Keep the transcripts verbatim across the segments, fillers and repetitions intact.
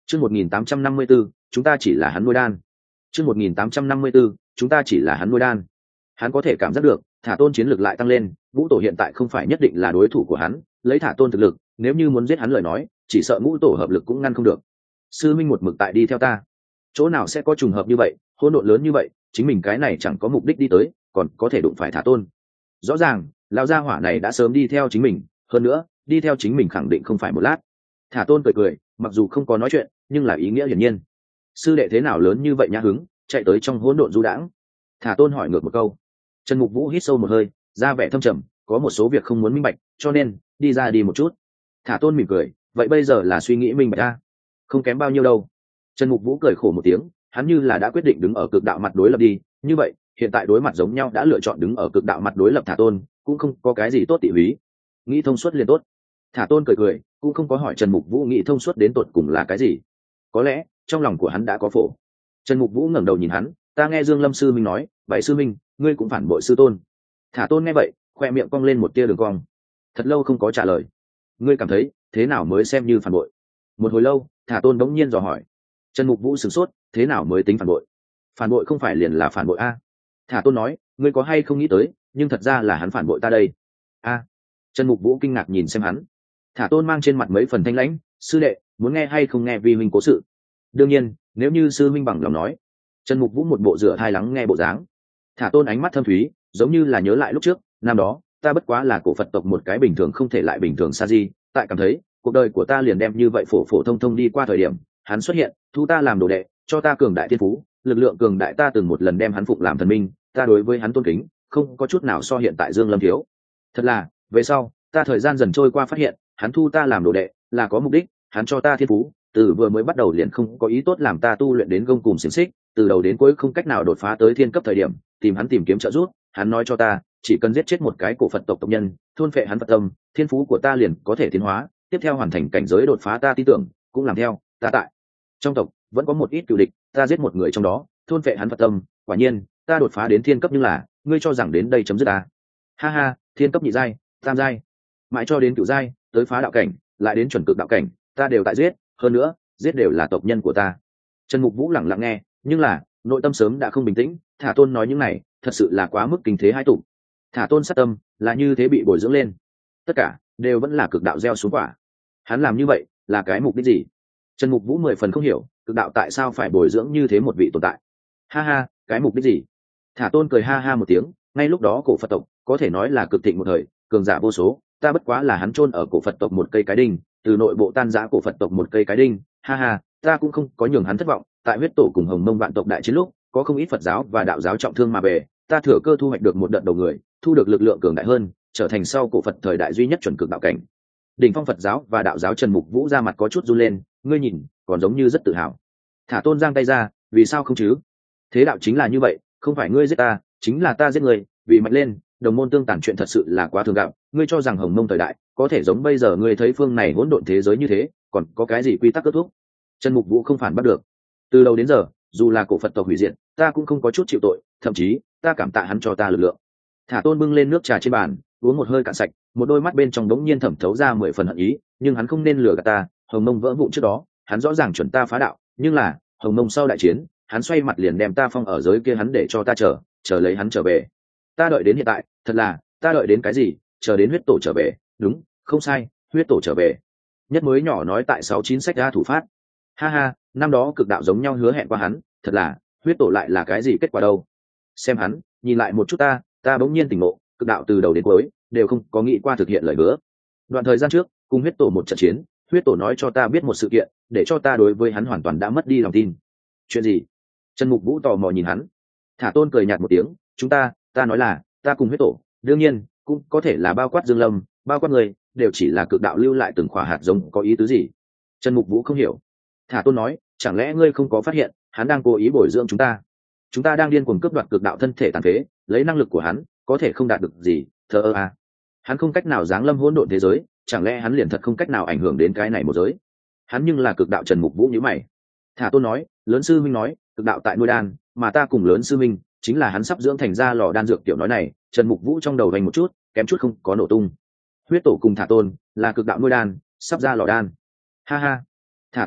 Chương một nghìn tám trăm năm mươi tư, chúng ta chỉ là hắn nuôi đan. Chương một nghìn tám trăm năm mươi tư, chúng ta chỉ là hắn nuôi đan. Hắn có thể cảm giác được, Thả Tôn chiến lực lại tăng lên, Ngũ Tổ hiện tại không phải nhất định là đối thủ của hắn, lấy Thả Tôn thực lực, nếu như muốn giết hắn lời nói, chỉ sợ Ngũ Tổ hợp lực cũng ngăn không được. Sư minh một mực tại đi theo ta, chỗ nào sẽ có trùng hợp như vậy, hỗn độn lớn như vậy, chính mình cái này chẳng có mục đích đi tới, còn có thể đụng phải Thả Tôn. Rõ ràng, lão gia hỏa này đã sớm đi theo chính mình, hơn nữa, đi theo chính mình khẳng định không phải một lát. Thả Tôn cười cười, mặc dù không có nói chuyện, nhưng là ý nghĩa hiển nhiên. Sư đệ thế nào lớn như vậy nhã hứng, chạy tới trong hỗn độn du đãng? Thả Tôn hỏi ngược một câu. Trần Mục Vũ hít sâu một hơi, ra vẻ thâm trầm, có một số việc không muốn minh bạch, cho nên đi ra đi một chút. Thả Tôn mỉm cười, vậy bây giờ là suy nghĩ minh bạch a? Không kém bao nhiêu đâu. Trần Mục Vũ cười khổ một tiếng, hắn như là đã quyết định đứng ở cực đạo mặt đối lập đi, như vậy, hiện tại đối mặt giống nhau đã lựa chọn đứng ở cực đạo mặt đối lập Thả Tôn, cũng không có cái gì tốt tỉ húy. Nghĩ thông suốt liền tốt. Thả Tôn cười cười, cũng không có hỏi Trần Mục Vũ nghĩ thông suốt đến tột cùng là cái gì. Có lẽ, trong lòng của hắn đã có phổ. Trần Mục Vũ ngẩng đầu nhìn hắn, ta nghe Dương Lâm sư minh nói, vậy sư minh, ngươi cũng phản bội sư tôn. Thả Tôn nghe vậy, khoe miệng cong lên một tia đường cong. Thật lâu không có trả lời. Ngươi cảm thấy, thế nào mới xem như phản bội? Một hồi lâu, Thả Tôn đống nhiên dò hỏi. Trần Mục Vũ sửng sốt, thế nào mới tính phản bội? Phản bội không phải liền là phản bội a? Thả Tôn nói, ngươi có hay không nghĩ tới, nhưng thật ra là hắn phản bội ta đây. A. Trần Mục Vũ kinh ngạc nhìn xem hắn. Thả Tôn mang trên mặt mấy phần thanh lãnh, sư đệ, muốn nghe hay không nghe vi huynh cố sự? Đương nhiên, nếu như sư huynh bằng lòng nói. Trần Mục Vũ một bộ rửa thai lắng nghe bộ dáng. Thả Tôn ánh mắt thâm thúy, giống như là nhớ lại lúc trước, năm đó, ta bất quá là cổ Phật tộc một cái bình thường không thể lại bình thường sa di, tại cảm thấy, cuộc đời của ta liền đem như vậy phổ phổ thông thông đi qua thời điểm, hắn xuất hiện, thu ta làm đồ đệ, cho ta cường đại thiên phú, lực lượng cường đại ta từng một lần đem hắn phục làm thần minh, ta đối với hắn tôn kính, không có chút nào so hiện tại Dương Lâm thiếu. Thật là, về sau, ta thời gian dần trôi qua phát hiện, hắn thu ta làm đồ đệ, là có mục đích, hắn cho ta thiên phú, từ vừa mới bắt đầu liền không có ý tốt làm ta tu luyện đến gông cùng xiềng xích, từ đầu đến cuối không cách nào đột phá tới thiên cấp thời điểm, tìm hắn tìm kiếm trợ giúp, hắn nói cho ta, chỉ cần giết chết một cái cổ Phật tộc tộc nhân, thôn phệ hắn Phật tâm, thiên phú của ta liền có thể tiến hóa, tiếp theo hoàn thành cảnh giới đột phá ta tin tưởng, cũng làm theo, ta tại trong tộc vẫn có một ít cựu địch, ta giết một người trong đó, thôn phệ hắn Phật tâm, quả nhiên, ta đột phá đến thiên cấp nhưng là, ngươi cho rằng đến đây chấm dứt à? Ha ha, thiên cấp nhị giai, tam giai, mãi cho đến cửu giai, tới phá đạo cảnh, lại đến chuẩn cực đạo cảnh, ta đều tại giết, hơn nữa, giết đều là tộc nhân của ta. Trần Mục Vũ lặng lặng nghe, nhưng là, nội tâm sớm đã không bình tĩnh, Thả Tôn nói những này, thật sự là quá mức kinh thế hai tụ. Thả Tôn sát tâm, là như thế bị bồi dưỡng lên. Tất cả đều vẫn là cực đạo gieo xuống quả. Hắn làm như vậy, là cái mục đích gì? Trần Mục Vũ mười phần không hiểu, cực đạo tại sao phải bồi dưỡng như thế một vị tồn tại? Ha ha, cái mục đích gì? Thả Tôn cười ha ha một tiếng, ngay lúc đó cổ Phật tộc có thể nói là cực thịnh một thời, cường giả vô số, ta bất quá là hắn chôn ở cổ Phật tộc một cây cái đinh, từ nội bộ tan rã cổ Phật tộc một cây cái đinh, ha ha, ta cũng không có nhường hắn thất vọng, tại huyết tổ cùng Hồng Mông vạn tộc đại chiến lúc, có không ít Phật giáo và đạo giáo trọng thương mà về, ta thừa cơ thu hoạch được một đợt đầu người, thu được lực lượng cường đại hơn, trở thành sau cổ Phật thời đại duy nhất chuẩn cực đạo cảnh. Đỉnh phong Phật giáo và đạo giáo Trần Mục Vũ ra mặt có chút run lên, ngươi nhìn, còn giống như rất tự hào. Thả Tôn giang tay ra, vì sao không chứ? Thế đạo chính là như vậy, không phải ngươi giết ta, chính là ta giết người, vì mạnh lên, đồng môn tương tàn chuyện thật sự là quá thường gặp, ngươi cho rằng Hồng Mông thời đại có thể giống bây giờ ngươi thấy phương này hỗn độn thế giới như thế, còn có cái gì quy tắc kết thúc? Trần Mục Vũ không phản bắt được. Từ đầu đến giờ, dù là cổ Phật tộc hủy diệt, ta cũng không có chút chịu tội, thậm chí, ta cảm tạ hắn cho ta lực lượng. Thả Tôn bưng lên nước trà trên bàn, uống một hơi cạn sạch, một đôi mắt bên trong đống nhiên thẩm thấu ra mười phần hận ý, nhưng hắn không nên lừa gạt ta, Hồng Mông vỡ vụn trước đó, hắn rõ ràng chuẩn ta phá đạo, nhưng là, Hồng Mông sau đại chiến, hắn xoay mặt liền đem ta phong ở giới kia hắn để cho ta chờ, chờ lấy hắn trở về. Ta đợi đến hiện tại, thật là, ta đợi đến cái gì, chờ đến huyết tổ trở về, đúng, không sai, huyết tổ trở về. Nhất mới nhỏ nói tại sáu chín sách ra thủ phát. Ha ha, năm đó cực đạo giống nhau hứa hẹn qua hắn, thật là, huyết tổ lại là cái gì kết quả đâu? Xem hắn, nhìn lại một chút ta, ta bỗng nhiên tỉnh ngộ, cực đạo từ đầu đến cuối đều không có nghĩ qua thực hiện lời hứa. Đoạn thời gian trước, cùng huyết tổ một trận chiến, huyết tổ nói cho ta biết một sự kiện, để cho ta đối với hắn hoàn toàn đã mất đi lòng tin. Chuyện gì? Trần Mục Vũ tò mò nhìn hắn. Thả Tôn cười nhạt một tiếng, chúng ta, ta nói là, ta cùng huyết tổ, đương nhiên, cũng có thể là bao quát Dương Lâm, bao quát người, đều chỉ là cực đạo lưu lại từng khỏa hạt giống, có ý tứ gì? Trần Mục Vũ không hiểu. Thả Tôn nói, chẳng lẽ ngươi không có phát hiện, hắn đang cố ý bồi dưỡng chúng ta? Chúng ta đang điên cuồng cướp đoạt cực đạo thân thể tàn phế, lấy năng lực của hắn, có thể không đạt được gì, thờ ơ à. Hắn không cách nào giáng lâm hỗn độn thế giới, chẳng lẽ hắn liền thật không cách nào ảnh hưởng đến cái này một giới? Hắn nhưng là cực đạo. Trần Mục Vũ nhíu mày. Thả Tôn nói, lớn sư minh nói, cực đạo tại nuôi đan, mà ta cùng lớn sư minh, chính là hắn sắp dưỡng thành ra lò đan dược tiểu nói này, Trần Mục Vũ trong đầu vành một chút, kém chút không có nổ tung. Huyết tổ cùng Thả Tôn, là cực đạo nuôi đan, sắp ra lò đan. Ha ha. Thả Tôn cười,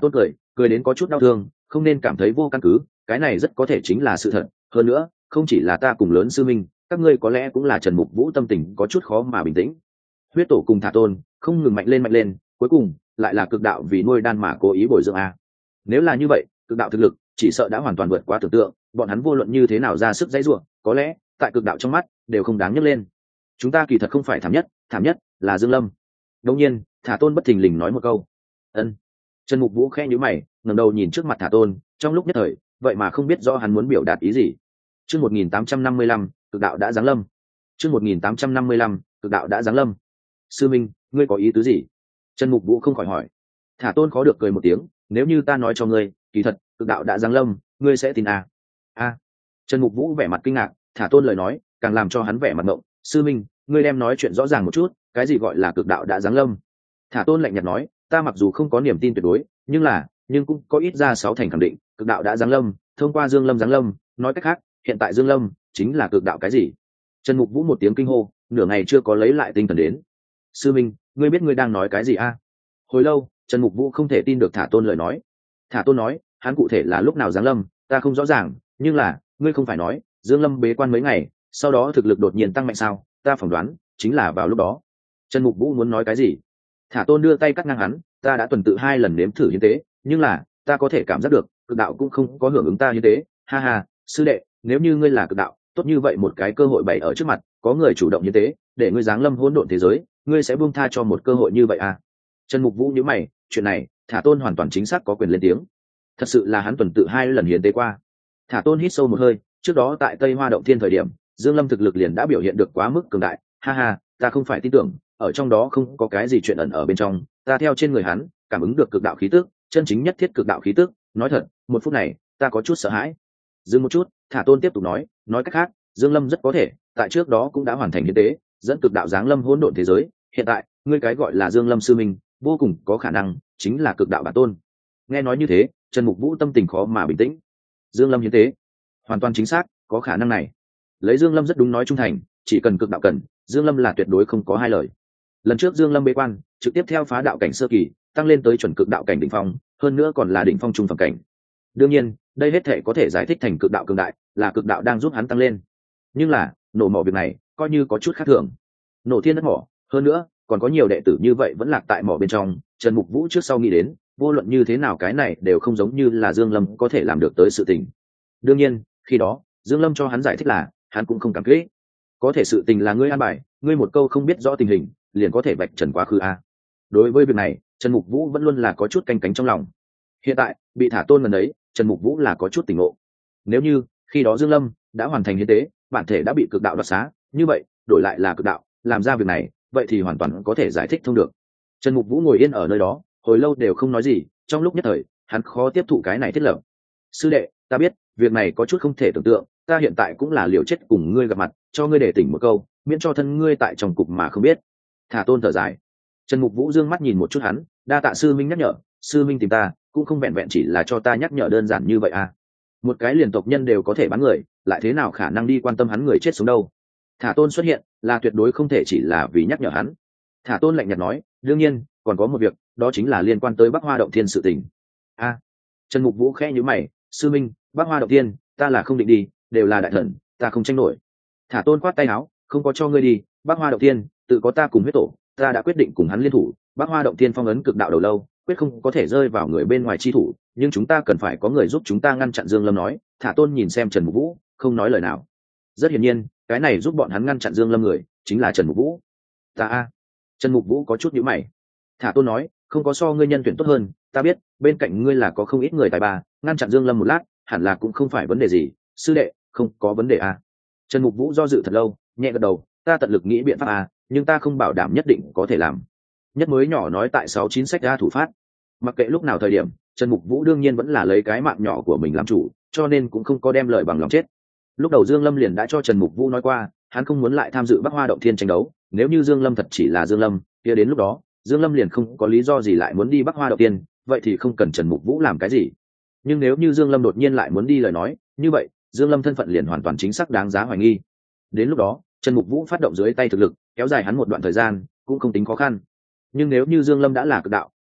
cười đến có chút đau thương, không nên cảm thấy vô căn cứ, cái này rất có thể chính là sự thật. Hơn nữa không chỉ là ta cùng lớn sư minh, các ngươi có lẽ cũng là Trần Mục Vũ tâm tình có chút khó mà bình tĩnh. Huyết tổ cùng Thả Tôn không ngừng mạnh lên mạnh lên, cuối cùng lại là cực đạo vì nuôi đan mà cố ý bồi dưỡng a. Nếu là như vậy, cực đạo thực lực chỉ sợ đã hoàn toàn vượt quá tưởng tượng, bọn hắn vô luận như thế nào ra sức dãy rủa, có lẽ tại cực đạo trong mắt đều không đáng nhắc lên. Chúng ta kỳ thật không phải thảm nhất, thảm nhất là Dương Lâm. Đương nhiên, Thả Tôn bất thình lình nói một câu. Ân. Trần Mục Vũ khẽ nhíu mày, ngẩng đầu nhìn trước mặt Thả Tôn, trong lúc nhất thời, vậy mà không biết rõ hắn muốn biểu đạt ý gì. Chương một nghìn tám trăm năm mươi lăm, cực đạo đã giáng lâm. Chương một nghìn tám trăm năm mươi lăm, cực đạo đã giáng lâm. Sư minh, ngươi có ý tứ gì? Trần Mục Vũ không khỏi hỏi. Thả Tôn khó được cười một tiếng, nếu như ta nói cho ngươi, kỳ thật, cực đạo đã giáng lâm, ngươi sẽ tin à? A. À. Trần Mục Vũ vẻ mặt kinh ngạc, Thả Tôn lời nói, càng làm cho hắn vẻ mặt ngộng. Sư minh, ngươi đem nói chuyện rõ ràng một chút, cái gì gọi là cực đạo đã giáng lâm? Thả Tôn lạnh nhạt nói, ta mặc dù không có niềm tin tuyệt đối, nhưng là, nhưng cũng có ít ra sáu thành khẳng định, cực đạo đã giáng lâm, thông qua Dương Lâm giáng lâm, nói cách khác, hiện tại Dương Lâm chính là cực đạo cái gì? Trần Mục Vũ một tiếng kinh hô, nửa ngày chưa có lấy lại tinh thần đến. Sư minh, ngươi biết ngươi đang nói cái gì a? À? Hồi lâu, Trần Mục Vũ không thể tin được Thả Tôn lời nói. Thả Tôn nói, hắn cụ thể là lúc nào giáng lâm, ta không rõ ràng, nhưng là, ngươi không phải nói, Dương Lâm bế quan mấy ngày, sau đó thực lực đột nhiên tăng mạnh sao? Ta phỏng đoán, chính là vào lúc đó. Trần Mục Vũ muốn nói cái gì? Thả Tôn đưa tay cắt ngang hắn, ta đã tuần tự hai lần nếm thử hiến tế, nhưng là, ta có thể cảm giác được, cực đạo cũng không có hưởng ứng ta hiến tế. Ha ha, sư đệ, nếu như ngươi là cực đạo, tốt như vậy một cái cơ hội bày ở trước mặt, có người chủ động hiến tế, để ngươi giáng lâm hỗn độn thế giới, ngươi sẽ buông tha cho một cơ hội như vậy à? Trần Mục Vũ nhíu mày, chuyện này, Thả Tôn hoàn toàn chính xác có quyền lên tiếng. Thật sự là hắn tuần tự hai lần hiến tế qua. Thả Tôn hít sâu một hơi, trước đó tại Tây Hoa Động Thiên thời điểm, Dương Lâm thực lực liền đã biểu hiện được quá mức cường đại. Ha ha, ta không phải tin tưởng, ở trong đó không có cái gì chuyện ẩn ở bên trong, ta theo trên người hắn, cảm ứng được cực đạo khí tức, chân chính nhất thiết cực đạo khí tức. Nói thật, một phút này, ta có chút sợ hãi. Dừng một chút, Thả Tôn tiếp tục nói, nói cách khác, Dương Lâm rất có thể, tại trước đó cũng đã hoàn thành hiến tế, dẫn cực đạo giáng lâm hỗn độn thế giới. Hiện tại, ngươi cái gọi là Dương Lâm sư minh, vô cùng có khả năng chính là cực đạo bản tôn. Nghe nói như thế, Trần Mục Vũ tâm tình khó mà bình tĩnh. Dương Lâm hiến tế, hoàn toàn chính xác, có khả năng này. Lấy Dương Lâm rất đúng nói trung thành, chỉ cần cực đạo cần, Dương Lâm là tuyệt đối không có hai lời. Lần trước Dương Lâm bế quan, trực tiếp theo phá đạo cảnh sơ kỳ, tăng lên tới chuẩn cực đạo cảnh đỉnh phong, hơn nữa còn là đỉnh phong trung phẩm cảnh. Đương nhiên, đây hết thể có thể giải thích thành cực đạo cường đại, là cực đạo đang giúp hắn tăng lên. Nhưng là, nổ mỏ việc này, coi như có chút khác thường. Nổ thiên đất mỏ, hơn nữa, còn có nhiều đệ tử như vậy vẫn lạc tại mỏ bên trong. Trần Mục Vũ trước sau nghĩ đến, vô luận như thế nào cái này đều không giống như là Dương Lâm có thể làm được tới sự tình. Đương nhiên, khi đó, Dương Lâm cho hắn giải thích là, hắn cũng không cảm kích. Có thể sự tình là ngươi an bài, ngươi một câu không biết rõ tình hình, liền có thể vạch trần quá khứ a. Đối với việc này, Trần Mục Vũ vẫn luôn là có chút canh cánh trong lòng. Hiện tại, bị Thả Tôn gần đấy, Trần Mục Vũ là có chút tỉnh ngộ. Nếu như khi đó Dương Lâm đã hoàn thành hiến tế, bản thể đã bị cực đạo đoạt xá, như vậy, đổi lại là cực đạo làm ra việc này, vậy thì hoàn toàn có thể giải thích thông được. Trần Mục Vũ ngồi yên ở nơi đó, hồi lâu đều không nói gì, trong lúc nhất thời, hắn khó tiếp thụ cái này thiết lập. Sư đệ, ta biết, việc này có chút không thể tưởng tượng, ta hiện tại cũng là liều chết cùng ngươi gặp mặt, cho ngươi để tỉnh một câu, miễn cho thân ngươi tại trong cục mà không biết. Thả Tôn thở dài. Trần Mục Vũ dương mắt nhìn một chút hắn, đa tạ sư minh nhắc nhở, sư minh tìm ta, cũng không vẹn vẹn chỉ là cho ta nhắc nhở đơn giản như vậy à. Một cái liền tộc nhân đều có thể bắn người, lại thế nào khả năng đi quan tâm hắn người chết sống đâu. Thả Tôn xuất hiện, là tuyệt đối không thể chỉ là vì nhắc nhở hắn. Thả Tôn lạnh nhạt nói, đương nhiên, còn có một việc, đó chính là liên quan tới Bắc Hoa Động Thiên sự tình. A. À, Trần Mục Vũ khẽ nhíu mày, sư minh, Bắc Hoa Động Thiên, ta là không định đi, đều là đại thần, ta không tranh nổi. Thả Tôn quát tay áo, không có cho ngươi đi, Bắc Hoa Động Thiên, tự có ta cùng huyết tổ, ta đã quyết định cùng hắn liên thủ. Bắc Hoa Động Thiên phong ấn cực đạo đầu lâu, quyết không có thể rơi vào người bên ngoài chi thủ, nhưng chúng ta cần phải có người giúp chúng ta ngăn chặn. Dương Lâm nói. Thả Tôn nhìn xem Trần Mục Vũ, không nói lời nào. Rất hiển nhiên, cái này giúp bọn hắn ngăn chặn Dương Lâm người, chính là Trần Mục Vũ. Ta a. Trần Mục Vũ có chút nhíu mày. Thả Tôn nói, không có so ngươi nhân tuyển tốt hơn, ta biết, bên cạnh ngươi là có không ít người tài ba, ngăn chặn Dương Lâm một lát, hẳn là cũng không phải vấn đề gì, sư đệ, không có vấn đề a. Trần Mục Vũ do dự thật lâu, nhẹ gật đầu, ta tận lực nghĩ biện pháp a, nhưng ta không bảo đảm nhất định có thể làm. Nhất mới nhỏ nói tại sáu chín sách ra thủ phát. Mặc kệ lúc nào thời điểm, Trần Mục Vũ đương nhiên vẫn là lấy cái mạng nhỏ của mình làm chủ, cho nên cũng không có đem lời bằng lòng chết. Lúc đầu Dương Lâm liền đã cho Trần Mục Vũ nói qua, hắn không muốn lại tham dự Bắc Hoa Động Thiên tranh đấu, nếu như Dương Lâm thật chỉ là Dương Lâm, kia đến lúc đó, Dương Lâm liền không có lý do gì lại muốn đi Bắc Hoa Động Thiên, vậy thì không cần Trần Mục Vũ làm cái gì. Nhưng nếu như Dương Lâm đột nhiên lại muốn đi lời nói, như vậy, Dương Lâm thân phận liền hoàn toàn chính xác đáng giá hoài nghi. Đến lúc đó, Trần Mục Vũ phát động dưới tay thực lực, kéo dài hắn một đoạn thời gian, cũng không tính khó khăn. Nhưng nếu như Dương Lâm đã là cực đạo,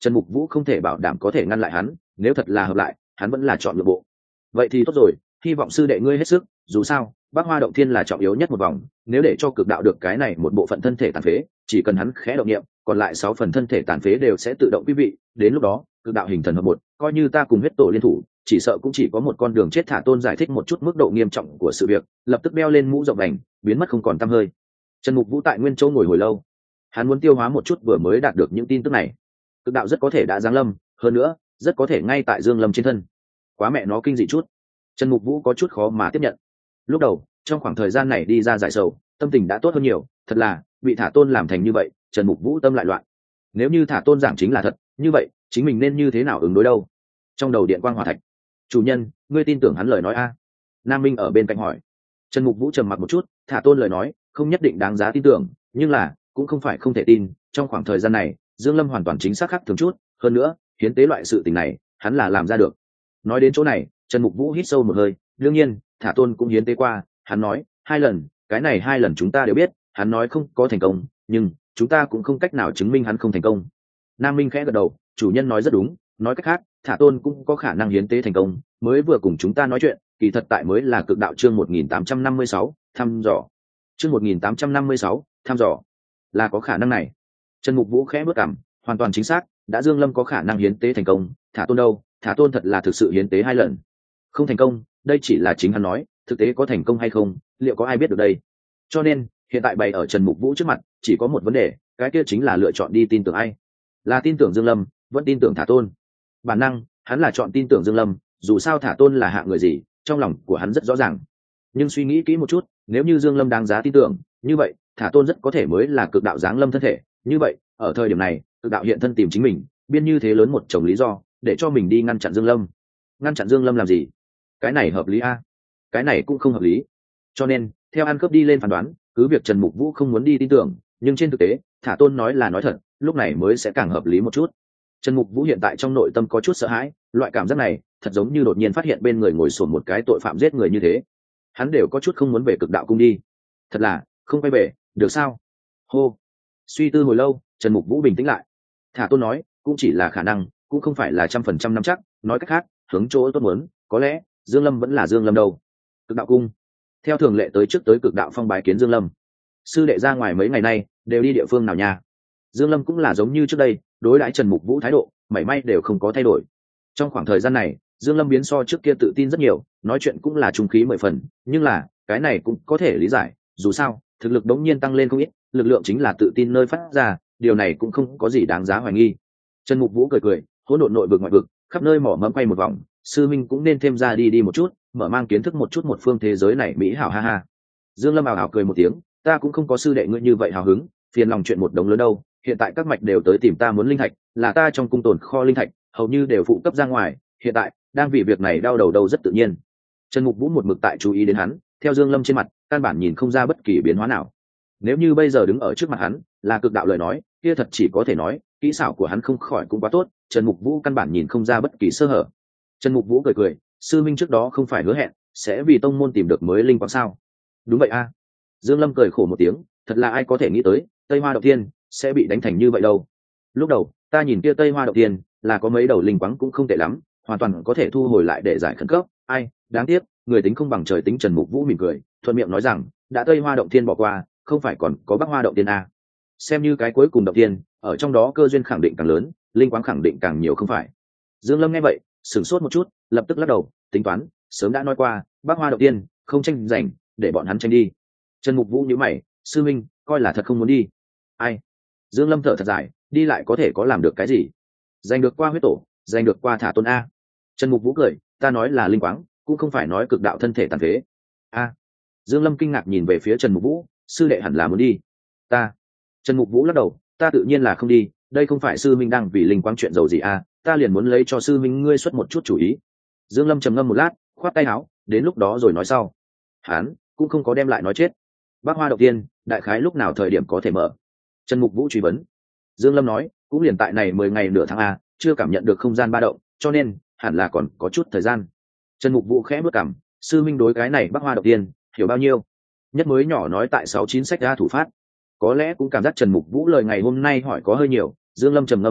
Trần Mục Vũ không thể bảo đảm có thể ngăn lại hắn, nếu thật là hợp lại hắn vẫn là chọn nội bộ. Vậy thì tốt rồi, hy vọng sư đệ ngươi hết sức, dù sao Bắc Hoa Động Thiên là trọng yếu nhất một vòng, nếu để cho cực đạo được cái này một bộ phận thân thể tàn phế, chỉ cần hắn khẽ động niệm, còn lại sáu phần thân thể tàn phế đều sẽ tự động quý vị, đến lúc đó cực đạo hình thần hợp một, coi như ta cùng huyết tổ liên thủ, chỉ sợ cũng chỉ có một con đường chết. Thả Tôn giải thích một chút mức độ nghiêm trọng của sự việc, lập tức đeo lên mũ rộng đành, biến mất không còn tăm hơi. Trần Mục Vũ tại nguyên chỗ ngồi hồi lâu, hắn muốn tiêu hóa một chút vừa mới đạt được những tin tức này. Cực đạo rất có thể đã giáng lâm, hơn nữa rất có thể ngay tại Dương Lâm trên thân. Quá mẹ nó kinh dị chút. Trần Mục Vũ có chút khó mà tiếp nhận. Lúc đầu trong khoảng thời gian này đi ra giải sầu, tâm tình đã tốt hơn nhiều, thật là bị Thả Tôn làm thành như vậy, Trần Mục Vũ tâm lại loạn. Nếu như Thả Tôn giảng chính là thật, như vậy chính mình nên như thế nào ứng đối đâu? Trong đầu điện quang hỏa thạch, chủ nhân, ngươi tin tưởng hắn lời nói a? Nam Minh ở bên cạnh hỏi. Trần Mục Vũ trầm mặc một chút, Thả Tôn lời nói không nhất định đáng giá tin tưởng, nhưng là cũng không phải không thể tin. Trong khoảng thời gian này Dương Lâm hoàn toàn chính xác khác thường chút, hơn nữa hiến tế loại sự tình này hắn là làm ra được. Nói đến chỗ này, Trần Mục Vũ hít sâu một hơi, đương nhiên Thả Tôn cũng hiến tế qua, hắn nói hai lần, cái này hai lần chúng ta đều biết hắn nói không có thành công, nhưng chúng ta cũng không cách nào chứng minh hắn không thành công. Nam Minh khẽ gật đầu, chủ nhân nói rất đúng, nói cách khác Thả Tôn cũng có khả năng hiến tế thành công, mới vừa cùng chúng ta nói chuyện, kỳ thật tại mới là cực đạo chương một nghìn tám trăm năm mươi sáu, thăm dò. Chương một nghìn tám trăm năm mươi sáu, thăm dò. Là có khả năng này. Trần Mục Vũ khẽ bước cằm, hoàn toàn chính xác, đã Dương Lâm có khả năng hiến tế thành công, Thả Tôn đâu? Thả Tôn thật là thực sự hiến tế hai lần. Không thành công, đây chỉ là chính hắn nói, thực tế có thành công hay không, liệu có ai biết được đây? Cho nên, hiện tại bày ở Trần Mục Vũ trước mặt, chỉ có một vấn đề, cái kia chính là lựa chọn đi tin tưởng ai. Là tin tưởng Dương Lâm, vẫn tin tưởng Thả Tôn. Bản năng, hắn là chọn tin tưởng Dương Lâm, dù sao Thả Tôn là hạng người gì, trong lòng của hắn rất rõ ràng. Nhưng suy nghĩ kỹ một chút, nếu như Dương Lâm đáng giá tin tưởng, như vậy Thả Tôn rất có thể mới là cực đạo giáng lâm thân thể. Như vậy ở thời điểm này cực đạo hiện thân tìm chính mình, biên như thế lớn một chồng lý do để cho mình đi ngăn chặn Dương Lâm. Ngăn chặn Dương Lâm làm gì? Cái này hợp lý a? Cái này cũng không hợp lý. Cho nên theo ăn cướp đi lên phán đoán, cứ việc Trần Mục Vũ không muốn đi tin tưởng, nhưng trên thực tế Thả Tôn nói là nói thật, lúc này mới sẽ càng hợp lý một chút. Trần Mục Vũ hiện tại trong nội tâm có chút sợ hãi, loại cảm giác này thật giống như đột nhiên phát hiện bên người ngồi xổm một cái tội phạm giết người như thế. Hắn đều có chút không muốn về cực đạo cung đi. Thật là không quay về được sao? Hô. Suy tư hồi lâu, Trần Mục Vũ bình tĩnh lại. Thả Tôn nói cũng chỉ là khả năng, cũng không phải là trăm phần trăm nắm chắc. Nói cách khác, hướng chỗ tốt muốn, có lẽ Dương Lâm vẫn là Dương Lâm đâu. Cực đạo cung theo thường lệ tới trước tới cực đạo phong bái kiến Dương Lâm. Sư đệ ra ngoài mấy ngày nay đều đi địa phương nào nha? Dương Lâm cũng là giống như trước đây, đối đãi Trần Mục Vũ thái độ mảy may đều không có thay đổi. Trong khoảng thời gian này Dương Lâm biến so trước kia tự tin rất nhiều, nói chuyện cũng là trung khí mười phần, nhưng là cái này cũng có thể lý giải, dù sao thực lực đống nhiên tăng lên không ít, lực lượng chính là tự tin nơi phát ra, điều này cũng không có gì đáng giá hoài nghi. Trần Mục Vũ cười cười, hỗn độn nội vực ngoại vực, khắp nơi mỏ mẫm quay một vòng, sư minh cũng nên thêm ra đi đi một chút, mở mang kiến thức một chút một phương thế giới này mỹ hảo ha ha. Dương Lâm ảo ảo cười một tiếng, ta cũng không có sư đệ ngươi như vậy hào hứng, phiền lòng chuyện một đống lớn đâu, hiện tại các mạch đều tới tìm ta muốn linh thạch, là ta trong cung tồn kho linh thạch hầu như đều phụ cấp ra ngoài, hiện tại đang vì việc này đau đầu đâu rất tự nhiên. Trần Mục Vũ một mực tại chú ý đến hắn, theo Dương Lâm trên mặt căn bản nhìn không ra bất kỳ biến hóa nào. Nếu như bây giờ đứng ở trước mặt hắn là cực đạo lời nói, kia thật chỉ có thể nói kỹ xảo của hắn không khỏi cũng quá tốt, Trần Mục Vũ căn bản nhìn không ra bất kỳ sơ hở. Trần Mục Vũ cười cười, sư minh trước đó không phải hứa hẹn sẽ vì tông môn tìm được mới linh quang sao? Đúng vậy a. Dương Lâm cười khổ một tiếng, thật là ai có thể nghĩ tới Tây Hoa Động Thiên sẽ bị đánh thành như vậy đâu. Lúc đầu ta nhìn kia Tây Hoa Động Thiên là có mấy đầu linh quang cũng không tệ lắm, hoàn toàn có thể thu hồi lại để giải khẩn cấp, ai đáng tiếc người tính không bằng trời tính. Trần Mục Vũ mỉm cười, thuận miệng nói rằng đã Tây Hoa Động Thiên bỏ qua, không phải còn có Bắc Hoa Động Thiên a? Xem như cái cuối cùng động thiên, ở trong đó cơ duyên khẳng định càng lớn, linh quang khẳng định càng nhiều không phải? Dương Lâm nghe vậy sửng sốt một chút, lập tức lắc đầu, tính toán sớm đã nói qua Bắc Hoa Động Thiên không tranh giành, để bọn hắn tranh đi. Trần Mục Vũ nhíu mày, sư minh coi là thật không muốn đi? Ai? Dương Lâm thở thật dài, đi lại có thể có làm được cái gì? Giành được qua huyết tổ, giành được qua Thả Tôn a. Trần Mục Vũ cười, ta nói là linh quáng, cũng không phải nói cực đạo thân thể tàn phế. A. Dương Lâm kinh ngạc nhìn về phía Trần Mục Vũ, sư đệ hẳn là muốn đi. Ta. Trần Mục Vũ lắc đầu, ta tự nhiên là không đi, đây không phải sư minh đang vì linh quáng chuyện giàu gì a, ta liền muốn lấy cho sư minh ngươi xuất một chút chủ ý. Dương Lâm trầm ngâm một lát, khoát tay áo, đến lúc đó rồi nói sau. Hắn cũng không có đem lại nói chết. Bắc Hoa Động Thiên đại khái lúc nào thời điểm có thể mở? Trần Mục Vũ truy vấn. Dương Lâm nói, cũng liền tại này mười ngày nửa tháng a, chưa cảm nhận được không gian ba động, cho nên hẳn là còn có chút thời gian. Trần Mục Vũ khẽ bước cằm, sư minh đối cái này Bắc Hoa Động Thiên hiểu bao nhiêu? Nhất mới nhỏ nói tại sáu chín sách ra thủ phát, có lẽ cũng cảm giác Trần Mục Vũ lời ngày hôm nay hỏi có hơi nhiều. Dương Lâm trầm ngâm một lát,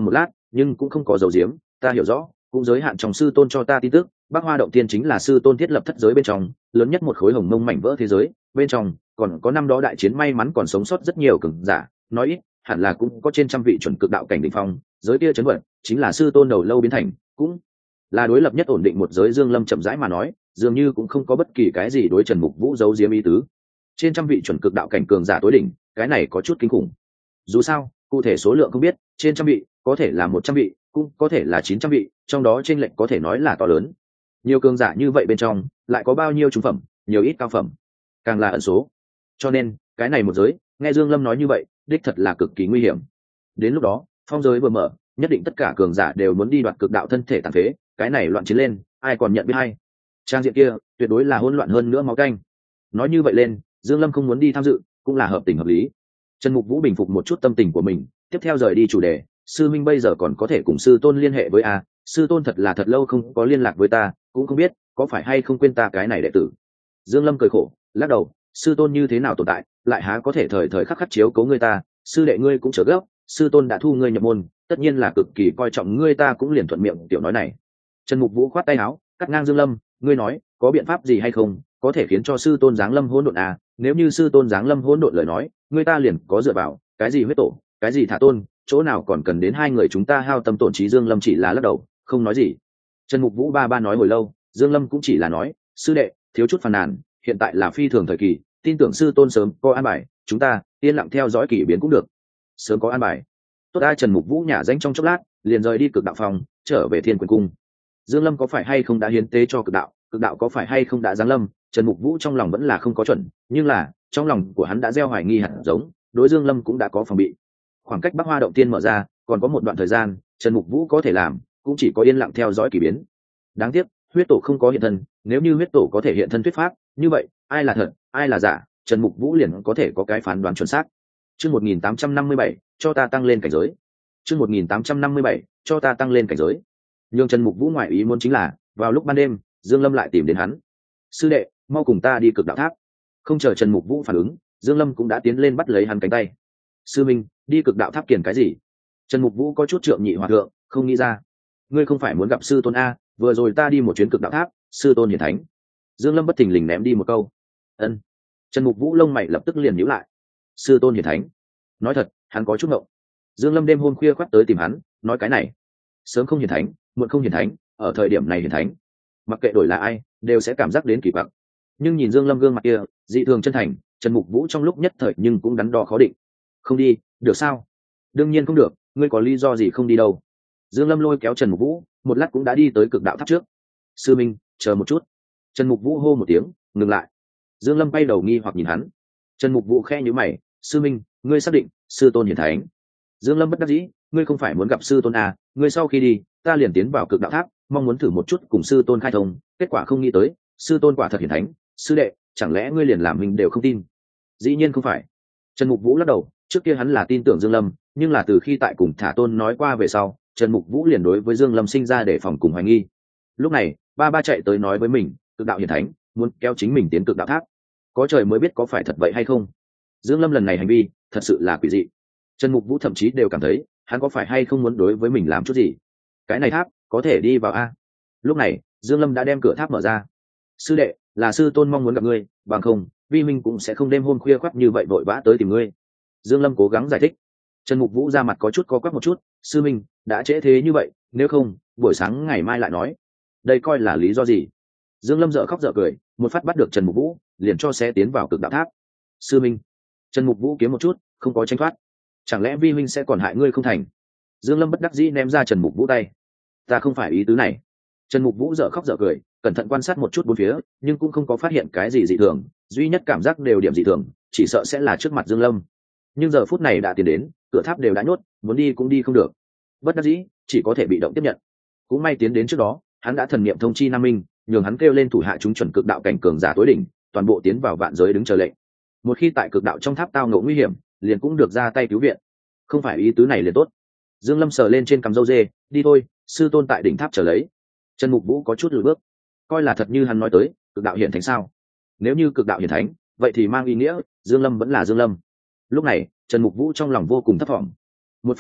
nhưng cũng không có dấu diếm, ta hiểu rõ, cũng giới hạn trong sư tôn cho ta tin tức. Bắc Hoa động tiên chính là sư tôn thiết lập thất giới bên trong lớn nhất một khối hồng mông mảnh vỡ thế giới, bên trong còn có năm đó đại chiến may mắn còn sống sót rất nhiều cường giả, nói ít hẳn là cũng có trên trăm vị chuẩn cực đạo cảnh đỉnh phong. Giới kia chấn vận chính là sư tôn đầu lâu biến thành, cũng là đối lập nhất ổn định một giới. Dương Lâm chậm rãi mà nói, dường như cũng không có bất kỳ cái gì đối Trần Mục Vũ giấu giếm ý tứ. Trên trăm vị chuẩn cực đạo cảnh cường giả tối đỉnh, cái này có chút kinh khủng. Dù sao cụ thể số lượng không biết, trên trăm vị có thể là một trăm vị, cũng có thể là chín trăm vị, trong đó chênh lệch có thể nói là to lớn. Nhiều cường giả như vậy bên trong lại có bao nhiêu trung phẩm, nhiều ít cao phẩm, càng là ẩn số. Cho nên cái này một giới, nghe Dương Lâm nói như vậy, đích thật là cực kỳ nguy hiểm. Đến lúc đó phong giới vừa mở, nhất định tất cả cường giả đều muốn đi đoạt cực đạo thân thể tàn phế, cái này loạn chiến lên, ai còn nhận biết hay. Trang diện kia tuyệt đối là hỗn loạn hơn nữa máu canh. Nói như vậy lên, Dương Lâm không muốn đi tham dự cũng là hợp tình hợp lý. Trần Mục Vũ bình phục một chút tâm tình của mình, tiếp theo rời đi chủ đề. Sư minh bây giờ còn có thể cùng sư tôn liên hệ với a? Sư tôn thật là thật lâu không có liên lạc với ta, cũng không biết có phải hay không quên ta cái này đệ tử. Dương Lâm cười khổ lắc đầu, sư tôn như thế nào tồn tại, lại há có thể thời thời khắc khắc chiếu cố ngươi ta. Sư đệ ngươi cũng trở gấp, sư tôn đã thu ngươi nhập môn, tất nhiên là cực kỳ coi trọng ngươi, ta cũng liền thuận miệng tiểu nói này. Trần Mục Vũ khoát tay áo cắt ngang Dương Lâm, ngươi nói có biện pháp gì hay không, có thể khiến cho sư tôn giáng lâm hỗn độn à? Nếu như sư tôn giáng lâm hỗn độn lời nói, ngươi ta liền có dựa vào, cái gì huyết tổ, cái gì thả tôn, chỗ nào còn cần đến hai người chúng ta hao tâm tổn trí. Dương Lâm chỉ là lắc đầu không nói gì. Trần Mục Vũ ba ba nói hồi lâu, Dương Lâm cũng chỉ là nói, sư đệ thiếu chút phàn nàn, hiện tại là phi thường thời kỳ, tin tưởng sư tôn sớm có an bài, chúng ta yên lặng theo dõi kỳ biến cũng được. Sớm có an bài tốt. Ai Trần Mục Vũ nhả danh trong chốc lát, liền rời đi cực đạo phòng, trở về Thiên Quyền cung. Dương Lâm có phải hay không đã hiến tế cho cực đạo, cực đạo có phải hay không đã giáng lâm, Trần Mục Vũ trong lòng vẫn là không có chuẩn, nhưng là trong lòng của hắn đã gieo hoài nghi hạt giống, đối Dương Lâm cũng đã có phòng bị. Khoảng cách Bắc Hoa động tiên mở ra còn có một đoạn thời gian, Trần Mục Vũ có thể làm cũng chỉ có yên lặng theo dõi kỳ biến. Đáng tiếc huyết tổ không có hiện thân, nếu như huyết tổ có thể hiện thân thuyết pháp, như vậy ai là thật ai là giả, Trần Mục Vũ liền có thể có cái phán đoán chuẩn xác. Chương một nghìn tám trăm năm mươi bảy, cho ta tăng lên cảnh giới. Chương một nghìn tám trăm năm mươi bảy, cho ta tăng lên cảnh giới. Nhưng Trần Mục Vũ ngoại ý muốn chính là, vào lúc ban đêm, Dương Lâm lại tìm đến hắn. Sư đệ, mau cùng ta đi cực đạo tháp. Không chờ Trần Mục Vũ phản ứng, Dương Lâm cũng đã tiến lên bắt lấy hắn cánh tay. Sư minh, đi cực đạo tháp kiền cái gì? Trần Mục Vũ có chút trượng nhị hòa thượng, không nghĩ ra. Ngươi không phải muốn gặp sư tôn a? Vừa rồi ta đi một chuyến cực đạo tháp, sư tôn hiển thánh. Dương Lâm bất thình lình ném đi một câu. Ân. Trần Mục Vũ lông mày lập tức liền nhíu lại. Sư tôn hiển thánh? Nói thật, hắn có chút ngộng. Dương Lâm đêm hôm khuya khoắt tới tìm hắn, nói cái này. Sớm không hiển thánh, muộn không hiển thánh, ở thời điểm này hiển thánh, mặc kệ đổi là ai, đều sẽ cảm giác đến kỳ vọng. Nhưng nhìn Dương Lâm gương mặt kia, dị thường chân thành, Trần Mục Vũ trong lúc nhất thời nhưng cũng đắn đo khó định. Không đi, được sao? Đương nhiên không được, ngươi có lý do gì không đi đâu? Dương Lâm lôi kéo Trần Mục Vũ, một lát cũng đã đi tới cực đạo tháp trước. Sư minh, chờ một chút. Trần Mục Vũ hô một tiếng, ngừng lại. Dương Lâm bay đầu nghi hoặc nhìn hắn. Trần Mục Vũ khẽ nhíu mày, sư minh, ngươi xác định sư tôn hiển thánh? Dương Lâm bất đắc dĩ, ngươi không phải muốn gặp sư tôn à? Ngươi sau khi đi, ta liền tiến vào cực đạo tháp, mong muốn thử một chút cùng sư tôn khai thông, kết quả không nghĩ tới, sư tôn quả thật hiển thánh. Sư đệ, chẳng lẽ ngươi liền làm mình đều không tin? Dĩ nhiên không phải. Trần Mục Vũ lắc đầu, trước kia hắn là tin tưởng Dương Lâm, nhưng là từ khi tại cùng Thả Tôn nói qua về sau, Trần Mục Vũ liền đối với Dương Lâm sinh ra để phòng cùng hoài nghi. Lúc này, ba ba chạy tới nói với mình, cực đạo hiển thánh, muốn kéo chính mình tiến cực đạo tháp. Có trời mới biết có phải thật vậy hay không. Dương Lâm lần này hành vi, thật sự là quỷ dị. Trần Mục Vũ thậm chí đều cảm thấy, hắn có phải hay không muốn đối với mình làm chút gì. Cái này tháp, có thể đi vào a? Lúc này, Dương Lâm đã đem cửa tháp mở ra. Sư đệ, là sư tôn mong muốn gặp ngươi, bằng không, vi minh cũng sẽ không đêm hôm khuya khoắt như vậy vội vã tới tìm ngươi. Dương Lâm cố gắng giải thích. Trần Mục Vũ ra mặt có chút co quắp một chút, sư minh, đã trễ thế như vậy, nếu không, buổi sáng ngày mai lại nói. Đây coi là lý do gì? Dương Lâm dở khóc dở cười, một phát bắt được Trần Mục Vũ, liền cho xe tiến vào cực đạo tháp. Sư minh. Trần Mục Vũ kiếm một chút, không có tránh thoát. Chẳng lẽ vi minh sẽ còn hại ngươi không thành? Dương Lâm bất đắc dĩ ném ra Trần Mục Vũ tay. Ta không phải ý tứ này. Trần Mục Vũ dở khóc dở cười, cẩn thận quan sát một chút bốn phía, nhưng cũng không có phát hiện cái gì dị thường, duy nhất cảm giác đều điểm dị thường, chỉ sợ sẽ là trước mặt Dương Lâm. Nhưng giờ phút này đã tiến đến, cửa tháp đều đã nhốt, muốn đi cũng đi không được. Bất đắc dĩ, chỉ có thể bị động tiếp nhận. Cũng may tiến đến trước đó, hắn đã thần niệm thông chi Nam Minh, nhường hắn kêu lên thủ hạ chúng chuẩn cực đạo cảnh cường giả tối đỉnh, toàn bộ tiến vào vạn giới đứng chờ lệnh. Một khi tại cực đạo trong tháp tao ngộ nguy hiểm, liền cũng được ra tay cứu viện. Không phải ý tứ này liền tốt. Dương Lâm sờ lên trên cằm râu dê, đi thôi, sư tôn tại đỉnh tháp chờ lấy. Trần Mục Vũ có chút lùi bước, coi là thật như hắn nói tới, cực đạo hiển thánh sao? Nếu như cực đạo hiển thánh, vậy thì mang ý nghĩa Dương Lâm vẫn là Dương Lâm. Lúc này, Trần Mục Vũ trong lòng vô cùng thấp thỏm. Một phương diện,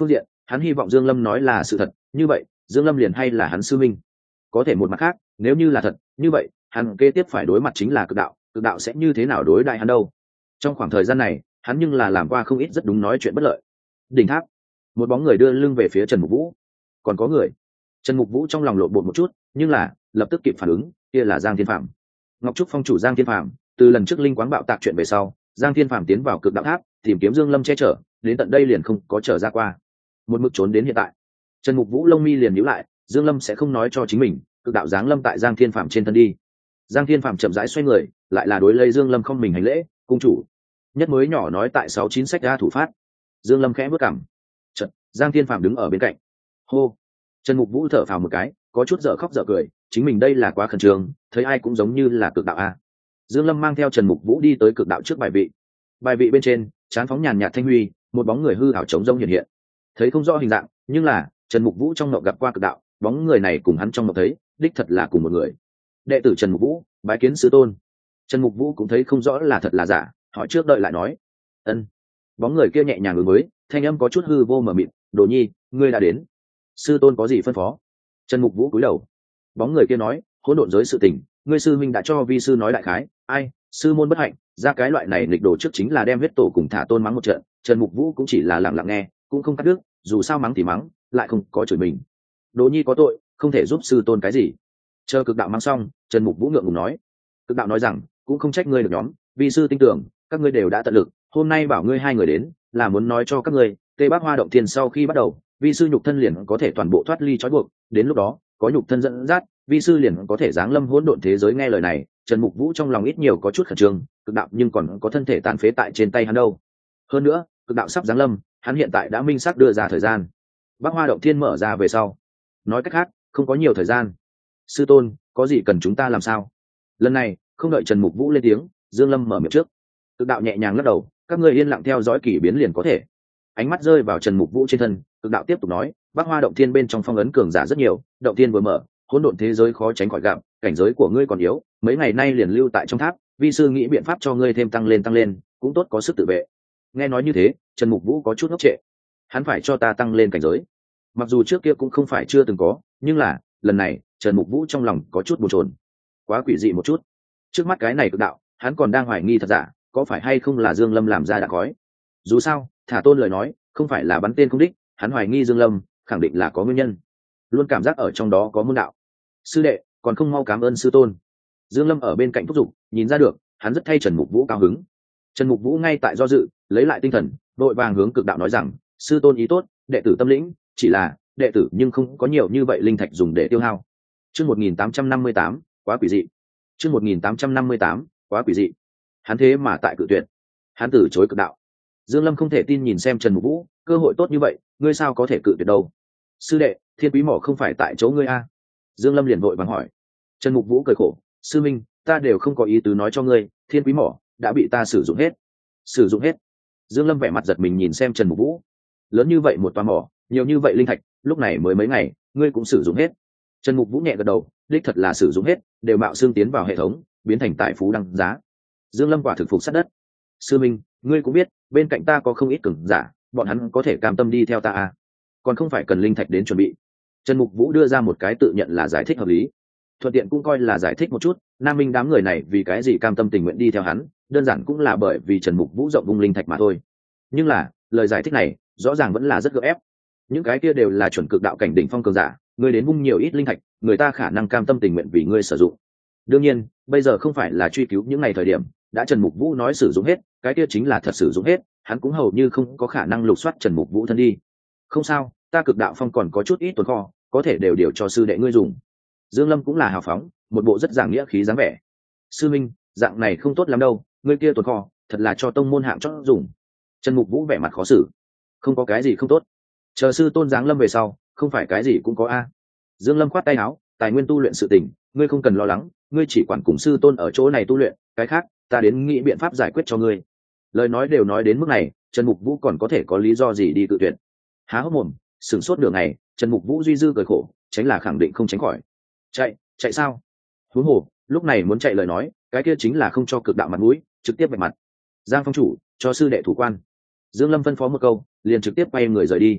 hắn hy vọng Dương Lâm nói là sự thật, như vậy Dương Lâm liền hay là hắn sư minh. Có thể một mặt khác, nếu như là thật, như vậy hắn kế tiếp phải đối mặt chính là cực đạo, cực đạo sẽ như thế nào đối đại hắn đâu. Trong khoảng thời gian này, hắn nhưng là làm qua không ít rất đúng nói chuyện bất lợi. Đỉnh tháp, một bóng người đưa lưng về phía Trần Mục Vũ. Còn có người. Trần Mục Vũ trong lòng lộn bột một chút, nhưng là lập tức kịp phản ứng, kia là Giang Thiên Phạm. Ngọc Trúc Phong chủ Giang Thiên Phạm, từ lần trước linh quáng bạo tạc chuyện về sau, Giang Thiên Phạm tiến vào cực đạo tháp, tìm kiếm Dương Lâm che chở, đến tận đây liền không có trở ra qua. Một mực trốn đến hiện tại. Trần Mục Vũ lông mi liền nhíu lại, Dương Lâm sẽ không nói cho chính mình, cực đạo giáng lâm tại Giang Thiên Phạm trên thân đi. Giang Thiên Phạm chậm rãi xoay người, lại là đối lấy Dương Lâm không mình hành lễ, cung chủ. Nhất mới nhỏ nói tại sáu chín sách ra thủ phát. Dương Lâm khẽ bước cằm. Chợt, Giang Thiên Phạm đứng ở bên cạnh. Hô. Trần Mục Vũ thở phào một cái, có chút dở khóc dở cười, chính mình đây là quá khẩn trương, thấy ai cũng giống như là cực đạo a. Dương Lâm mang theo Trần Mục Vũ đi tới cực đạo trước bài vị. Bài vị bên trên, trán phóng nhàn nhạt thanh huy, một bóng người hư ảo trống rỗng hiện hiện. Thấy không rõ hình dạng, nhưng là Trần Mục Vũ trong mộng gặp qua cực đạo, bóng người này cùng hắn trong mộng thấy, đích thật là cùng một người. Đệ tử Trần Mục Vũ, bái kiến sư tôn. Trần Mục Vũ cũng thấy không rõ là thật là giả, hỏi trước đợi lại nói. Ân. Bóng người kia nhẹ nhàng ứng với, thanh âm có chút hư vô mờ mịt, Đồ Nhi, ngươi đã đến. Sư tôn có gì phân phó? Trần Mục Vũ cúi đầu. Bóng người kia nói, hỗn độn giới sự tình, ngươi sư minh đã cho vi sư nói đại khái, ai, sư môn bất hạnh, ra cái loại này nghịch đồ trước chính là đem huyết tổ cùng thả tôn mắng một trận. Trần Mục Vũ cũng chỉ là lặng lặng nghe, cũng không cắt đứt, dù sao mắng thì mắng, lại không có chửi mình. Đồ Nhi có tội, không thể giúp sư tôn cái gì. Chờ cực đạo mang xong, Trần Mục Vũ ngượng ngùng nói. Cực đạo nói rằng, cũng không trách ngươi được nhóm, vi sư tin tưởng các ngươi đều đã tận lực, hôm nay bảo ngươi hai người đến là muốn nói cho các ngươi, Tê Bác Hoa động thiên sau khi bắt đầu, vi sư nhục thân liền có thể toàn bộ thoát ly trói buộc, đến lúc đó có nhục thân dẫn dắt, vi sư liền có thể giáng lâm hỗn độn thế giới. Nghe lời này, Trần Mục Vũ trong lòng ít nhiều có chút khẩn trương, cực đạo nhưng còn có thân thể tàn phế tại trên tay hắn đâu. Hơn nữa, cực đạo sắp giáng lâm, hắn hiện tại đã minh xác đưa ra thời gian. Bác Hoa động thiên mở ra về sau, nói cách khác, không có nhiều thời gian. Sư tôn, có gì cần chúng ta làm sao? Lần này, không đợi Trần Mục Vũ lên tiếng, Dương Lâm mở miệng trước. Cực đạo nhẹ nhàng lắc đầu, các ngươi yên lặng theo dõi kỳ biến liền có thể. Ánh mắt rơi vào Trần Mục Vũ trên thân, cực đạo tiếp tục nói, Bác Hoa động thiên bên trong phong ấn cường giả rất nhiều, động thiên vừa mở, hỗn độn thế giới khó tránh khỏi gặp, cảnh giới của ngươi còn yếu, mấy ngày nay liền lưu tại trong tháp, vi sư nghĩ biện pháp cho ngươi thêm tăng lên tăng lên, cũng tốt có sức tự vệ. Nghe nói như thế, Trần Mục Vũ có chút ngốc trệ. Hắn phải cho ta tăng lên cảnh giới. Mặc dù trước kia cũng không phải chưa từng có, nhưng là lần này Trần Mục Vũ trong lòng có chút bồn chồn, quá quỷ dị một chút. Trước mắt cái này cực đạo, hắn còn đang hoài nghi thật giả, có phải hay không là Dương Lâm làm ra đã khói. Dù sao, thả tôn lời nói, không phải là bắn tên không đích, hắn hoài nghi Dương Lâm, khẳng định là có nguyên nhân. Luôn cảm giác ở trong đó có môn đạo. Sư đệ, còn không mau cảm ơn sư tôn. Dương Lâm ở bên cạnh thúc giục, nhìn ra được, hắn rất thay Trần Mục Vũ cao hứng. Trần Mục Vũ ngay tại do dự, lấy lại tinh thần, đội vàng hướng cực đạo nói rằng, sư tôn ý tốt, đệ tử tâm lĩnh, chỉ là đệ tử nhưng không có nhiều như vậy linh thạch dùng để tiêu hao. Chương một nghìn tám trăm năm mươi tám, quá quỷ dị. Chương một nghìn tám trăm năm mươi tám, quá quỷ dị. Hắn thế mà tại cự tuyệt. Hắn từ chối cực đạo. Dương Lâm không thể tin nhìn xem Trần Mục Vũ, cơ hội tốt như vậy, ngươi sao có thể cự tuyệt đâu? Sư đệ, Thiên Quý Mỏ không phải tại chỗ ngươi a? Dương Lâm liền vội vàng hỏi. Trần Mục Vũ cười khổ, sư minh, ta đều không có ý tứ nói cho ngươi, Thiên Quý Mỏ đã bị ta sử dụng hết. Sử dụng hết? Dương Lâm vẻ mặt giật mình nhìn xem Trần Mục Vũ. Lớn như vậy một toa mỏ, nhiều như vậy linh thạch, lúc này mới mấy ngày, ngươi cũng sử dụng hết. Trần Mục Vũ nhẹ gật đầu, đích thật là sử dụng hết, đều mạo xương tiến vào hệ thống, biến thành tài phú đăng giá. Dương Lâm quả thực phục sát đất. Sư minh, ngươi cũng biết, bên cạnh ta có không ít cường giả, bọn hắn có thể cam tâm đi theo ta à? Còn không phải cần linh thạch đến chuẩn bị. Trần Mục Vũ đưa ra một cái tự nhận là giải thích hợp lý, thuận tiện cũng coi là giải thích một chút, Nam Minh đám người này vì cái gì cam tâm tình nguyện đi theo hắn, đơn giản cũng là bởi vì Trần Mục Vũ rộng vung linh thạch mà thôi. Nhưng là, lời giải thích này, rõ ràng vẫn là rất gượng ép. Những cái kia đều là chuẩn cực đạo cảnh đỉnh phong cường giả, ngươi đến vung nhiều ít linh thạch, người ta khả năng cam tâm tình nguyện vì ngươi sử dụng. Đương nhiên, bây giờ không phải là truy cứu những ngày thời điểm, đã Trần Mục Vũ nói sử dụng hết, cái kia chính là thật sử dụng hết, hắn cũng hầu như không có khả năng lục soát Trần Mục Vũ thân đi. Không sao, ta cực đạo phong còn có chút ít tồn kho, có thể đều điều cho sư đệ ngươi dùng. Dương Lâm cũng là hào phóng, một bộ rất giảng nghĩa khí dáng vẻ. Sư minh, dạng này không tốt lắm đâu, ngươi kia tồn kho, thật là cho tông môn hạng chót dùng. Trần Mục Vũ vẻ mặt khó xử. Không có cái gì không tốt, chờ sư tôn giáng lâm về sau, không phải cái gì cũng có a. Dương Lâm khoát tay áo, tài nguyên tu luyện sự tình, ngươi không cần lo lắng, ngươi chỉ quản cùng sư tôn ở chỗ này tu luyện, cái khác, ta đến nghĩ biện pháp giải quyết cho ngươi. Lời nói đều nói đến mức này, Trần Mục Vũ còn có thể có lý do gì đi tự tuyển? Há hốc mồm, sửng sốt đường này, Trần Mục Vũ duy dư cười khổ, tránh là khẳng định không tránh khỏi. Chạy, chạy sao? Huống hồ, lúc này muốn chạy lời nói, cái kia chính là không cho cực đạo mặt mũi, trực tiếp bạch mặt. Giang phong chủ, cho sư đệ thủ quan. Dương Lâm phân phó một câu, liền trực tiếp quay người rời đi.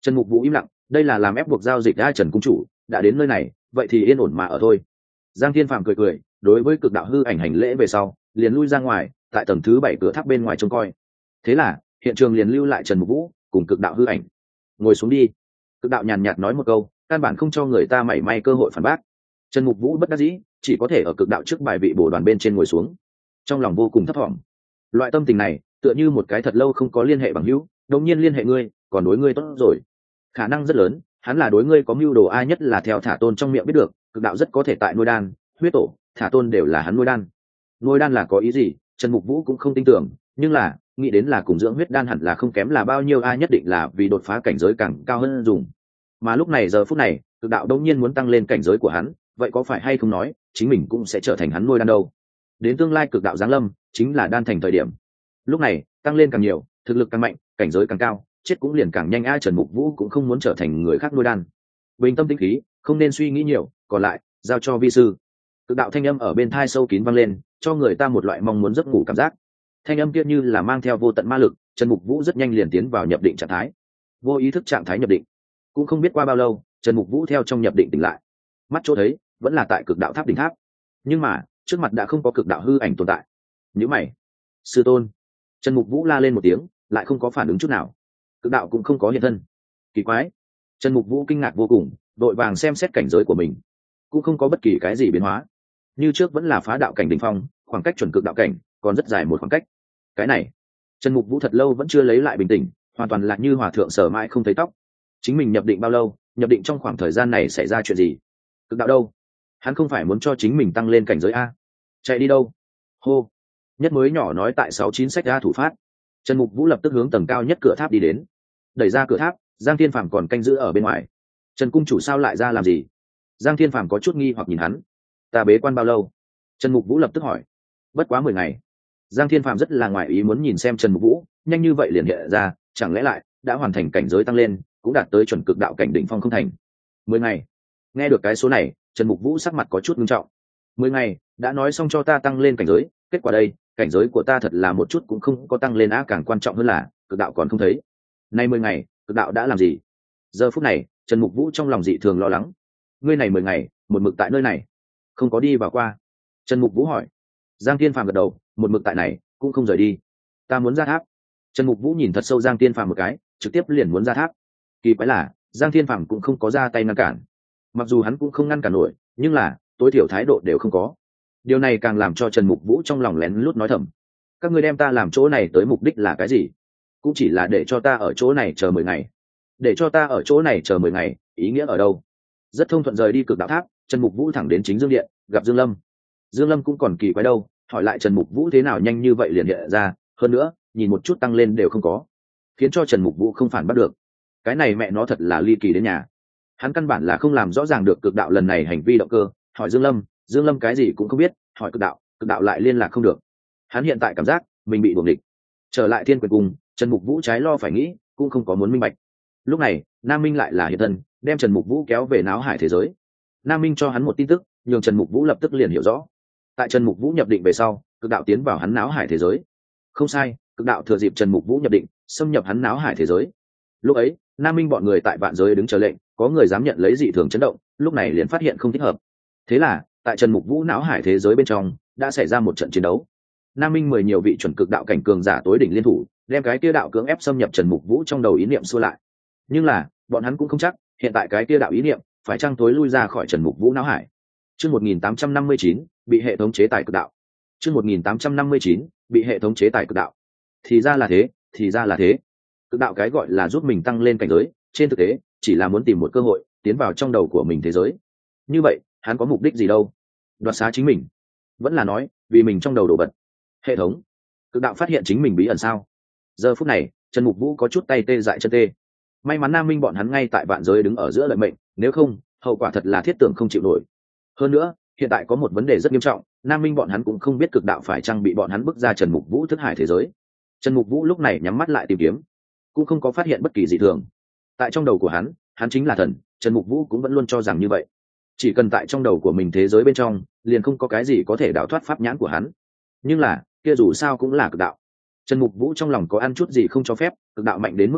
Trần Mục Vũ im lặng, đây là làm ép buộc giao dịch đã. Trần cung chủ đã đến nơi này, vậy thì yên ổn mà ở thôi. Giang Thiên Phàm cười cười, đối với cực đạo hư ảnh hành lễ về sau, liền lui ra ngoài, tại tầng thứ bảy cửa tháp bên ngoài trông coi. Thế là hiện trường liền lưu lại Trần Mục Vũ cùng cực đạo hư ảnh. Ngồi xuống đi. Cực đạo nhàn nhạt nói một câu, căn bản không cho người ta mảy may cơ hội phản bác. Trần Mục Vũ bất đắc dĩ, chỉ có thể ở cực đạo trước bài vị bổ đoàn bên trên ngồi xuống, trong lòng vô cùng thấp thỏm. Loại tâm tình này tựa như một cái thật lâu không có liên hệ bằng hữu đột nhiên liên hệ ngươi, còn đối ngươi tốt rồi. Khả năng rất lớn hắn là đối ngươi có mưu đồ, ai nhất là theo Thả Tôn trong miệng biết được cực đạo rất có thể tại nuôi đan, huyết tổ, Thả Tôn đều là hắn nuôi đan. Nuôi đan là có ý gì, Trần Mục Vũ cũng không tin tưởng, nhưng là nghĩ đến là cùng dưỡng huyết đan hẳn là không kém là bao nhiêu, ai nhất định là vì đột phá cảnh giới càng cao hơn dùng. Mà lúc này giờ phút này cực đạo đột nhiên muốn tăng lên cảnh giới của hắn, vậy có phải hay không nói chính mình cũng sẽ trở thành hắn nuôi đan đâu? Đến tương lai cực đạo giáng lâm chính là đan thành thời điểm, lúc này tăng lên càng nhiều, thực lực càng mạnh, cảnh giới càng cao, chết cũng liền càng nhanh. Ai Trần Mục Vũ cũng không muốn trở thành người khác nuôi đan. Bình tâm tĩnh khí, không nên suy nghĩ nhiều, còn lại giao cho vi sư. Cực đạo thanh âm ở bên thai sâu kín vang lên, cho người ta một loại mong muốn giấc ngủ cảm giác. Thanh âm kia như là mang theo vô tận ma lực, Trần Mục Vũ rất nhanh liền tiến vào nhập định trạng thái. Vô ý thức trạng thái nhập định. Cũng không biết qua bao lâu, Trần Mục Vũ theo trong nhập định tỉnh lại. Mắt chỗ thấy vẫn là tại cực đạo tháp đỉnh tháp, nhưng mà trước mặt đã không có cực đạo hư ảnh tồn tại. Nhíu mày, sư tôn. Trần Mục Vũ la lên một tiếng, lại không có phản ứng chút nào. Cực đạo cũng không có hiện thân. Kỳ quái. Trần Mục Vũ kinh ngạc vô cùng, đội vàng xem xét cảnh giới của mình, cũng không có bất kỳ cái gì biến hóa, như trước vẫn là phá đạo cảnh đỉnh phong, khoảng cách chuẩn cực đạo cảnh còn rất dài một khoảng cách. Cái này, Trần Mục Vũ thật lâu vẫn chưa lấy lại bình tĩnh, hoàn toàn là như hòa thượng sở mãi không thấy tóc. Chính mình nhập định bao lâu, nhập định trong khoảng thời gian này xảy ra chuyện gì? Cực đạo đâu? Hắn không phải muốn cho chính mình tăng lên cảnh giới a? Chạy đi đâu? Hô. Nhất mới nhỏ nói tại sáu chín sách ra thủ phát. Trần Mục Vũ lập tức hướng tầng cao nhất cửa tháp đi đến. Đẩy ra cửa tháp, Giang Thiên Phàm còn canh giữ ở bên ngoài. Trần cung chủ sao lại ra làm gì? Giang Thiên Phàm có chút nghi hoặc nhìn hắn. Ta bế quan bao lâu? Trần Mục Vũ lập tức hỏi. Bất quá mười ngày. Giang Thiên Phàm rất là ngoài ý muốn nhìn xem Trần Mục Vũ, nhanh như vậy liền hiện ra, chẳng lẽ lại đã hoàn thành cảnh giới tăng lên, cũng đạt tới chuẩn cực đạo cảnh đỉnh phong không thành? Mười ngày. Nghe được cái số này, Trần Mục Vũ sắc mặt có chút nghiêm trọng. Mười ngày đã nói xong cho ta tăng lên cảnh giới, kết quả đây cảnh giới của ta thật là một chút cũng không có tăng lên á, càng quan trọng hơn là cực đạo còn không thấy. Nay mười ngày cực đạo đã làm gì? Giờ phút này Trần Mục Vũ trong lòng dị thường lo lắng. Ngươi này mười ngày một mực tại nơi này, không có đi vào qua? Trần Mục Vũ hỏi. Giang Thiên Phàm gật đầu, một mực tại này cũng không rời đi. Ta muốn ra tháp. Trần Mục Vũ nhìn thật sâu Giang Thiên Phàm một cái, trực tiếp liền muốn ra tháp. Kỳ quái là Giang Thiên Phàm cũng không có ra tay ngăn cản. Mặc dù hắn cũng không ngăn cản nổi, nhưng là tối thiểu thái độ đều không có. Điều này càng làm cho Trần Mục Vũ trong lòng lén lút nói thầm, các ngươi đem ta làm chỗ này tới mục đích là cái gì? Cũng chỉ là để cho ta ở chỗ này chờ mười ngày. Để cho ta ở chỗ này chờ mười ngày, ý nghĩa ở đâu? Rất thông thuận rời đi cực đạo tháp, Trần Mục Vũ thẳng đến chính Dương điện, gặp Dương Lâm. Dương Lâm cũng còn kỳ quái đâu, hỏi lại Trần Mục Vũ thế nào nhanh như vậy liền hiện ra, hơn nữa nhìn một chút tăng lên đều không có, khiến cho Trần Mục Vũ không phản bắt được. Cái này mẹ nó thật là ly kỳ đến nhà. Hắn căn bản là không làm rõ ràng được cực đạo lần này hành vi động cơ, hỏi Dương Lâm, Dương Lâm cái gì cũng không biết, hỏi cực đạo, cực đạo lại liên lạc không được. Hắn hiện tại cảm giác mình bị đuổi địch. Trở lại Thiên Quyền Cung, Trần Mục Vũ trái lo phải nghĩ, cũng không có muốn minh bạch. Lúc này Nam Minh lại là hiện thân, đem Trần Mục Vũ kéo về náo hải thế giới. Nam Minh cho hắn một tin tức, nhường Trần Mục Vũ lập tức liền hiểu rõ. Tại Trần Mục Vũ nhập định về sau, cực đạo tiến vào hắn náo hải thế giới. Không sai, cực đạo thừa dịp Trần Mục Vũ nhập định, xâm nhập hắn náo hải thế giới. Lúc ấy Nam Minh bọn người tại vạn giới đứng chờ lệnh, có người dám nhận lấy dị thường chấn động, lúc này liền phát hiện không thích hợp. Thế là tại Trần Mục Vũ náo hải thế giới bên trong đã xảy ra một trận chiến đấu. Nam Minh mười nhiều vị chuẩn cực đạo cảnh cường giả tối đỉnh liên thủ, đem cái kia đạo cưỡng ép xâm nhập Trần Mục Vũ trong đầu ý niệm xua lại. Nhưng là bọn hắn cũng không chắc hiện tại cái kia đạo ý niệm phải chăng tối lui ra khỏi Trần Mục Vũ não hải. Chương một nghìn tám trăm năm mươi chín bị hệ thống chế tài cực đạo. Chương một nghìn tám trăm năm mươi chín bị hệ thống chế tài cực đạo. Thì ra là thế, thì ra là thế. Cực đạo cái gọi là giúp mình tăng lên cảnh giới, trên thực tế chỉ là muốn tìm một cơ hội tiến vào trong đầu của mình thế giới. Như vậy hắn có mục đích gì đâu? Đoạt xá chính mình, vẫn là nói vì mình trong đầu đổ bật? Hệ thống, cực đạo phát hiện chính mình bí ẩn sao? Giờ phút này Trần Mục Vũ có chút tay tê dại chân tê. May mắn Nam Minh bọn hắn ngay tại vạn giới đứng ở giữa lợi mệnh, nếu không hậu quả thật là thiết tưởng không chịu nổi. Hơn nữa hiện tại có một vấn đề rất nghiêm trọng, Nam Minh bọn hắn cũng không biết cực đạo phải chăng bị bọn hắn bức ra Trần Mục Vũ thức hải thế giới. Trần Mục Vũ lúc này nhắm mắt lại tìm kiếm, cũng không có phát hiện bất kỳ dị thường. Tại trong đầu của hắn, hắn chính là thần, Trần Mục Vũ cũng vẫn luôn cho rằng như vậy. Chỉ cần tại trong đầu của mình thế giới bên trong, liền không có cái gì có thể đảo thoát pháp nhãn của hắn. Nhưng là kia dù sao cũng là cực đạo. Trần Mục Vũ trong lòng có ăn chút gì không cho phép, cực đạo mạnh đến mức nào,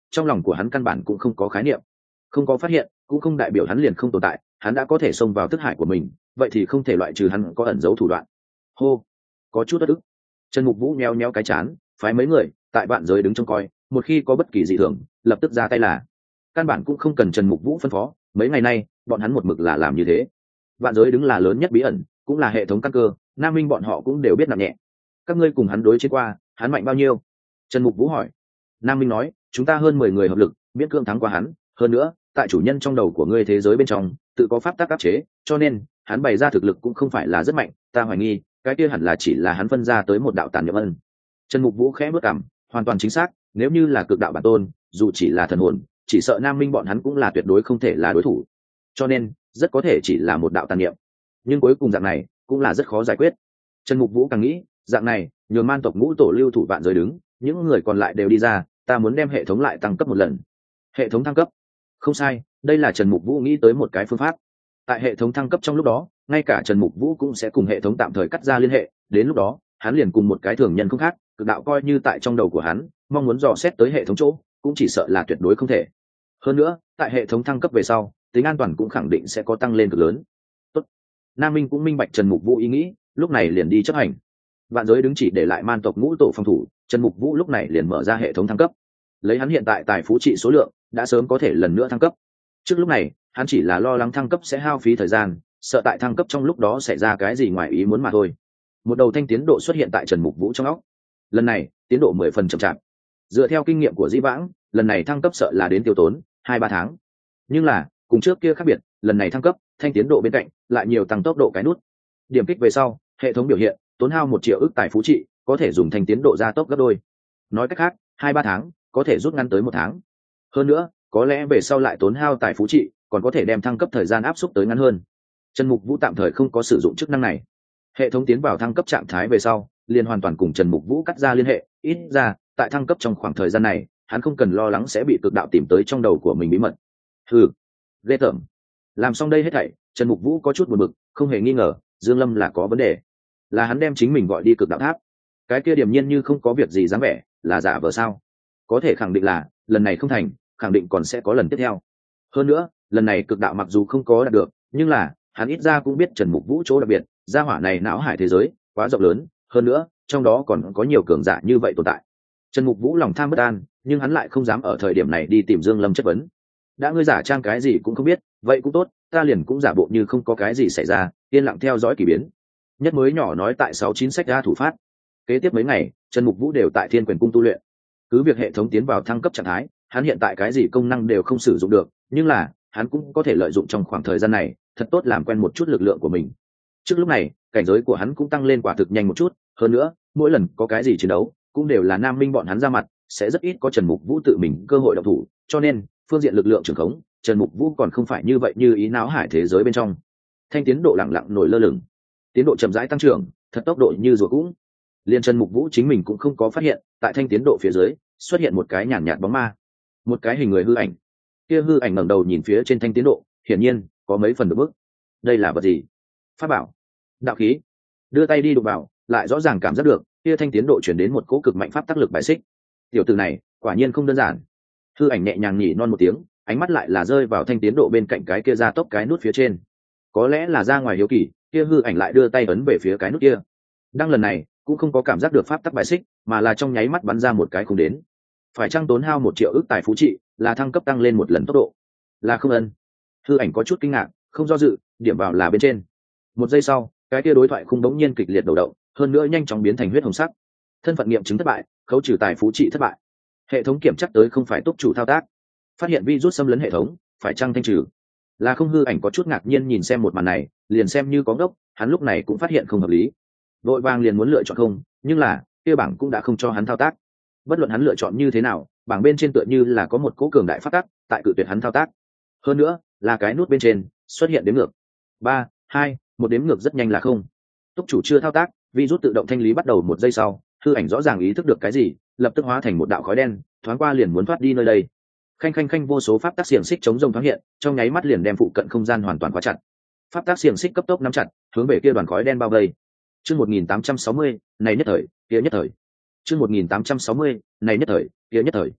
trong lòng của hắn căn bản cũng không có khái niệm. Không có phát hiện cũng không đại biểu hắn liền không tồn tại, hắn đã có thể xông vào thức hải của mình, vậy thì không thể loại trừ hắn có ẩn giấu thủ đoạn. Hô, có chút bất ức. Trần Mục Vũ nheo nheo cái chán, phái mấy người tại vạn giới đứng trông coi, một khi có bất kỳ dị thường lập tức ra tay là. Căn bản cũng không cần Trần Mục Vũ phân phó, mấy ngày nay bọn hắn một mực là làm như thế. Vạn giới đứng là lớn nhất bí ẩn, cũng là hệ thống căn cơ, Nam Minh bọn họ cũng đều biết nặng nhẹ. Các ngươi cùng hắn đối chiến qua, hắn mạnh bao nhiêu? Trần Mục Vũ hỏi. Nam Minh nói, chúng ta hơn mười người hợp lực miễn cưỡng thắng qua hắn, hơn nữa tại chủ nhân trong đầu của ngươi thế giới bên trong tự có pháp tắc áp chế, cho nên hắn bày ra thực lực cũng không phải là rất mạnh, ta hoài nghi cái kia hẳn là chỉ là hắn phân ra tới một đạo tàn niệm ân. Trần Mục Vũ khẽ bước cằm, hoàn toàn chính xác, nếu như là cực đạo bản tôn, dù chỉ là thần hồn, chỉ sợ Nam Minh bọn hắn cũng là tuyệt đối không thể là đối thủ, cho nên rất có thể chỉ là một đạo tàn niệm. Nhưng cuối cùng dạng này cũng là rất khó giải quyết. Trần Mục Vũ càng nghĩ, dạng này nhường man tộc ngũ tổ lưu thủ vạn giới đứng, những người còn lại đều đi ra, ta muốn đem hệ thống lại tăng cấp một lần. Hệ thống thăng cấp? Không sai, đây là Trần Mục Vũ nghĩ tới một cái phương pháp. Tại hệ thống thăng cấp trong lúc đó, ngay cả Trần Mục Vũ cũng sẽ cùng hệ thống tạm thời cắt ra liên hệ, đến lúc đó hắn liền cùng một cái thường nhân không khác, cực đạo coi như tại trong đầu của hắn, mong muốn dò xét tới hệ thống chỗ cũng chỉ sợ là tuyệt đối không thể. Hơn nữa tại hệ thống thăng cấp về sau, tính an toàn cũng khẳng định sẽ có tăng lên cực lớn. Tốt. Nam Minh cũng minh bạch Trần Mục Vũ ý nghĩ, lúc này liền đi chấp hành. Vạn giới đứng chỉ để lại man tộc ngũ tổ phòng thủ, Trần Mục Vũ lúc này liền mở ra hệ thống thăng cấp. Lấy hắn hiện tại tài phú trị số lượng, đã sớm có thể lần nữa thăng cấp. Trước lúc này hắn chỉ là lo lắng thăng cấp sẽ hao phí thời gian, sợ tại thăng cấp trong lúc đó xảy ra cái gì ngoài ý muốn mà thôi. Một đầu thanh tiến độ xuất hiện tại Trần Mục Vũ trong óc. Lần này tiến độ mười phần chậm chạp. Dựa theo kinh nghiệm của Dĩ Vãng, lần này thăng cấp sợ là đến tiêu tốn hai ba tháng. Nhưng là cùng trước kia khác biệt, lần này thăng cấp thanh tiến độ bên cạnh lại nhiều tăng tốc độ cái nút. Điểm kích về sau, hệ thống biểu hiện tốn hao một triệu ức tài phú trị, có thể dùng thanh tiến độ gia tốc gấp đôi. Nói cách khác, hai ba tháng có thể rút ngắn tới một tháng. Hơn nữa có lẽ về sau lại tốn hao tài phú trị, còn có thể đem thăng cấp thời gian áp suất tới ngắn hơn. Trần Mục Vũ tạm thời không có sử dụng chức năng này. Hệ thống tiến vào thăng cấp trạng thái về sau, liền hoàn toàn cùng Trần Mục Vũ cắt ra liên hệ, ít ra tại thăng cấp trong khoảng thời gian này, hắn không cần lo lắng sẽ bị cực đạo tìm tới trong đầu của mình bí mật. Hừ, ghê tởm. Làm xong đây hết thảy, Trần Mục Vũ có chút buồn bực, không hề nghi ngờ Dương Lâm là có vấn đề, là hắn đem chính mình gọi đi cực đạo tháp. Cái kia điềm nhiên như không có việc gì dáng vẻ, là giả vờ sao? Có thể khẳng định là lần này không thành, khẳng định còn sẽ có lần tiếp theo. Hơn nữa lần này cực đạo mặc dù không có đạt được, nhưng là hắn ít ra cũng biết Trần Mục Vũ chỗ đặc biệt, gia hỏa này não hải thế giới quá rộng lớn, hơn nữa trong đó còn có nhiều cường giả như vậy tồn tại. Trần Mục Vũ lòng tham bất an, nhưng hắn lại không dám ở thời điểm này đi tìm Dương Lâm chất vấn. Đã ngươi giả trang cái gì cũng không biết, vậy cũng tốt, ta liền cũng giả bộ như không có cái gì xảy ra, yên lặng theo dõi kỳ biến. Nhất mới nhỏ nói tại sáu chín sách ra thủ phát. Kế tiếp mấy ngày, Trần Mục Vũ đều tại Thiên Quyền Cung tu luyện. Cứ việc hệ thống tiến vào thăng cấp trạng thái, hắn hiện tại cái gì công năng đều không sử dụng được, nhưng là hắn cũng có thể lợi dụng trong khoảng thời gian này, thật tốt làm quen một chút lực lượng của mình. Trước lúc này, cảnh giới của hắn cũng tăng lên quả thực nhanh một chút, hơn nữa, mỗi lần có cái gì chiến đấu, cũng đều là Nam Minh bọn hắn ra mặt, sẽ rất ít có Trần Mục Vũ tự mình cơ hội động thủ, cho nên, phương diện lực lượng trường khống, Trần Mục Vũ còn không phải như vậy như ý não hải thế giới bên trong. Thanh tiến độ lặng lặng nổi lơ lửng, tiến độ chậm rãi tăng trưởng, thật tốc độ như rùa cũng. Liên Trần Mục Vũ chính mình cũng không có phát hiện, tại thanh tiến độ phía dưới, xuất hiện một cái nhàn nhạt bóng ma, một cái hình người hư ảnh. Kia hư ảnh ngẩng đầu nhìn phía trên thanh tiến độ, hiển nhiên có mấy phần được bước. Đây là vật gì? Pháp bảo, đạo khí. Đưa tay đi đụng vào, lại rõ ràng cảm giác được kia thanh tiến độ chuyển đến một cỗ cực mạnh pháp tác lực bài xích. Tiểu tử này quả nhiên không đơn giản. Hư ảnh nhẹ nhàng nhỉ non một tiếng, ánh mắt lại là rơi vào thanh tiến độ bên cạnh cái kia ra tốc cái nút phía trên. Có lẽ là ra ngoài hiếu kỳ, kia hư ảnh lại đưa tay ấn về phía cái nút kia. Đăng lần này cũng không có cảm giác được pháp tắc bài xích, mà là trong nháy mắt bắn ra một cái không đến. Phải chăng tốn hao một triệu ức tài phú trị, là thăng cấp tăng lên một lần tốc độ? Là không ân. Hư ảnh có chút kinh ngạc, không do dự, điểm vào là bên trên. Một giây sau, cái kia đối thoại khung đống nhiên kịch liệt đầu động, hơn nữa nhanh chóng biến thành huyết hồng sắc. Thân phận nghiệm chứng thất bại, khấu trừ tài phú trị thất bại. Hệ thống kiểm chắc tới không phải túc chủ thao tác, phát hiện virus xâm lấn hệ thống, phải chăng thanh trừ? Là không. Hư ảnh có chút ngạc nhiên nhìn xem một màn này, liền xem như có ngốc, hắn lúc này cũng phát hiện không hợp lý, vội vàng liền muốn lựa chọn không, nhưng là kia bảng cũng đã không cho hắn thao tác. Bất luận hắn lựa chọn như thế nào, bảng bên trên tựa như là có một cố cường đại phát tắc tại cự tuyệt hắn thao tác. Hơn nữa là cái nút bên trên xuất hiện đếm ngược ba hai một, đếm ngược rất nhanh là không. Túc chủ chưa thao tác, virus tự động thanh lý bắt đầu. Một giây sau, hư ảnh rõ ràng ý thức được cái gì, lập tức hóa thành một đạo khói đen, thoáng qua liền muốn thoát đi nơi đây. Khanh khanh khanh, vô số pháp tác xiềng xích chống rông thoáng hiện, trong nháy mắt liền đem phụ cận không gian hoàn toàn khóa chặt. Pháp tác xiềng xích cấp tốc nắm chặt, hướng về kia đoàn khói đen bao vây. Chương một nghìn tám trăm sáu mươi, này nhất thời, kia nhất thời. Chương một nghìn tám trăm sáu mươi, này nhất thời, kia nhất thời.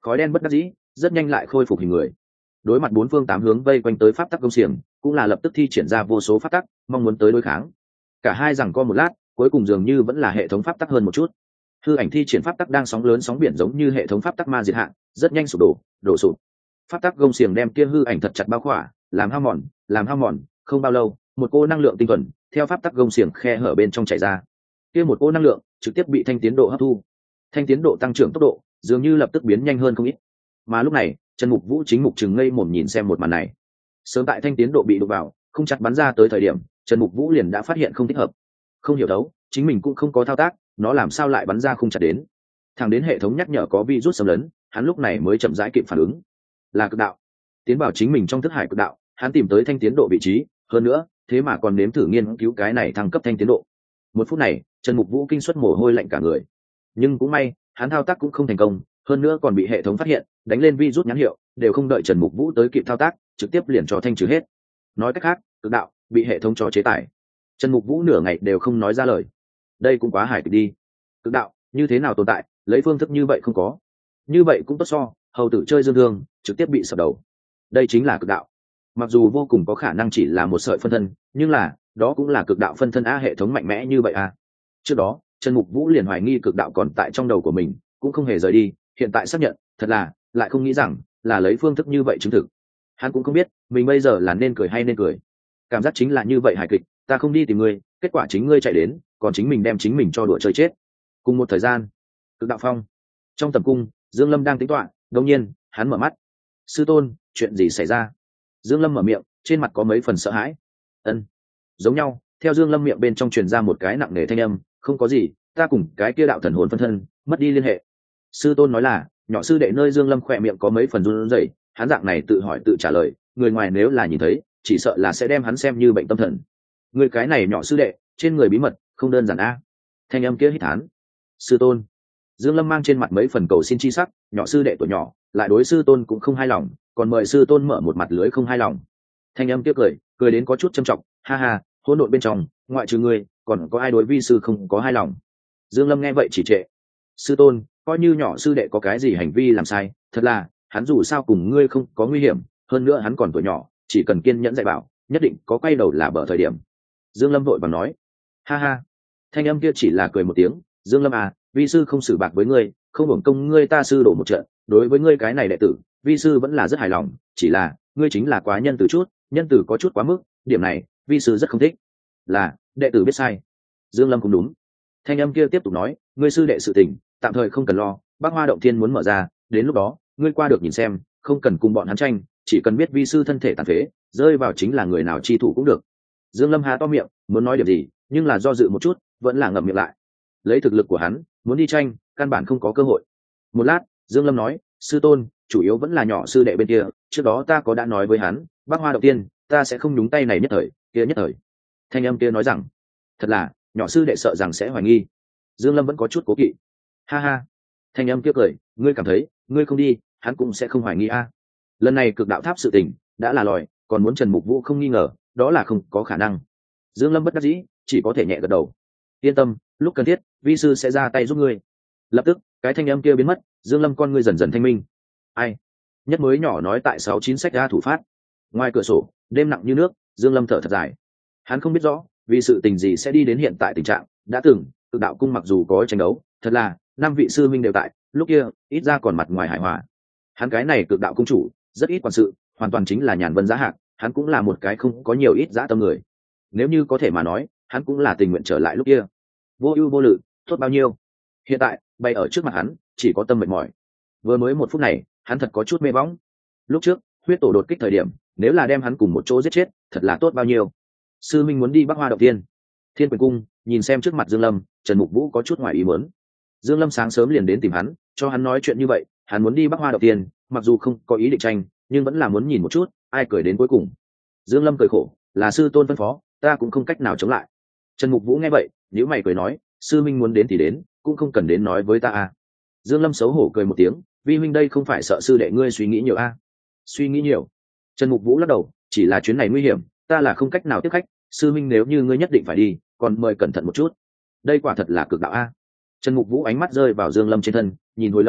khói đen bất đắc dĩ rất nhanh lại khôi phục hình người. Đối mặt bốn phương tám hướng vây quanh tới pháp tắc công xiềng, cũng là lập tức thi triển ra vô số pháp tắc mong muốn tới đối kháng. Cả hai rằng co một lát, cuối cùng dường như vẫn là hệ thống pháp tắc hơn một chút. Hư ảnh thi triển pháp tắc đang sóng lớn sóng biển giống như hệ thống pháp tắc ma diệt hạn, rất nhanh sụp đổ đổ sụp. Pháp tắc gông xiềng đem kia hư ảnh thật chặt bao khỏa, làm hao mòn làm hao mòn không bao lâu, một cô năng lượng tinh thuần theo pháp tắc gông xiềng khe hở bên trong chảy ra. Kia một cô năng lượng trực tiếp bị thanh tiến độ hấp thu. Thanh tiến độ tăng trưởng tốc độ dường như lập tức biến nhanh hơn không ít. Mà lúc này Trần Mục Vũ chính mục chừng ngây mồm nhìn xem một màn này. Sớm tại thanh tiến độ bị đụng vào không chặt bắn ra tới thời điểm, Trần Mục Vũ liền đã phát hiện không thích hợp. Không hiểu đấu, chính mình cũng không có thao tác, nó làm sao lại bắn ra không chặt đến. Thẳng đến hệ thống nhắc nhở có virus xâm lấn, hắn lúc này mới chậm rãi kịp phản ứng. Là cực đạo. Tiến vào chính mình trong thức hải cực đạo, hắn tìm tới thanh tiến độ vị trí, hơn nữa, thế mà còn nếm thử nghiên cứu cái này thăng cấp thanh tiến độ. Một phút này, Trần Mục Vũ kinh suất mồ hôi lạnh cả người. Nhưng cũng may, hắn thao tác cũng không thành công, hơn nữa còn bị hệ thống phát hiện, đánh lên virus nhãn hiệu, đều không đợi Trần Mục Vũ tới kịp thao tác, trực tiếp liền cho thanh trừ hết. Nói cách khác, cực đạo bị hệ thống cho chế tài. Trần Mục Vũ nửa ngày đều không nói ra lời. Đây cũng quá hài kịch đi. Cực đạo như thế nào tồn tại, lấy phương thức như vậy không có. Như vậy cũng tốt so, hầu tử chơi dương thương, trực tiếp bị sập đầu. Đây chính là cực đạo. Mặc dù vô cùng có khả năng chỉ là một sợi phân thân, nhưng là, đó cũng là cực đạo phân thân a, hệ thống mạnh mẽ như vậy a. Trước đó, Trần Mục Vũ liền hoài nghi cực đạo còn tại trong đầu của mình, cũng không hề rời đi, hiện tại xác nhận, thật là, lại không nghĩ rằng là lấy phương thức như vậy chứng thực. Hắn cũng không biết, mình bây giờ là nên cười hay nên cười. Cảm giác chính là như vậy hài kịch, ta không đi tìm ngươi, kết quả chính ngươi chạy đến, còn chính mình đem chính mình cho đùa chơi chết. Cùng một thời gian, Cực đạo phong, trong tầm cung, Dương Lâm đang tính toán, đột nhiên, hắn mở mắt. Sư tôn, chuyện gì xảy ra? Dương Lâm mở miệng, trên mặt có mấy phần sợ hãi. Ân, giống nhau, theo Dương Lâm miệng bên trong truyền ra một cái nặng nề thanh âm, không có gì, ta cùng cái kia đạo thần hồn phân thân mất đi liên hệ. Sư tôn nói là, nhỏ sư đệ nơi Dương Lâm khỏe miệng có mấy phần run rẩy, hắn dạng này tự hỏi tự trả lời, người ngoài nếu là nhìn thấy, chỉ sợ là sẽ đem hắn xem như bệnh tâm thần. Người cái này nhỏ sư đệ, trên người bí mật, không đơn giản a. Thanh âm kia hít thán. Sư tôn. Dương Lâm mang trên mặt mấy phần cầu xin chi sắc, nhỏ sư đệ tuổi nhỏ, lại đối sư tôn cũng không hài lòng, còn mời sư tôn mở một mặt lưới không hài lòng. Thanh âm kia cười, cười đến có chút châm trọng, ha ha, hỗn độn bên trong, ngoại trừ ngươi, còn có ai đối vi sư không có hài lòng? Dương Lâm nghe vậy chỉ trệ. Sư tôn, coi như nhỏ sư đệ có cái gì hành vi làm sai, thật là, hắn dù sao cùng ngươi không có nguy hiểm, hơn nữa hắn còn tuổi nhỏ, chỉ cần kiên nhẫn dạy bảo, nhất định có quay đầu là bờ thời điểm. Dương Lâm vội vàng nói, ha ha. Thanh âm kia chỉ là cười một tiếng, Dương Lâm à, vi sư không xử bạc với ngươi, không hưởng công ngươi ta sư đổ một trận, đối với ngươi cái này đệ tử, vi sư vẫn là rất hài lòng, chỉ là, ngươi chính là quá nhân từ chút, nhân từ có chút quá mức, điểm này, vi sư rất không thích. Là, đệ tử biết sai. Dương Lâm cũng đúng. Thanh âm kia tiếp tục nói, ngươi sư đệ sự tình, tạm thời không cần lo, Bắc Hoa động thiên muốn mở ra, đến lúc đó, ngươi qua được nhìn xem, không cần cùng bọn hắn tranh, chỉ cần biết vi sư thân thể tàn phế, rơi vào chính là người nào chi thủ cũng được. Dương Lâm há to miệng, muốn nói điểm gì, nhưng là do dự một chút, vẫn là ngậm miệng lại. Lấy thực lực của hắn, muốn đi tranh, căn bản không có cơ hội. Một lát, Dương Lâm nói, sư tôn, chủ yếu vẫn là nhỏ sư đệ bên kia, trước đó ta có đã nói với hắn, Bắc Hoa động tiên, ta sẽ không nhúng tay này nhất thời, kia nhất thời. Thanh âm kia nói rằng, thật là, nhỏ sư đệ sợ rằng sẽ hoài nghi. Dương Lâm vẫn có chút cố kỵ. Ha ha. Thanh âm kia cười, ngươi cảm thấy, ngươi không đi, hắn cũng sẽ không hoài nghi a. Lần này cực đạo tháp sự tình đã là lòi, còn muốn Trần Mục Vũ không nghi ngờ, đó là không có khả năng. Dương Lâm bất đắc dĩ, chỉ có thể nhẹ gật đầu. Yên tâm, lúc cần thiết, vi sư sẽ ra tay giúp ngươi. Lập tức, cái thanh âm kia biến mất, Dương Lâm con ngươi dần dần thanh minh. Ai? Nhất mới nhỏ nói tại sáu chín sách ra thủ phát. Ngoài cửa sổ, đêm nặng như nước, Dương Lâm thở thật dài. Hắn không biết rõ, vì sự tình gì sẽ đi đến hiện tại tình trạng, đã từng, Cực đạo cung mặc dù có tranh đấu, thật là, năm vị sư minh đều tại, lúc kia, ít ra còn mặt ngoài hài hòa. Hắn cái này Cực đạo cung chủ, rất ít quan sự, hoàn toàn chính là nhàn vân giá hạc, hắn cũng là một cái không có nhiều ít dã tâm người. Nếu như có thể mà nói, hắn cũng là tình nguyện trở lại lúc kia. Vô ưu vô lự, tốt bao nhiêu. Hiện tại, bay ở trước mặt hắn, chỉ có tâm mệt mỏi. Vừa mới một phút này, hắn thật có chút mê bóng. Lúc trước, huyết tổ đột kích thời điểm, nếu là đem hắn cùng một chỗ giết chết, thật là tốt bao nhiêu. Sư minh muốn đi Bắc Hoa động tiên. Thiên Quyền cung, nhìn xem trước mặt Dương Lâm, Trần Mục Vũ có chút ngoài ý muốn. Dương Lâm sáng sớm liền đến tìm hắn, cho hắn nói chuyện như vậy, hắn muốn đi Bắc Hoa động tiên, mặc dù không có ý định tranh, nhưng vẫn là muốn nhìn một chút, ai cười đến cuối cùng. Dương Lâm cười khổ, là sư tôn phân phó, ta cũng không cách nào chống lại. Trần Mục Vũ nghe vậy, nếu mày cười nói, sư minh muốn đến thì đến, cũng không cần đến nói với ta à. Dương Lâm xấu hổ cười một tiếng, vi huynh đây không phải sợ sư đệ ngươi suy nghĩ nhiều à. Suy nghĩ nhiều. Trần Mục Vũ lắc đầu, chỉ là chuyến này nguy hiểm, ta là không cách nào tiếp khách, sư minh nếu như ngươi nhất định phải đi, còn mời cẩn thận một chút. Đây quả thật là cực đạo a. Trần Mục Vũ ánh mắt rơi vào Dương Lâm trên thân, nhìn hồi lâu,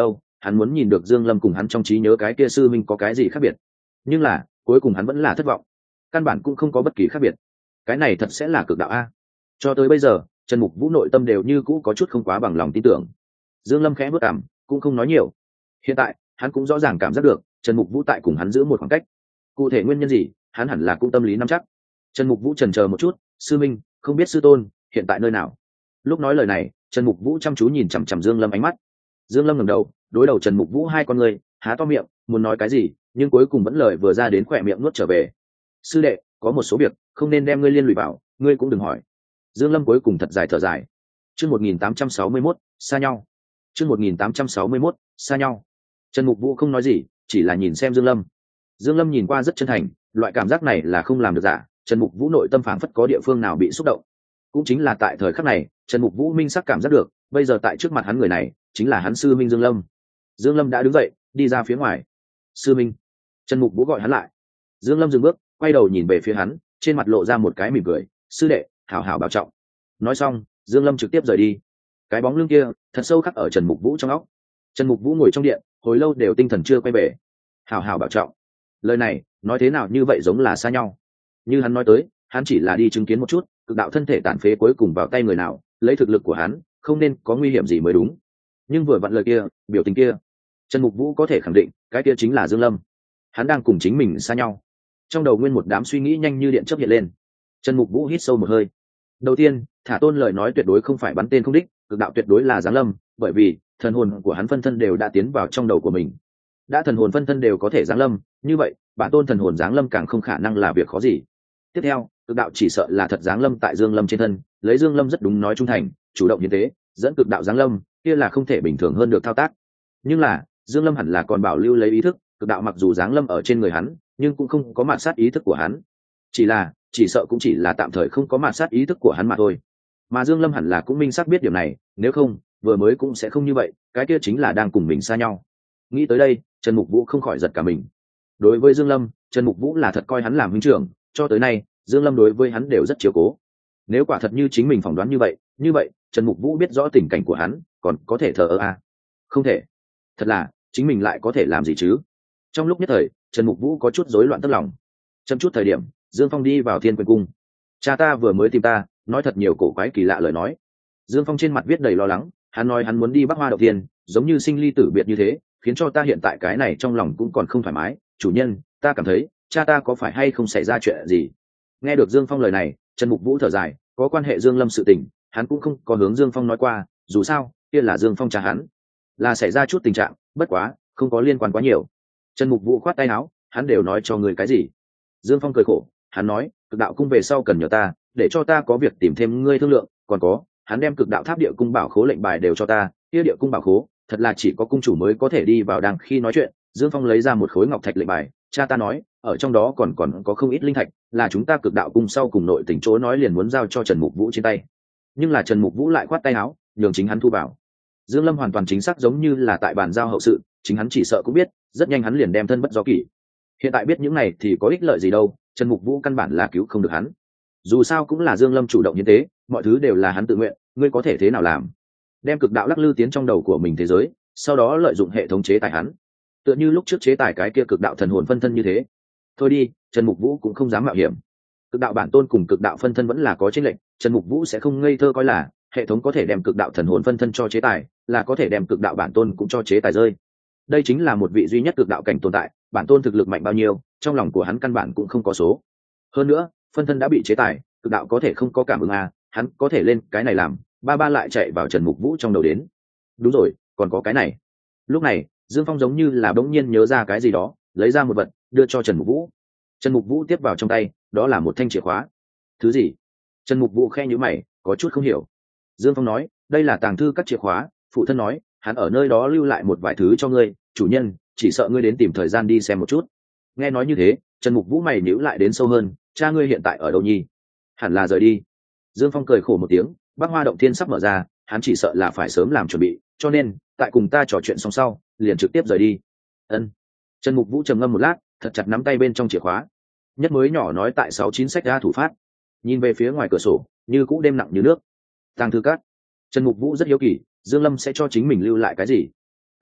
hắn muốn nhìn được Dương Lâm cùng hắn trong trí nhớ cái kia sư minh có cái gì khác biệt, nhưng là cuối cùng hắn vẫn là thất vọng, căn bản cũng không có bất kỳ khác biệt. Cái này thật sẽ là cực đạo a? Cho tới bây giờ Trần Mục Vũ nội tâm đều như cũ có chút không quá bằng lòng tin tưởng. Dương Lâm khẽ bước cằm, cũng không nói nhiều. Hiện tại hắn cũng rõ ràng cảm giác được Trần Mục Vũ tại cùng hắn giữ một khoảng cách. Cụ thể nguyên nhân gì hắn hẳn là cũng tâm lý nắm chắc. Trần Mục Vũ chần chờ một chút, sư minh, không biết sư tôn hiện tại nơi nào? Lúc nói lời này Trần Mục Vũ chăm chú nhìn chằm chằm Dương Lâm ánh mắt. Dương Lâm ngẩng đầu, đối đầu Trần Mục Vũ hai con người, há to miệng muốn nói cái gì, nhưng cuối cùng vẫn lời vừa ra đến khỏe miệng nuốt trở về. Sư đệ, có một số việc không nên đem ngươi liên lụy vào, ngươi cũng đừng hỏi. Dương Lâm cuối cùng thật dài thở dài. Chương một nghìn tám trăm sáu mươi mốt, xa nhau. Chương một nghìn tám trăm sáu mươi mốt, xa nhau. Trần Mục Vũ không nói gì, chỉ là nhìn xem Dương Lâm. Dương Lâm nhìn qua rất chân thành, loại cảm giác này là không làm được giả. Trần Mục Vũ nội tâm phảng phất có địa phương nào bị xúc động. Cũng chính là tại thời khắc này, Trần Mục Vũ minh sắc cảm giác được, bây giờ tại trước mặt hắn người này, chính là hắn sư minh Dương Lâm. Dương Lâm đã đứng dậy, đi ra phía ngoài. Sư minh. Trần Mục Vũ gọi hắn lại. Dương Lâm dừng bước, quay đầu nhìn về phía hắn, trên mặt lộ ra một cái mỉm cười. Sư đệ, hảo hảo bảo trọng. Nói xong Dương Lâm trực tiếp rời đi. Cái bóng lưng kia thật sâu khắc ở Trần Mục Vũ trong óc. Trần Mục Vũ ngồi trong điện hồi lâu đều tinh thần chưa quay về. Hảo hảo bảo trọng, lời này nói thế nào như vậy giống là xa nhau. Như hắn nói tới, hắn chỉ là đi chứng kiến một chút cực đạo thân thể tàn phế cuối cùng vào tay người nào, lấy thực lực của hắn không nên có nguy hiểm gì mới đúng. Nhưng vừa vặn lời kia, biểu tình kia, Trần Mục Vũ có thể khẳng định cái kia chính là Dương Lâm. Hắn đang cùng chính mình xa nhau. Trong đầu nguyên một đám suy nghĩ nhanh như điện chớp hiện lên. Trần Mục Vũ hít sâu một hơi. Đầu tiên, Thả Tôn lời nói tuyệt đối không phải bắn tên không đích, cực đạo tuyệt đối là giáng lâm, bởi vì thần hồn của hắn phân thân đều đã tiến vào trong đầu của mình. Đã thần hồn phân thân đều có thể giáng lâm, như vậy bản tôn thần hồn giáng lâm càng không khả năng là việc khó gì. Tiếp theo, cực đạo chỉ sợ là thật giáng lâm tại Dương Lâm trên thân, lấy Dương Lâm rất đúng nói trung thành, chủ động như thế, dẫn cực đạo giáng lâm, kia là không thể bình thường hơn được thao tác. Nhưng là Dương Lâm hẳn là còn bảo lưu lấy ý thức, cực đạo mặc dù giáng lâm ở trên người hắn, nhưng cũng không có mạt sát ý thức của hắn. Chỉ là chỉ sợ cũng chỉ là tạm thời không có mạt sát ý thức của hắn mà thôi. Mà Dương Lâm hẳn là cũng minh xác biết điều này, nếu không vừa mới cũng sẽ không như vậy, cái kia chính là đang cùng mình xa nhau. Nghĩ tới đây Trần Mục Vũ không khỏi giật cả mình. Đối với Dương Lâm, Trần Mục Vũ là thật coi hắn làm huynh trưởng, cho tới nay Dương Lâm đối với hắn đều rất chiếu cố. Nếu quả thật như chính mình phỏng đoán như vậy, như vậy Trần Mục Vũ biết rõ tình cảnh của hắn, còn có thể thờ ơ à? Không thể. Thật là chính mình lại có thể làm gì chứ? Trong lúc nhất thời Trần Mục Vũ có chút rối loạn tức lòng. Chậm chút thời điểm Dương Phong đi vào Thiên Quyền Cung. Cha ta vừa mới tìm ta, nói thật nhiều cổ quái kỳ lạ lời nói. Dương Phong trên mặt viết đầy lo lắng, hắn nói hắn muốn đi Bắc Hoa Động Thiên, giống như sinh ly tử biệt như thế, khiến cho ta hiện tại cái này trong lòng cũng còn không thoải mái. Chủ nhân, ta cảm thấy cha ta có phải hay không xảy ra chuyện gì? Nghe được Dương Phong lời này, Trần Mục Vũ thở dài, có quan hệ Dương Lâm sự tình, hắn cũng không có hướng Dương Phong nói qua, dù sao kia là Dương Phong cha hắn, là xảy ra chút tình trạng, bất quá không có liên quan quá nhiều. Trần Mục Vũ khoát tay áo, hắn đều nói cho người cái gì? Dương Phong cười khổ, hắn nói cực đạo cung về sau cần nhờ ta, để cho ta có việc tìm thêm ngươi thương lượng, còn có hắn đem cực đạo tháp địa cung bảo khố lệnh bài đều cho ta, kia địa cung bảo khố thật là chỉ có cung chủ mới có thể đi vào. Đang khi nói chuyện Dương Phong lấy ra một khối ngọc thạch lệnh bài, cha ta nói ở trong đó còn còn có không ít linh thạch, là chúng ta cực đạo cung sau cùng nội tình chỗ nói liền muốn giao cho Trần Mục Vũ trên tay, nhưng là Trần Mục Vũ lại khoát tay áo, nhường chính hắn thu vào. Dương Lâm hoàn toàn chính xác giống như là tại bàn giao hậu sự, chính hắn chỉ sợ cũng biết, rất nhanh hắn liền đem thân bất do kỷ. Hiện tại biết những này thì có ích lợi gì đâu, Trần Mục Vũ căn bản là cứu không được hắn. Dù sao cũng là Dương Lâm chủ động như thế, mọi thứ đều là hắn tự nguyện, ngươi có thể thế nào làm? Đem cực đạo lắc lư tiến trong đầu của mình thế giới, sau đó lợi dụng hệ thống chế tài hắn, tựa như lúc trước chế tài cái kia cực đạo thần hồn phân thân như thế. Thôi đi, Trần Mục Vũ cũng không dám mạo hiểm. Cực đạo bản tôn cùng cực đạo phân thân vẫn là có chênh lệch, Trần Mục Vũ sẽ không ngây thơ coi là hệ thống có thể đem cực đạo thần hồn phân thân cho chế tài, là có thể đem cực đạo bản tôn cũng cho chế tài rơi. Đây chính là một vị duy nhất cực đạo cảnh tồn tại, bản tôn thực lực mạnh bao nhiêu, trong lòng của hắn căn bản cũng không có số. Hơn nữa, phân thân đã bị chế tài, cực đạo có thể không có cảm ứng à, hắn có thể lên cái này làm, ba ba lại chạy vào Trần Mục Vũ trong đầu đến. Đúng rồi, còn có cái này. Lúc này, Dương Phong giống như là bỗng nhiên nhớ ra cái gì đó, lấy ra một vật, đưa cho Trần Mục Vũ. Trần Mục Vũ tiếp vào trong tay, đó là một thanh chìa khóa. Thứ gì? Trần Mục Vũ khe nhíu mày, có chút không hiểu. Dương Phong nói, đây là tàng thư các chìa khóa, phụ thân nói, hắn ở nơi đó lưu lại một vài thứ cho ngươi, chủ nhân, chỉ sợ ngươi đến tìm thời gian đi xem một chút. Nghe nói như thế, Trần Mục Vũ mày nhíu lại đến sâu hơn, cha ngươi hiện tại ở đâu nhi? Hẳn là rời đi. Dương Phong cười khổ một tiếng, Bắc Hoa Động Thiên sắp mở ra, hắn chỉ sợ là phải sớm làm chuẩn bị, cho nên tại cùng ta trò chuyện xong sau, liền trực tiếp rời đi. Ân. Trần Mục Vũ trầm ngâm một lát, thật chặt nắm tay bên trong chìa khóa. Nhất mới nhỏ nói tại sáu chín sách ra thủ phát. Nhìn về phía ngoài cửa sổ, như cũ đêm nặng như nước. Tàng thư các. Trần Mục Vũ rất hiếu kỳ, Dương Lâm sẽ cho chính mình lưu lại cái gì?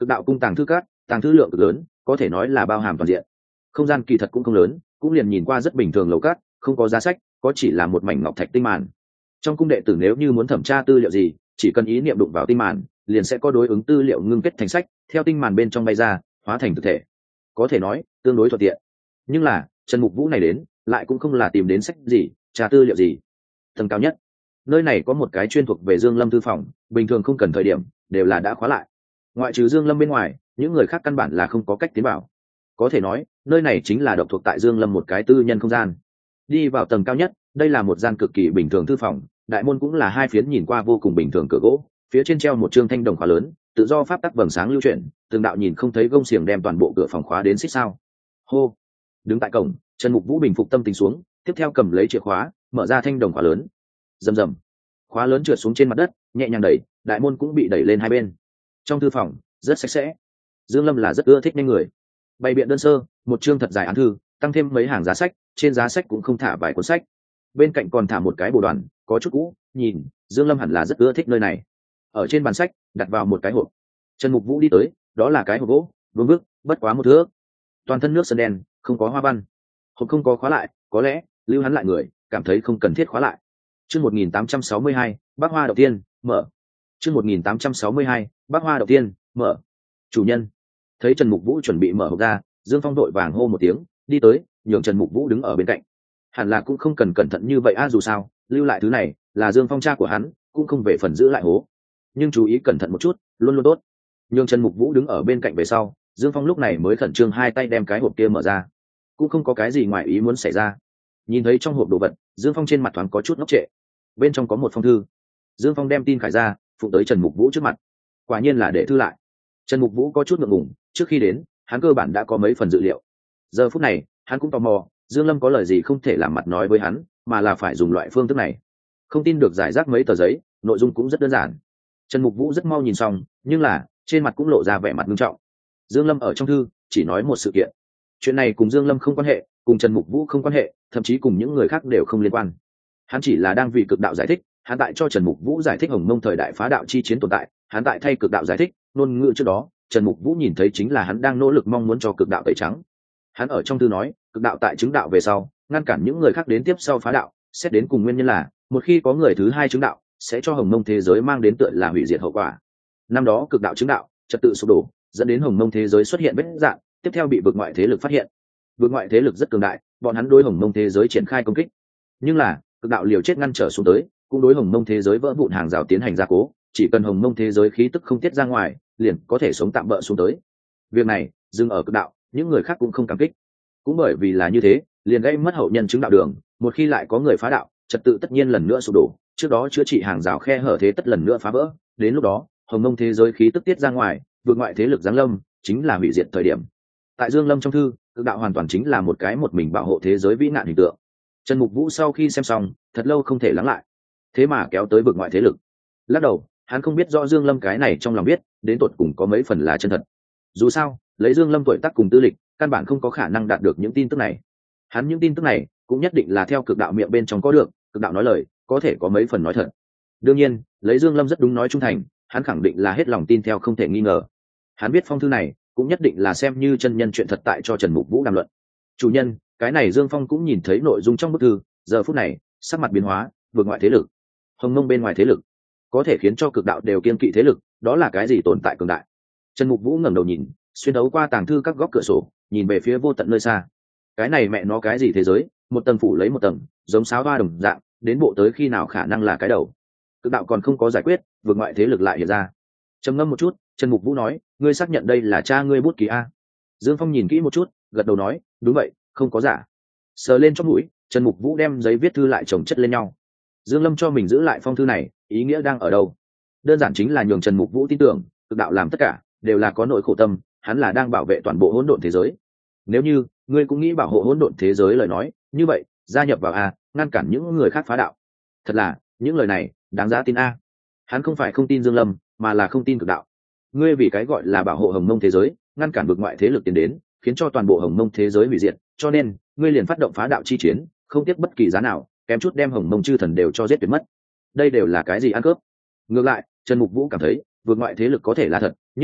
Cực đạo cung tàng thư cát, tàng thư lượng cực lớn, có thể nói là bao hàm toàn diện. Không gian kỳ thật cũng không lớn, cũng liền nhìn qua rất bình thường lầu cát, không có giá sách, có chỉ là một mảnh ngọc thạch tinh màn. Trong cung đệ tử nếu như muốn thẩm tra tư liệu gì, chỉ cần ý niệm đụng vào tinh màn, liền sẽ có đối ứng tư liệu ngưng kết thành sách, theo tinh màn bên trong bay ra, hóa thành thực thể. Có thể nói, tương đối thuận tiện. Nhưng là, Trần Mục Vũ này đến, lại cũng không là tìm đến sách gì, tra tư liệu gì. Tầng cao nhất, nơi này có một cái chuyên thuộc về Dương Lâm thư phòng, bình thường không cần thời điểm, đều là đã khóa lại. Ngoại trừ Dương Lâm bên ngoài, những người khác căn bản là không có cách tiến vào. Có thể nói, nơi này chính là độc thuộc tại Dương Lâm một cái tư nhân không gian. Đi vào tầng cao nhất, đây là một gian cực kỳ bình thường thư phòng, đại môn cũng là hai phiến nhìn qua vô cùng bình thường cửa gỗ, phía trên treo một trương thanh đồng khóa lớn, tự do pháp tắc vầng sáng lưu chuyển, từng đạo nhìn không thấy gông xiềng đem toàn bộ cửa phòng khóa đến xích sao. Hô. Đứng tại cổng, Trần Mục Vũ bình phục tâm tình xuống, tiếp theo cầm lấy chìa khóa, mở ra thanh đồng khóa lớn. Rầm rầm. Khóa lớn trượt xuống trên mặt đất, nhẹ nhàng đẩy, đại môn cũng bị đẩy lên hai bên. Trong thư phòng, rất sạch sẽ. Dương Lâm là rất ưa thích nhanh người. Bày biện đơn sơ, một chương thật dài án thư, tăng thêm mấy hàng giá sách, trên giá sách cũng không thả vài cuốn sách. Bên cạnh còn thả một cái bồ đoàn, có chút cũ, nhìn, Dương Lâm hẳn là rất ưa thích nơi này. Ở trên bàn sách, đặt vào một cái hộp. Trần Mục Vũ đi tới, đó là cái hộp gỗ, vương vức, bất quá một thước. Toàn thân nước sơn đen, không có hoa văn. Hộp không có khóa lại, có lẽ lưu hắn lại người, cảm thấy không cần thiết khóa lại. Chương một nghìn tám trăm sáu mươi hai, Bác Hoa đầu tiên, mở. Chương một nghìn tám trăm sáu mươi hai, Bác Hoa đầu tiên, mở. Chủ nhân. Thấy Trần Mục Vũ chuẩn bị mở hộp ra, Dương Phong đội vàng hô một tiếng, đi tới, nhường Trần Mục Vũ đứng ở bên cạnh. Hẳn là cũng không cần cẩn thận như vậy a, dù sao, lưu lại thứ này là Dương Phong cha của hắn, cũng không về phần giữ lại hố. Nhưng chú ý cẩn thận một chút, luôn luôn tốt. Nhường Trần Mục Vũ đứng ở bên cạnh về sau, Dương Phong lúc này mới khẩn trương hai tay đem cái hộp kia mở ra. Cũng không có cái gì ngoài ý muốn xảy ra. Nhìn thấy trong hộp đồ vật, Dương Phong trên mặt thoáng có chút ngốc trệ. Bên trong có một phong thư. Dương Phong đem tin khải ra, phụng tới Trần Mục Vũ trước mặt. Quả nhiên là để thư lại. Trần Mục Vũ có chút ngượng ngùng, trước khi đến, hắn cơ bản đã có mấy phần dự liệu. Giờ phút này, hắn cũng tò mò, Dương Lâm có lời gì không thể làm mặt nói với hắn, mà là phải dùng loại phương thức này. Không tin được giải rác mấy tờ giấy, nội dung cũng rất đơn giản. Trần Mục Vũ rất mau nhìn xong, nhưng là trên mặt cũng lộ ra vẻ mặt nghiêm trọng. Dương Lâm ở trong thư chỉ nói một sự kiện. Chuyện này cùng Dương Lâm không quan hệ, cùng Trần Mục Vũ không quan hệ, thậm chí cùng những người khác đều không liên quan. Hắn chỉ là đang vì cực đạo giải thích, hắn tại cho Trần Mục Vũ giải thích Hồng Mông thời đại phá đạo chi chiến tồn tại, hắn tại thay cực đạo giải thích, ngôn ngữ trước đó, Trần Mục Vũ nhìn thấy chính là hắn đang nỗ lực mong muốn cho cực đạo tẩy trắng. Hắn ở trong thư nói, cực đạo tại chứng đạo về sau, ngăn cản những người khác đến tiếp sau phá đạo, xét đến cùng nguyên nhân là, một khi có người thứ hai chứng đạo, sẽ cho Hồng Mông thế giới mang đến tựa là hủy diệt hậu quả. Năm đó cực đạo chứng đạo, trật tự sụp đổ, dẫn đến Hồng Mông thế giới xuất hiện vết rạn, tiếp theo bị vực ngoại thế lực phát hiện. Vực ngoại thế lực rất cường đại, bọn hắn đối Hồng Mông thế giới triển khai công kích. Nhưng là, cực đạo liều chết ngăn trở xuống tới, cũng đối Hồng Mông thế giới vỡ vụn hàng rào tiến hành gia cố, chỉ cần Hồng Mông thế giới khí tức không tiết ra ngoài, liền có thể sống tạm bỡ xuống tới. Việc này, dừng ở cực đạo, những người khác cũng không cảm kích. Cũng bởi vì là như thế, liền gây mất hậu nhân chứng đạo đường, một khi lại có người phá đạo, trật tự tất nhiên lần nữa sụp đổ, trước đó chữa trị hàng rào khe hở thế tất lần nữa phá vỡ, đến lúc đó, Hồng Mông thế giới khí tức tiết ra ngoài, vượt ngoại thế lực giáng lâm, chính là hủy diệt thời điểm. Tại Dương Lâm trong thư, cực đạo hoàn toàn chính là một cái một mình bảo hộ thế giới vĩ nạn hình tượng. Trần Mục Vũ sau khi xem xong, thật lâu không thể lắng lại. Thế mà kéo tới vực ngoại thế lực. Lắc đầu, hắn không biết rõ Dương Lâm cái này trong lòng biết, đến tột cùng có mấy phần là chân thật. Dù sao, lấy Dương Lâm tuổi tác cùng tư lịch, căn bản không có khả năng đạt được những tin tức này. Hắn những tin tức này cũng nhất định là theo cực đạo miệng bên trong có được, cực đạo nói lời, có thể có mấy phần nói thật. Đương nhiên, lấy Dương Lâm rất đúng nói trung thành, hắn khẳng định là hết lòng tin theo không thể nghi ngờ. Hắn biết phong thư này, cũng nhất định là xem như chân nhân chuyện thật tại cho Trần Mục Vũ đàm luận. Chủ nhân, cái này Dương Phong cũng nhìn thấy nội dung trong bức thư, giờ phút này, sắc mặt biến hóa, vượt ngoại thế lực, Hồng Mông bên ngoài thế lực, có thể khiến cho cực đạo đều kiên kỵ thế lực, đó là cái gì tồn tại cường đại. Trần Mục Vũ ngẩng đầu nhìn, xuyên đấu qua tàng thư các góc cửa sổ, nhìn về phía vô tận nơi xa. Cái này mẹ nó cái gì thế giới, một tầng phủ lấy một tầng, giống sáo ba đồng dạng, đến bộ tới khi nào khả năng là cái đầu. Cực đạo còn không có giải quyết, vượt ngoại thế lực lại hiện ra. Trầm ngâm một chút, Trần Mục Vũ nói, ngươi xác nhận đây là cha ngươi bút ký a? Dương Phong nhìn kỹ một chút, gật đầu nói, đúng vậy, không có giả. Sờ lên trong mũi, Trần Mục Vũ đem giấy viết thư lại chồng chất lên nhau. Dương Lâm cho mình giữ lại phong thư này, ý nghĩa đang ở đâu? Đơn giản chính là nhường Trần Mục Vũ tin tưởng, cực đạo làm tất cả đều là có nỗi khổ tâm, hắn là đang bảo vệ toàn bộ hỗn độn thế giới. Nếu như ngươi cũng nghĩ bảo hộ hỗn độn thế giới lời nói, như vậy, gia nhập vào a, ngăn cản những người khác phá đạo. Thật là, những lời này đáng giá tin a. Hắn không phải không tin Dương Lâm, mà là không tin cực đạo. Ngươi vì cái gọi là bảo hộ Hồng Mông thế giới, ngăn cản vực ngoại thế lực tiến đến, khiến cho toàn bộ Hồng Mông thế giới hủy diệt, cho nên ngươi liền phát động phá đạo chi chiến, không tiếc bất kỳ giá nào, kém chút đem Hồng Mông chư thần đều cho giết tuyệt mất. Đây đều là cái gì ăn cướp? Ngược lại, Trần Mục Vũ cảm thấy, vực ngoại thế lực có thể là thật, nhưng là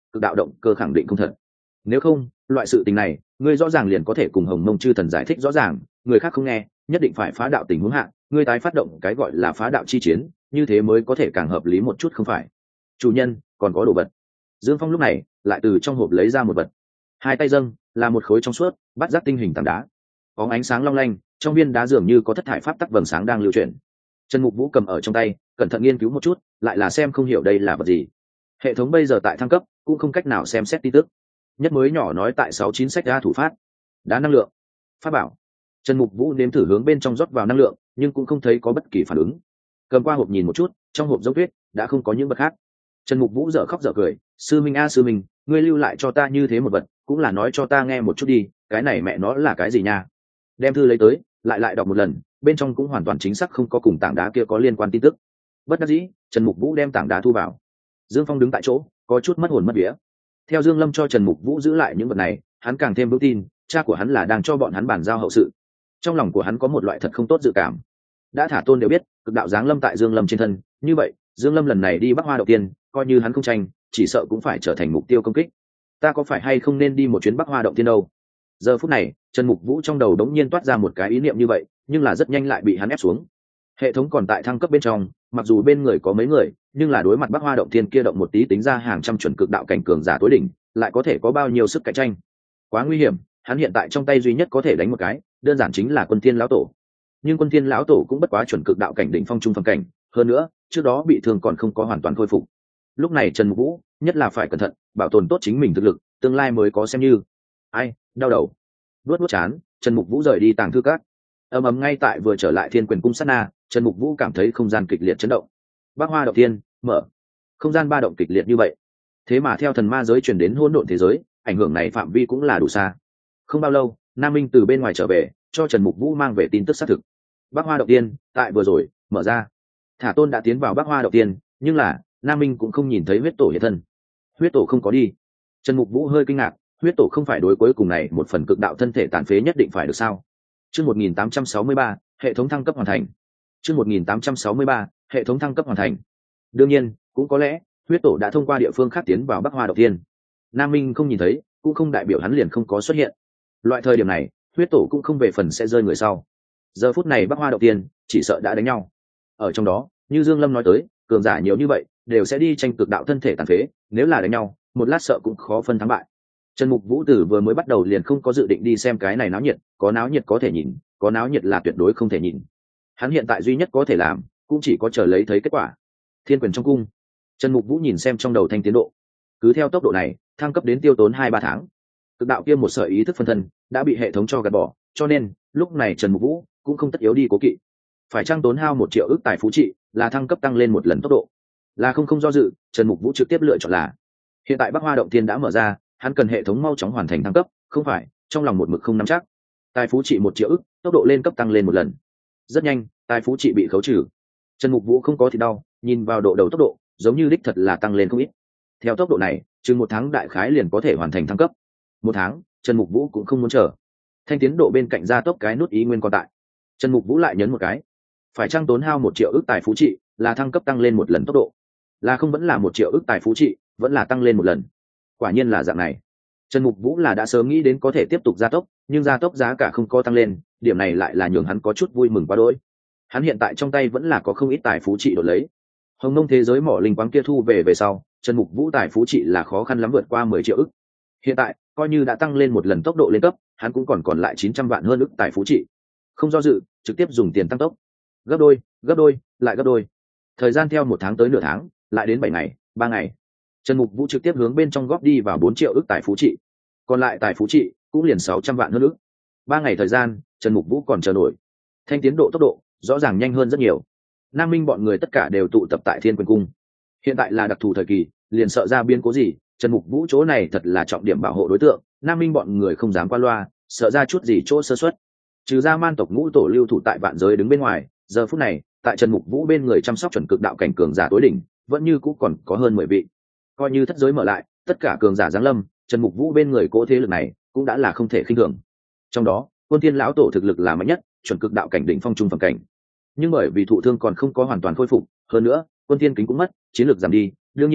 cực đạo động cơ khẳng định không thật. Nếu không, loại sự tình này ngươi rõ ràng liền có thể cùng Hồng Mông chư thần giải thích rõ ràng, người khác không nghe, nhất định phải phá đạo tình huống hạ, ngươi tái phát động cái gọi là phá đạo chi chiến, như thế mới có thể càng hợp lý một chút không phải? Chủ nhân, còn có đồ vật. Dương Phong lúc này lại từ trong hộp lấy ra một vật, hai tay dâng là một khối trong suốt bắt giác tinh hình tảng đá, có ánh sáng long lanh, trong viên đá dường như có thất thải pháp tắc vầng sáng đang lưu chuyển. Trần Mục Vũ cầm ở trong tay, cẩn thận nghiên cứu một chút, lại là xem không hiểu đây là vật gì. Hệ thống bây giờ tại thăng cấp, cũng không cách nào xem xét tin tức. Nhất mới nhỏ nói tại sáu chín sách ra thủ phát, đá năng lượng, pháp bảo. Trần Mục Vũ nếm thử hướng bên trong rót vào năng lượng, nhưng cũng không thấy có bất kỳ phản ứng. Cầm qua hộp nhìn một chút, trong hộp giống tuyết đã không có những vật khác. Trần Mục Vũ dở khóc dở cười, sư minh a sư minh, ngươi lưu lại cho ta như thế một vật, cũng là nói cho ta nghe một chút đi, cái này mẹ nó là cái gì nha? Đem thư lấy tới, lại lại đọc một lần, bên trong cũng hoàn toàn chính xác không có cùng tảng đá kia có liên quan tin tức. Bất đắc dĩ, Trần Mục Vũ đem tảng đá thu vào. Dương Phong đứng tại chỗ, có chút mất hồn mất vía. Theo Dương Lâm cho Trần Mục Vũ giữ lại những vật này, hắn càng thêm vững tin, cha của hắn là đang cho bọn hắn bàn giao hậu sự. Trong lòng của hắn có một loại thật không tốt dự cảm. Đã thả tôn đều biết, cực đạo giáng lâm tại Dương Lâm trên thân, như vậy, Dương Lâm lần này đi Bắc Hoa đầu tiên, coi như hắn không tranh, chỉ sợ cũng phải trở thành mục tiêu công kích. Ta có phải hay không nên đi một chuyến Bắc Hoa động tiên đâu? Giờ phút này, Trần Mục Vũ trong đầu đống nhiên toát ra một cái ý niệm như vậy, nhưng là rất nhanh lại bị hắn ép xuống. Hệ thống còn tại thăng cấp bên trong, mặc dù bên người có mấy người, nhưng là đối mặt Bắc Hoa động tiên kia động một tí tính ra hàng trăm chuẩn cực đạo cảnh cường giả tối đỉnh, lại có thể có bao nhiêu sức cạnh tranh? Quá nguy hiểm, hắn hiện tại trong tay duy nhất có thể đánh một cái, đơn giản chính là Quân Thiên lão tổ. Nhưng Quân Thiên lão tổ cũng bất quá chuẩn cực đạo cảnh đỉnh phong trung phẩm cảnh, hơn nữa, trước đó bị thương còn không có hoàn toàn khôi phục. Lúc này Trần Mục Vũ, nhất là phải cẩn thận, bảo tồn tốt chính mình thực lực, tương lai mới có xem như. Ai, đau đầu. Nuốt nuốt chán, Trần Mục Vũ rời đi tàng thư các. Ầm ầm ngay tại vừa trở lại Thiên Quyền cung sát na, Trần Mục Vũ cảm thấy không gian kịch liệt chấn động. Bắc Hoa động thiên mở, không gian ba động kịch liệt như vậy, thế mà theo thần ma giới truyền đến hỗn độn thế giới, ảnh hưởng này phạm vi cũng là đủ xa. Không bao lâu, Nam Minh từ bên ngoài trở về, cho Trần Mục Vũ mang về tin tức xác thực. Bắc Hoa động thiên tại vừa rồi mở ra, Thả Tôn đã tiến vào Bắc Hoa động thiên, nhưng là Nam Minh cũng không nhìn thấy huyết tổ hiện thân. Huyết tổ không có đi. Trần Mục Vũ hơi kinh ngạc, huyết tổ không phải đối cuối cùng này một phần cực đạo thân thể tàn phế nhất định phải được sao? Chương một nghìn tám trăm sáu mươi ba, hệ thống thăng cấp hoàn thành. Chương một nghìn tám trăm sáu mươi ba, hệ thống thăng cấp hoàn thành. Đương nhiên, cũng có lẽ, huyết tổ đã thông qua địa phương khác tiến vào Bắc Hoa động thiên. Nam Minh không nhìn thấy, cũng không đại biểu hắn liền không có xuất hiện. Loại thời điểm này, huyết tổ cũng không về phần sẽ rơi người sau. Giờ phút này Bắc Hoa động thiên chỉ sợ đã đánh nhau. Ở trong đó, như Dương Lâm nói tới, cường giả nhiều như vậy, đều sẽ đi tranh cực đạo thân thể tàn phế, nếu là đánh nhau, một lát sợ cũng khó phân thắng bại. Trần Mục Vũ Tử vừa mới bắt đầu liền không có dự định đi xem cái này náo nhiệt, có náo nhiệt có thể nhìn, có náo nhiệt là tuyệt đối không thể nhìn. Hắn hiện tại duy nhất có thể làm, cũng chỉ có chờ lấy thấy kết quả. Thiên Quyền trong cung, Trần Mục Vũ nhìn xem trong đầu thanh tiến độ, cứ theo tốc độ này, thăng cấp đến tiêu tốn hai ba tháng. Cực đạo kia một sợi ý thức phân thân đã bị hệ thống cho gạt bỏ, cho nên lúc này Trần Mục Vũ cũng không tất yếu đi cố kỵ. Phải trang tốn hao một triệu ức tài phú trị, là thăng cấp tăng lên một lần tốc độ. Là không không do dự, Trần Mục Vũ trực tiếp lựa chọn là hiện tại Bắc Hoa động thiên đã mở ra, hắn cần hệ thống mau chóng hoàn thành thăng cấp, không phải trong lòng một mực không nắm chắc. Tài phú trị một triệu ức, tốc độ lên cấp tăng lên một lần. Rất nhanh, tài phú trị bị khấu trừ. Trần Mục Vũ không có thì đau, nhìn vào độ đầu tốc độ, giống như đích thật là tăng lên không ít. Theo tốc độ này, chừng một tháng đại khái liền có thể hoàn thành thăng cấp. Một tháng, Trần Mục Vũ cũng không muốn chờ. Thanh tiến độ bên cạnh gia tốc cái nút ý nguyên còn tại. Trần Mục Vũ lại nhấn một cái. Phải trang tốn hao một triệu ức tài phú trị, là thăng cấp tăng lên một lần tốc độ. Là không vẫn là một triệu ức tài phú trị, vẫn là tăng lên một lần. Quả nhiên là dạng này. Trần Mục Vũ là đã sớm nghĩ đến có thể tiếp tục gia tốc, nhưng gia tốc giá cả không có tăng lên, điểm này lại là nhường hắn có chút vui mừng quá đỗi. Hắn hiện tại trong tay vẫn là có không ít tài phú trị đổi lấy. Hồng Nông thế giới mỏ linh quáng kia thu về về sau, Trần Mục Vũ tài phú trị là khó khăn lắm vượt qua mười triệu ức. Hiện tại, coi như đã tăng lên một lần tốc độ lên cấp, hắn cũng còn còn lại chín trăm vạn hơn ức tài phú trị. Không do dự, trực tiếp dùng tiền tăng tốc. Gấp đôi, gấp đôi, lại gấp đôi. Thời gian theo một tháng tới nửa tháng, lại đến bảy ngày, ba ngày. Trần Mục Vũ trực tiếp hướng bên trong góp đi vào bốn triệu ức tài phú trị. Còn lại tài phú trị cũng liền sáu trăm vạn hơn ức. Ba ngày thời gian, Trần Mục Vũ còn chờ nổi. Thanh tiến độ tốc độ rõ ràng nhanh hơn rất nhiều. Nam Minh bọn người tất cả đều tụ tập tại Thiên Quyền cung. Hiện tại là đặc thù thời kỳ, liền sợ ra biến cố gì, Trần Mục Vũ chỗ này thật là trọng điểm bảo hộ đối tượng, Nam Minh bọn người không dám qua loa, sợ ra chút gì chỗ sơ suất. Trừ ra man tộc ngũ tổ lưu thủ tại vạn giới đứng bên ngoài, giờ phút này, tại Trần Mục Vũ bên người chăm sóc chuẩn cực đạo cảnh cường giả tối đỉnh, vẫn như cũ còn có hơn mười vị. Coi như thất giới mở lại, tất cả cường giả giáng lâm, Trần Mục Vũ bên người cỗ thế lực này cũng đã là không thể khinh thường. Trong đó, Quân Thiên lão tổ thực lực là mạnh nhất, chuẩn cực đạo cảnh đỉnh phong trung phẩm cảnh. Nhưng bởi vì thụ thương còn không có hoàn toàn khôi phục, hơn nữa, Quân Thiên kính cũng mất, chiến lược giảm đi, đương nhiên,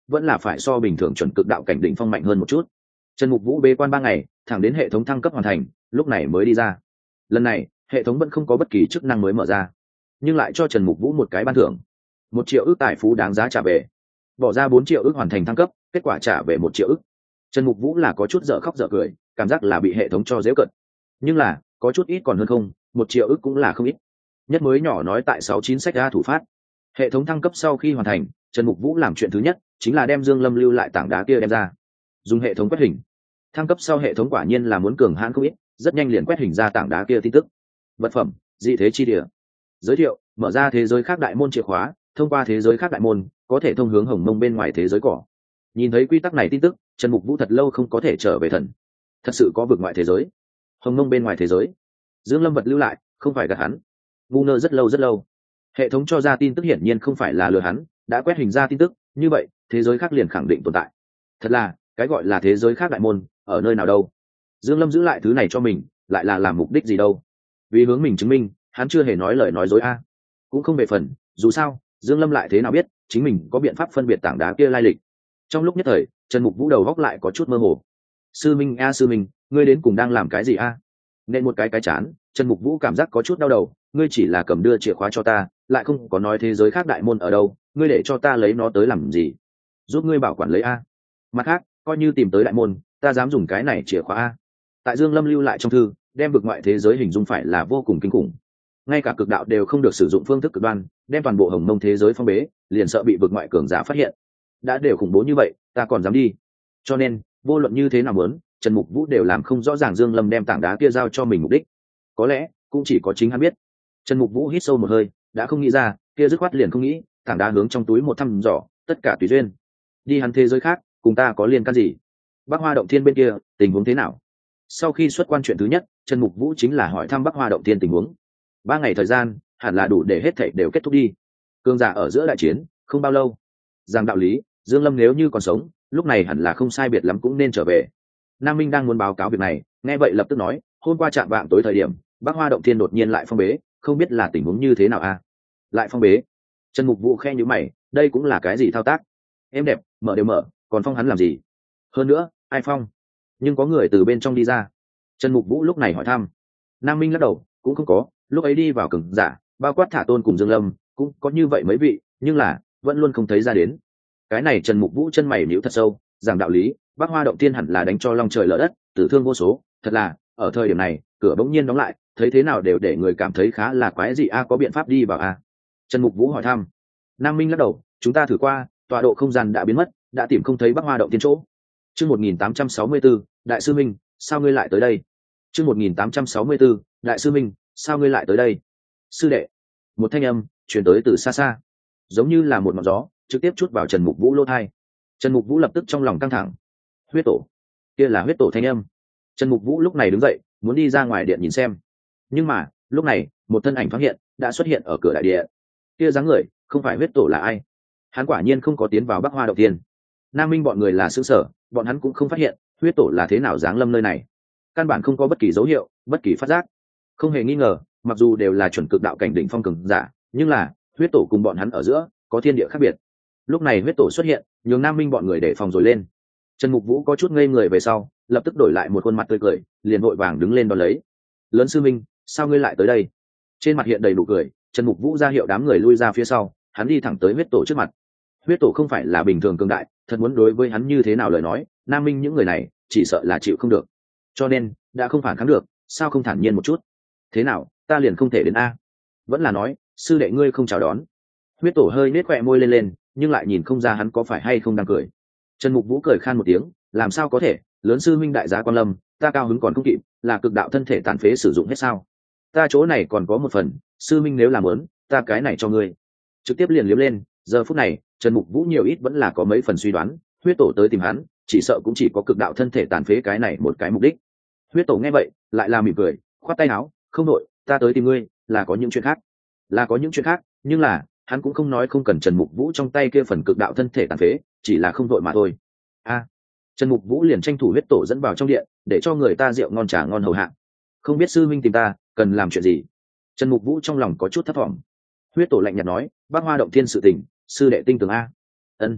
vẫn là phải so bình thường chuẩn cực đạo cảnh đỉnh phong mạnh hơn một chút. Trần Mục Vũ bế quan ba ngày, thẳng đến hệ thống thăng cấp hoàn thành, lúc này mới đi ra. Lần này hệ thống vẫn không có bất kỳ chức năng mới mở ra, nhưng lại cho Trần Mục Vũ một cái ban thưởng, một triệu ước tài phú đáng giá trả về. Bỏ ra bốn triệu ước hoàn thành thăng cấp, kết quả trả về một triệu ước. Trần Mục Vũ là có chút dở khóc dở cười, cảm giác là bị hệ thống cho giễu cợt. Nhưng là có chút ít còn hơn không, một triệu ước cũng là không ít. Nhất mới nhỏ nói tại sáu chín sách ra thủ phát. Hệ thống thăng cấp sau khi hoàn thành, Trần Mục Vũ làm chuyện thứ nhất chính là đem Dương Lâm lưu lại tảng đá kia đem ra, dùng hệ thống quét hình. Thăng cấp sau hệ thống quả nhiên là muốn cường hãn không ít, rất nhanh liền quét hình ra tảng đá kia tin tức. Vật phẩm: dị thế chi địa. Giới thiệu: mở ra thế giới khác đại môn chìa khóa, thông qua thế giới khác đại môn có thể thông hướng hồng mông bên ngoài thế giới cỏ. Nhìn thấy quy tắc này tin tức, Trần Mục Vũ thật lâu không có thể trở về thần. Thật sự có vực ngoại thế giới, hồng mông bên ngoài thế giới. Dương Lâm vật lưu lại, không phải gạt hắn. Ngu ngơ rất lâu rất lâu, hệ thống cho ra tin tức hiển nhiên không phải là lừa hắn, đã quét hình ra tin tức, như vậy thế giới khác liền khẳng định tồn tại. Thật là, cái gọi là thế giới khác đại môn ở nơi nào đâu? Dương Lâm giữ lại thứ này cho mình, lại là làm mục đích gì đâu? Vì hướng mình chứng minh, hắn chưa hề nói lời nói dối a. Cũng không về phần, dù sao, Dương Lâm lại thế nào biết chính mình có biện pháp phân biệt tảng đá kia lai lịch. Trong lúc nhất thời, Trần Mục Vũ đầu góc lại có chút mơ hồ. Sư Minh a sư Minh, ngươi đến cùng đang làm cái gì a? Nên một cái cái chán, Trần Mục Vũ cảm giác có chút đau đầu, ngươi chỉ là cầm đưa chìa khóa cho ta, lại không có nói thế giới khác đại môn ở đâu, ngươi để cho ta lấy nó tới làm gì? Giúp ngươi bảo quản lấy a. Mặt khác, coi như tìm tới đại môn, ta dám dùng cái này chìa khóa a. Tại Dương Lâm lưu lại trong thư, đem vực ngoại thế giới hình dung phải là vô cùng kinh khủng. Ngay cả cực đạo đều không được sử dụng phương thức cực đoan, đem toàn bộ hồng mông thế giới phong bế, liền sợ bị vực ngoại cường giả phát hiện. Đã đều khủng bố như vậy, ta còn dám đi? Cho nên, vô luận như thế nào muốn, Trần Mục Vũ đều làm không rõ ràng Dương Lâm đem tảng đá kia giao cho mình mục đích. Có lẽ cũng chỉ có chính hắn biết. Trần Mục Vũ hít sâu một hơi, đã không nghĩ ra, kia dứt khoát liền không nghĩ, tảng đá hướng trong túi một thăm dò, tất cả tùy duyên. Đi hắn thế giới khác, cùng ta có liên can gì? Bắc Hoa động thiên bên kia, tình huống thế nào? Sau khi xuất quan chuyện thứ nhất, Trần Mục Vũ chính là hỏi thăm Bắc Hoa động thiên tình huống. Ba ngày thời gian, hẳn là đủ để hết thảy đều kết thúc đi. Cương giả ở giữa đại chiến, không bao lâu. Giang đạo lý, Dương Lâm nếu như còn sống, lúc này hẳn là không sai biệt lắm cũng nên trở về. Nam Minh đang muốn báo cáo việc này, nghe vậy lập tức nói, hôm qua chạm vạng tối thời điểm, Bắc Hoa động thiên đột nhiên lại phong bế, không biết là tình huống như thế nào a? À? Lại phong bế? Trần Mục Vũ khe nhíu mày, đây cũng là cái gì thao tác? Em đẹp, mở đều mở, còn phong hắn làm gì? Hơn nữa, ai phong? Nhưng có người từ bên trong đi ra. Trần Mục Vũ lúc này hỏi thăm. Nam Minh lắc đầu, cũng không có, lúc ấy đi vào cường giả, bao quát Thả Tôn cùng Dương Lâm, cũng có như vậy mấy vị, nhưng là vẫn luôn không thấy ra đến. Cái này Trần Mục Vũ chân mày nhíu thật sâu, giảng đạo lý, Bắc Hoa động thiên hẳn là đánh cho long trời lở đất, tử thương vô số, thật là, ở thời điểm này, cửa bỗng nhiên đóng lại, thấy thế nào đều để người cảm thấy khá là quái dị a, có biện pháp đi vào a? Trần Mục Vũ hỏi thăm. Nam Minh lắc đầu, chúng ta thử qua, tọa độ không gian đã biến mất, đã tìm không thấy Bắc Hoa động thiên chỗ. Chương một nghìn tám trăm sáu mươi tư, Đại sư Minh, sao ngươi lại tới đây? Chương một nghìn tám trăm sáu mươi tư, Đại sư Minh, sao ngươi lại tới đây? Sư đệ. Một thanh âm truyền tới từ xa xa, giống như là một ngọn gió, trực tiếp chút vào Trần Mục Vũ lỗ tai. Trần Mục Vũ lập tức trong lòng căng thẳng. Huyết tổ, kia là huyết tổ thanh âm. Trần Mục Vũ lúc này đứng dậy, muốn đi ra ngoài điện nhìn xem. Nhưng mà, lúc này, một thân ảnh phát hiện, đã xuất hiện ở cửa đại điện. Kia dáng người, không phải huyết tổ là ai? Hắn quả nhiên không có tiến vào Bắc Hoa động thiên. Nam Minh bọn người là sửng sở, bọn hắn cũng không phát hiện, huyết tổ là thế nào giáng lâm nơi này. Căn bản không có bất kỳ dấu hiệu, bất kỳ phát giác. Không hề nghi ngờ, mặc dù đều là chuẩn cực đạo cảnh đỉnh phong cường giả, nhưng là huyết tổ cùng bọn hắn ở giữa có thiên địa khác biệt. Lúc này huyết tổ xuất hiện, nhường Nam Minh bọn người để phòng rồi lên. Trần Mục Vũ có chút ngây người về sau, lập tức đổi lại một khuôn mặt tươi cười, liền vội vàng đứng lên đón lấy. Lớn sư Minh, sao ngươi lại tới đây? Trên mặt hiện đầy nụ cười, Trần Mục Vũ ra hiệu đám người lui ra phía sau, hắn đi thẳng tới huyết tổ trước mặt. Huyết tổ không phải là bình thường cường đại, thật muốn đối với hắn như thế nào lời nói, Nam Minh những người này chỉ sợ là chịu không được. Cho nên, đã không phản kháng được, sao không thản nhiên một chút? Thế nào, ta liền không thể đến a? Vẫn là nói, sư đệ ngươi không chào đón. Huyết tổ hơi nết khóe môi lên lên, nhưng lại nhìn không ra hắn có phải hay không đang cười. Trần Mục Vũ cười khan một tiếng, làm sao có thể, lớn sư minh đại giá quan lâm, ta cao hứng còn không kịp, là cực đạo thân thể tàn phế sử dụng hết sao? Ta chỗ này còn có một phần, sư minh nếu làm muốn, ta cái này cho ngươi. Trực tiếp liền liếm lên, giờ phút này, Trần Mục Vũ nhiều ít vẫn là có mấy phần suy đoán, huyết tổ tới tìm hắn, chỉ sợ cũng chỉ có cực đạo thân thể tàn phế cái này một cái mục đích. Huyết tổ nghe vậy, lại là mỉm cười, khoát tay áo, không nội, ta tới tìm ngươi, là có những chuyện khác, là có những chuyện khác, nhưng là hắn cũng không nói không cần Trần Mục Vũ trong tay kia phần cực đạo thân thể tàn phế, chỉ là không vội mà thôi. A, Trần Mục Vũ liền tranh thủ huyết tổ dẫn vào trong điện, để cho người ta rượu ngon trà ngon hầu hạ. Không biết sư minh tìm ta, cần làm chuyện gì? Trần Mục Vũ trong lòng có chút thấp thỏm. Huyết tổ lạnh nhạt nói, Bắc Hoa động thiên sự tình, sư đệ tinh tường a. Ân.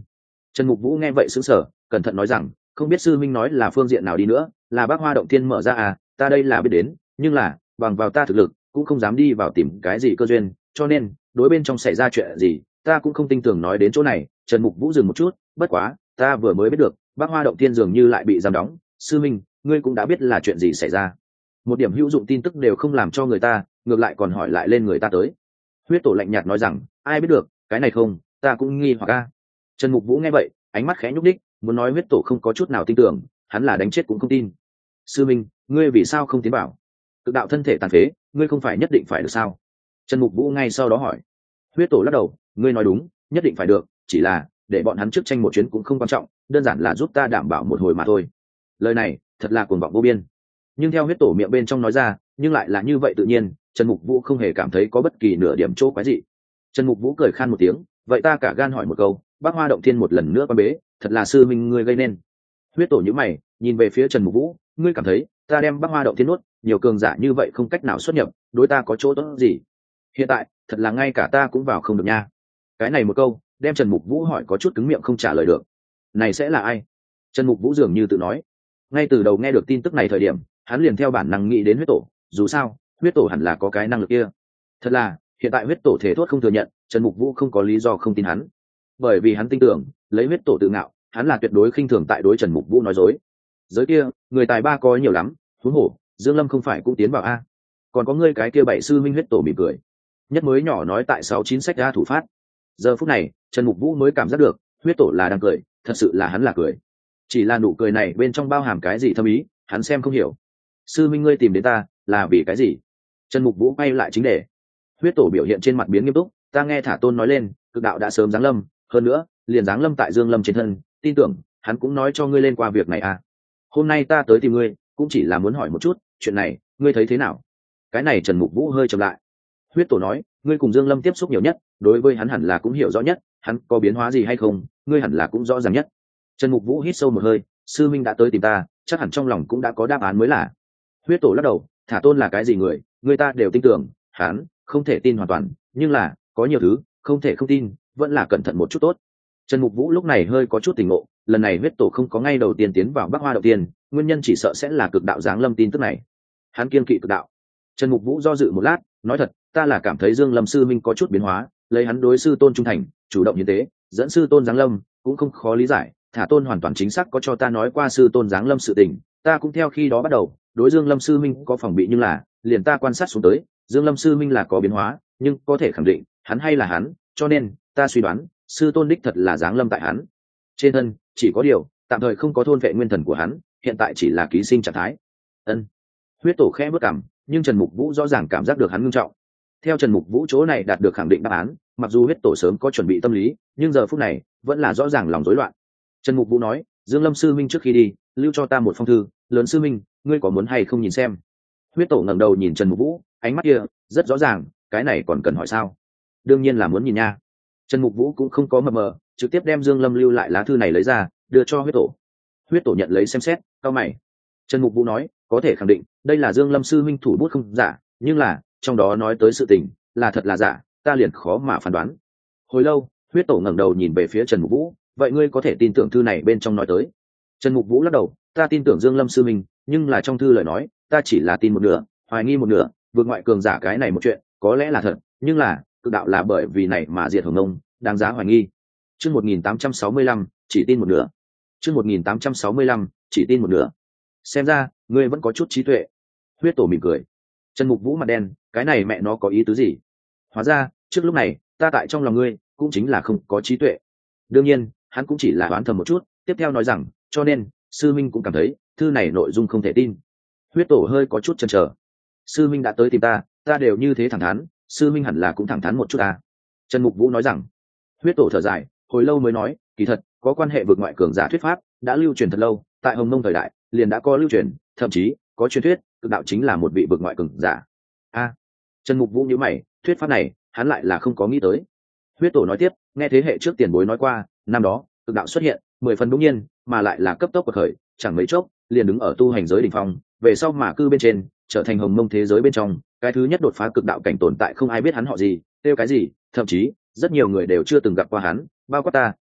Trần Mục Vũ nghe vậy sững sờ, cẩn thận nói rằng, không biết sư minh nói là phương diện nào đi nữa, là Bác Hoa động thiên mở ra à, ta đây là biết đến, nhưng là bằng vào ta thực lực cũng không dám đi vào tìm cái gì cơ duyên, cho nên đối bên trong xảy ra chuyện gì ta cũng không tin tưởng nói đến chỗ này. Trần Mục Vũ dừng một chút, bất quá ta vừa mới biết được Bác Hoa động thiên dường như lại bị giam đóng, sư minh ngươi cũng đã biết là chuyện gì xảy ra. Một điểm hữu dụng tin tức đều không làm cho người ta, ngược lại còn hỏi lại lên người ta tới. Huyết Tổ lạnh nhạt nói rằng, ai biết được, cái này không, ta cũng nghi hoặc a. Trần Mục Vũ nghe vậy, ánh mắt khẽ nhúc đích, muốn nói Huyết Tổ không có chút nào tin tưởng, hắn là đánh chết cũng không tin. Sư minh, ngươi vì sao không tiến bảo? Cực đạo thân thể tàn phế, ngươi không phải nhất định phải được sao? Trần Mục Vũ ngay sau đó hỏi. Huyết Tổ lắc đầu, ngươi nói đúng, nhất định phải được, chỉ là để bọn hắn trước tranh một chuyến cũng không quan trọng, đơn giản là giúp ta đảm bảo một hồi mà thôi. Lời này thật là cuồng vọng vô biên, nhưng theo Huyết Tổ miệng bên trong nói ra, nhưng lại là như vậy tự nhiên, Trần Mục Vũ không hề cảm thấy có bất kỳ nửa điểm chỗ quái dị. Trần Mục Vũ cười khan một tiếng, vậy ta cả gan hỏi một câu, Bác Hoa động thiên một lần nữa quan bế, thật là sư minh ngươi gây nên? Huyết Tổ nhíu mày, nhìn về phía Trần Mục Vũ, ngươi cảm thấy ta đem Bác Hoa động thiên nuốt, nhiều cường giả như vậy không cách nào xuất nhập, đối ta có chỗ tốt gì? Hiện tại thật là ngay cả ta cũng vào không được nha. Cái này một câu đem Trần Mục Vũ hỏi có chút cứng miệng không trả lời được. Này sẽ là ai? Trần Mục Vũ dường như tự nói. Ngay từ đầu nghe được tin tức này thời điểm, hắn liền theo bản năng nghĩ đến Huyết Tổ, dù sao Huyết Tổ hẳn là có cái năng lực kia. Thật là hiện tại Huyết Tổ thể thốt không thừa nhận, Trần Mục Vũ không có lý do không tin hắn, bởi vì hắn tin tưởng lấy Huyết Tổ tự ngạo, hắn là tuyệt đối khinh thường tại đối Trần Mục Vũ nói dối. Giới kia người tài ba có nhiều lắm, huống hồ Dương Lâm không phải cũng tiến vào a? Còn có ngươi cái kia bảy sư minh. Huyết Tổ mỉm cười, nhất mới nhỏ nói tại sáu chín sách ra thủ phát. Giờ phút này Trần Mục Vũ mới cảm giác được Huyết Tổ là đang cười, thật sự là hắn là cười, chỉ là nụ cười này bên trong bao hàm cái gì thâm ý hắn xem không hiểu. Sư minh ngươi tìm đến ta là vì cái gì? Trần Mục Vũ quay lại chính đề. Huyết Tổ biểu hiện trên mặt biến nghiêm túc, ta nghe Thả Tôn nói lên cực đạo đã sớm giáng lâm, hơn nữa liền giáng lâm tại Dương Lâm trên thân, tin tưởng hắn cũng nói cho ngươi lên qua việc này à. Hôm nay ta tới tìm ngươi cũng chỉ là muốn hỏi một chút, chuyện này ngươi thấy thế nào? Cái này Trần Mục Vũ hơi chậm lại. Huyết Tổ nói, ngươi cùng Dương Lâm tiếp xúc nhiều nhất, đối với hắn hẳn là cũng hiểu rõ nhất, hắn có biến hóa gì hay không ngươi hẳn là cũng rõ ràng nhất. Trần Mục Vũ hít sâu một hơi, sư minh đã tới tìm ta, chắc hẳn trong lòng cũng đã có đáp án mới là. Huyết Tổ lắc đầu, Thả Tôn là cái gì người, người ta đều tin tưởng, hắn không thể tin hoàn toàn, nhưng là có nhiều thứ không thể không tin, vẫn là cẩn thận một chút tốt. Trần Mục Vũ lúc này hơi có chút tỉnh ngộ, lần này Huyết Tổ không có ngay đầu tiên tiến vào Bắc Hoa đầu tiên, nguyên nhân chỉ sợ sẽ là cực đạo giáng lâm tin tức này. Hắn kiên kỵ cực đạo. Trần Mục Vũ do dự một lát, nói thật, ta là cảm thấy Dương Lâm sư minh có chút biến hóa, lấy hắn đối sư tôn trung thành, chủ động như thế, dẫn sư tôn giáng lâm, cũng không khó lý giải. Thả Tôn hoàn toàn chính xác có cho ta nói qua sư tôn giáng lâm sự tình, ta cũng theo khi đó bắt đầu đối Dương Lâm sư minh có phòng bị, nhưng là liền ta quan sát xuống tới, Dương Lâm sư minh là có biến hóa, nhưng có thể khẳng định hắn hay là hắn, cho nên ta suy đoán sư tôn đích thật là giáng lâm tại hắn trên thân, chỉ có điều tạm thời không có thôn vệ nguyên thần của hắn, hiện tại chỉ là ký sinh trạng thái. Ân. Huyết Tổ khẽ bước cằm, nhưng Trần Mục Vũ rõ ràng cảm giác được hắn nghiêm trọng. Theo Trần Mục Vũ chỗ này đạt được khẳng định đáp án, mặc dù Huyết Tổ sớm có chuẩn bị tâm lý, nhưng giờ phút này vẫn là rõ ràng lòng rối loạn. Trần Mục Vũ nói, Dương Lâm sư minh trước khi đi lưu cho ta một phong thư, lớn sư minh ngươi có muốn hay không nhìn xem? Huyết Tổ ngẩng đầu nhìn Trần Mục Vũ, ánh mắt kia rất rõ ràng, cái này còn cần hỏi sao? Đương nhiên là muốn nhìn nha. Trần Mục Vũ cũng không có mập mờ, trực tiếp đem Dương Lâm lưu lại lá thư này lấy ra, đưa cho Huyết Tổ. Huyết Tổ nhận lấy xem xét, cau mày. Trần Mục Vũ nói, có thể khẳng định đây là Dương Lâm sư minh thủ bút không giả, nhưng là trong đó nói tới sự tình là thật là giả, ta liền khó mà phán đoán. Hồi lâu, Huyết Tổ ngẩng đầu nhìn về phía Trần Mục Vũ, vậy ngươi có thể tin tưởng thư này bên trong nói tới? Trần Mục Vũ lắc đầu, ta tin tưởng Dương Lâm sư minh, nhưng là trong thư lời nói ta chỉ là tin một nửa, hoài nghi một nửa. Vượt ngoại cường giả cái này một chuyện có lẽ là thật, nhưng là cực đạo là bởi vì này mà diệt Hồng Nông, đáng giá hoài nghi. Chương một nghìn tám trăm sáu mươi lăm, chỉ tin một nửa. Chương một nghìn tám trăm sáu mươi lăm, chỉ tin một nửa. Xem ra ngươi vẫn có chút trí tuệ. Huyết Tổ mỉm cười. Trần Mục Vũ mặt đen, cái này mẹ nó có ý tứ gì? Hóa ra trước lúc này ta tại trong lòng ngươi cũng chính là không có trí tuệ. Đương nhiên hắn cũng chỉ là đoán thầm một chút, tiếp theo nói rằng, cho nên sư minh cũng cảm thấy thư này nội dung không thể tin. Huyết Tổ hơi có chút chần chờ. Sư minh đã tới tìm ta, ta đều như thế thẳng thắn, sư minh hẳn là cũng thẳng thắn một chút à? Trần Mục Vũ nói rằng. Huyết Tổ thở dài, hồi lâu mới nói, kỳ thật có quan hệ vượt ngoại cường giả thuyết pháp đã lưu truyền thật lâu, tại Hồng Mông thời đại liền đã có lưu truyền, thậm chí có truyền thuyết cực đạo chính là một vị vượt ngoại cường giả. A. À, Trần Mục Vũ nhíu mày, thuyết pháp này hắn lại là không có nghĩ tới. Huyết Tổ nói tiếp, nghe thế hệ trước tiền bối nói qua, năm đó cực đạo xuất hiện mười phần bỗng nhiên, mà lại là cấp tốc bậc khởi, chẳng mấy chốc liền đứng ở tu hành giới đỉnh phong, về sau mà cư bên trên, trở thành Hồng Mông thế giới bên trong cái thứ nhất đột phá cực đạo cảnh tồn tại, không ai biết hắn họ gì, tiêu cái gì, thậm chí rất nhiều người đều chưa từng gặp qua hắn, bao quát ta,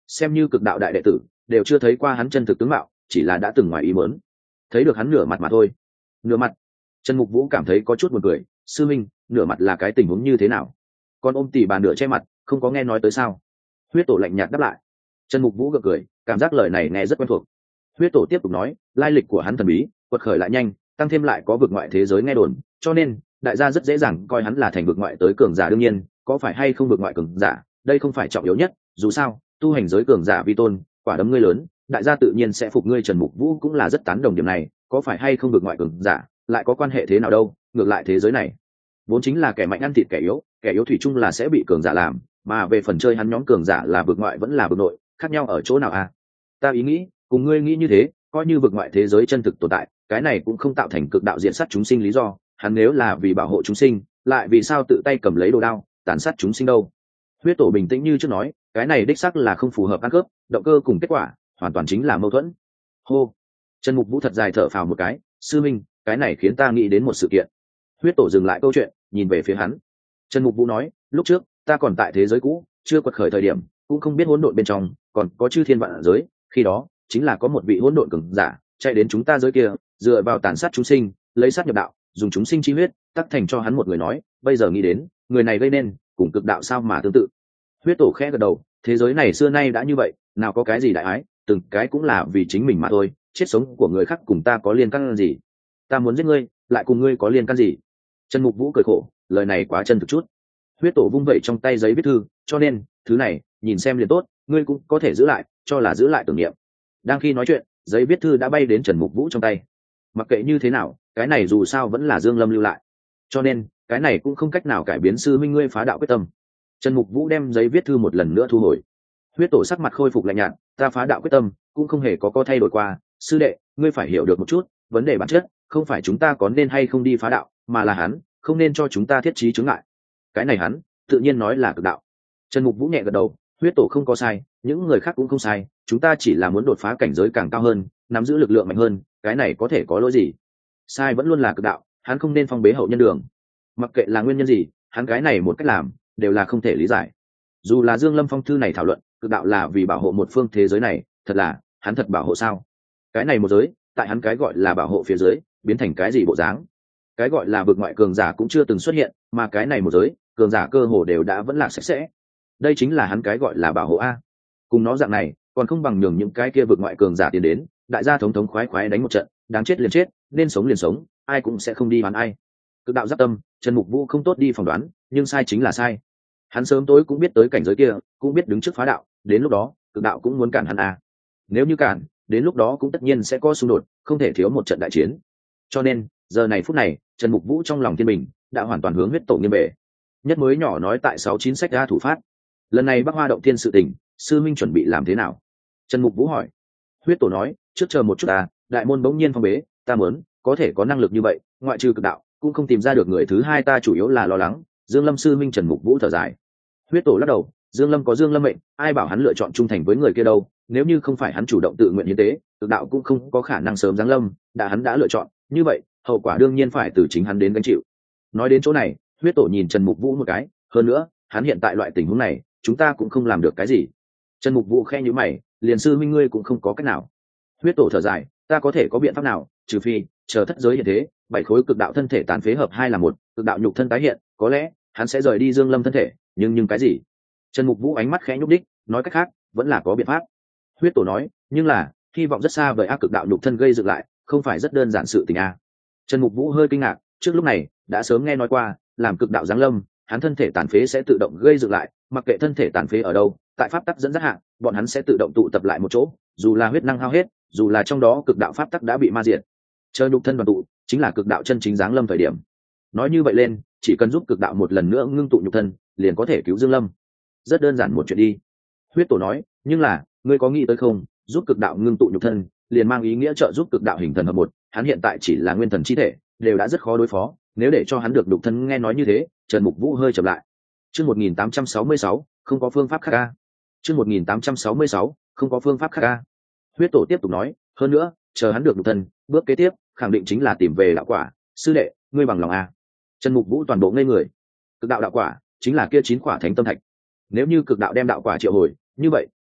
xem như cực đạo đại đệ tử đều chưa thấy qua hắn chân thực tướng mạo, chỉ là đã từng ngoài ý muốn thấy được hắn nửa mặt mà thôi. Nửa mặt? Trần Mục Vũ cảm thấy có chút buồn cười. Sư minh, nửa mặt là cái tình huống như thế nào? Con ôm tỷ bà nửa che mặt, không có nghe nói tới sao? Huyết tổ lạnh nhạt đáp lại. Trần Mục Vũ gật cười, cảm giác lời này nghe rất quen thuộc. Huyết tổ tiếp tục nói, lai lịch của hắn thần bí, quật khởi lại nhanh, tăng thêm lại có vực ngoại thế giới nghe đồn, cho nên đại gia rất dễ dàng coi hắn là thành vực ngoại tới cường giả. Đương nhiên, có phải hay không vực ngoại cường giả, đây không phải trọng yếu nhất, dù sao, tu hành giới cường giả vi tôn, quả đấm ngươi lớn, đại gia tự nhiên sẽ phục ngươi. Trần Mục Vũ cũng là rất tán đồng điểm này, có phải hay không vực ngoại cường giả, lại có quan hệ thế nào đâu, ngược lại thế giới này vốn chính là kẻ mạnh ăn thịt kẻ yếu, kẻ yếu thủy chung là sẽ bị cường giả làm, mà về phần chơi hắn nhóm cường giả là vực ngoại vẫn là vực nội, khác nhau ở chỗ nào à? Ta ý nghĩ cùng ngươi nghĩ như thế, coi như vực ngoại thế giới chân thực tồn tại, cái này cũng không tạo thành cực đạo diện sát chúng sinh lý do. Hắn nếu là vì bảo hộ chúng sinh, lại vì sao tự tay cầm lấy đồ đao tàn sát chúng sinh đâu? Huyết tổ bình tĩnh như trước nói, cái này đích xác là không phù hợp ăn cướp, động cơ cùng kết quả hoàn toàn chính là mâu thuẫn. Hô. Trần Mục Vũ thật dài thở phào một cái. Sư minh, cái này khiến ta nghĩ đến một sự kiện. Huyết tổ dừng lại câu chuyện, nhìn về phía hắn. Trần Mục Vũ nói, lúc trước ta còn tại thế giới cũ, chưa quật khởi thời điểm, cũng không biết hỗn độn bên trong còn có chư thiên vạn giới, khi đó chính là có một vị hỗn độn cường giả chạy đến chúng ta giới kia, dựa vào tàn sát chúng sinh, lấy sát nhập đạo, dùng chúng sinh chi huyết tắc thành cho hắn một người nói. Bây giờ nghĩ đến, người này gây nên cùng cực đạo sao mà tương tự. Huyết tổ khẽ gật đầu, thế giới này xưa nay đã như vậy, nào có cái gì đại ái, từng cái cũng là vì chính mình mà thôi, chết sống của người khác cùng ta có liên can gì? Ta muốn giết ngươi, lại cùng ngươi có liên can gì? Trần Mục Vũ cười khổ, lời này quá chân thực chút. Huyết tổ vung vẩy trong tay giấy viết thư, cho nên thứ này nhìn xem liền tốt, ngươi cũng có thể giữ lại, cho là giữ lại tưởng niệm. Đang khi nói chuyện, giấy viết thư đã bay đến Trần Mục Vũ trong tay. Mặc kệ như thế nào, cái này dù sao vẫn là Dương Lâm lưu lại, cho nên cái này cũng không cách nào cải biến sư minh ngươi phá đạo quyết tâm. Trần Mục Vũ đem giấy viết thư một lần nữa thu hồi. Huyết tổ sắc mặt khôi phục lạnh nhạt, ta phá đạo quyết tâm cũng không hề có có thay đổi qua. Sư đệ, ngươi phải hiểu được một chút, vấn đề bản chất không phải chúng ta có nên hay không đi phá đạo, mà là hắn không nên cho chúng ta thiết trí chướng ngại. Cái này hắn tự nhiên nói là cực đạo. Trần Mục Vũ nhẹ gật đầu, huyết tổ không có sai, những người khác cũng không sai, chúng ta chỉ là muốn đột phá cảnh giới càng cao hơn, nắm giữ lực lượng mạnh hơn, cái này có thể có lỗi gì? Sai vẫn luôn là cực đạo, hắn không nên phong bế hậu nhân đường. Mặc kệ là nguyên nhân gì, hắn cái này một cách làm đều là không thể lý giải. Dù là Dương Lâm phong thư này thảo luận, cực đạo là vì bảo hộ một phương thế giới này, thật là hắn thật bảo hộ sao? Cái này một giới, tại hắn cái gọi là bảo hộ phía dưới, biến thành cái gì bộ dáng? Cái gọi là vực ngoại cường giả cũng chưa từng xuất hiện, mà cái này một giới, cường giả cơ hồ đều đã vẫn là sạch sẽ. Đây chính là hắn cái gọi là bảo hộ a. Cùng nó dạng này, còn không bằng nhường những cái kia vực ngoại cường giả tiến đến, đại gia thống thống khoái khoái đánh một trận, đáng chết liền chết, nên sống liền sống, ai cũng sẽ không đi bán ai. Cực đạo giáp tâm, Trần Mục Vũ không tốt đi phỏng đoán, nhưng sai chính là sai. Hắn sớm tối cũng biết tới cảnh giới kia, cũng biết đứng trước phá đạo, đến lúc đó, cực đạo cũng muốn cản hắn a. Nếu như cản, đến lúc đó cũng tất nhiên sẽ có xung đột, không thể thiếu một trận đại chiến. Cho nên, giờ này phút này, Trần Mục Vũ trong lòng thiên bình đã hoàn toàn hướng huyết tổ nghiêng về. Nhất mới nhỏ nói tại sáu chín sách ra thủ phát. Lần này Bắc Hoa động thiên sự tình, sư minh chuẩn bị làm thế nào? Trần Mục Vũ hỏi. Huyết tổ nói, trước chờ một chút ta, đại môn bỗng nhiên phong bế, ta muốn có thể có năng lực như vậy, ngoại trừ cực đạo, cũng không tìm ra được người thứ hai. Ta chủ yếu là lo lắng Dương Lâm sư minh. Trần Mục Vũ thở dài. Huyết tổ lắc đầu, Dương Lâm có Dương Lâm mệnh, ai bảo hắn lựa chọn trung thành với người kia đâu? Nếu như không phải hắn chủ động tự nguyện hiến tế, cực đạo cũng không có khả năng sớm giáng lâm. Đã hắn đã lựa chọn, như vậy hậu quả đương nhiên phải từ chính hắn đến gánh chịu. Nói đến chỗ này, huyết tổ nhìn Trần Mục Vũ một cái, hơn nữa hắn hiện tại loại tình huống này, chúng ta cũng không làm được cái gì. Trần Mục Vũ khe nhíu mày, liền sư minh ngươi cũng không có cách nào. Huyết tổ thở dài, ta có thể có biện pháp nào, trừ phi chờ thất giới hiện thế, bảy khối cực đạo thân thể tán phế hợp hai là một, cực đạo nhục thân tái hiện, có lẽ hắn sẽ rời đi Dương Lâm thân thể, nhưng nhưng cái gì? Trần Mục Vũ ánh mắt khẽ nhúc đích, nói cách khác, vẫn là có biện pháp. Huyết tổ nói, nhưng là hy vọng rất xa vời ác cực đạo nhục thân gây dựng lại, không phải rất đơn giản sự tình a. Trần Mục Vũ hơi kinh ngạc, trước lúc này đã sớm nghe nói qua, làm cực đạo giáng lâm, hắn thân thể tàn phế sẽ tự động gây dựng lại, mặc kệ thân thể tàn phế ở đâu, tại pháp tắc dẫn dắt hạng, bọn hắn sẽ tự động tụ tập lại một chỗ, dù là huyết năng hao hết, dù là trong đó cực đạo pháp tắc đã bị ma diệt, chờ nhục thân đoàn tụ, chính là cực đạo chân chính giáng lâm thời điểm. Nói như vậy lên, chỉ cần giúp cực đạo một lần nữa ngưng tụ nhục thân, liền có thể cứu Dương Lâm. Rất đơn giản một chuyện đi. Huyết tổ nói, nhưng là ngươi có nghĩ tới không, giúp cực đạo ngưng tụ nhục thân, liền mang ý nghĩa trợ giúp cực đạo hình thần hợp một, hắn hiện tại chỉ là nguyên thần chi thể, đều đã rất khó đối phó, nếu để cho hắn được nhục thân. Nghe nói như thế, Trần Mục Vũ hơi chậm lại. Chương một nghìn tám trăm sáu mươi sáu, không có phương pháp khác a. Chương một nghìn tám trăm sáu mươi sáu, không có phương pháp khác a. Huyết tổ tiếp tục nói, hơn nữa, chờ hắn được nhục thân, bước kế tiếp khẳng định chính là tìm về đạo quả. Sư đệ, ngươi bằng lòng a? Trần Mục Vũ toàn bộ ngây người. Cực đạo đạo quả chính là kia chín quả thánh tâm thạch. Nếu như cực đạo đem đạo quả triệu hồi, như vậy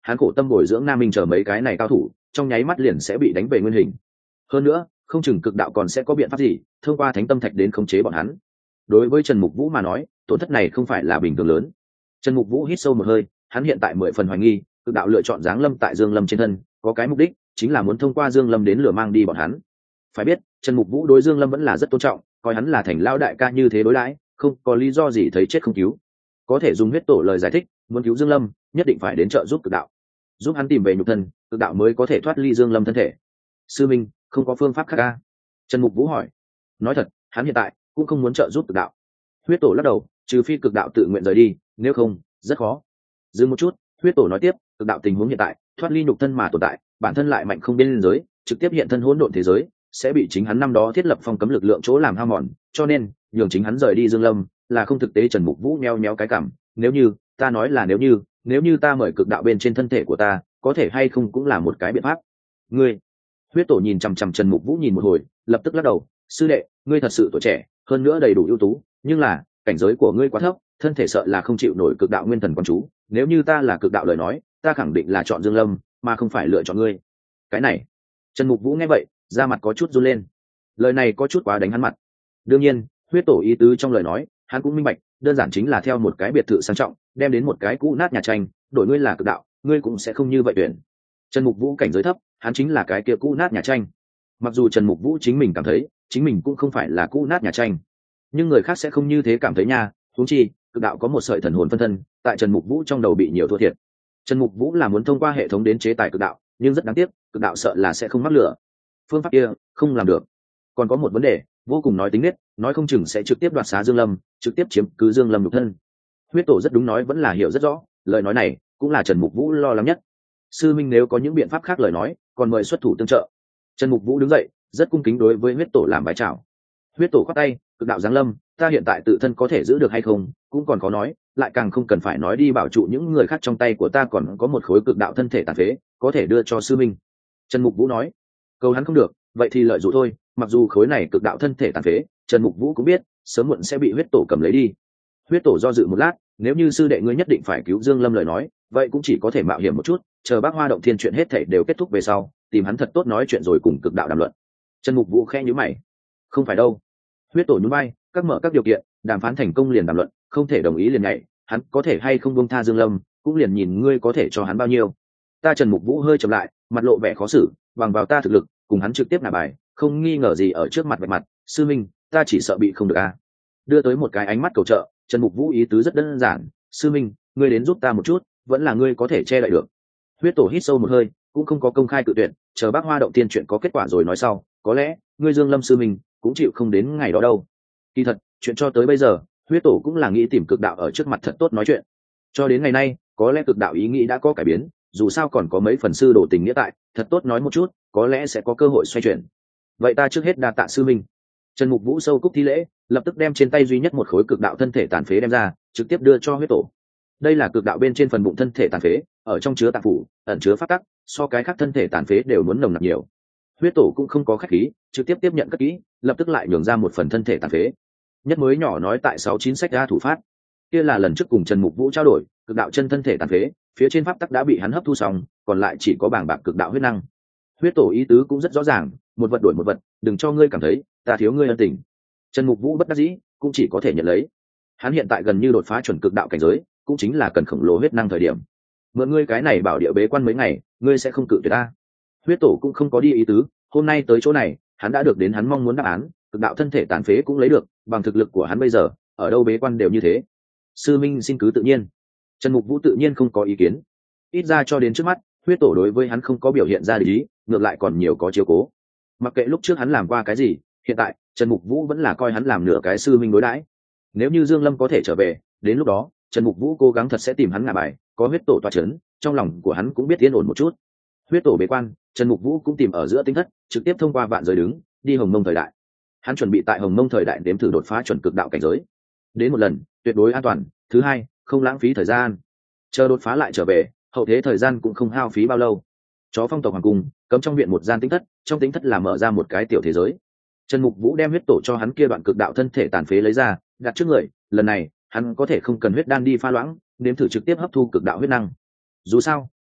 hắn khổ tâm bồi dưỡng Nam Minh chờ mấy cái này cao thủ trong nháy mắt liền sẽ bị đánh về nguyên hình. Hơn nữa không chừng cực đạo còn sẽ có biện pháp gì thông qua thánh tâm thạch đến khống chế bọn hắn. Đối với Trần Mục Vũ mà nói tổn thất này không phải là bình thường lớn. Trần Mục Vũ hít sâu một hơi, hắn hiện tại mười phần hoài nghi cực đạo lựa chọn giáng lâm tại Dương Lâm trên thân có cái mục đích chính là muốn thông qua Dương Lâm đến lừa mang đi bọn hắn. Phải biết Trần Mục Vũ đối Dương Lâm vẫn là rất tôn trọng, coi hắn là thành lão đại ca như thế đối đãi, không có lý do gì thấy chết không cứu. Có thể dùng huyết tổ lời giải thích, muốn cứu Dương Lâm nhất định phải đến trợ giúp cực đạo, giúp hắn tìm về nhục thân, cực đạo mới có thể thoát ly Dương Lâm thân thể. Sư minh, không có phương pháp khác à? Trần Mục Vũ hỏi. Nói thật, hắn hiện tại cũng không muốn trợ giúp cực đạo. Huyết tổ lắc đầu, trừ phi cực đạo tự nguyện rời đi, nếu không rất khó. Dừng một chút, huyết tổ nói tiếp, cực đạo tình huống hiện tại thoát ly nhục thân mà tồn tại, bản thân lại mạnh không biên giới, trực tiếp hiện thân hỗn độn thế giới, sẽ bị chính hắn năm đó thiết lập phong cấm lực lượng chỗ làm hao mòn, cho nên nhường chính hắn rời đi Dương Lâm là không thực tế. Trần Mục Vũ nheo nheo cái cằm, nếu như ta nói là nếu như nếu như ta mời cực đạo bên trên thân thể của ta, có thể hay không cũng là một cái biện pháp. Ngươi, huyết tổ nhìn chằm chằm Trần Mục Vũ nhìn một hồi, lập tức lắc đầu, sư đệ, ngươi thật sự tuổi trẻ, hơn nữa đầy đủ ưu tú, nhưng là cảnh giới của ngươi quá thấp, thân thể sợ là không chịu nổi cực đạo nguyên thần quan chú. Nếu như ta là cực đạo lời nói, ta khẳng định là chọn Dương Lâm mà không phải lựa chọn ngươi. Cái này, Trần Mục Vũ nghe vậy da mặt có chút run lên, lời này có chút quá đánh hắn mặt. Đương nhiên huyết tổ ý tứ trong lời nói hắn cũng minh bạch, đơn giản chính là theo một cái biệt thự sang trọng đem đến một cái cũ nát nhà tranh, đổi ngươi là cực đạo ngươi cũng sẽ không như vậy tuyển. Trần Mục Vũ cảnh giới thấp, hắn chính là cái kia cũ nát nhà tranh. Mặc dù Trần Mục Vũ chính mình cảm thấy chính mình cũng không phải là cũ nát nhà tranh, nhưng người khác sẽ không như thế cảm thấy nha. Huống chi cực đạo có một sợi thần hồn phân thân tại Trần Mục Vũ trong đầu bị nhiều thua thiệt. Trần Mục Vũ là muốn thông qua hệ thống đến chế tài cực đạo, nhưng rất đáng tiếc cực đạo sợ là sẽ không mắc lửa, phương pháp kia không làm được. Còn có một vấn đề vô cùng nói tính nết, nói không chừng sẽ trực tiếp đoạt xá Dương Lâm, trực tiếp chiếm cứ Dương Lâm nhục thân. Huyết tổ rất đúng nói vẫn là hiểu rất rõ, lời nói này cũng là Trần Mục Vũ lo lắng nhất. Sư minh nếu có những biện pháp khác lời nói, còn mời xuất thủ tương trợ. Trần Mục Vũ đứng dậy, rất cung kính đối với huyết tổ làm bái chào. Huyết tổ khoát tay, cực đạo giáng lâm, ta hiện tại tự thân có thể giữ được hay không cũng còn khó nói, lại càng không cần phải nói đi bảo trụ những người khác. Trong tay của ta còn có một khối cực đạo thân thể tàn phế, có thể đưa cho sư minh. Trần Mục Vũ nói. Cầu hắn không được, vậy thì lợi dụng thôi. Mặc dù khối này cực đạo thân thể tàn phế, Trần Mục Vũ cũng biết sớm muộn sẽ bị huyết tổ cầm lấy đi. Huyết tổ do dự một lát, nếu như sư đệ ngươi nhất định phải cứu Dương Lâm lời nói, vậy cũng chỉ có thể mạo hiểm một chút, chờ Bác Hoa động thiên chuyện hết thảy đều kết thúc về sau, tìm hắn thật tốt nói chuyện rồi cùng cực đạo đàm luận. Trần Mục Vũ khẽ nhíu mày. Không phải đâu. Huyết tổ nhún vai, các mở các điều kiện, đàm phán thành công liền đàm luận, không thể đồng ý liền nhảy, hắn có thể hay không buông tha Dương Lâm, cũng liền nhìn ngươi có thể cho hắn bao nhiêu. Ta Trần Mục Vũ hơi chậm lại, mặt lộ vẻ khó xử, bằng vào ta thực lực, cùng hắn trực tiếp nạp bài, không nghi ngờ gì ở trước mặt vạch mặt, sư minh, ta chỉ sợ bị không được a. Đưa tới một cái ánh mắt cầu trợ, Trần Mục Vũ ý tứ rất đơn giản, sư minh, ngươi đến giúp ta một chút, vẫn là ngươi có thể che đậy được. Huyết tổ hít sâu một hơi, cũng không có công khai cự tuyệt, chờ Bác Hoa động tiên chuyện có kết quả rồi nói sau, có lẽ ngươi Dương Lâm sư minh cũng chịu không đến ngày đó đâu. Kỳ thật, chuyện cho tới bây giờ, huyết tổ cũng là nghĩ tìm cực đạo ở trước mặt thật tốt nói chuyện. Cho đến ngày nay, có lẽ cực đạo ý nghĩ đã có cải biến, dù sao còn có mấy phần sư đồ tình nghĩa tại, thật tốt nói một chút, có lẽ sẽ có cơ hội xoay chuyển. Vậy ta trước hết đa tạ sư minh. Trần Mục Vũ sâu cúc thi lễ, lập tức đem trên tay duy nhất một khối cực đạo thân thể tàn phế đem ra, trực tiếp đưa cho huyết tổ. Đây là cực đạo bên trên phần bụng thân thể tàn phế, ở trong chứa tạng phủ, ẩn chứa pháp tắc, so cái khác thân thể tàn phế đều muốn nồng nặc nhiều. Huyết tổ cũng không có khách khí, trực tiếp tiếp nhận cất kỹ, lập tức lại nhường ra một phần thân thể tàn phế. Nhất mới nhỏ nói tại sáu chín sách ra thủ phát, kia là lần trước cùng Trần Mục Vũ trao đổi, cực đạo chân thân thể tàn phế, phía trên pháp tắc đã bị hắn hấp thu xong, còn lại chỉ có bảng bạc cực đạo huyết năng. Huyết tổ ý tứ cũng rất rõ ràng, một vật đổi một vật, đừng cho ngươi cảm thấy ta thiếu ngươi ân tình. Trần Mục Vũ bất đắc dĩ, cũng chỉ có thể nhận lấy. Hắn hiện tại gần như đột phá chuẩn cực đạo cảnh giới, cũng chính là cần khổng lồ huyết năng thời điểm. Mượn ngươi cái này bảo địa bế quan mấy ngày, ngươi sẽ không cự tuyệt ta. Huyết tổ cũng không có đi ý tứ, hôm nay tới chỗ này, hắn đã được đến hắn mong muốn đáp án, cực đạo thân thể tàn phế cũng lấy được, bằng thực lực của hắn bây giờ, ở đâu bế quan đều như thế. Sư minh xin cứ tự nhiên. Trần Mục Vũ tự nhiên không có ý kiến. Ít ra cho đến trước mắt, huyết tổ đối với hắn không có biểu hiện ra lý, ngược lại còn nhiều có chiếu cố. Mặc kệ lúc trước hắn làm qua cái gì, hiện tại Trần Mục Vũ vẫn là coi hắn làm nửa cái sư minh đối đãi. Nếu như Dương Lâm có thể trở về, đến lúc đó Trần Mục Vũ cố gắng thật sẽ tìm hắn ngả bài, có huyết tổ tọa chấn, trong lòng của hắn cũng biết yên ổn một chút. Huyết tổ bế quan, Trần Mục Vũ cũng tìm ở giữa tinh thất, trực tiếp thông qua vạn giới đứng, đi Hồng Mông thời đại. Hắn chuẩn bị tại Hồng Mông thời đại đếm thử đột phá chuẩn cực đạo cảnh giới. Đến một lần, tuyệt đối an toàn, thứ hai, không lãng phí thời gian. Chờ đột phá lại trở về, hậu thế thời gian cũng không hao phí bao lâu. Chó phong tộc hoàng cung, cấm trong viện một gian tinh thất, trong tinh thất là mở ra một cái tiểu thế giới. Trần Mục Vũ đem huyết tổ cho hắn kia đoạn cực đạo thân thể tàn phế lấy ra, đặt trước người, lần này, hắn có thể không cần huyết đan đi pha loãng, nếm thử trực tiếp hấp thu cực đạo huyết năng. Dù sao,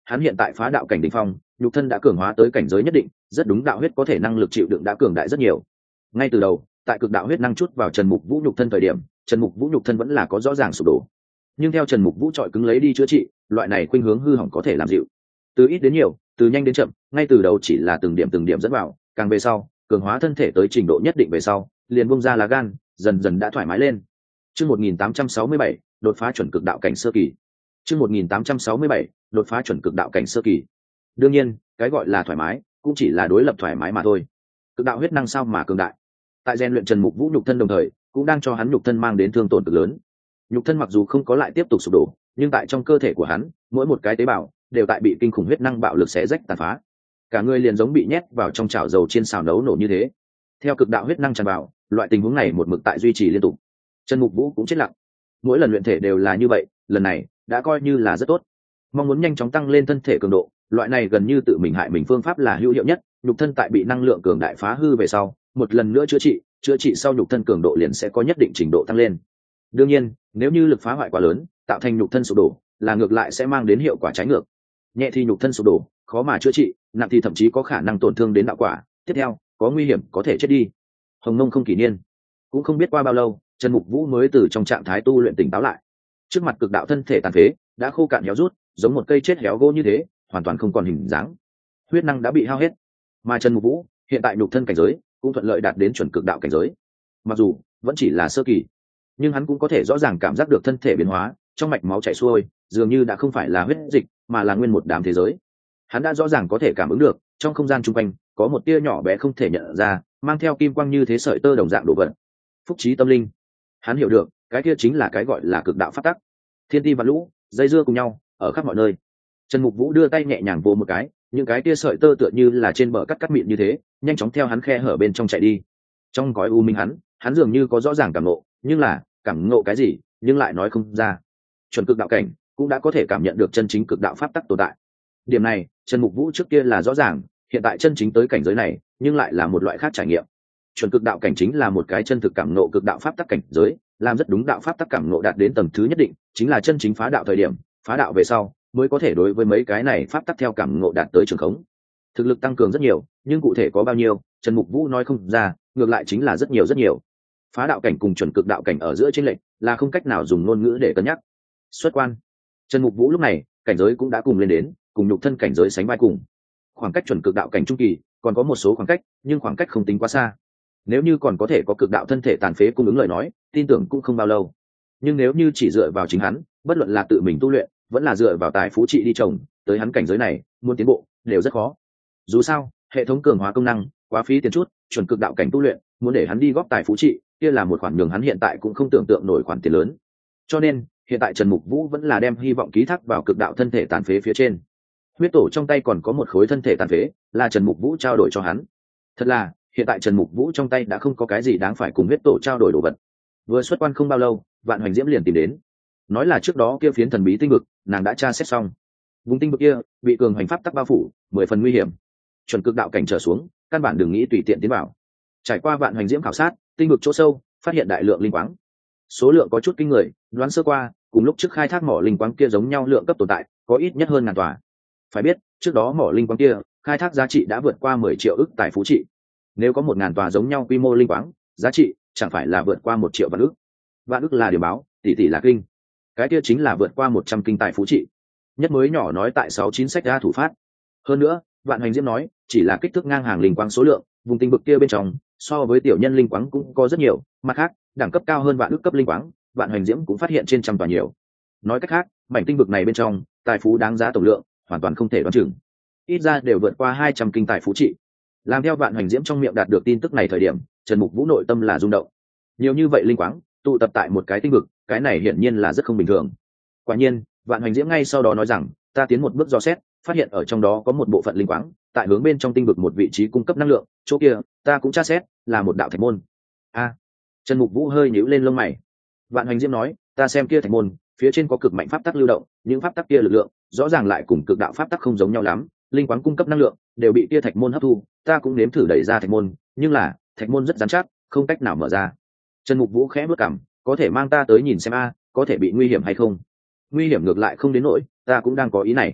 hắn hiện tại phá đạo cảnh đỉnh phong, nhục thân đã cường hóa tới cảnh giới nhất định, rất đúng đạo huyết có thể năng lực chịu đựng đã cường đại rất nhiều. Ngay từ đầu, tại cực đạo huyết năng chút vào Trần Mục Vũ nhục thân thời điểm, Trần Mục Vũ nhục thân vẫn là có rõ ràng sụp đổ. Nhưng theo Trần Mục Vũ trọi cứng lấy đi chữa trị, loại này khuynh hướng hư hỏng có thể làm dịu. Từ ít đến nhiều, từ nhanh đến chậm, ngay từ đầu chỉ là từng điểm từng điểm dẫn vào, càng về sau, cường hóa thân thể tới trình độ nhất định về sau, liền bung ra lá gan, dần dần đã thoải mái lên. Chương một nghìn tám trăm sáu mươi bảy, đột phá chuẩn cực đạo cảnh sơ kỳ. Chương một nghìn tám trăm sáu mươi bảy, đột phá chuẩn cực đạo cảnh sơ kỳ. Đương nhiên, cái gọi là thoải mái, cũng chỉ là đối lập thoải mái mà thôi. Cực đạo huyết năng sao mà cường đại. Tại rèn luyện Trần Mục Vũ nhục thân đồng thời, cũng đang cho hắn nhục thân mang đến thương tổn cực lớn. Nhục thân mặc dù không có lại tiếp tục sụp đổ, nhưng tại trong cơ thể của hắn, mỗi một cái tế bào đều tại bị kinh khủng huyết năng bạo lực xé rách tàn phá. Cả người liền giống bị nhét vào trong chảo dầu chiên xào nấu nổ như thế. Theo cực đạo huyết năng tràn vào, loại tình huống này một mực tại duy trì liên tục. Trần Mục Vũ cũng chết lặng. Mỗi lần luyện thể đều là như vậy, lần này đã coi như là rất tốt. Mong muốn nhanh chóng tăng lên thân thể cường độ, loại này gần như tự mình hại mình phương pháp là hữu hiệu nhất. Nhục thân tại bị năng lượng cường đại phá hư về sau, một lần nữa chữa trị, chữa trị sau nhục thân cường độ liền sẽ có nhất định trình độ tăng lên. Đương nhiên, nếu như lực phá hoại quá lớn, tạo thành nhục thân sụp đổ, là ngược lại sẽ mang đến hiệu quả trái ngược. Nhẹ thì nhục thân sụp đổ, khó mà chữa trị, nặng thì thậm chí có khả năng tổn thương đến đạo quả, tiếp theo, có nguy hiểm có thể chết đi. Hồng Nông không kỷ niên, cũng không biết qua bao lâu, Trần Mục Vũ mới từ trong trạng thái tu luyện tỉnh táo lại. Trước mặt cực đạo thân thể tàn phế, đã khô cạn héo rút, giống một cây chết héo gỗ như thế, hoàn toàn không còn hình dáng. Huyết năng đã bị hao hết, mà Trần Mục Vũ hiện tại nhục thân cảnh giới cũng thuận lợi đạt đến chuẩn cực đạo cảnh giới. Mặc dù vẫn chỉ là sơ kỳ, nhưng hắn cũng có thể rõ ràng cảm giác được thân thể biến hóa, trong mạch máu chảy xuôi, dường như đã không phải là huyết dịch, mà là nguyên một đám thế giới. Hắn đã rõ ràng có thể cảm ứng được, trong không gian chung quanh có một tia nhỏ bé không thể nhận ra, mang theo kim quang như thế sợi tơ đồng dạng đồ vật. Phúc trí tâm linh. Hắn hiểu được, cái kia chính là cái gọi là cực đạo pháp tắc. Thiên ti và lũ, dây dưa cùng nhau, ở khắp mọi nơi. Trần Mục Vũ đưa tay nhẹ nhàng vô một cái, những cái tia sợi tơ tựa như là trên bờ cắt cắt mịn như thế, nhanh chóng theo hắn khe hở bên trong chạy đi. Trong gói u minh hắn, hắn dường như có rõ ràng cảm ngộ, nhưng là cảm ngộ cái gì, nhưng lại nói không ra. Chuẩn cực đạo cảnh cũng đã có thể cảm nhận được chân chính cực đạo pháp tắc tồn tại. Điểm này, Trần Mục Vũ trước kia là rõ ràng, hiện tại chân chính tới cảnh giới này, nhưng lại là một loại khác trải nghiệm. Chuẩn cực đạo cảnh chính là một cái chân thực cảm ngộ cực đạo pháp tắc cảnh giới, làm rất đúng đạo pháp tắc cảm ngộ đạt đến tầng thứ nhất định, chính là chân chính phá đạo thời điểm, phá đạo về sau, mới có thể đối với mấy cái này pháp tắc theo cảm ngộ đạt tới trường khống. Thực lực tăng cường rất nhiều, nhưng cụ thể có bao nhiêu, Trần Mục Vũ nói không ra, ngược lại chính là rất nhiều rất nhiều. Phá đạo cảnh cùng chuẩn cực đạo cảnh ở giữa chênh lệch, là không cách nào dùng ngôn ngữ để cân nhắc. Xuất quan. Trần Mục Vũ lúc này, cảnh giới cũng đã cùng lên đến, cùng nhục thân cảnh giới sánh vai cùng. Khoảng cách chuẩn cực đạo cảnh trung kỳ, còn có một số khoảng cách, nhưng khoảng cách không tính quá xa. Nếu như còn có thể có cực đạo thân thể tàn phế cung ứng lời nói, tin tưởng cũng không bao lâu. Nhưng nếu như chỉ dựa vào chính hắn, bất luận là tự mình tu luyện, vẫn là dựa vào tài phú trị đi trồng, tới hắn cảnh giới này, muốn tiến bộ, đều rất khó. Dù sao, hệ thống cường hóa công năng, quá phí tiền chút, chuẩn cực đạo cảnh tu luyện, muốn để hắn đi góp tài phú trị, kia là một khoản nhường hắn hiện tại cũng không tưởng tượng nổi khoản tiền lớn. Cho nên, hiện tại Trần Mục Vũ vẫn là đem hy vọng ký thác vào cực đạo thân thể tàn phế phía trên. Huyết tổ trong tay còn có một khối thân thể tàn phế, là Trần Mục Vũ trao đổi cho hắn. Thật là, hiện tại Trần Mục Vũ trong tay đã không có cái gì đáng phải cùng huyết tổ trao đổi đồ vật. Vừa xuất quan không bao lâu, Vạn Hoành Diễm liền tìm đến, nói là trước đó kia phiến thần bí tinh vực, nàng đã tra xét xong. Vùng tinh vực kia bị cường hành pháp tắc bao phủ, mười phần nguy hiểm. Chuẩn cực đạo cảnh trở xuống, căn bản đừng nghĩ tùy tiện tiến vào. Trải qua Vạn Hoành Diễm khảo sát, tinh vực chỗ sâu, phát hiện đại lượng linh quáng. Số lượng có chút kinh người, đoán sơ qua, cùng lúc trước khai thác mỏ linh quáng kia giống nhau lượng cấp tồn tại, có ít nhất hơn ngàn tòa. Phải biết, trước đó mỏ linh quáng kia, khai thác giá trị đã vượt qua mười triệu ức tài phú trị. Nếu có một ngàn tòa giống nhau quy mô linh quáng, giá trị chẳng phải là vượt qua một triệu vạn ức. Vạn ức là điểm báo, tỷ tỷ là kinh. Cái kia chính là vượt qua một trăm kinh tài phú trị. Nhất mới nhỏ nói tại sáu chín sách ra thủ phát. Hơn nữa, Vạn Hoành Diễm nói, chỉ là kích thước ngang hàng linh quáng số lượng, vùng tinh vực kia bên trong, so với tiểu nhân linh quáng cũng có rất nhiều, mặt khác, đẳng cấp cao hơn vạn ức cấp linh quáng, Vạn Hoành Diễm cũng phát hiện trên trăm tòa nhiều. Nói cách khác, mảnh tinh vực này bên trong, tài phú đáng giá tổng lượng, hoàn toàn không thể đoán chừng. Ít ra đều vượt qua hai trăm kinh tài phú trị. Làm theo Vạn Hoành Diễm trong miệng đạt được tin tức này thời điểm, Trần Mục Vũ nội tâm là rung động. Nhiều như vậy linh quáng, tụ tập tại một cái tinh vực, cái này hiển nhiên là rất không bình thường. Quả nhiên, Vạn Hoành Diễm ngay sau đó nói rằng, ta tiến một bước dò xét, phát hiện ở trong đó có một bộ phận linh quáng, tại hướng bên trong tinh vực một vị trí cung cấp năng lượng, chỗ kia, ta cũng tra xét, là một đạo thạch môn. A. Trần Mục Vũ hơi nhíu lên lông mày. Vạn Hoành Diễm nói, ta xem kia thạch môn, phía trên có cực mạnh pháp tắc lưu động, những pháp tắc kia lực lượng, rõ ràng lại cùng cực đạo pháp tắc không giống nhau lắm, linh quáng cung cấp năng lượng đều bị kia thạch môn hấp thu, ta cũng nếm thử đẩy ra thạch môn, nhưng là, thạch môn rất rắn chắc, không cách nào mở ra. Trần Mục Vũ khẽ bước cằm, có thể mang ta tới nhìn xem a, có thể bị nguy hiểm hay không? Nguy hiểm ngược lại không đến nỗi, ta cũng đang có ý này.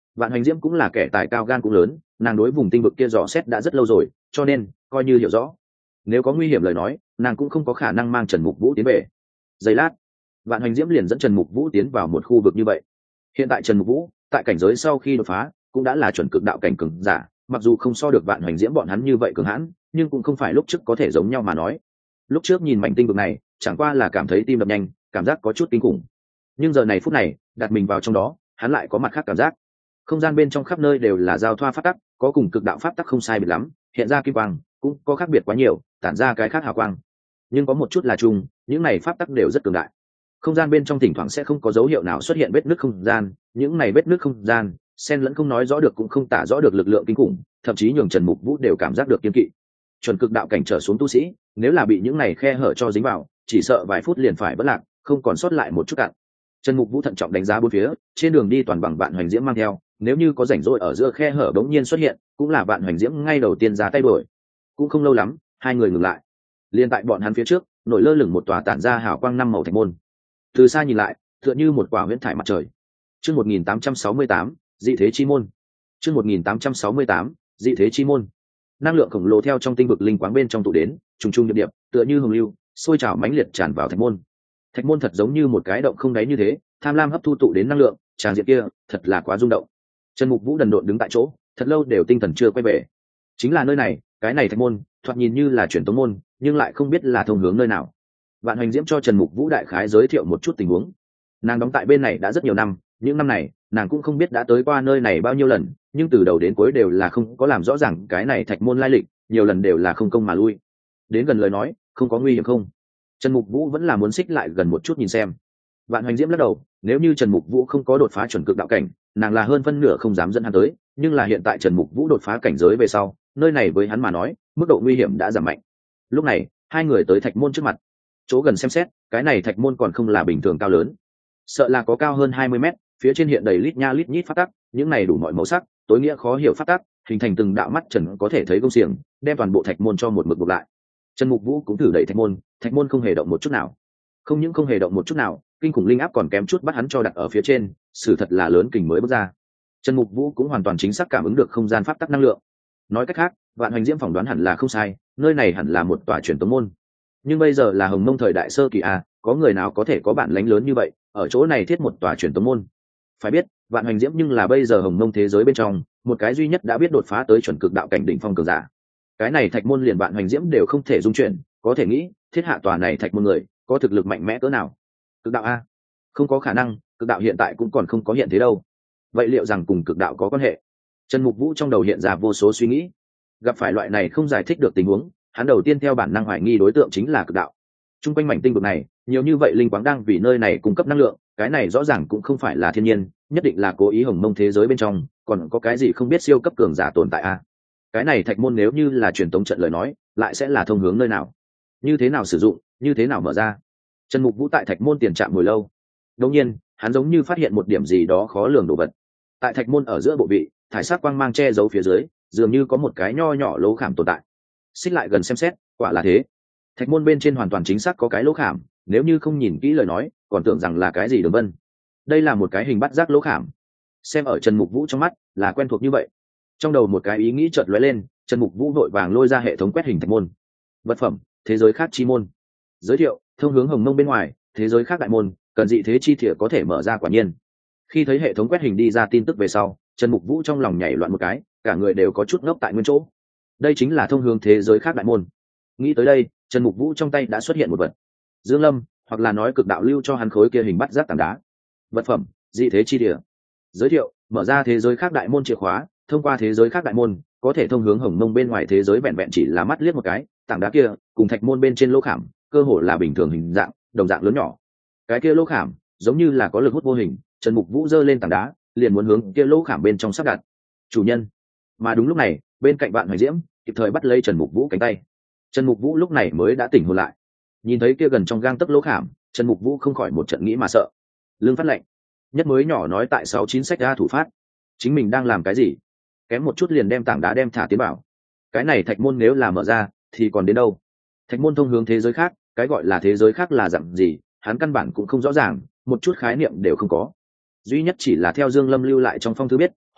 Vạn Hoành Diễm cũng là kẻ tài cao gan cũng lớn, nàng đối vùng tinh vực kia dò xét đã rất lâu rồi, cho nên coi như hiểu rõ, nếu có nguy hiểm lời nói, nàng cũng không có khả năng mang Trần Mục Vũ tiến về. Giây lát, Vạn Hoành Diễm liền dẫn Trần Mục Vũ tiến vào một khu vực như vậy. Hiện tại Trần Mục Vũ tại cảnh giới sau khi đột phá cũng đã là chuẩn cực đạo cảnh cường giả, mặc dù không so được Vạn Hoành Diễm bọn hắn như vậy cường hãn, nhưng cũng không phải lúc trước có thể giống nhau mà nói. Lúc trước nhìn mảnh tinh vực này, chẳng qua là cảm thấy tim đập nhanh, cảm giác có chút kinh khủng. Nhưng giờ này phút này, đặt mình vào trong đó, hắn lại có mặt khác cảm giác. Không gian bên trong khắp nơi đều là giao thoa pháp tắc, có cùng cực đạo pháp tắc không sai biệt lắm, hiện ra kim quang, cũng có khác biệt quá nhiều, tản ra cái khác hào quang. Nhưng có một chút là chung, những này pháp tắc đều rất cường đại. Không gian bên trong thỉnh thoảng sẽ không có dấu hiệu nào xuất hiện vết nứt không gian, những này vết nứt không gian, xen lẫn không nói rõ được cũng không tả rõ được lực lượng kinh khủng, thậm chí nhường Trần Mục Vũ đều cảm giác được kiên kỵ. Chuẩn cực đạo cảnh trở xuống tu sĩ, nếu là bị những này khe hở cho dính vào, chỉ sợ vài phút liền phải bất lạc, không còn sót lại một chút cạn. Trần Mục Vũ thận trọng đánh giá bốn phía, trên đường đi toàn bằng Vạn Hoành Diễm mang theo, nếu như có rảnh rỗi ở giữa khe hở bỗng nhiên xuất hiện, cũng là Vạn Hoành Diễm ngay đầu tiên ra tay đuổi. Cũng không lâu lắm, hai người ngừng lại. Liên tại bọn hắn phía trước, nổi lơ lửng một tòa tản ra hào quang năm màu thạch môn. Từ xa nhìn lại, tựa như một quả huyễn thải mặt trời. Chương một nghìn tám trăm sáu mươi tám, dị thế chi môn. Chương một nghìn tám trăm sáu mươi tám, dị thế chi môn. Năng lượng khổng lồ theo trong tinh vực linh quáng bên trong tụ đến, trùng trùng điệp điệp, tựa như hồng lưu, sôi trào mãnh liệt tràn vào thạch môn. Thạch môn thật giống như một cái động không đáy như thế, tham lam hấp thu tụ đến năng lượng, tràn diện kia, thật là quá rung động. Trần Mục Vũ đần độn đứng tại chỗ, thật lâu đều tinh thần chưa quay về. Chính là nơi này, cái này thạch môn, thoạt nhìn như là truyền tống môn, nhưng lại không biết là thông hướng nơi nào. Vạn Hoành Diễm cho Trần Mục Vũ đại khái giới thiệu một chút tình huống. Nàng đóng tại bên này đã rất nhiều năm, những năm này, nàng cũng không biết đã tới qua nơi này bao nhiêu lần, nhưng từ đầu đến cuối đều là không có làm rõ ràng cái này thạch môn lai lịch, nhiều lần đều là không công mà lui. Đến gần lời nói, không có nguy hiểm không? Trần Mục Vũ vẫn là muốn xích lại gần một chút nhìn xem. Vạn Hoành Diễm lắc đầu, nếu như Trần Mục Vũ không có đột phá chuẩn cực đạo cảnh, nàng là hơn phân nửa không dám dẫn hắn tới, nhưng là hiện tại Trần Mục Vũ đột phá cảnh giới về sau, nơi này với hắn mà nói, mức độ nguy hiểm đã giảm mạnh. Lúc này, hai người tới thạch môn trước mặt. Chỗ gần xem xét, cái này thạch môn còn không là bình thường cao lớn, sợ là có cao hơn hai mươi mét, phía trên hiện đầy lít nha lít nhít phát tắc, những này đủ mọi màu sắc, tối nghĩa khó hiểu phát tắc, hình thành từng đạo mắt Trần có thể thấy công xiềng, đem toàn bộ thạch môn cho một mực buộc lại. Trần Mục Vũ cũng thử đẩy thạch môn, thạch môn không hề động một chút nào. Không những không hề động một chút nào, kinh khủng linh áp còn kém chút bắt hắn cho đặt ở phía trên, sự thật là lớn kình mới bước ra. Trần Mục Vũ cũng hoàn toàn chính xác cảm ứng được không gian pháp tắc năng lượng. Nói cách khác, Vạn Hoành Diễm phỏng đoán hẳn là không sai, nơi này hẳn là một tòa truyền tống môn. Nhưng bây giờ là Hồng Mông thời đại sơ kỳ a, có người nào có thể có bản lĩnh lớn như vậy, ở chỗ này thiết một tòa truyền tống môn? Phải biết, Vạn Hoành Diễm nhưng là bây giờ Hồng Mông thế giới bên trong, một cái duy nhất đã biết đột phá tới chuẩn cực đạo cảnh đỉnh phong cường giả. Cái này thạch môn liền Vạn Hoành Diễm đều không thể dung chuyển, có thể nghĩ, thiết hạ tòa này thạch môn người, có thực lực mạnh mẽ cỡ nào? Cực đạo a? Không có khả năng, cực đạo hiện tại cũng còn không có hiện thế đâu. Vậy liệu rằng cùng cực đạo có quan hệ? Trần Mục Vũ trong đầu hiện ra vô số suy nghĩ. Gặp phải loại này không giải thích được tình huống, hắn đầu tiên theo bản năng hoài nghi đối tượng chính là cực đạo. Trung quanh mảnh tinh vực này, nhiều như vậy linh quáng đang vì nơi này cung cấp năng lượng, cái này rõ ràng cũng không phải là thiên nhiên, nhất định là cố ý Hồng Mông thế giới bên trong, còn có cái gì không biết siêu cấp cường giả tồn tại a? Cái này thạch môn nếu như là truyền tống trận lời nói, lại sẽ là thông hướng nơi nào? Như thế nào sử dụng, như thế nào mở ra? Trần Mục Vũ tại thạch môn tiền trạm hồi lâu. Đột nhiên, hắn giống như phát hiện một điểm gì đó khó lường đồ vật. Tại thạch môn ở giữa bộ vị, thải sắc quang mang che giấu phía dưới, dường như có một cái nho nhỏ lỗ khảm tồn tại. Xích lại gần xem xét, quả là thế. Thạch môn bên trên hoàn toàn chính xác có cái lỗ khảm, nếu như không nhìn kỹ lời nói, còn tưởng rằng là cái gì đường vân. Đây là một cái hình bắt giác lỗ khảm. Xem ở Trần Mục Vũ trong mắt, là quen thuộc như vậy. Trong đầu một cái ý nghĩ chợt lóe lên, Trần Mục Vũ vội vàng lôi ra hệ thống quét hình thạch môn. Vật phẩm, thế giới khác chi môn. Giới thiệu, thông hướng Hồng Mông bên ngoài, thế giới khác đại môn, cần dị thế chi thìa có thể mở ra quả nhiên. Khi thấy hệ thống quét hình đi ra tin tức về sau, Trần Mục Vũ trong lòng nhảy loạn một cái, cả người đều có chút ngốc tại nguyên chỗ. Đây chính là thông hướng thế giới khác đại môn. Nghĩ tới đây, Trần Mục Vũ trong tay đã xuất hiện một vật. Dương Lâm, hoặc là nói cực đạo lưu cho hắn khối kia hình bắt giác tảng đá. Vật phẩm, dị thế chi địa. Giới thiệu, mở ra thế giới khác đại môn chìa khóa, thông qua thế giới khác đại môn, có thể thông hướng Hồng Mông bên ngoài thế giới vẹn vẹn chỉ là mắt liếc một cái, tảng đá kia cùng thạch môn bên trên lỗ khảm, cơ hồ là bình thường hình dạng, đồng dạng lớn nhỏ. Cái kia lỗ khảm, giống như là có lực hút vô hình, Trần Mục Vũ giơ lên tảng đá, liền muốn hướng kia lỗ khảm bên trong sắp đặt. Chủ nhân. Mà đúng lúc này, bên cạnh Vạn Hoành Diễm kịp thời bắt lấy Trần Mục Vũ cánh tay. Trần Mục Vũ lúc này mới đã tỉnh hồn lại. Nhìn thấy kia gần trong gang tấc lỗ khảm, Trần Mục Vũ không khỏi một trận nghĩ mà sợ. Lương phát lệnh, nhất mới nhỏ nói tại sáu chín sách ra thủ phát, chính mình đang làm cái gì? Kém một chút liền đem tảng đá đem thả tiến bảo. Cái này thạch môn nếu là mở ra, thì còn đến đâu? Thạch môn thông hướng thế giới khác, cái gọi là thế giới khác là dạng gì, hắn căn bản cũng không rõ ràng, một chút khái niệm đều không có. Duy nhất chỉ là theo Dương Lâm lưu lại trong phong thư biết,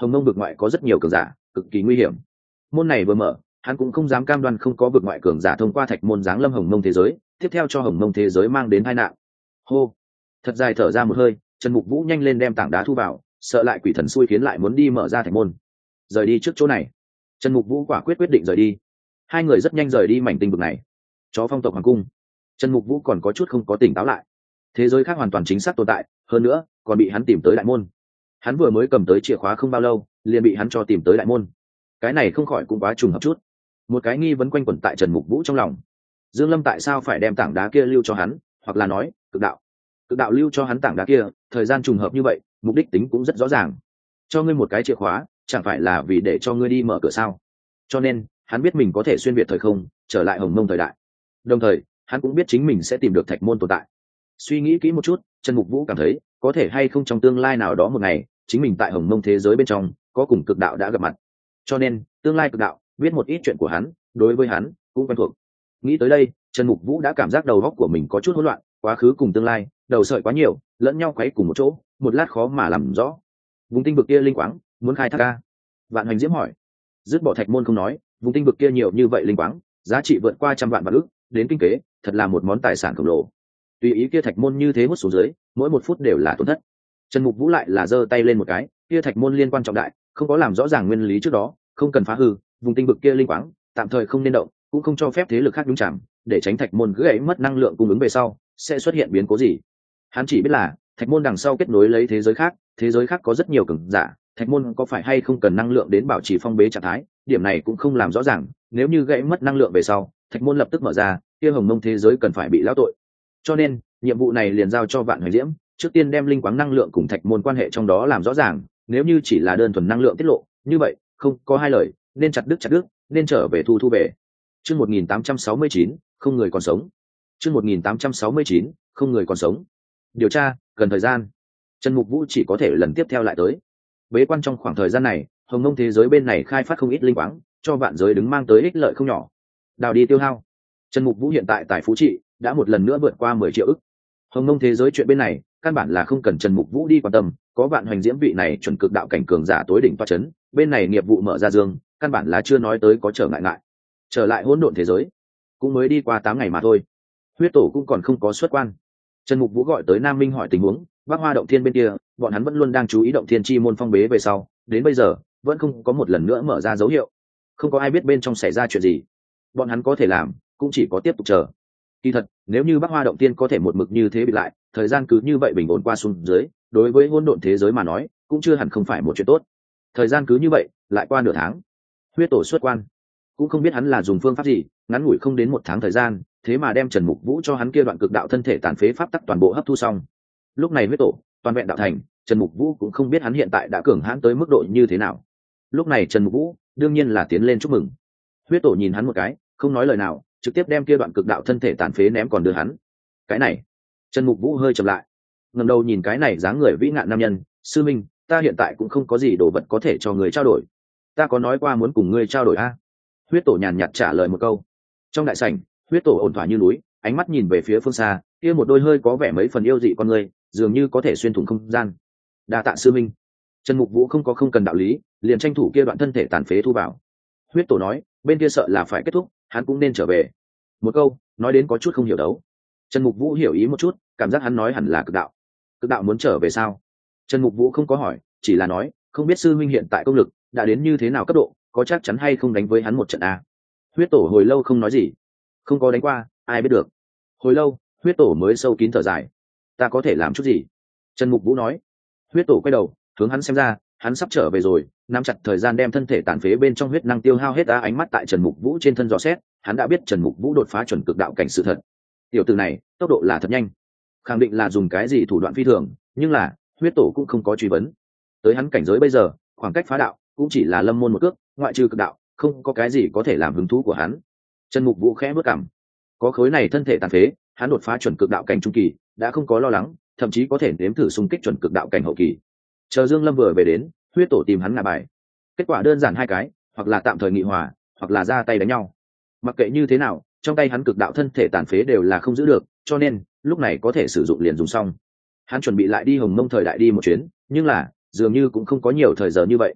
hồng mông vực ngoại có rất nhiều cường giả, cực kỳ nguy hiểm. Môn này vừa mở, hắn cũng không dám cam đoan không có vực ngoại cường giả thông qua thạch môn giáng lâm hồng mông thế giới, tiếp theo cho hồng mông thế giới mang đến tai nạn. Hô, thật dài thở ra một hơi, Trần Mục Vũ nhanh lên đem tảng đá thu vào, sợ lại quỷ thần xui khiến lại muốn đi mở ra thạch môn. Rời đi trước chỗ này. Trần Mục Vũ quả quyết quyết định rời đi. Hai người rất nhanh rời đi mảnh tinh vực này. Chó phong tộc hoàng cung. Trần Mục Vũ còn có chút không có tỉnh táo lại. Thế giới khác hoàn toàn chính xác tồn tại, hơn nữa còn bị hắn tìm tới đại môn. Hắn vừa mới cầm tới chìa khóa không bao lâu, liền bị hắn cho tìm tới đại môn. Cái này không khỏi cũng quá trùng hợp chút. Một cái nghi vấn quanh quẩn tại Trần Mục Vũ trong lòng. Dương Lâm tại sao phải đem tảng đá kia lưu cho hắn, hoặc là nói, cực đạo. Cực đạo lưu cho hắn tảng đá kia, thời gian trùng hợp như vậy, mục đích tính cũng rất rõ ràng. Cho ngươi một cái chìa khóa, chẳng phải là vì để cho ngươi đi mở cửa sao? Cho nên, hắn biết mình có thể xuyên việt thời không, trở lại Hồng Mông thời đại. Đồng thời, hắn cũng biết chính mình sẽ tìm được thạch môn tồn tại. Suy nghĩ kỹ một chút, Trần Mục Vũ cảm thấy, có thể hay không trong tương lai nào đó một ngày, chính mình tại Hồng Mông thế giới bên trong, có cùng cực đạo đã gặp mặt. Cho nên, tương lai cực đạo biết một ít chuyện của hắn, đối với hắn cũng quen thuộc. Nghĩ tới đây, Trần Mục Vũ đã cảm giác đầu óc của mình có chút hỗn loạn, quá khứ cùng tương lai, đầu sợi quá nhiều, lẫn nhau quấy cùng một chỗ, một lát khó mà làm rõ. Vùng tinh vực kia linh quáng, muốn khai thác a? Vạn Hoành Diễm hỏi. Dứt bỏ thạch môn không nói, vùng tinh vực kia nhiều như vậy linh quáng, giá trị vượt qua trăm vạn vạn ức, đến kinh tế, thật là một món tài sản khổng lồ. Tùy ý kia thạch môn như thế hút xuống dưới, mỗi một phút đều là tổn thất. Trần Mục Vũ lại là giơ tay lên một cái, kia thạch môn liên quan trọng đại, không có làm rõ ràng nguyên lý trước đó, không cần phá hư, vùng tinh vực kia linh quáng, tạm thời không nên động, cũng không cho phép thế lực khác nhúng chạm, để tránh thạch môn gãy mất năng lượng cung ứng về sau, sẽ xuất hiện biến cố gì. Hắn chỉ biết là, thạch môn đằng sau kết nối lấy thế giới khác, thế giới khác có rất nhiều cường giả, thạch môn có phải hay không cần năng lượng đến bảo trì phong bế trạng thái, điểm này cũng không làm rõ ràng, nếu như gãy mất năng lượng về sau, thạch môn lập tức mở ra, kia Hồng Mông thế giới cần phải bị lão tội. Cho nên, nhiệm vụ này liền giao cho Vạn Hoành Diễm, trước tiên đem linh quáng năng lượng cùng thạch môn quan hệ trong đó làm rõ ràng, nếu như chỉ là đơn thuần năng lượng tiết lộ, như vậy, không có hai lời, nên chặt đứt chặt đứt, nên trở về thu thu về. Chương một nghìn tám trăm sáu mươi chín, không người còn sống. Chương một nghìn tám trăm sáu mươi chín, không người còn sống. Điều tra, cần thời gian. Trần Mục Vũ chỉ có thể lần tiếp theo lại tới. Bế quan trong khoảng thời gian này, Hồng Mông thế giới bên này khai phát không ít linh quáng, cho vạn giới đứng mang tới ích lợi không nhỏ. Đào đi tiêu hao. Trần Mục Vũ hiện tại tại phú trị đã một lần nữa vượt qua mười triệu ức. Hồng Mông thế giới chuyện bên này, căn bản là không cần Trần Mục Vũ đi quan tâm, có Vạn Hoành Diễm vị này chuẩn cực đạo cảnh cường giả tối đỉnh toa chấn, bên này nghiệp vụ mở ra dương, căn bản là chưa nói tới có trở ngại ngại. Trở lại hỗn độn thế giới, cũng mới đi qua tám ngày mà thôi. Huyết tổ cũng còn không có xuất quan. Trần Mục Vũ gọi tới Nam Minh hỏi tình huống, Bắc Hoa động thiên bên kia, bọn hắn vẫn luôn đang chú ý động thiên chi môn phong bế về sau, đến bây giờ vẫn không có một lần nữa mở ra dấu hiệu. Không có ai biết bên trong xảy ra chuyện gì. Bọn hắn có thể làm, cũng chỉ có tiếp tục chờ. Kỳ thật, nếu như Bắc Hoa động thiên có thể một mực như thế bị lại, thời gian cứ như vậy bình ổn qua xuống dưới, đối với hỗn độn thế giới mà nói, cũng chưa hẳn không phải một chuyện tốt. Thời gian cứ như vậy, lại qua nửa tháng. Huyết tổ xuất quan, cũng không biết hắn là dùng phương pháp gì, ngắn ngủi không đến một tháng thời gian, thế mà đem Trần Mục Vũ cho hắn kia đoạn cực đạo thân thể tàn phế pháp tắc toàn bộ hấp thu xong. Lúc này huyết tổ toàn vẹn đạo thành, Trần Mục Vũ cũng không biết hắn hiện tại đã cường hãn tới mức độ như thế nào. Lúc này Trần Mục Vũ đương nhiên là tiến lên chúc mừng. Huyết tổ nhìn hắn một cái, không nói lời nào, trực tiếp đem kia đoạn cực đạo thân thể tàn phế ném còn đưa hắn. Cái này, Trần Mục Vũ hơi chậm lại, ngẩng đầu nhìn cái này dáng người vĩ ngạn nam nhân, sư minh, ta hiện tại cũng không có gì đồ vật có thể cho người trao đổi. Ta có nói qua muốn cùng ngươi trao đổi a? Huyết tổ nhàn nhạt trả lời một câu. Trong đại sảnh, huyết tổ ổn thỏa như núi, ánh mắt nhìn về phía phương xa, kia một đôi hơi có vẻ mấy phần yêu dị con người, dường như có thể xuyên thủng không gian. Đa tạ sư minh. Trần Mục Vũ không có không cần đạo lý, liền tranh thủ kia đoạn thân thể tàn phế thu vào. Huyết tổ nói, bên kia sợ là phải kết thúc, hắn cũng nên trở về. Một câu nói đến có chút không hiểu đấu. Trần Mục Vũ hiểu ý một chút, cảm giác hắn nói hẳn là cực đạo. Cực đạo muốn trở về sao? Trần Mục Vũ không có hỏi, chỉ là nói, không biết sư minh hiện tại công lực đã đến như thế nào cấp độ, có chắc chắn hay không đánh với hắn một trận a? Huyết tổ hồi lâu không nói gì. Không có đánh qua, ai biết được. Hồi lâu, huyết tổ mới sâu kín thở dài. Ta có thể làm chút gì? Trần Mục Vũ nói. Huyết tổ quay đầu hướng hắn xem ra, hắn sắp trở về rồi, nắm chặt thời gian đem thân thể tàn phế bên trong huyết năng tiêu hao hết. Ta ánh mắt tại Trần Mục Vũ trên thân dò xét, hắn đã biết Trần Mục Vũ đột phá chuẩn cực đạo cảnh sự thật. Tiểu tử này tốc độ là thật nhanh, khẳng định là dùng cái gì thủ đoạn phi thường, nhưng là huyết tổ cũng không có truy vấn. Tới hắn cảnh giới bây giờ, khoảng cách phá đạo cũng chỉ là lâm môn một cước, ngoại trừ cực đạo không có cái gì có thể làm hứng thú của hắn. Trần Mục Vũ khẽ bước cằm, có khối này thân thể tàn phế, hắn đột phá chuẩn cực đạo cảnh trung kỳ đã không có lo lắng, thậm chí có thể nếm thử xung kích chuẩn cực đạo cảnh hậu kỳ. Chờ Dương Lâm vừa về đến, huyết tổ tìm hắn ngả bài. Kết quả đơn giản hai cái, hoặc là tạm thời nghị hòa, hoặc là ra tay đánh nhau. Mặc kệ như thế nào, trong tay hắn cực đạo thân thể tàn phế đều là không giữ được, cho nên lúc này có thể sử dụng liền dùng xong. Hắn chuẩn bị lại đi Hồng Mông thời đại đi một chuyến, nhưng là dường như cũng không có nhiều thời giờ như vậy.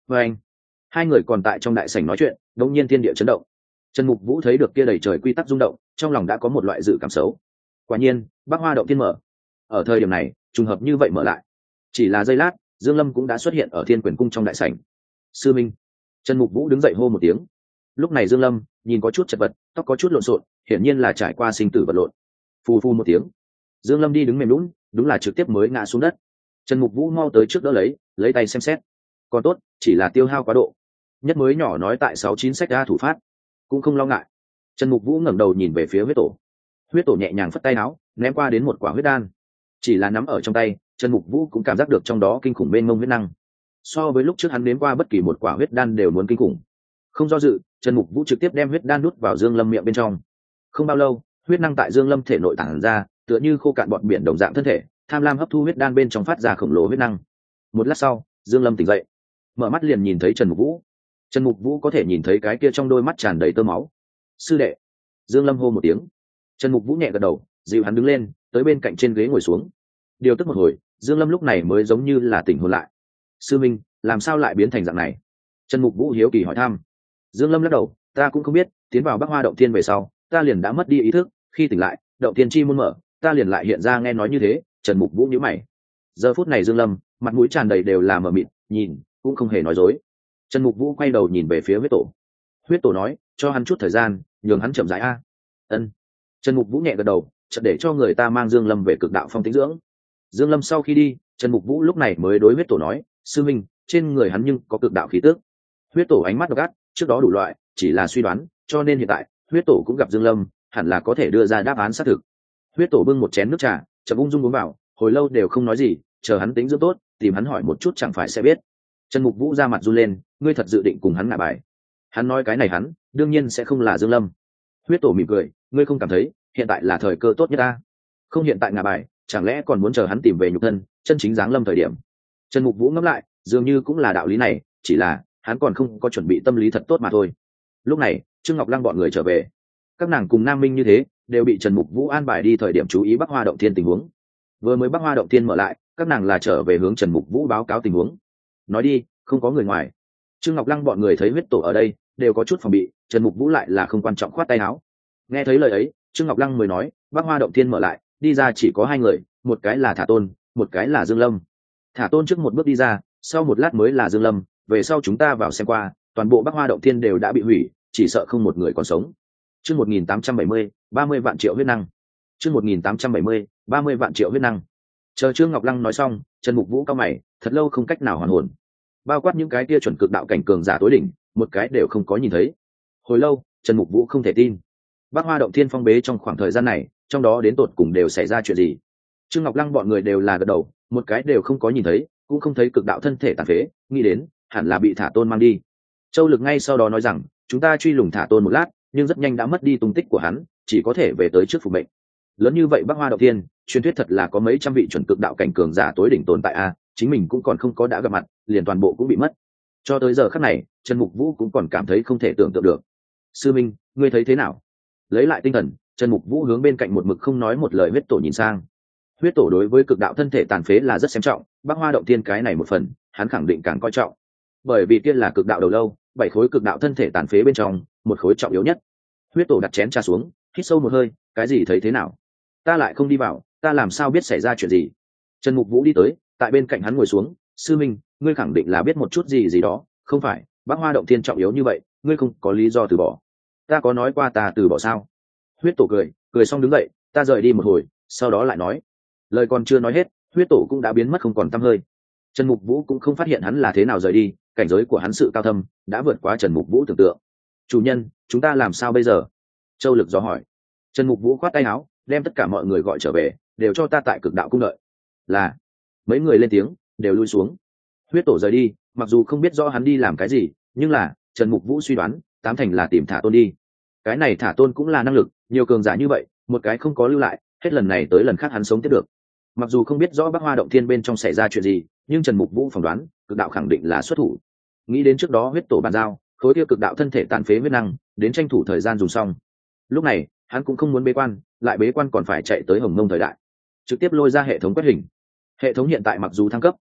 và anh hai người còn tại trong đại sảnh nói chuyện, đột nhiên thiên địa chấn động. Trần Mục Vũ thấy được kia đầy trời quy tắc rung động, trong lòng đã có một loại dự cảm xấu. Quả nhiên, Bắc Hoa động thiên mở. Ở thời điểm này, trùng hợp như vậy mở lại. Chỉ là giây lát, Dương Lâm cũng đã xuất hiện ở Thiên Quyền cung trong đại sảnh. Sư Minh. Trần Mục Vũ đứng dậy hô một tiếng. Lúc này Dương Lâm nhìn có chút chật vật, tóc có chút lộn xộn, hiển nhiên là trải qua sinh tử vật lộn. Phù phù một tiếng, Dương Lâm đi đứng mềm nhũn, đúng là trực tiếp mới ngã xuống đất. Trần Mục Vũ mau tới trước đỡ lấy, lấy tay xem xét. Còn tốt, chỉ là tiêu hao quá độ. Nhất mới nhỏ nói tại sáu chín sách ra thủ phát, cũng không lo ngại. Trần Mục Vũ ngẩng đầu nhìn về phía huyết tổ. Huyết tổ nhẹ nhàng phất tay áo, ném qua đến một quả huyết đan. Chỉ là nắm ở trong tay, Trần Mục Vũ cũng cảm giác được trong đó kinh khủng mênh mông huyết năng. So với lúc trước hắn nếm qua bất kỳ một quả huyết đan đều muốn kinh khủng. Không do dự, Trần Mục Vũ trực tiếp đem huyết đan nuốt vào Dương Lâm miệng bên trong. Không bao lâu, huyết năng tại Dương Lâm thể nội tản ra, tựa như khô cạn bọt biển đồng dạng thân thể, tham lam hấp thu huyết đan bên trong phát ra khổng lồ huyết năng. Một lát sau, Dương Lâm tỉnh dậy, mở mắt liền nhìn thấy Trần Mục Vũ. Trần Mục Vũ có thể nhìn thấy cái kia trong đôi mắt tràn đầy tơ máu. Sư đệ. Dương Lâm hô một tiếng. Trần Mục Vũ nhẹ gật đầu, dịu hắn đứng lên, tới bên cạnh trên ghế ngồi xuống. Điều tức một hồi, Dương Lâm lúc này mới giống như là tỉnh hồn lại. Sư Minh, làm sao lại biến thành dạng này? Trần Mục Vũ hiếu kỳ hỏi thăm. Dương Lâm lắc đầu, ta cũng không biết, tiến vào Bắc Hoa động thiên về sau, ta liền đã mất đi ý thức, khi tỉnh lại, động thiên chi môn mở, ta liền lại hiện ra nghe nói như thế. Trần Mục Vũ nhíu mày. Giờ phút này Dương Lâm, mặt mũi tràn đầy đều là mờ mịt, nhìn cũng không hề nói dối. Trần Mục Vũ quay đầu nhìn về phía huyết tổ. Huyết tổ nói, cho hắn chút thời gian, nhường hắn chậm rãi a. Ân. Trần Mục Vũ nhẹ gật đầu, chợt để cho người ta mang Dương Lâm về cực đạo phong tĩnh dưỡng. Dương Lâm sau khi đi, Trần Mục Vũ lúc này mới đối huyết tổ nói, sư minh, trên người hắn nhưng có cực đạo khí tức. Huyết tổ ánh mắt độc ác, trước đó đủ loại, chỉ là suy đoán, cho nên hiện tại huyết tổ cũng gặp Dương Lâm, hẳn là có thể đưa ra đáp án xác thực. Huyết tổ bưng một chén nước trà, chậm ung dung uống vào, hồi lâu đều không nói gì, chờ hắn tính dưỡng tốt, tìm hắn hỏi một chút chẳng phải sẽ biết. Trần Mục Vũ ra mặt run lên, ngươi thật dự định cùng hắn ngả bài? Hắn nói cái này hắn, đương nhiên sẽ không là Dương Lâm. Huyết tổ mỉm cười, ngươi không cảm thấy hiện tại là thời cơ tốt nhất ta? Không hiện tại ngả bài, chẳng lẽ còn muốn chờ hắn tìm về nhục thân, chân chính giáng lâm thời điểm? Trần Mục Vũ ngẫm lại, dường như cũng là đạo lý này, chỉ là hắn còn không có chuẩn bị tâm lý thật tốt mà thôi. Lúc này, Trương Ngọc Lăng bọn người trở về, các nàng cùng Nam Minh như thế, đều bị Trần Mục Vũ an bài đi thời điểm chú ý Bắc Hoa động thiên tình huống. Vừa mới Bắc Hoa động thiên mở lại, các nàng là trở về hướng Trần Mục Vũ báo cáo tình huống. Nói đi, không có người ngoài. Trương Ngọc Lăng bọn người thấy huyết tổ ở đây, đều có chút phòng bị, Trần Mục Vũ lại là không quan trọng khoát tay áo. Nghe thấy lời ấy, Trương Ngọc Lăng mới nói, Bắc Hoa động thiên mở lại, đi ra chỉ có hai người, một cái là Thả Tôn, một cái là Dương Lâm. Thả Tôn trước một bước đi ra, sau một lát mới là Dương Lâm, về sau chúng ta vào xem qua, toàn bộ Bắc Hoa động thiên đều đã bị hủy, chỉ sợ không một người còn sống. Chương một nghìn tám trăm bảy mươi, ba mươi vạn triệu huyết năng. Chương một nghìn tám trăm bảy mươi, ba mươi vạn triệu huyết năng. Chờ Trương Ngọc Lăng nói xong, Trần Mục Vũ cao mày, thật lâu không cách nào hoàn hồn. Bao quát những cái kia chuẩn cực đạo cảnh cường giả tối đỉnh, một cái đều không có nhìn thấy. Hồi lâu, Trần Mục Vũ không thể tin. Bắc Hoa động thiên phong bế trong khoảng thời gian này, trong đó đến tột cùng đều xảy ra chuyện gì? Trương Ngọc Lăng bọn người đều là gật đầu, một cái đều không có nhìn thấy, cũng không thấy cực đạo thân thể tàn phế, nghĩ đến hẳn là bị Thả Tôn mang đi. Châu Lực ngay sau đó nói rằng, chúng ta truy lùng Thả Tôn một lát, nhưng rất nhanh đã mất đi tung tích của hắn, chỉ có thể về tới trước phục mệnh. Lớn như vậy Bắc Hoa động thiên, truyền thuyết thật là có mấy trăm vị chuẩn cực đạo cảnh cường giả tối đỉnh tồn tại a, chính mình cũng còn không có đã gặp mặt, liền toàn bộ cũng bị mất. Cho tới giờ khắc này, Trần Mục Vũ cũng còn cảm thấy không thể tưởng tượng được. Sư Minh, ngươi thấy thế nào? Lấy lại tinh thần, Trần Mục Vũ hướng bên cạnh một mực không nói một lời huyết tổ nhìn sang. Huyết tổ đối với cực đạo thân thể tàn phế là rất xem trọng, Bắc Hoa động thiên cái này một phần, hắn khẳng định càng coi trọng. Bởi vì kia là cực đạo đầu lâu, bảy khối cực đạo thân thể tàn phế bên trong, một khối trọng yếu nhất. Huyết tổ đặt chén trà xuống, hít sâu một hơi, cái gì thấy thế nào? Ta lại không đi vào, ta làm sao biết xảy ra chuyện gì? Trần Mục Vũ đi tới, tại bên cạnh hắn ngồi xuống, sư minh, ngươi khẳng định là biết một chút gì gì đó, không phải? Bắc Hoa động thiên trọng yếu như vậy, ngươi không có lý do từ bỏ. Ta có nói qua ta từ bỏ sao? Huyết tổ cười, cười xong đứng dậy, ta rời đi một hồi, sau đó lại nói. Lời còn chưa nói hết, huyết tổ cũng đã biến mất không còn tăm hơi. Trần Mục Vũ cũng không phát hiện hắn là thế nào rời đi, cảnh giới của hắn sự cao thâm đã vượt quá Trần Mục Vũ tưởng tượng. Chủ nhân, chúng ta làm sao bây giờ? Châu Lực dò hỏi. Trần Mục Vũ khoát tay áo, đem tất cả mọi người gọi trở về, đều cho ta tại cực đạo cung đợi. Là. Mấy người lên tiếng, đều lui xuống. Huyết tổ rời đi, mặc dù không biết rõ hắn đi làm cái gì, nhưng là Trần Mục Vũ suy đoán, tám thành là tìm Thả Tôn đi. Cái này Thả Tôn cũng là năng lực, nhiều cường giả như vậy, một cái không có lưu lại, hết lần này tới lần khác hắn sống tiếp được. Mặc dù không biết rõ Bắc Hoa động thiên bên trong xảy ra chuyện gì, nhưng Trần Mục Vũ phỏng đoán, cực đạo khẳng định là xuất thủ. Nghĩ đến trước đó huyết tổ bàn giao, khối kia cực đạo thân thể tàn phế huyết năng, đến tranh thủ thời gian dùng xong. Lúc này, hắn cũng không muốn bế quan, lại bế quan còn phải chạy tới Hồng Mông thời đại, trực tiếp lôi ra hệ thống quét hình. Hệ thống hiện tại mặc dù thăng cấp,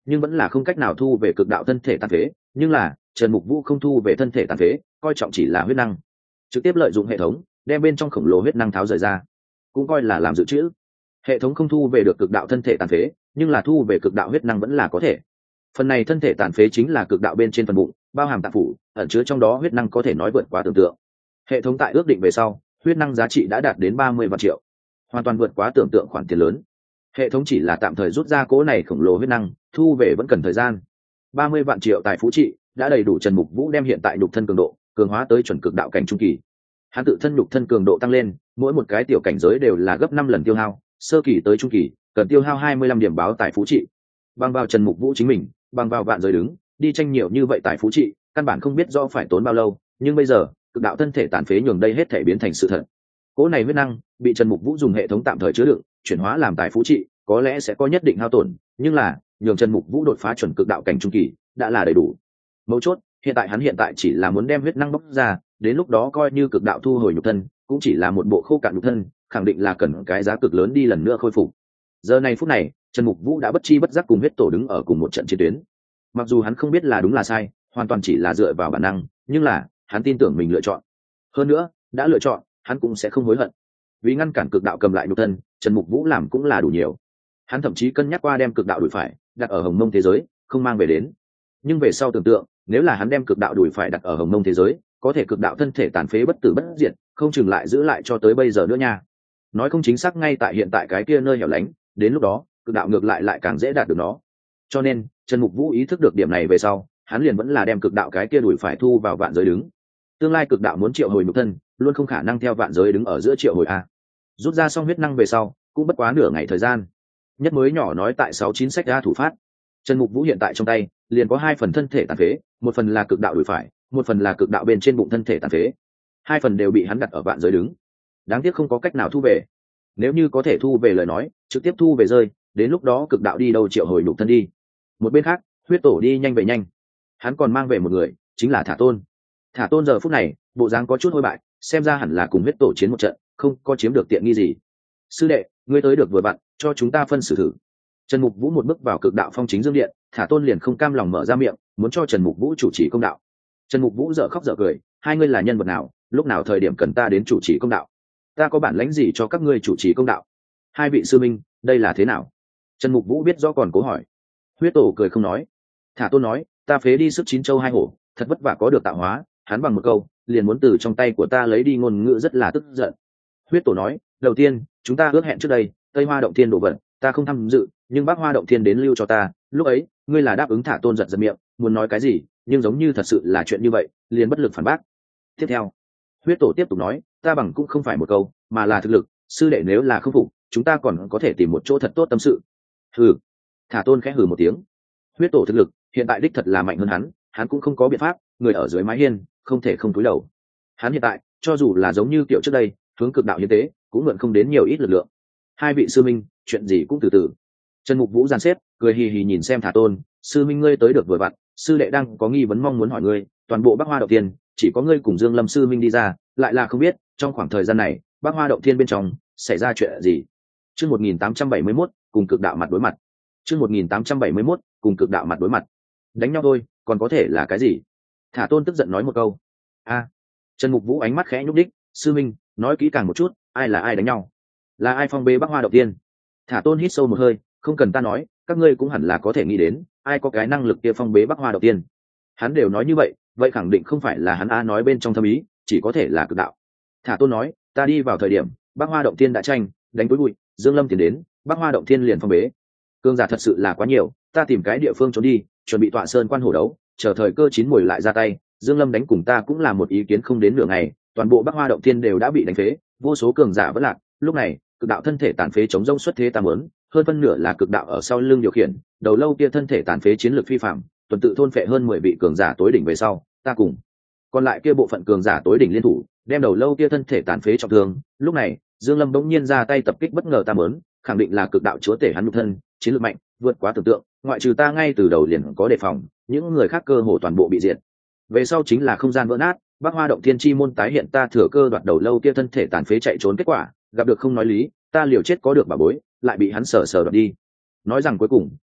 nhưng vẫn là không cách nào thu về cực đạo thân thể tàn phế. Nhưng là Trần Mục Vũ không thu về thân thể tàn phế, coi trọng chỉ là huyết năng, trực tiếp lợi dụng hệ thống đem bên trong khổng lồ huyết năng tháo rời ra, cũng coi là làm dự trữ. Hệ thống không thu về được cực đạo thân thể tàn phế, nhưng là thu về cực đạo huyết năng vẫn là có thể. Phần này thân thể tàn phế chính là cực đạo bên trên phần bụng, bao hàm tạng phủ, ẩn chứa trong đó huyết năng có thể nói vượt quá tưởng tượng. Hệ thống tại ước định về sau, huyết năng giá trị đã đạt đến ba mươi vạn triệu, hoàn toàn vượt quá tưởng tượng khoản tiền lớn. Hệ thống chỉ là tạm thời rút ra cỗ này khổng lồ huyết năng, thu về vẫn cần thời gian. ba mươi vạn triệu tài phú trị đã đầy đủ Trần Mục Vũ đem hiện tại nhục thân cường độ cường hóa tới chuẩn cực đạo cảnh trung kỳ. Hắn tự thân nhục thân cường độ tăng lên, mỗi một cái tiểu cảnh giới đều là gấp năm lần tiêu hao, sơ kỳ tới trung kỳ cần tiêu hao hai mươi lăm điểm báo tài phú trị. Bằng vào Trần Mục Vũ chính mình, bằng vào vạn giới đứng, đi tranh nhiều như vậy tài phú trị, căn bản không biết do phải tốn bao lâu, nhưng bây giờ, cực đạo thân thể tàn phế nhường đây hết thể biến thành sự thật. Cỗ này huyết năng bị Trần Mục Vũ dùng hệ thống tạm thời chứa đựng, chuyển hóa làm tài phú trị, có lẽ sẽ có nhất định hao tổn, nhưng là nhường Trần Mục Vũ đột phá chuẩn cực đạo cảnh trung kỳ đã là đầy đủ. Mấu chốt, hiện tại hắn hiện tại chỉ là muốn đem huyết năng bóc ra, đến lúc đó coi như cực đạo thu hồi nhục thân, cũng chỉ là một bộ khô cạn nhục thân, khẳng định là cần cái giá cực lớn đi lần nữa khôi phục. Giờ này phút này, Trần Mục Vũ đã bất chi bất giác cùng huyết tổ đứng ở cùng một trận chiến tuyến. Mặc dù hắn không biết là đúng là sai, hoàn toàn chỉ là dựa vào bản năng, nhưng là hắn tin tưởng mình lựa chọn. Hơn nữa, đã lựa chọn, hắn cũng sẽ không hối hận. Vì ngăn cản cực đạo cầm lại nhục thân, Trần Mục Vũ làm cũng là đủ nhiều. Hắn thậm chí cân nhắc qua đem cực đạo đuổi phải đặt ở Hồng Mông thế giới, không mang về đến. Nhưng về sau tưởng tượng, nếu là hắn đem cực đạo đuổi phải đặt ở Hồng Mông thế giới, có thể cực đạo thân thể tàn phế bất tử bất diệt, không chừng lại giữ lại cho tới bây giờ nữa nha. Nói không chính xác ngay tại hiện tại cái kia nơi hẻo lánh, đến lúc đó, cực đạo ngược lại lại càng dễ đạt được nó. Cho nên, Trần Mục Vũ ý thức được điểm này về sau, hắn liền vẫn là đem cực đạo cái kia đuổi phải thu vào vạn giới đứng. Tương lai cực đạo muốn triệu hồi nhục thân, luôn không khả năng theo vạn giới đứng ở giữa triệu hồi a. Rút ra xong huyết năng về sau, cũng bất quá nửa ngày thời gian. Nhất mới nhỏ nói tại sáu chín sách ra thủ phát. Trần Mục Vũ hiện tại trong tay liền có hai phần thân thể tàn phế, một phần là cực đạo đuổi phải, một phần là cực đạo bên trên bụng thân thể tàn phế. Hai phần đều bị hắn đặt ở vạn giới đứng. Đáng tiếc không có cách nào thu về. Nếu như có thể thu về lời nói, trực tiếp thu về rơi, đến lúc đó cực đạo đi đâu triệu hồi nhục thân đi. Một bên khác, huyết tổ đi nhanh về nhanh. Hắn còn mang về một người, chính là Thả Tôn. Thả Tôn giờ phút này, bộ dáng có chút hôi bại, xem ra hẳn là cùng huyết tổ chiến một trận, không có chiếm được tiện nghi gì. Sư đệ, ngươi tới được vừa vặn, cho chúng ta phân xử thử. Trần Mục Vũ một bước vào cực đạo phong chính dương điện, Thả Tôn liền không cam lòng mở ra miệng, muốn cho Trần Mục Vũ chủ trì công đạo. Trần Mục Vũ dở khóc dở cười, hai ngươi là nhân vật nào, lúc nào thời điểm cần ta đến chủ trì công đạo? Ta có bản lãnh gì cho các ngươi chủ trì công đạo? Hai vị sư minh, đây là thế nào? Trần Mục Vũ biết rõ còn cố hỏi. Huyết tổ cười không nói. Thả Tôn nói, ta phế đi sức chín châu hai hổ, thật vất vả có được tạo hóa, hắn bằng một câu liền muốn từ trong tay của ta lấy đi ngôn ngữ, rất là tức giận. Huyết tổ nói, đầu tiên chúng ta ước hẹn trước đây, Tây Hoa động thiên đổ vật ta không tham dự, nhưng Bắc Hoa động thiên đến lưu cho ta, lúc ấy ngươi là đáp ứng. Thả Tôn giật giật miệng, muốn nói cái gì, nhưng giống như thật sự là chuyện như vậy, liền bất lực phản bác. Tiếp theo, huyết tổ tiếp tục nói, ta bằng cũng không phải một câu, mà là thực lực, sư đệ nếu là không phục, chúng ta còn có thể tìm một chỗ thật tốt tâm sự. Hừ. Thả Tôn khẽ hừ một tiếng. Huyết tổ thực lực hiện tại đích thật là mạnh hơn hắn, hắn cũng không có biện pháp, người ở dưới mái hiên không thể không cúi đầu. Hắn hiện tại cho dù là giống như kiểu trước đây hướng cực đạo hiến tế, cũng mượn không đến nhiều ít lực lượng. Hai vị sư minh, chuyện gì cũng từ từ. Trần Mục Vũ giàn xếp, cười hì hì nhìn xem Thả Tôn, sư minh ngươi tới được vừa vặn, sư đệ đang có nghi vấn mong muốn hỏi ngươi, toàn bộ Bắc Hoa động thiên chỉ có ngươi cùng Dương Lâm sư minh đi ra, lại là không biết trong khoảng thời gian này Bắc Hoa động thiên bên trong xảy ra chuyện gì. Chương một nghìn tám trăm bảy mươi mốt, cùng cực đạo mặt đối mặt. Chương một nghìn tám trăm bảy mươi mốt, cùng cực đạo mặt đối mặt. Đánh nhau thôi, còn có thể là cái gì? Thả Tôn tức giận nói một câu. A. Trần Mục Vũ ánh mắt khẽ nhúc đích, sư minh, nói kỹ càng một chút, ai là ai đánh nhau? Là ai phong bế Bắc Hoa động thiên? Thả Tôn hít sâu một hơi, không cần ta nói, các ngươi cũng hẳn là có thể nghĩ đến, ai có cái năng lực kia phong bế Bắc Hoa động thiên. Hắn đều nói như vậy, vậy khẳng định không phải là hắn a nói bên trong thâm ý, chỉ có thể là cực đạo. Thả Tôn nói, ta đi vào thời điểm Bắc Hoa động thiên đã tranh đánh túi bụi, Dương Lâm tiến đến, Bắc Hoa động thiên liền phong bế. Cương giả thật sự là quá nhiều, ta tìm cái địa phương trốn đi, chuẩn bị tọa sơn quan hổ đấu, chờ thời cơ chín muồi lại ra tay. Dương Lâm đánh cùng ta cũng là một ý kiến không đến nửa ngày, toàn bộ Bắc Hoa động thiên đều đã bị đánh phế, vô số cường giả vẫn lạc. Lúc này cực đạo thân thể tàn phế chống rông xuất thế ta muốn, hơn phân nửa là cực đạo ở sau lưng điều khiển, đầu lâu kia thân thể tàn phế chiến lược phi phạm, tuần tự thôn phệ hơn mười vị cường giả tối đỉnh về sau, ta cùng còn lại kia bộ phận cường giả tối đỉnh liên thủ, đem đầu lâu kia thân thể tàn phế trọng thương. Lúc này Dương Lâm bỗng nhiên ra tay tập kích bất ngờ ta muốn, khẳng định là cực đạo chúa tể hắn nhục thân, chiến lược mạnh vượt quá tưởng tượng, ngoại trừ ta ngay từ đầu liền có đề phòng, những người khác cơ hồ toàn bộ bị diệt. Về sau chính là không gian vỡ nát, Bắc Hoa động thiên chi môn tái hiện, ta thừa cơ đoạt đầu lâu kia thân thể tàn phế chạy trốn, kết quả gặp được không nói lý, ta liều chết có được bà bối, lại bị hắn sờ sờ đoạt đi. Nói rằng cuối cùng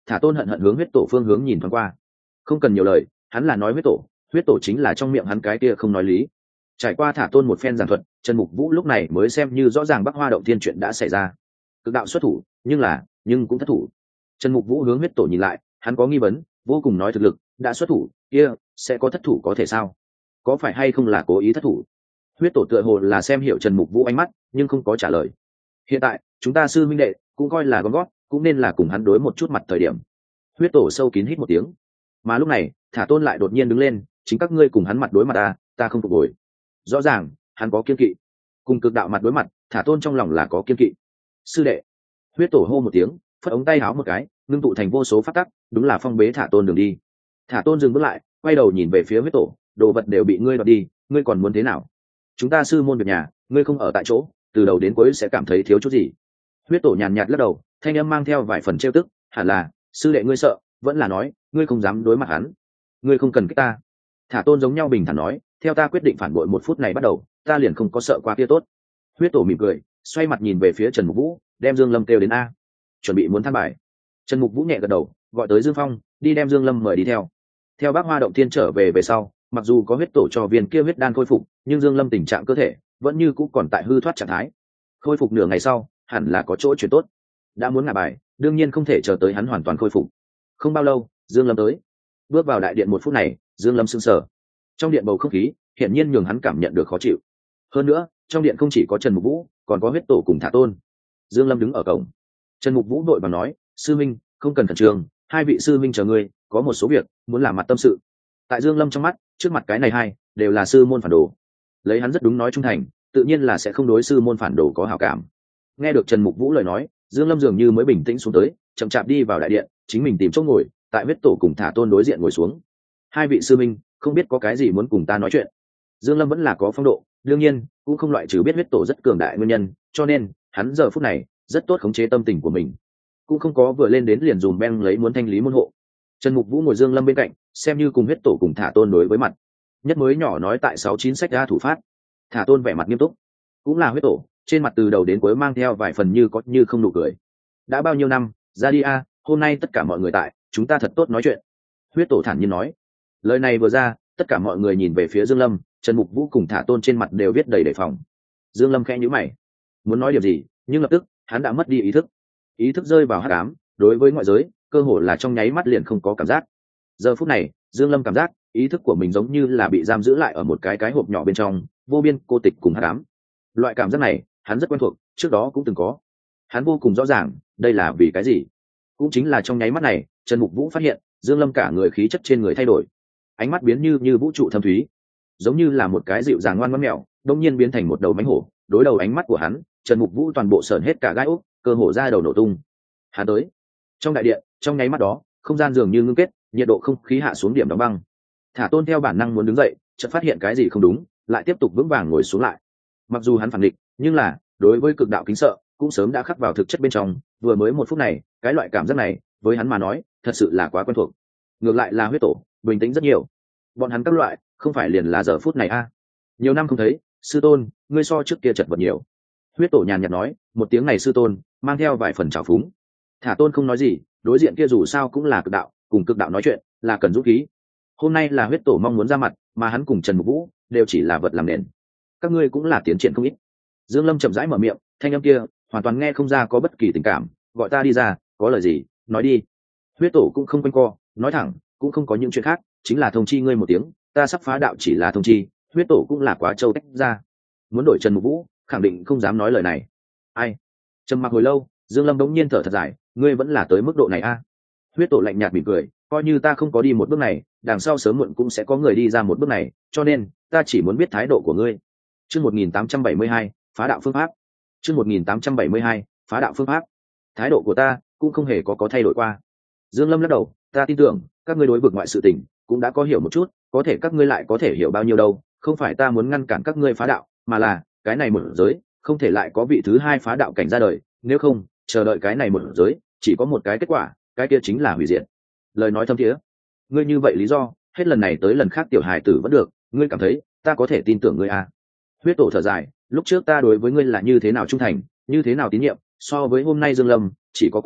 Thả Tôn hận hận hướng huyết tổ phương hướng nhìn thoáng qua. Không cần nhiều lời, hắn là nói huyết tổ, huyết tổ chính là trong miệng hắn cái kia không nói lý. Trải qua Thả Tôn một phen giảng thuật, Trần Mục Vũ lúc này mới xem như rõ ràng Bắc Hoa động thiên chuyện đã xảy ra. Cực đạo xuất thủ, nhưng là, nhưng cũng thất thủ. Trần Mục Vũ hướng huyết tổ nhìn lại, hắn có nghi vấn, vô cùng nói thực lực, đã xuất thủ, kia sẽ có thất thủ có thể sao? Có phải hay không là cố ý thất thủ? Huyết tổ tựa hồ là xem hiểu Trần Mục Vũ ánh mắt, nhưng không có trả lời. Hiện tại, chúng ta sư minh đệ cũng coi là gom gót, cũng nên là cùng hắn đối một chút mặt thời điểm. Huyết tổ sâu kín hít một tiếng. Mà lúc này, Thả Tôn lại đột nhiên đứng lên, chính các ngươi cùng hắn mặt đối mặt ta, ta không phục hồi. Rõ ràng, hắn có kiên kỵ. Cùng cực đạo mặt đối mặt, Thả Tôn trong lòng là có kiên kỵ. Sư đệ. Huyết tổ hô một tiếng, phất ống tay háo một cái, ngưng tụ thành vô số phát tắc, đúng là phong bế Thả Tôn đường đi. Thả Tôn dừng bước lại, quay đầu nhìn về phía huyết tổ, đồ vật đều bị ngươi đoạt đi, ngươi còn muốn thế nào? Chúng ta sư môn việc nhà, ngươi không ở tại chỗ, từ đầu đến cuối sẽ cảm thấy thiếu chút gì. Huyết tổ nhàn nhạt lắc đầu, thanh âm mang theo vài phần trêu tức, hẳn là sư đệ ngươi sợ, vẫn là nói ngươi không dám đối mặt hắn. Ngươi không cần kích ta. Thả Tôn giống nhau bình thản nói, theo ta quyết định phản bội một phút này bắt đầu, ta liền không có sợ qua kia tốt. Huyết tổ mỉm cười, xoay mặt nhìn về phía Trần Mục Vũ, đem Dương Lâm kêu đến a, chuẩn bị muốn than bài. Trần Mục Vũ nhẹ gật đầu, gọi tới Dương Phong, đi đem Dương Lâm mời đi theo. Theo Bác Hoa động thiên trở về về sau, mặc dù có huyết tổ cho viên kia huyết đan khôi phục, nhưng Dương Lâm tình trạng cơ thể vẫn như cũ còn tại hư thoát trạng thái. Khôi phục nửa ngày sau, hẳn là có chỗ chuyển tốt. Đã muốn ngả bài, đương nhiên không thể chờ tới hắn hoàn toàn khôi phục. Không bao lâu, Dương Lâm tới. Bước vào đại điện một phút này, Dương Lâm sững sờ. Trong điện bầu không khí, hiển nhiên nhường hắn cảm nhận được khó chịu. Hơn nữa, trong điện không chỉ có Trần Mục Vũ, còn có huyết tổ cùng Thả Tôn. Dương Lâm đứng ở cổng. Trần Mục Vũ đội bằng nói, sư minh, không cần khẩn trương, hai vị sư minh chờ ngươi, có một số việc muốn làm mặt tâm sự. Tại Dương Lâm trong mắt, trước mặt cái này hai đều là sư môn phản đồ. Lấy hắn rất đúng nói trung thành, tự nhiên là sẽ không đối sư môn phản đồ có hảo cảm. Nghe được Trần Mục Vũ lời nói, Dương Lâm dường như mới bình tĩnh xuống tới, chậm chạp đi vào đại điện, chính mình tìm chỗ ngồi, tại huyết tổ cùng Thả Tôn đối diện ngồi xuống. Hai vị sư minh, không biết có cái gì muốn cùng ta nói chuyện. Dương Lâm vẫn là có phong độ, đương nhiên cũng không loại trừ biết huyết tổ rất cường đại nguyên nhân, cho nên hắn giờ phút này rất tốt khống chế tâm tình của mình, cũng không có vừa lên đến liền dùm beng lấy muốn thanh lý môn hộ. Trần Mục Vũ ngồi Dương Lâm bên cạnh, xem như cùng huyết tổ cùng Thả Tôn đối với mặt. Nhất mới nhỏ nói tại sáu chín sách ra thủ phát. Thả Tôn vẻ mặt nghiêm túc, cũng là huyết tổ, trên mặt từ đầu đến cuối mang theo vài phần như có như không nụ cười. Đã bao nhiêu năm, ra đi a, hôm nay tất cả mọi người tại, chúng ta thật tốt nói chuyện. Huyết tổ thản nhiên nói. Lời này vừa ra, tất cả mọi người nhìn về phía Dương Lâm, Trần Mục Vũ cùng Thả Tôn trên mặt đều viết đầy đề phòng. Dương Lâm khẽ nhíu mày, muốn nói điều gì, nhưng lập tức hắn đã mất đi ý thức, ý thức rơi vào hắc ám, đối với ngoại giới, cơ hồ là trong nháy mắt liền không có cảm giác. Giờ phút này, Dương Lâm cảm giác ý thức của mình giống như là bị giam giữ lại ở một cái cái hộp nhỏ bên trong, vô biên cô tịch cùng hắc ám. Loại cảm giác này, hắn rất quen thuộc, trước đó cũng từng có. Hắn vô cùng rõ ràng, đây là vì cái gì. Cũng chính là trong nháy mắt này, Trần Mục Vũ phát hiện, Dương Lâm cả người khí chất trên người thay đổi, ánh mắt biến như như vũ trụ thâm thúy, giống như là một cái dịu dàng ngoan ngoãn mèo, đông nhiên biến thành một đầu mánh hổ. Đối đầu ánh mắt của hắn, Trần Mục Vũ toàn bộ sởn hết cả gai ốc, cơ hồ ra đầu nổ tung. Hắn tới. Trong đại điện, trong nháy mắt đó, không gian dường như ngưng kết, nhiệt độ không khí hạ xuống điểm đóng băng. Thả Tôn theo bản năng muốn đứng dậy, chợt phát hiện cái gì không đúng, lại tiếp tục vững vàng ngồi xuống lại. Mặc dù hắn phản địch, nhưng là đối với cực đạo kính sợ cũng sớm đã khắc vào thực chất bên trong. Vừa mới một phút này, cái loại cảm giác này với hắn mà nói thật sự là quá quen thuộc. Ngược lại là huyết tổ bình tĩnh rất nhiều. Bọn hắn các loại không phải liền là giờ phút này a à. Nhiều năm không thấy, sư tôn, ngươi so trước kia chật vật nhiều. Huyết tổ nhàn nhạt nói, một tiếng này sư tôn mang theo vài phần trào phúng. Thả Tôn không nói gì, đối diện kia dù sao cũng là cực đạo, cùng cực đạo nói chuyện là cần dũng khí. Hôm nay là huyết tổ mong muốn ra mặt, mà hắn cùng Trần Mục Vũ đều chỉ là vật làm nền. Các ngươi cũng là tiến triển không ít. Dương Lâm chậm rãi mở miệng, thanh âm kia hoàn toàn nghe không ra có bất kỳ tình cảm, gọi ta đi ra, có lời gì, nói đi. Huyết tổ cũng không quanh co, nói thẳng, cũng không có những chuyện khác, chính là thông chi ngươi một tiếng, ta sắp phá đạo chỉ là thông chi. Huyết tổ cũng là quá trâu tách ra, muốn đổi Trần Mục Vũ, khẳng định không dám nói lời này. Ai? Trầm mặc hồi lâu, Dương Lâm đống nhiên thở thật dài, ngươi vẫn là tới mức độ này a à? Huyết tổ lạnh nhạt mỉm cười, coi như ta không có đi một bước này, đằng sau sớm muộn cũng sẽ có người đi ra một bước này, cho nên ta chỉ muốn biết thái độ của ngươi. Chương một nghìn tám trăm bảy mươi hai, phá đạo phương pháp. Chương một nghìn tám trăm bảy mươi hai, phá đạo phương pháp. Thái độ của ta cũng không hề có có thay đổi qua. Dương Lâm lắc đầu, ta tin tưởng các ngươi đối vực ngoại sự tình cũng đã có hiểu một chút, có thể các ngươi lại có thể hiểu bao nhiêu đâu, không phải ta muốn ngăn cản các ngươi phá đạo, mà là cái này một giới không thể lại có vị thứ hai phá đạo cảnh ra đời, nếu không chờ đợi cái này một giới chỉ có một cái kết quả, cái kia chính là hủy diệt. Lời nói thâm thiế, ngươi như vậy lý do hết lần này tới lần khác tiểu hài tử vẫn được, ngươi cảm thấy ta có thể tin tưởng ngươi à? Huyết tổ thở dài, lúc trước ta đối với ngươi là như thế nào trung thành, như thế nào tín nhiệm, so với hôm nay Dương Lâm chỉ có qua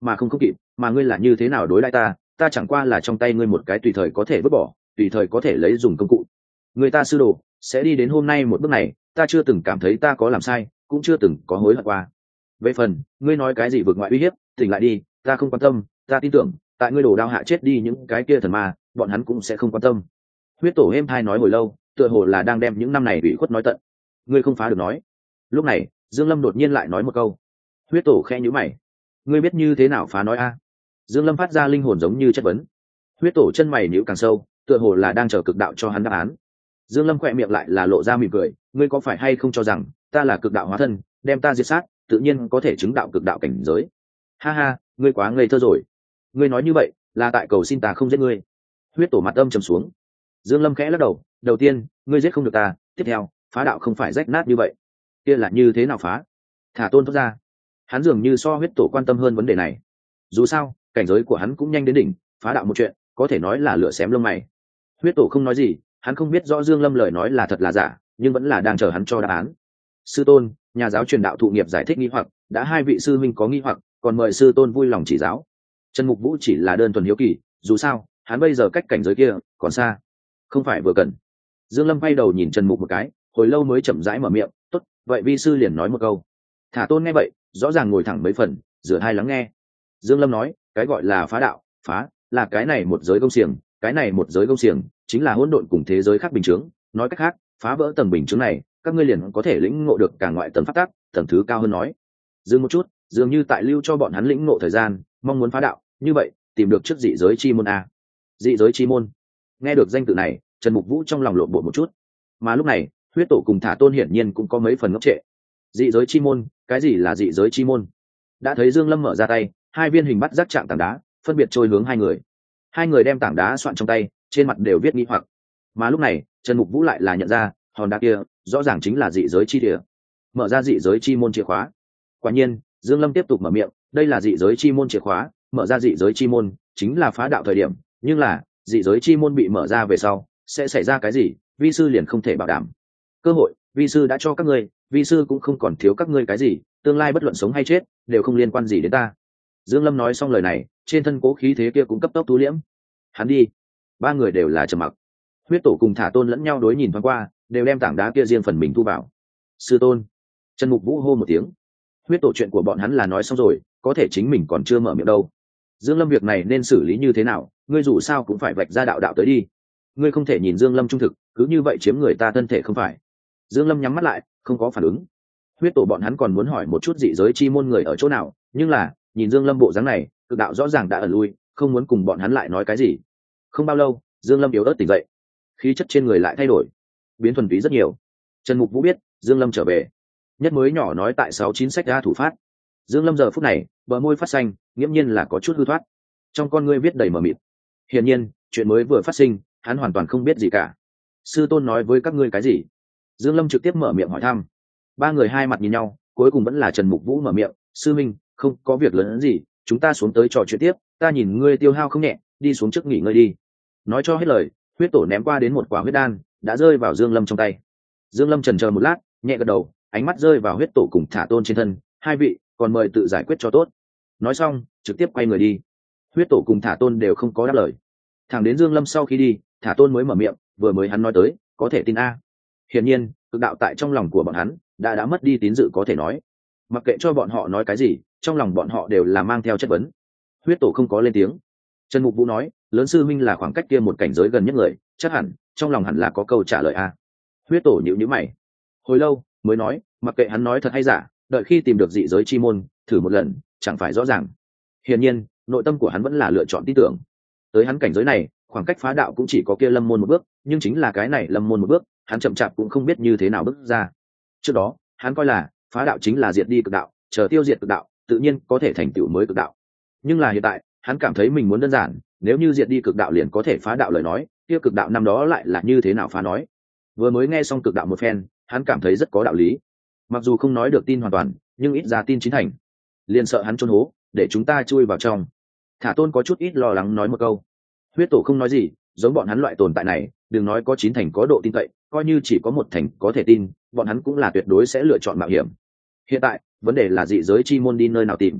mà không không kịp, mà ngươi là như thế nào đối đãi ta, ta chẳng qua là trong tay ngươi một cái tùy thời có thể vứt bỏ, tùy thời có thể lấy dùng công cụ. Người ta sư đồ sẽ đi đến hôm nay một bước này, ta chưa từng cảm thấy ta có làm sai, cũng chưa từng có hối hận qua. Về phần ngươi nói cái gì vượt ngoại uy hiếp, tỉnh lại đi, ta không quan tâm, ta tin tưởng tại ngươi đổ đao hạ chết đi những cái kia thần ma, bọn hắn cũng sẽ không quan tâm. Huyết tổ êm thai nói hồi lâu, tựa hồ là đang đem những năm này bị khuất nói tận. Ngươi không phá được nói. Lúc này Dương Lâm đột nhiên lại nói một câu. Huyết tổ khẽ nhíu mày. Ngươi biết như thế nào phá nói a? Dương Lâm phát ra linh hồn giống như chất vấn. Huyết tổ chân mày nhíu càng sâu, tựa hồ là đang chờ cực đạo cho hắn đáp án. Dương Lâm khẽ miệng lại là lộ ra mỉm cười, ngươi có phải hay không cho rằng ta là cực đạo hóa thân, đem ta diệt sát, tự nhiên có thể chứng đạo cực đạo cảnh giới? Ha ha, ngươi quá ngây thơ rồi. Ngươi nói như vậy là tại cầu xin ta không giết ngươi. Huyết tổ mặt âm trầm xuống. Dương Lâm khẽ lắc đầu, đầu tiên ngươi giết không được ta, tiếp theo phá đạo không phải rách nát như vậy. Kia là như thế nào phá? Thả Tôn thốt ra. Hắn dường như so huyết tổ quan tâm hơn vấn đề này. Dù sao cảnh giới của hắn cũng nhanh đến đỉnh, phá đạo một chuyện có thể nói là lửa xém lông mày. Huyết tổ không nói gì, hắn không biết rõ Dương Lâm lời nói là thật là giả, nhưng vẫn là đang chờ hắn cho đáp án. Sư tôn, nhà giáo truyền đạo thụ nghiệp giải thích nghi hoặc, đã hai vị sư minh có nghi hoặc, còn mời sư tôn vui lòng chỉ giáo. Trần Mục Vũ chỉ là đơn thuần hiếu kỳ, dù sao hắn bây giờ cách cảnh giới kia còn xa, không phải vừa cần. Dương Lâm quay đầu nhìn Trần Mục một cái, hồi lâu mới chậm rãi mở miệng, tốt, vậy vi sư liền nói một câu. Thả Tôn nghe vậy rõ ràng ngồi thẳng mấy phần, rửa hai lắng nghe. Dương Lâm nói, cái gọi là phá đạo, phá là cái này một giới công xiềng, cái này một giới công xiềng chính là hỗn độn cùng thế giới khác bình chứng. Nói cách khác, phá vỡ tầng bình chứng này, các ngươi liền có thể lĩnh ngộ được cả ngoại tầng pháp tắc, tầng thứ cao hơn nói. Dừng một chút, dường như tại lưu cho bọn hắn lĩnh ngộ thời gian, mong muốn phá đạo, như vậy tìm được trước dị giới chi môn a. Dị giới chi môn. Nghe được danh tự này, Trần Mục Vũ trong lòng lộn bộ một chút. Mà lúc này, huyết tổ cùng Thả Tôn hiển nhiên cũng có mấy phần ngốc trệ. Dị giới chi môn, cái gì là dị giới chi môn? Đã thấy Dương Lâm mở ra tay, hai viên hình bắt giác trạng tảng đá phân biệt trôi hướng hai người. Hai người đem tảng đá soạn trong tay, trên mặt đều viết nghi hoặc. Mà lúc này Trần Mục Vũ lại là nhận ra hòn đá kia rõ ràng chính là dị giới chi địa, mở ra dị giới chi môn chìa khóa. Quả nhiên Dương Lâm tiếp tục mở miệng, đây là dị giới chi môn chìa khóa, mở ra dị giới chi môn chính là phá đạo thời điểm, nhưng là dị giới chi môn bị mở ra về sau sẽ xảy ra cái gì, vi sư liền không thể bảo đảm. Cơ hội vi sư đã cho các ngươi, vi sư cũng không còn thiếu các ngươi cái gì, tương lai bất luận sống hay chết đều không liên quan gì đến ta. Dương Lâm nói xong lời này, trên thân cố khí thế kia cũng cấp tốc tú liễm. Hắn đi. Ba người đều là trầm mặc. Huyết tổ cùng Thả Tôn lẫn nhau đối nhìn thoáng qua, đều đem tảng đá kia riêng phần mình thu vào. Sư tôn. Trần Mục Vũ hô một tiếng. Huyết tổ chuyện của bọn hắn là nói xong rồi, có thể chính mình còn chưa mở miệng đâu. Dương Lâm việc này nên xử lý như thế nào, ngươi dù sao cũng phải vạch ra đạo đạo tới đi. Ngươi không thể nhìn Dương Lâm trung thực, cứ như vậy chiếm người ta thân thể không phải. Dương Lâm nhắm mắt lại, không có phản ứng. Huyết tổ bọn hắn còn muốn hỏi một chút dị giới chi môn người ở chỗ nào, nhưng là nhìn Dương Lâm bộ dáng này, cực đạo rõ ràng đã ẩn lui, không muốn cùng bọn hắn lại nói cái gì. Không bao lâu, Dương Lâm yếu ớt tỉnh dậy, khí chất trên người lại thay đổi, biến thuần túy rất nhiều. Trần Mục Vũ biết Dương Lâm trở về, nhất mới nhỏ nói tại sáu chín sách ra thủ phát. Dương Lâm giờ phút này bờ môi phát xanh, nghiễm nhiên là có chút hư thoát, trong con ngươi viết đầy mờ mịt. Hiển nhiên chuyện mới vừa phát sinh, hắn hoàn toàn không biết gì cả. Sư tôn nói với các ngươi cái gì? Dương Lâm trực tiếp mở miệng hỏi thăm. Ba người hai mặt nhìn nhau, cuối cùng vẫn là Trần Mục Vũ mở miệng, sư minh, không có việc lớn gì, chúng ta xuống tới trò chuyện tiếp, ta nhìn ngươi tiêu hao không nhẹ, đi xuống trước nghỉ ngơi đi. Nói cho hết lời, huyết tổ ném qua đến một quả huyết đan, đã rơi vào Dương Lâm trong tay. Dương Lâm chần chờ một lát, nhẹ gật đầu, ánh mắt rơi vào huyết tổ cùng Thả Tôn trên thân, hai vị, còn mời tự giải quyết cho tốt. Nói xong, trực tiếp quay người đi. Huyết tổ cùng Thả Tôn đều không có đáp lời. Thẳng đến Dương Lâm sau khi đi, Thả Tôn mới mở miệng, vừa mới hắn nói tới, có thể tin a. Hiển nhiên, cực đạo tại trong lòng của bọn hắn đã đã mất đi tín dự có thể nói. Mặc kệ cho bọn họ nói cái gì, trong lòng bọn họ đều là mang theo chất vấn. Huyết tổ không có lên tiếng. Trần Mục Vũ nói, lớn sư minh là khoảng cách kia một cảnh giới gần nhất người, chắc hẳn trong lòng hẳn là có câu trả lời a. Huyết tổ nhíu nhíu mày, hồi lâu mới nói, mặc kệ hắn nói thật hay giả, đợi khi tìm được dị giới chi môn, thử một lần chẳng phải rõ ràng. Hiển nhiên nội tâm của hắn vẫn là lựa chọn tin tưởng. Tới hắn cảnh giới này, khoảng cách phá đạo cũng chỉ có kia lâm môn một bước, nhưng chính là cái này lâm môn một bước, hắn chậm chạp cũng không biết như thế nào bước ra. Trước đó hắn coi là phá đạo chính là diệt đi cực đạo, chờ tiêu diệt cực đạo tự nhiên có thể thành tựu mới cực đạo. Nhưng là hiện tại hắn cảm thấy mình muốn đơn giản, nếu như diệt đi cực đạo liền có thể phá đạo lời nói, kia cực đạo năm đó lại là như thế nào phá nói. Vừa mới nghe xong cực đạo một phen, hắn cảm thấy rất có đạo lý. Mặc dù không nói được tin hoàn toàn, nhưng ít ra tin chín thành. Liền sợ hắn trốn hố, để chúng ta chui vào trong. Thả Tôn có chút ít lo lắng nói một câu. Huyết tổ không nói gì, giống bọn hắn loại tồn tại này, đừng nói có chín thành có độ tin cậy, coi như chỉ có một thành có thể tin, bọn hắn cũng là tuyệt đối sẽ lựa chọn mạo hiểm. Hiện tại vấn đề là dị giới chi môn đi nơi nào tìm.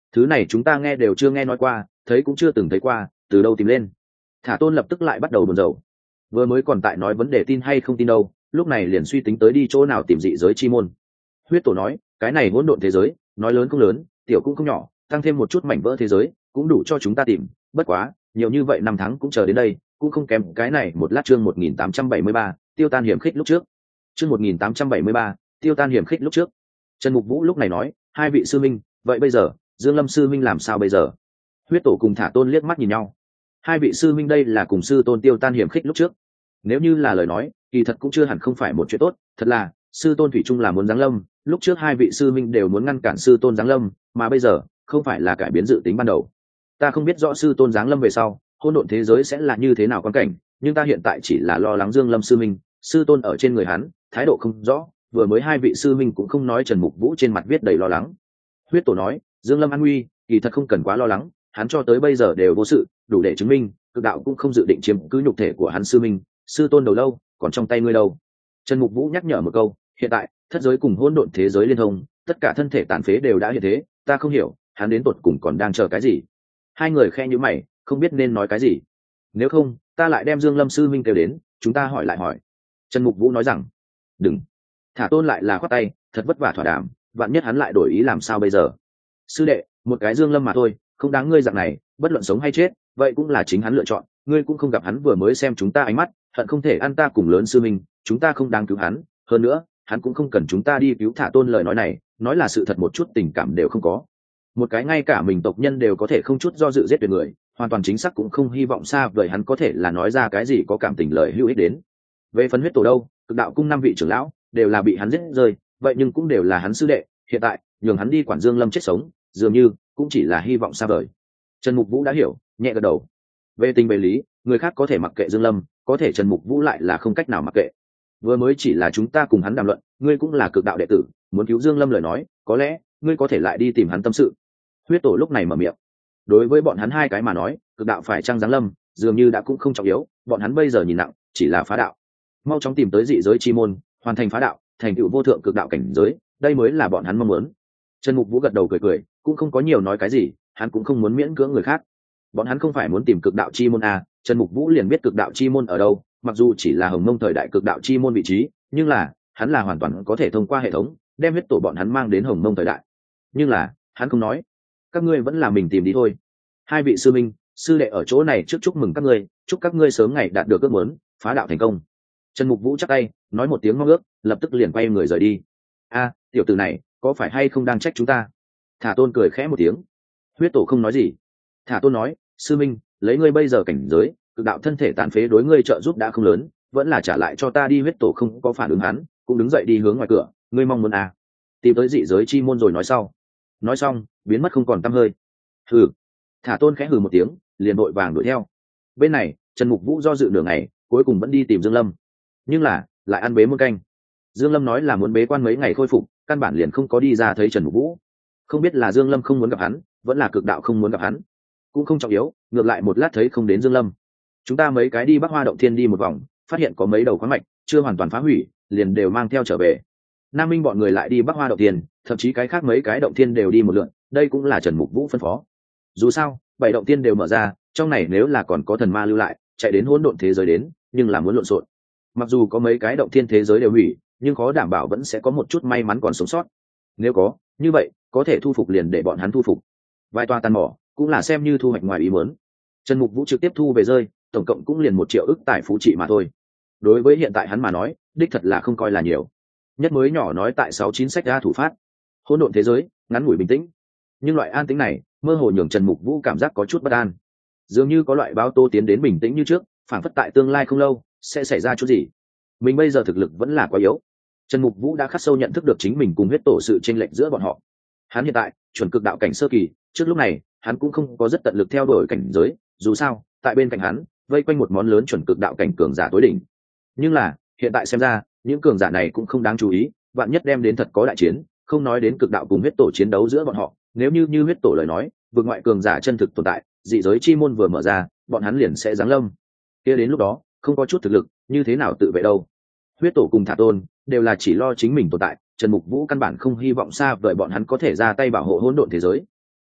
Thứ này chúng ta nghe đều chưa nghe nói qua, thấy cũng chưa từng thấy qua, từ đâu tìm lên. Thả Tôn lập tức lại bắt đầu buồn rầu. Vừa mới còn tại nói vấn đề tin hay không tin đâu, lúc này liền suy tính tới đi chỗ nào tìm dị giới chi môn. Huyết Tổ nói, cái này hỗn độn thế giới, nói lớn cũng lớn, tiểu cũng không nhỏ, tăng thêm một chút mảnh vỡ thế giới, cũng đủ cho chúng ta tìm. Bất quá, nhiều như vậy năm tháng cũng chờ đến đây, cũng không kém cái này một lát. Chương một nghìn tám trăm bảy mươi ba, tiêu tan hiểm khích lúc trước. Chương một nghìn tám trăm bảy mươi ba, tiêu tan hiểm khích lúc trước. Trần Mục Vũ lúc này nói, hai vị sư minh, vậy bây giờ, Dương Lâm sư minh làm sao bây giờ? Huyết Tổ cùng Thả Tôn liếc mắt nhìn nhau. Hai vị sư minh đây là cùng sư tôn tiêu tan hiểm khích lúc trước. Nếu như là lời nói, kỳ thật cũng chưa hẳn không phải một chuyện tốt, thật là, sư tôn thủy chung là muốn giáng lâm, lúc trước hai vị sư minh đều muốn ngăn cản sư tôn giáng lâm, mà bây giờ, không phải là cải biến dự tính ban đầu. Ta không biết rõ sư tôn giáng lâm về sau, hỗn độn thế giới sẽ là như thế nào quan cảnh, nhưng ta hiện tại chỉ là lo lắng Dương Lâm sư minh, sư tôn ở trên người hắn, thái độ không rõ, vừa mới hai vị sư minh cũng không nói. Trần Mục Vũ trên mặt viết đầy lo lắng. Huyết Tổ nói, Dương Lâm an nguy, kỳ thật không cần quá lo lắng, hắn cho tới bây giờ đều vô sự, đủ để chứng minh cực đạo cũng không dự định chiếm cứ nhục thể của hắn sư minh, sư tôn đầu lâu còn trong tay ngươi đâu. Trần Mục Vũ nhắc nhở một câu, hiện tại thất giới cùng hỗn độn thế giới liên thông, tất cả thân thể tàn phế đều đã hiện thế, ta không hiểu hắn đến tột cùng còn đang chờ cái gì. Hai người khe nhíu mày, không biết nên nói cái gì. Nếu không, ta lại đem Dương Lâm sư minh kêu đến, chúng ta hỏi lại hỏi. Trần Mục Vũ nói rằng, đừng. Thả Tôn lại là khoát tay, thật vất vả thỏa đàm, vạn nhất hắn lại đổi ý làm sao bây giờ. Sư đệ, một cái Dương Lâm mà thôi, không đáng ngươi dạng này, bất luận sống hay chết, vậy cũng là chính hắn lựa chọn, ngươi cũng không gặp hắn vừa mới xem chúng ta ánh mắt, hận không thể ăn ta cùng lớn sư minh, chúng ta không đáng cứu hắn, hơn nữa, hắn cũng không cần chúng ta đi cứu. Thả Tôn lời nói này, nói là sự thật một chút tình cảm đều không có. Một cái ngay cả mình tộc nhân đều có thể không chút do dự giết tuyệt người, hoàn toàn chính xác cũng không hy vọng xa vời hắn có thể là nói ra cái gì có cảm tình lời hữu ích đến. Về phần Huyết Tổ đâu, cực đạo cung năm vị trưởng lão đều là bị hắn giết rơi, vậy nhưng cũng đều là hắn sư đệ, hiện tại nhường hắn đi quản Dương Lâm chết sống, dường như cũng chỉ là hy vọng xa vời. Trần Mục Vũ đã hiểu, nhẹ gật đầu. Về tình về lý, người khác có thể mặc kệ Dương Lâm, có thể Trần Mục Vũ lại là không cách nào mặc kệ. Vừa mới chỉ là chúng ta cùng hắn đàm luận, ngươi cũng là cực đạo đệ tử, muốn cứu Dương Lâm lời nói, có lẽ ngươi có thể lại đi tìm hắn tâm sự. Huyết Tổ lúc này mở miệng. Đối với bọn hắn hai cái mà nói, cực đạo phải trang giáng lâm, dường như đã cũng không trọng yếu, bọn hắn bây giờ nhìn nặng chỉ là phá đạo. Mau chóng tìm tới dị giới chi môn, hoàn thành phá đạo, thành tựu vô thượng cực đạo cảnh giới, đây mới là bọn hắn mong muốn. Trần Mục Vũ gật đầu cười cười, cũng không có nhiều nói cái gì, hắn cũng không muốn miễn cưỡng người khác. Bọn hắn không phải muốn tìm cực đạo chi môn à? Trần Mục Vũ liền biết cực đạo chi môn ở đâu, mặc dù chỉ là Hồng Mông thời đại cực đạo chi môn vị trí, nhưng là hắn là hoàn toàn có thể thông qua hệ thống đem Huyết Tổ bọn hắn mang đến Hồng Mông thời đại. Nhưng là hắn không nói, các ngươi vẫn là mình tìm đi thôi. Hai vị sư minh, sư đệ ở chỗ này trước chúc mừng các ngươi, chúc các ngươi sớm ngày đạt được ước muốn, phá đạo thành công. Trần Mục Vũ chắp tay, nói một tiếng mong ước, lập tức liền quay người rời đi. A, tiểu tử này có phải hay không đang trách chúng ta? Thả Tôn cười khẽ một tiếng. Huyết Tổ không nói gì. Thả Tôn nói, sư minh, lấy ngươi bây giờ cảnh giới, cực đạo thân thể tàn phế đối ngươi trợ giúp đã không lớn, vẫn là trả lại cho ta đi. Huyết Tổ không có phản ứng hắn, cũng đứng dậy đi hướng ngoài cửa. Ngươi mong muốn à? Tìm tới dị giới chi môn rồi nói sau. Nói xong, biến mất không còn tăm hơi. Hừ. Thả Tôn khẽ hừ một tiếng, liền vội vàng đuổi theo. Bên này, Trần Mục Vũ do dự nửa ngày, cuối cùng vẫn đi tìm Dương Lâm, nhưng là lại ăn bế muôn canh. Dương Lâm nói là muốn bế quan mấy ngày khôi phục, căn bản liền không có đi ra thấy Trần Mục Vũ. Không biết là Dương Lâm không muốn gặp hắn, vẫn là cực đạo không muốn gặp hắn, cũng không trọng yếu, ngược lại một lát thấy không đến Dương Lâm. Chúng ta mấy cái đi Bắc Hoa động thiên đi một vòng, phát hiện có mấy đầu khoáng mạch chưa hoàn toàn phá hủy, liền đều mang theo trở về. Nam Minh bọn người lại đi Bắc Hoa động thiên, thậm chí cái khác mấy cái động thiên đều đi một lượt, đây cũng là Trần Mục Vũ phân phó. Dù sao, bảy động thiên đều mở ra, trong này nếu là còn có thần ma lưu lại, chạy đến hỗn độn thế giới đến, nhưng là muốn lộn xộn. Mặc dù có mấy cái động thiên thế giới đều hủy, nhưng khó đảm bảo vẫn sẽ có một chút may mắn còn sống sót. Nếu có, như vậy có thể thu phục liền để bọn hắn thu phục. Vài toa tàn mỏ cũng là xem như thu hoạch ngoài ý muốn. Trần Mục Vũ trực tiếp thu về rơi, tổng cộng cũng liền một triệu ức tài phú trị mà thôi. Đối với hiện tại hắn mà nói, đích thật là không coi là nhiều. Nhất mới nhỏ nói tại sáu chín sách ra thủ phát, hỗn độn thế giới ngắn ngủi bình tĩnh, nhưng loại an tĩnh này mơ hồ nhường Trần Mục Vũ cảm giác có chút bất an, dường như có loại báo tố tiến đến bình tĩnh như trước, phản phất tại tương lai không lâu sẽ xảy ra chút gì. Mình bây giờ thực lực vẫn là quá yếu. Trần Mục Vũ đã khắc sâu nhận thức được chính mình cùng Huyết Tổ sự chênh lệch giữa bọn họ. Hắn hiện tại chuẩn cực đạo cảnh sơ kỳ, trước lúc này hắn cũng không có rất tận lực theo đuổi cảnh giới, dù sao tại bên cạnh hắn vây quanh một món lớn chuẩn cực đạo cảnh cường giả tối đỉnh. Nhưng là hiện tại xem ra những cường giả này cũng không đáng chú ý, vạn nhất đem đến thật có đại chiến, không nói đến cực đạo cùng Huyết Tổ chiến đấu giữa bọn họ, nếu như như Huyết Tổ lời nói, vượt ngoại cường giả chân thực tồn tại, dị giới chi môn vừa mở ra, bọn hắn liền sẽ giáng lâm. Kia đến lúc đó không có chút thực lực, như thế nào tự vệ đâu? Huyết Tổ cùng Thả Tôn đều là chỉ lo chính mình tồn tại, Trần Mục Vũ căn bản không hy vọng xa vời bọn hắn có thể ra tay bảo hộ hỗn độn thế giới.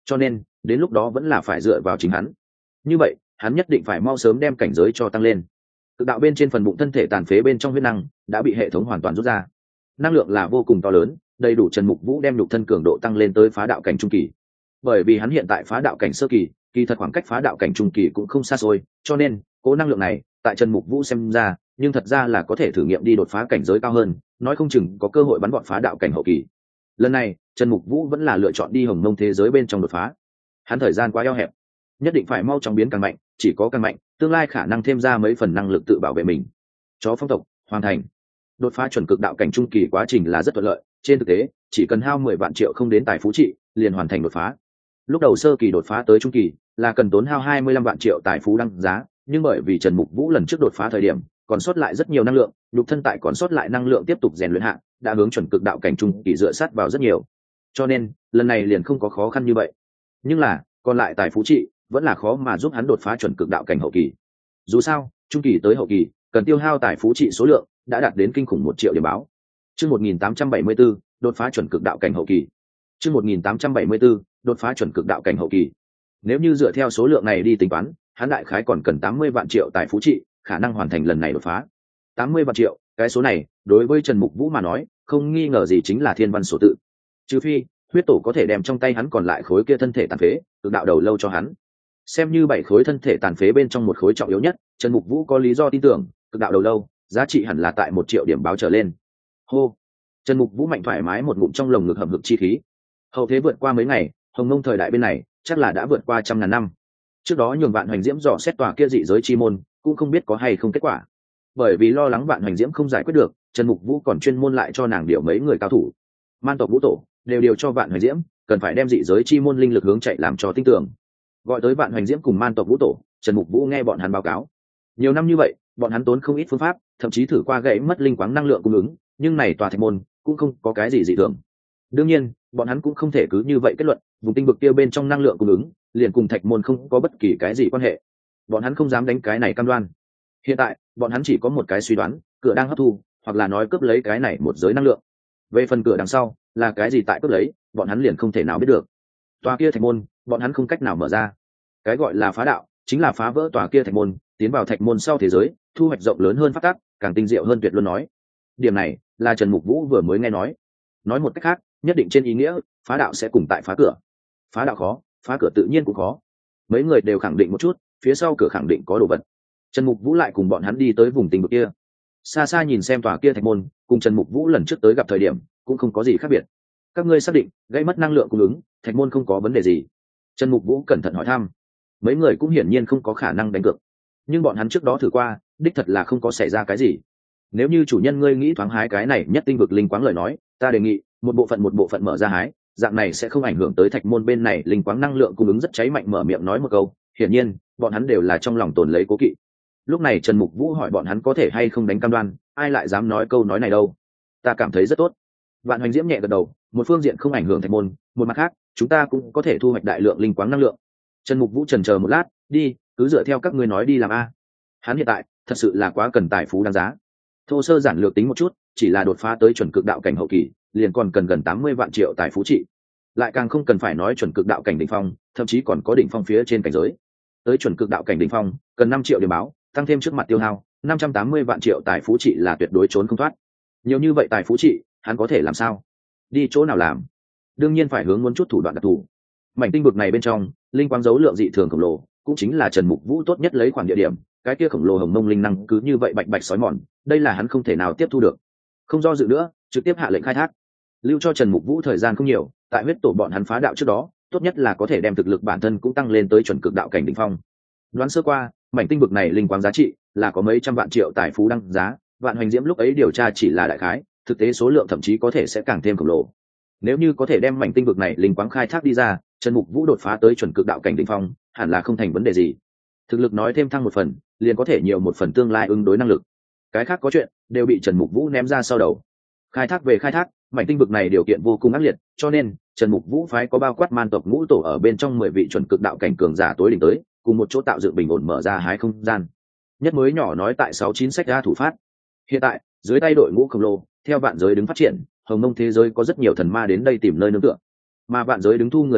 cho nên đến lúc đó vẫn là phải dựa vào chính hắn. Như vậy hắn nhất định phải mau sớm đem cảnh giới cho tăng lên. Cực đạo bên trên phần bụng thân thể tàn phế bên trong huyết năng đã bị hệ thống hoàn toàn rút ra, năng lượng là vô cùng to lớn, đầy đủ Trần Mục Vũ đem nhục thân cường độ tăng lên tới phá đạo cảnh trung kỳ. Bởi vì hắn hiện tại phá đạo cảnh sơ kỳ, kỳ thật khoảng cách phá đạo cảnh trung kỳ cũng không xa xôi, cho nên cố năng lượng này tại Trần Mục Vũ xem ra, nhưng thật ra là có thể thử nghiệm đi đột phá cảnh giới cao hơn, nói không chừng có cơ hội bắn gọn phá đạo cảnh hậu kỳ. Lần này Trần Mục Vũ vẫn là lựa chọn đi hồng mông thế giới bên trong đột phá. Hắn thời gian quá eo hẹp, nhất định phải mau chóng biến càng mạnh, chỉ có càng mạnh tương lai khả năng thêm ra mấy phần năng lực tự bảo vệ mình. Chó phong tộc hoàn thành đột phá chuẩn cực đạo cảnh trung kỳ, quá trình là rất thuận lợi, trên thực tế chỉ cần hao mười vạn triệu không đến tài phú trị liền hoàn thành đột phá. Lúc đầu sơ kỳ đột phá tới trung kỳ là cần tốn hao hai mươi lăm vạn triệu tài phú đăng giá, nhưng bởi vì Trần Mục Vũ lần trước đột phá thời điểm còn sót lại rất nhiều năng lượng, nhục thân tại còn sót lại năng lượng tiếp tục rèn luyện hạ đã hướng chuẩn cực đạo cảnh trung kỳ dựa sát vào rất nhiều, cho nên lần này liền không có khó khăn như vậy. Nhưng là còn lại tài phú trị vẫn là khó mà giúp hắn đột phá chuẩn cực đạo cảnh hậu kỳ. Dù sao trung kỳ tới hậu kỳ cần tiêu hao tài phú trị số lượng đã đạt đến kinh khủng một triệu điểm báo. Chương một nghìn tám trăm bảy mươi 4, đột phá chuẩn cực đạo cảnh hậu kỳ. Chương một nghìn tám trăm bảy mươi 4, đột phá chuẩn cực đạo cảnh hậu kỳ. Nếu như dựa theo số lượng này đi tính toán, hắn đại khái còn cần tám mươi vạn triệu tài phú trị, khả năng hoàn thành lần này đột phá. tám mươi vạn triệu, cái số này đối với Trần Mục Vũ mà nói, không nghi ngờ gì chính là thiên văn số tự. Trừ phi huyết tổ có thể đem trong tay hắn còn lại khối kia thân thể tàn phế, cực đạo đầu lâu cho hắn. Xem như bảy khối thân thể tàn phế bên trong một khối trọng yếu nhất, Trần Mục Vũ có lý do tin tưởng, cực đạo đầu lâu giá trị hẳn là tại một triệu điểm báo trở lên. Hô, Trần Mục Vũ mạnh thoải mái một ngụm trong lồng ngực hầm hực chi khí. Hậu thế vượt qua mấy ngày, hồng mông thời đại bên này chắc là đã vượt qua trăm ngàn năm. Trước đó nhường Vạn Hoành Diễm dò xét tòa kia dị giới chi môn, cũng không biết có hay không kết quả. Bởi vì lo lắng Vạn Hoành Diễm không giải quyết được, Trần Mục Vũ còn chuyên môn lại cho nàng điều mấy người cao thủ. Man tộc Vũ tổ đều điều cho Vạn Hoành Diễm, cần phải đem dị giới chi môn linh lực hướng chạy làm cho tin tưởng. Gọi tới Vạn Hoành Diễm cùng Man tộc Vũ tổ, Trần Mục Vũ nghe bọn hắn báo cáo. Nhiều năm như vậy, bọn hắn tốn không ít phương pháp, thậm chí thử qua gãy mất linh quáng năng lượng cung ứng, nhưng này tòa thạch môn cũng không có cái gì dị thường. Đương nhiên bọn hắn cũng không thể cứ như vậy kết luận vùng tinh vực kia bên trong năng lượng cung ứng liền cùng thạch môn không có bất kỳ cái gì quan hệ. Bọn hắn không dám đánh cái này cam đoan. Hiện tại bọn hắn chỉ có một cái suy đoán, cửa đang hấp thu hoặc là nói cướp lấy cái này một giới năng lượng. Về phần cửa đằng sau là cái gì tại cướp lấy, bọn hắn liền không thể nào biết được. Tòa kia thạch môn bọn hắn không cách nào mở ra. Cái gọi là phá đạo chính là phá vỡ tòa kia thạch môn, tiến vào thạch môn sau thế giới, thu hoạch rộng lớn hơn phát tác, càng tinh diệu hơn tuyệt luôn nói. Điểm này là Trần Mục Vũ vừa mới nghe nói. Nói một cách khác, nhất định trên ý nghĩa phá đạo sẽ cùng tại phá cửa. Phá đạo khó, phá cửa tự nhiên cũng khó. Mấy người đều khẳng định một chút, phía sau cửa khẳng định có đồ vật. Trần Mục Vũ lại cùng bọn hắn đi tới vùng tinh vực kia. Xa xa nhìn xem tòa kia thạch môn, cùng Trần Mục Vũ lần trước tới gặp thời điểm cũng không có gì khác biệt. Các ngươi xác định gây mất năng lượng cung ứng, thạch môn không có vấn đề gì? Trần Mục Vũ cẩn thận hỏi thăm. Mấy người cũng hiển nhiên không có khả năng đánh cược, nhưng bọn hắn trước đó thử qua, đích thật là không có xảy ra cái gì. Nếu như chủ nhân ngươi nghĩ thoáng hái cái này nhất tinh vực linh quáng lời nói, ta đề nghị một bộ phận một bộ phận mở ra hái, dạng này sẽ không ảnh hưởng tới thạch môn bên này linh quáng năng lượng cung ứng rất cháy mạnh. Mở miệng nói một câu, hiển nhiên bọn hắn đều là trong lòng tồn lấy cố kỵ. Lúc này Trần Mục Vũ hỏi bọn hắn có thể hay không đánh cam đoan, ai lại dám nói câu nói này đâu. Ta cảm thấy rất tốt. Vạn Hoành Diễm nhẹ gật đầu, một phương diện không ảnh hưởng thạch môn, một mặt khác chúng ta cũng có thể thu hoạch đại lượng linh quáng năng lượng. Trần Mục Vũ chần chờ một lát, đi, cứ dựa theo các ngươi nói đi làm a. Hắn hiện tại thật sự là quá cần tài phú đáng giá. Thô sơ giản lược tính một chút, chỉ là đột phá tới chuẩn cực đạo cảnh hậu kỳ liền còn cần gần tám mươi vạn triệu tài phú trị, lại càng không cần phải nói chuẩn cực đạo cảnh đỉnh phong, thậm chí còn có đỉnh phong phía trên cảnh giới. Tới chuẩn cực đạo cảnh đỉnh phong cần năm triệu điểm báo, tăng thêm trước mặt tiêu hao năm trăm tám mươi vạn triệu tài phú trị là tuyệt đối trốn không thoát. Nhiều như vậy tài phú trị hắn có thể làm sao? Đi chỗ nào làm? Đương nhiên phải hướng muốn chút thủ đoạn đặc thù. Mảnh tinh vực này bên trong linh quang dấu lượng dị thường khổng lồ, cũng chính là Trần Mục Vũ tốt nhất lấy khoản địa điểm. Cái kia khổng lồ hồng mông linh năng cứ như vậy bạch bạch sói mòn, đây là hắn không thể nào tiếp thu được. Không do dự nữa, trực tiếp hạ lệnh khai thác. Lưu cho Trần Mục Vũ thời gian không nhiều, tại huyết tổ bọn hắn phá đạo trước đó, tốt nhất là có thể đem thực lực bản thân cũng tăng lên tới chuẩn cực đạo cảnh đỉnh phong. Đoán sơ qua, mảnh tinh vực này linh quang giá trị là có mấy trăm vạn triệu tài phú đăng giá, Vạn Hoành Diễm lúc ấy điều tra chỉ là đại khái, thực tế số lượng thậm chí có thể sẽ càng thêm khổng lồ. Nếu như có thể đem mảnh tinh vực này linh quang khai thác đi ra, Trần Mục Vũ đột phá tới chuẩn cực đạo cảnh đỉnh phong, hẳn là không thành vấn đề gì. Thực lực nói thêm thăng một phần, liền có thể nhiều một phần tương lai ứng đối năng lực. Cái khác có chuyện đều bị Trần Mục Vũ ném ra sau đầu. Khai thác về khai thác, mảnh tinh vực này điều kiện vô cùng ác liệt, cho nên Trần Mục Vũ phái có bao quát man tộc ngũ tổ ở bên trong mười vị chuẩn cực đạo cảnh cường giả tối đỉnh tới, cùng một chỗ tạo dựng bình ổn mở ra hái không gian. Nhất mới nhỏ nói tại sáu chín sách ra thủ phát. Hiện tại, dưới tay đội ngũ khổng lồ, theo vạn giới đứng phát triển, hồng mông thế giới có rất nhiều thần ma đến đây tìm nơi nương tựa. Mà vạn giới đứng thu người nguyên tắc,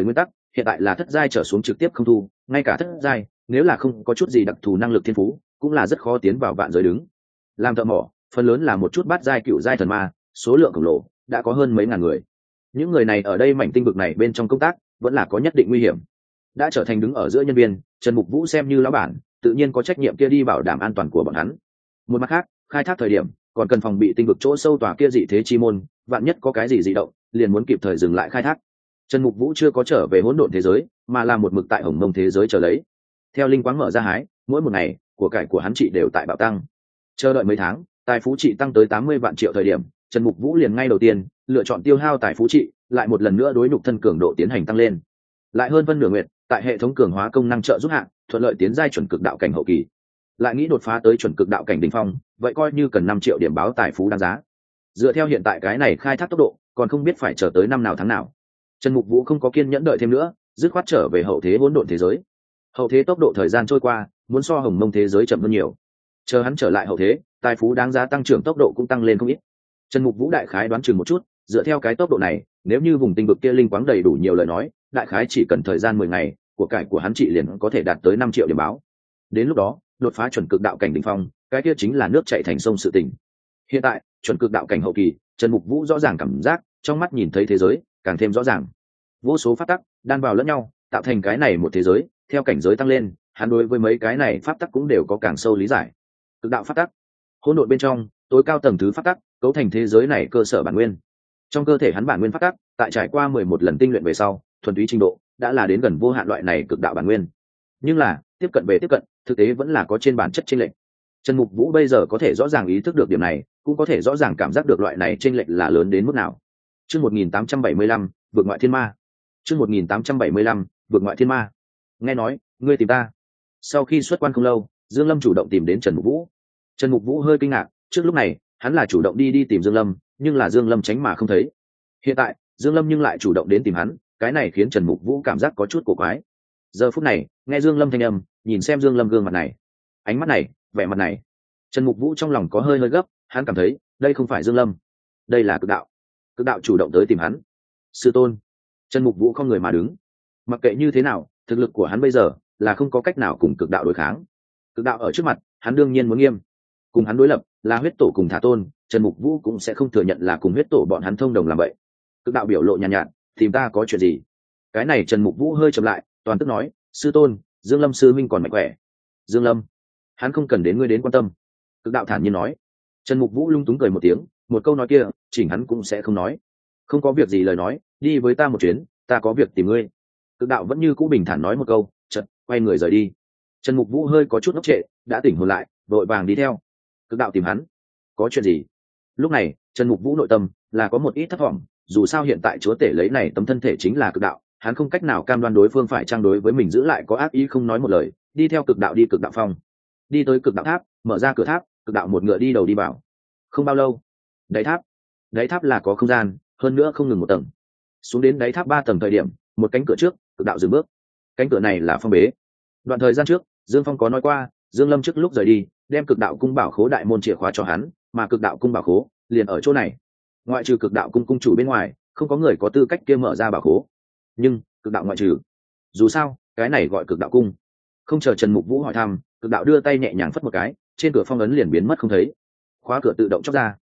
hiện tại là thất giai trở xuống trực tiếp không thu, ngay cả thất giai nếu là không có chút gì đặc thù năng lực thiên phú cũng là rất khó tiến vào vạn giới đứng. Làm thợ mỏ phần lớn là một chút bát giai cựu giai thần ma, số lượng khổng lồ, đã có hơn mấy ngàn người. Những người này ở đây mảnh tinh vực này bên trong công tác vẫn là có nhất định nguy hiểm. Đã trở thành đứng ở giữa nhân viên, Trần Mục Vũ xem như lão bản, tự nhiên có trách nhiệm kia đi bảo đảm an toàn của bọn hắn. Một mặt khác, khai thác thời điểm còn cần phòng bị tinh vực chỗ sâu tòa kia dị thế chi môn, vạn nhất có cái gì dị động liền muốn kịp thời dừng lại khai thác. Trần Mục Vũ chưa có trở về hỗn độn thế giới, mà là một mực tại Hồng Mông thế giới chờ lấy. Theo linh quáng mở ra hái, mỗi một ngày của cải của hắn trị đều tại bạo tăng. Chờ đợi mấy tháng, tài phú trị tăng tới tám mươi vạn triệu thời điểm, Trần Mục Vũ liền ngay đầu tiên lựa chọn tiêu hao tài phú trị, lại một lần nữa đối nhục thân cường độ tiến hành tăng lên. Lại hơn phân nửa nguyệt, tại hệ thống cường hóa công năng trợ giúp hạng, thuận lợi tiến giai chuẩn cực đạo cảnh hậu kỳ. Lại nghĩ đột phá tới chuẩn cực đạo cảnh đỉnh phong, vậy coi như cần năm triệu điểm báo tài phú đáng giá. Dựa theo hiện tại cái này khai thác tốc độ, còn không biết phải chờ tới năm nào tháng nào. Trần Mục Vũ không có kiên nhẫn đợi thêm nữa, dứt khoát trở về hậu thế hỗn độn thế giới. Hậu thế tốc độ thời gian trôi qua, muốn so Hồng Mông thế giới chậm hơn nhiều. Chờ hắn trở lại hậu thế, tài phú đáng giá tăng trưởng tốc độ cũng tăng lên không ít. Trần Mục Vũ đại khái đoán chừng một chút, dựa theo cái tốc độ này, nếu như vùng tinh vực kia linh quáng đầy đủ nhiều lời nói, đại khái chỉ cần thời gian mười ngày, của cải của hắn trị liền có thể đạt tới năm triệu điểm báo. Đến lúc đó, đột phá chuẩn cực đạo cảnh đỉnh phong, cái kia chính là nước chảy thành sông sự tình. Hiện tại, chuẩn cực đạo cảnh hậu kỳ, Trần Mục Vũ rõ ràng cảm giác, trong mắt nhìn thấy thế giới càng thêm rõ ràng. Vô số pháp tắc đan vào lẫn nhau, tạo thành cái này một thế giới, theo cảnh giới tăng lên, hắn đối với mấy cái này pháp tắc cũng đều có càng sâu lý giải. Cực đạo pháp tắc, hỗn độn bên trong, tối cao tầng thứ pháp tắc, cấu thành thế giới này cơ sở bản nguyên. Trong cơ thể hắn bản nguyên pháp tắc, tại trải qua mười một lần tinh luyện về sau, thuần túy trình độ đã là đến gần vô hạn loại này cực đạo bản nguyên. Nhưng là, tiếp cận về tiếp cận, thực tế vẫn là có trên bản chất chênh lệch. Trần Mục Vũ bây giờ có thể rõ ràng ý thức được điểm này, cũng có thể rõ ràng cảm giác được loại này chênh lệch là lớn đến mức nào. Chương một nghìn tám trăm bảy mươi lăm, vượt ngoại thiên ma. Chương một nghìn tám trăm bảy mươi lăm, vượt ngoại thiên ma. Nghe nói, ngươi tìm ta. Sau khi xuất quan không lâu, Dương Lâm chủ động tìm đến Trần Mục Vũ. Trần Mục Vũ hơi kinh ngạc, trước lúc này, hắn là chủ động đi đi tìm Dương Lâm, nhưng là Dương Lâm tránh mà không thấy. Hiện tại, Dương Lâm nhưng lại chủ động đến tìm hắn, cái này khiến Trần Mục Vũ cảm giác có chút cổ quái. Giờ phút này, nghe Dương Lâm thanh âm, nhìn xem Dương Lâm gương mặt này, ánh mắt này, vẻ mặt này, Trần Mục Vũ trong lòng có hơi hơi gấp, hắn cảm thấy, đây không phải Dương Lâm, đây là cực đạo. Cực đạo chủ động tới tìm hắn. Sư tôn. Trần Mục Vũ không người mà đứng. Mặc kệ như thế nào, thực lực của hắn bây giờ là không có cách nào cùng cực đạo đối kháng. Cực đạo ở trước mặt, hắn đương nhiên muốn nghiêm. Cùng hắn đối lập là huyết tổ cùng thả tôn, Trần Mục Vũ cũng sẽ không thừa nhận là cùng huyết tổ bọn hắn thông đồng làm vậy. Cực đạo biểu lộ nhàn nhạt, nhạt, tìm ta có chuyện gì? Cái này Trần Mục Vũ hơi chậm lại, toàn tức nói, sư tôn, Dương Lâm sư minh còn mạnh khỏe. Dương Lâm, hắn không cần đến ngươi đến quan tâm. Cực đạo thản nhiên nói. Trần Mục Vũ lung túng cười một tiếng, một câu nói kia, chỉnh hắn cũng sẽ không nói. Không có việc gì lời nói, đi với ta một chuyến, ta có việc tìm ngươi. Cực đạo vẫn như cũ bình thản nói một câu, chợt quay người rời đi. Trần Mục Vũ hơi có chút ngốc trệ, đã tỉnh hồn lại, vội vàng đi theo. Cực đạo tìm hắn, có chuyện gì? Lúc này, Trần Mục Vũ nội tâm là có một ít thất vọng, dù sao hiện tại chúa tể lấy này tấm thân thể chính là cực đạo, hắn không cách nào cam đoan đối phương phải trang đối với mình giữ lại có ác ý không nói một lời, đi theo cực đạo đi cực đạo phong. Đi tới cực đạo tháp, mở ra cửa tháp, cực đạo một ngựa đi đầu đi vào. Không bao lâu, đáy tháp, đáy tháp là có không gian, hơn nữa không ngừng một tầng. Xuống đến đáy tháp ba tầng thời điểm, một cánh cửa trước, cực đạo dừng bước. Cánh cửa này là phong bế. Đoạn thời gian trước, Dương Phong có nói qua, Dương Lâm trước lúc rời đi, đem cực đạo cung bảo khố đại môn chìa khóa cho hắn, mà cực đạo cung bảo khố liền ở chỗ này. Ngoại trừ cực đạo cung cung chủ bên ngoài, không có người có tư cách kia mở ra bảo khố. Nhưng cực đạo ngoại trừ, dù sao cái này gọi cực đạo cung. Không chờ Trần Mục Vũ hỏi thăm, cực đạo đưa tay nhẹ nhàng phất một cái, trên cửa phong ấn liền biến mất không thấy. Khóa cửa tự động chóc ra.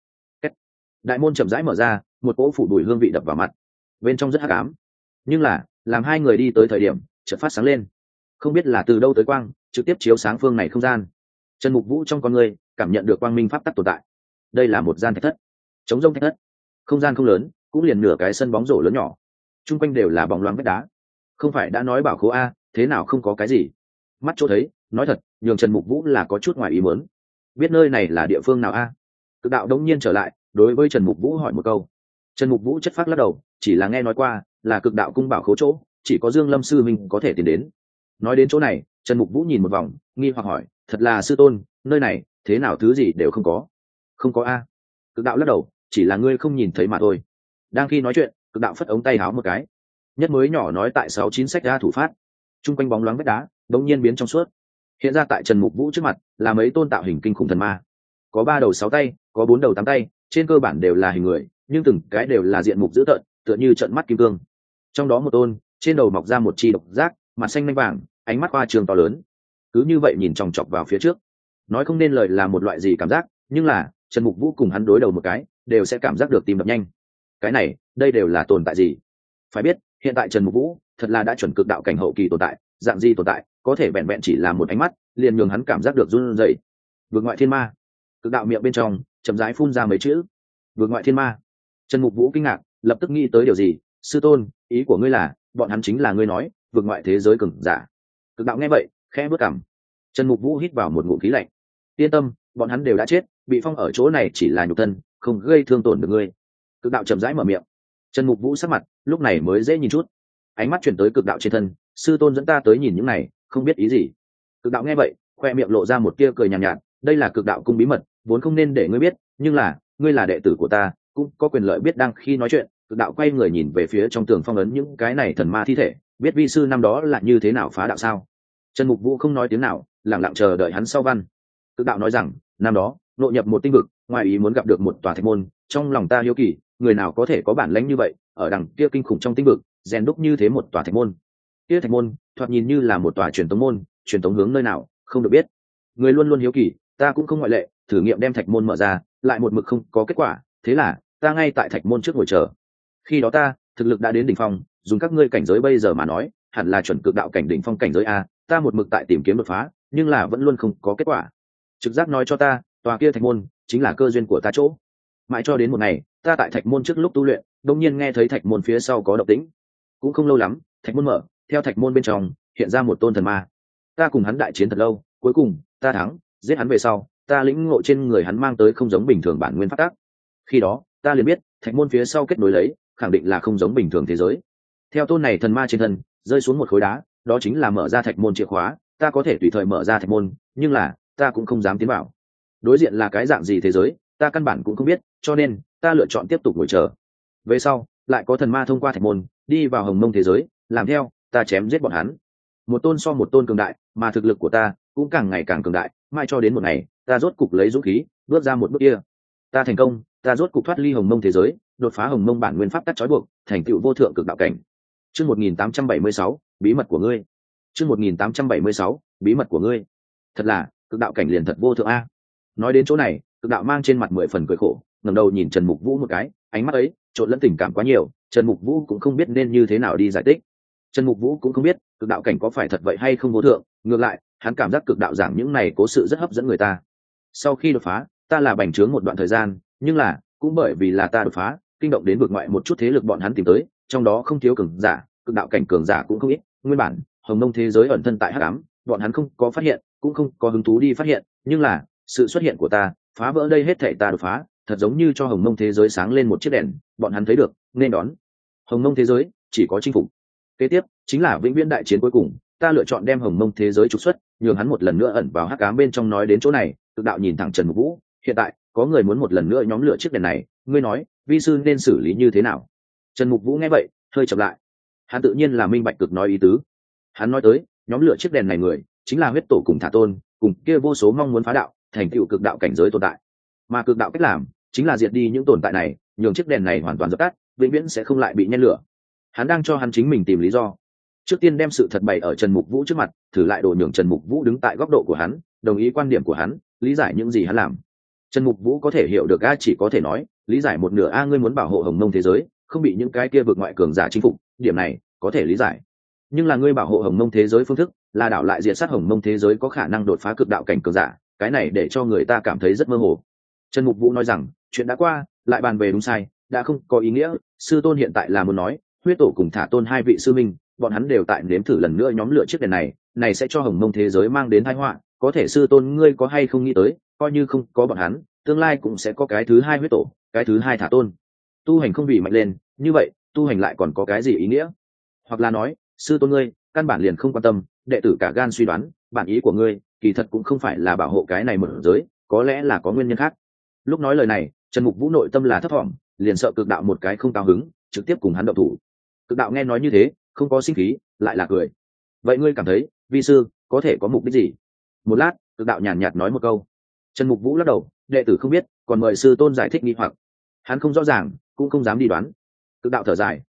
Đại môn chậm rãi mở ra, một cỗ phủ bụi hương vị đập vào mặt. Bên trong rất hắc ám, nhưng là làm hai người đi tới thời điểm, chợt phát sáng lên. Không biết là từ đâu tới quang, trực tiếp chiếu sáng phương này không gian. Trần Mục Vũ trong con người cảm nhận được quang minh pháp tắc tồn tại. Đây là một gian thạch thất, chống rông thạch thất. Không gian không lớn, cũng liền nửa cái sân bóng rổ lớn nhỏ. Trung quanh đều là bóng loáng vách đá. Không phải đã nói bảo khố a, thế nào không có cái gì? Mắt chỗ thấy, nói thật, nhường Trần Mục Vũ là có chút ngoài ý muốn. Biết nơi này là địa phương nào a? Cực đạo đống nhiên trở lại, đối với Trần Mục Vũ hỏi một câu. Trần Mục Vũ chất phác lắc đầu, chỉ là nghe nói qua, là cực đạo cung bảo khố chỗ, chỉ có Dương Lâm sư minh có thể tiến đến. Nói đến chỗ này, Trần Mục Vũ nhìn một vòng, nghi hoặc hỏi, thật là sư tôn, nơi này thế nào thứ gì đều không có? Không có a. Cực đạo lắc đầu, chỉ là ngươi không nhìn thấy mà thôi. Đang khi nói chuyện, cực đạo phất ống tay háo một cái. Nhất mới nhỏ nói tại sáu chín sách ra thủ phát. Trung quanh bóng loáng vách đá, đống nhiên biến trong suốt. Hiện ra tại Trần Mục Vũ trước mặt, là mấy tôn tạo hình kinh khủng thần ma. Có ba đầu sáu tay, có bốn đầu tám tay, trên cơ bản đều là hình người, nhưng từng cái đều là diện mục dữ tợn, tựa như trận mắt kim cương. Trong đó một tôn trên đầu mọc ra một chi độc giác, mặt xanh lanh vàng, ánh mắt hoa trường to lớn, cứ như vậy nhìn chòng chọc vào phía trước. Nói không nên lời là một loại gì cảm giác, nhưng là Trần Mục Vũ cùng hắn đối đầu một cái đều sẽ cảm giác được tim đập nhanh. Cái này đây đều là tồn tại gì? Phải biết hiện tại Trần Mục Vũ thật là đã chuẩn cực đạo cảnh hậu kỳ tồn tại, dạng gì tồn tại có thể vẹn vẹn chỉ là một ánh mắt liền nhường hắn cảm giác được run rẩy. Vượt ngoại thiên ma. Cực đạo miệng bên trong chậm rãi phun ra mấy chữ. Vượt ngoại thiên ma. Trần Mục Vũ kinh ngạc, lập tức nghĩ tới điều gì. Sư tôn, ý của ngươi là bọn hắn chính là ngươi nói vượt ngoại thế giới cường giả? Cực đạo nghe vậy khẽ bước cằm. Trần Mục Vũ hít vào một ngụm khí lạnh. Yên tâm, bọn hắn đều đã chết, bị phong ở chỗ này chỉ là nhục thân, không gây thương tổn được ngươi. Cực đạo chậm rãi mở miệng. Trần Mục Vũ sắc mặt lúc này mới dễ nhìn chút, ánh mắt chuyển tới cực đạo trên thân. Sư tôn dẫn ta tới nhìn những này, không biết ý gì. Cực đạo nghe vậy khoe miệng lộ ra một tia cười nhàn nhạt, nhạt đây là cực đạo cung bí mật, vốn không nên để ngươi biết, nhưng là ngươi là đệ tử của ta, cũng có quyền lợi biết. Đang khi nói chuyện, cực đạo quay người nhìn về phía trong tường phong ấn những cái này thần ma thi thể, biết vi sư năm đó là như thế nào phá đạo sao? Trần Mục Vũ không nói tiếng nào, lặng lặng chờ đợi hắn sau văn. Cực đạo nói rằng, năm đó nội nhập một tinh vực, ngoài ý muốn gặp được một tòa thạch môn, trong lòng ta hiếu kỳ, người nào có thể có bản lĩnh như vậy, ở đằng kia kinh khủng trong tinh vực, rèn đúc như thế một tòa thạch môn. Kia thạch môn thoạt nhìn như là một tòa truyền tống môn, truyền tống hướng nơi nào không được biết. Người luôn luôn hiếu kỳ, ta cũng không ngoại lệ, thử nghiệm đem thạch môn mở ra, lại một mực không có kết quả, thế là ta ngay tại thạch môn trước ngồi chờ. Khi đó ta thực lực đã đến đỉnh phong, dùng các ngươi cảnh giới bây giờ mà nói, hẳn là chuẩn cực đạo cảnh đỉnh phong cảnh giới a, ta một mực tại tìm kiếm đột phá, nhưng là vẫn luôn không có kết quả. Trực giác nói cho ta, tòa kia thạch môn chính là cơ duyên của ta chỗ. Mãi cho đến một ngày, ta tại thạch môn trước lúc tu luyện, đột nhiên nghe thấy thạch môn phía sau có động tĩnh. Cũng không lâu lắm, thạch môn mở, theo thạch môn bên trong hiện ra một tôn thần ma. Ta cùng hắn đại chiến thật lâu, cuối cùng ta thắng, giết hắn về sau, ta lĩnh ngộ trên người hắn mang tới không giống bình thường bản nguyên pháp tắc. Khi đó, ta liền biết, thạch môn phía sau kết nối lấy, khẳng định là không giống bình thường thế giới. Theo tôn này thần ma trên thân rơi xuống một khối đá, đó chính là mở ra thạch môn chìa khóa, ta có thể tùy thời mở ra thạch môn, nhưng là ta cũng không dám tiến vào. Đối diện là cái dạng gì thế giới, ta căn bản cũng không biết, cho nên ta lựa chọn tiếp tục ngồi chờ. Về sau, lại có thần ma thông qua thạch môn đi vào hồng mông thế giới, làm theo, ta chém giết bọn hắn. Một tôn so một tôn cường đại, mà thực lực của ta cũng càng ngày càng cường đại, mãi cho đến một ngày, ta rốt cục lấy dũng khí, bước ra một bước kia. Ta thành công, ta rốt cục thoát ly hồng mông thế giới, đột phá hồng mông bản nguyên pháp tắc trói buộc, thành tựu vô thượng cực đạo cảnh. Chương một nghìn tám trăm bảy mươi sáu, bí mật của ngươi. Chương một nghìn tám trăm bảy mươi sáu, bí mật của ngươi. Thật là, cực đạo cảnh liền thật vô thượng a. Nói đến chỗ này, cực đạo mang trên mặt mười phần cười khổ, ngẩng đầu nhìn Trần Mục Vũ một cái, ánh mắt ấy trộn lẫn tình cảm quá nhiều, Trần Mục Vũ cũng không biết nên như thế nào đi giải thích. Trần Mục Vũ cũng không biết cực đạo cảnh có phải thật vậy hay không vô thượng, ngược lại, hắn cảm giác cực đạo giảng những này cố sự rất hấp dẫn người ta. Sau khi đột phá, ta là bành trướng một đoạn thời gian, nhưng là cũng bởi vì là ta đột phá, kinh động đến vực ngoại một chút thế lực bọn hắn tìm tới, trong đó không thiếu cường giả, cực đạo cảnh cường giả cũng không ít. Nguyên bản hồng mông thế giới ẩn thân tại hắc ám, bọn hắn không có phát hiện, cũng không có hứng thú đi phát hiện, nhưng là sự xuất hiện của ta phá vỡ đây hết thảy, ta đột phá thật giống như cho hồng mông thế giới sáng lên một chiếc đèn, bọn hắn thấy được nên đón. Hồng mông thế giới chỉ có chinh phục, kế tiếp chính là vĩnh viễn đại chiến cuối cùng. Ta lựa chọn đem hồng mông thế giới trục xuất, nhường hắn một lần nữa ẩn vào hắc ám bên trong. Nói đến chỗ này, cực đạo nhìn thẳng Trần Mục Vũ, hiện tại có người muốn một lần nữa nhóm lửa chiếc đèn này, ngươi nói vi sư nên xử lý như thế nào? Trần Mục Vũ nghe vậy hơi chậm lại, hắn tự nhiên là minh bạch cực nói ý tứ. Hắn nói tới nhóm lửa chiếc đèn này người chính là huyết tổ cùng thả tôn, cùng kia vô số mong muốn phá đạo thành tựu cực đạo cảnh giới tồn tại. Mà cực đạo cách làm chính là diệt đi những tồn tại này, nhường chiếc đèn này hoàn toàn dập tắt, vĩnh viễn sẽ không lại bị nhen lửa. Hắn đang cho hắn chính mình tìm lý do. Trước tiên đem sự thật bày ở Trần Mục Vũ trước mặt, thử lại đồ nhường Trần Mục Vũ đứng tại góc độ của hắn, đồng ý quan điểm của hắn, lý giải những gì hắn làm. Trần Mục Vũ có thể hiểu được a, chỉ có thể nói lý giải một nửa a. Ngươi muốn bảo hộ hồng mông thế giới, không bị những cái kia vượt ngoại cường giả chinh phục, điểm này có thể lý giải. Nhưng là ngươi bảo hộ hồng mông thế giới phương thức là đảo lại diệt sát hồng mông thế giới có khả năng đột phá cực đạo cảnh cường giả, cái này để cho người ta cảm thấy rất mơ hồ. Trần Mục Vũ nói rằng, chuyện đã qua, lại bàn về đúng sai đã không có ý nghĩa. Sư tôn hiện tại là muốn nói, huyết tổ cùng thả tôn hai vị sư minh, bọn hắn đều tại nếm thử lần nữa nhóm lửa chiếc đèn này, này sẽ cho hồng mông thế giới mang đến tai họa. Có thể sư tôn ngươi có hay không nghĩ tới, coi như không có bọn hắn, tương lai cũng sẽ có cái thứ hai huyết tổ, cái thứ hai thả tôn. Tu hành không vì mạnh lên, như vậy tu hành lại còn có cái gì ý nghĩa? Hoặc là nói, sư tôn ngươi căn bản liền không quan tâm, đệ tử cả gan suy đoán, bản ý của ngươi kỳ thật cũng không phải là bảo hộ cái này mở giới, có lẽ là có nguyên nhân khác. Lúc nói lời này, Trần Mục Vũ nội tâm là thấp thỏm, liền sợ cực đạo một cái không cao hứng, trực tiếp cùng hắn động thủ. Cực đạo nghe nói như thế, không có sinh khí, lại là cười. Vậy ngươi cảm thấy vi sư có thể có mục đích gì? Một lát, cực đạo nhàn nhạt nói một câu. Trần Mục Vũ lắc đầu, đệ tử không biết, còn mời sư tôn giải thích nghi hoặc. Hắn không rõ ràng, cũng không dám đi đoán. Cực đạo thở dài,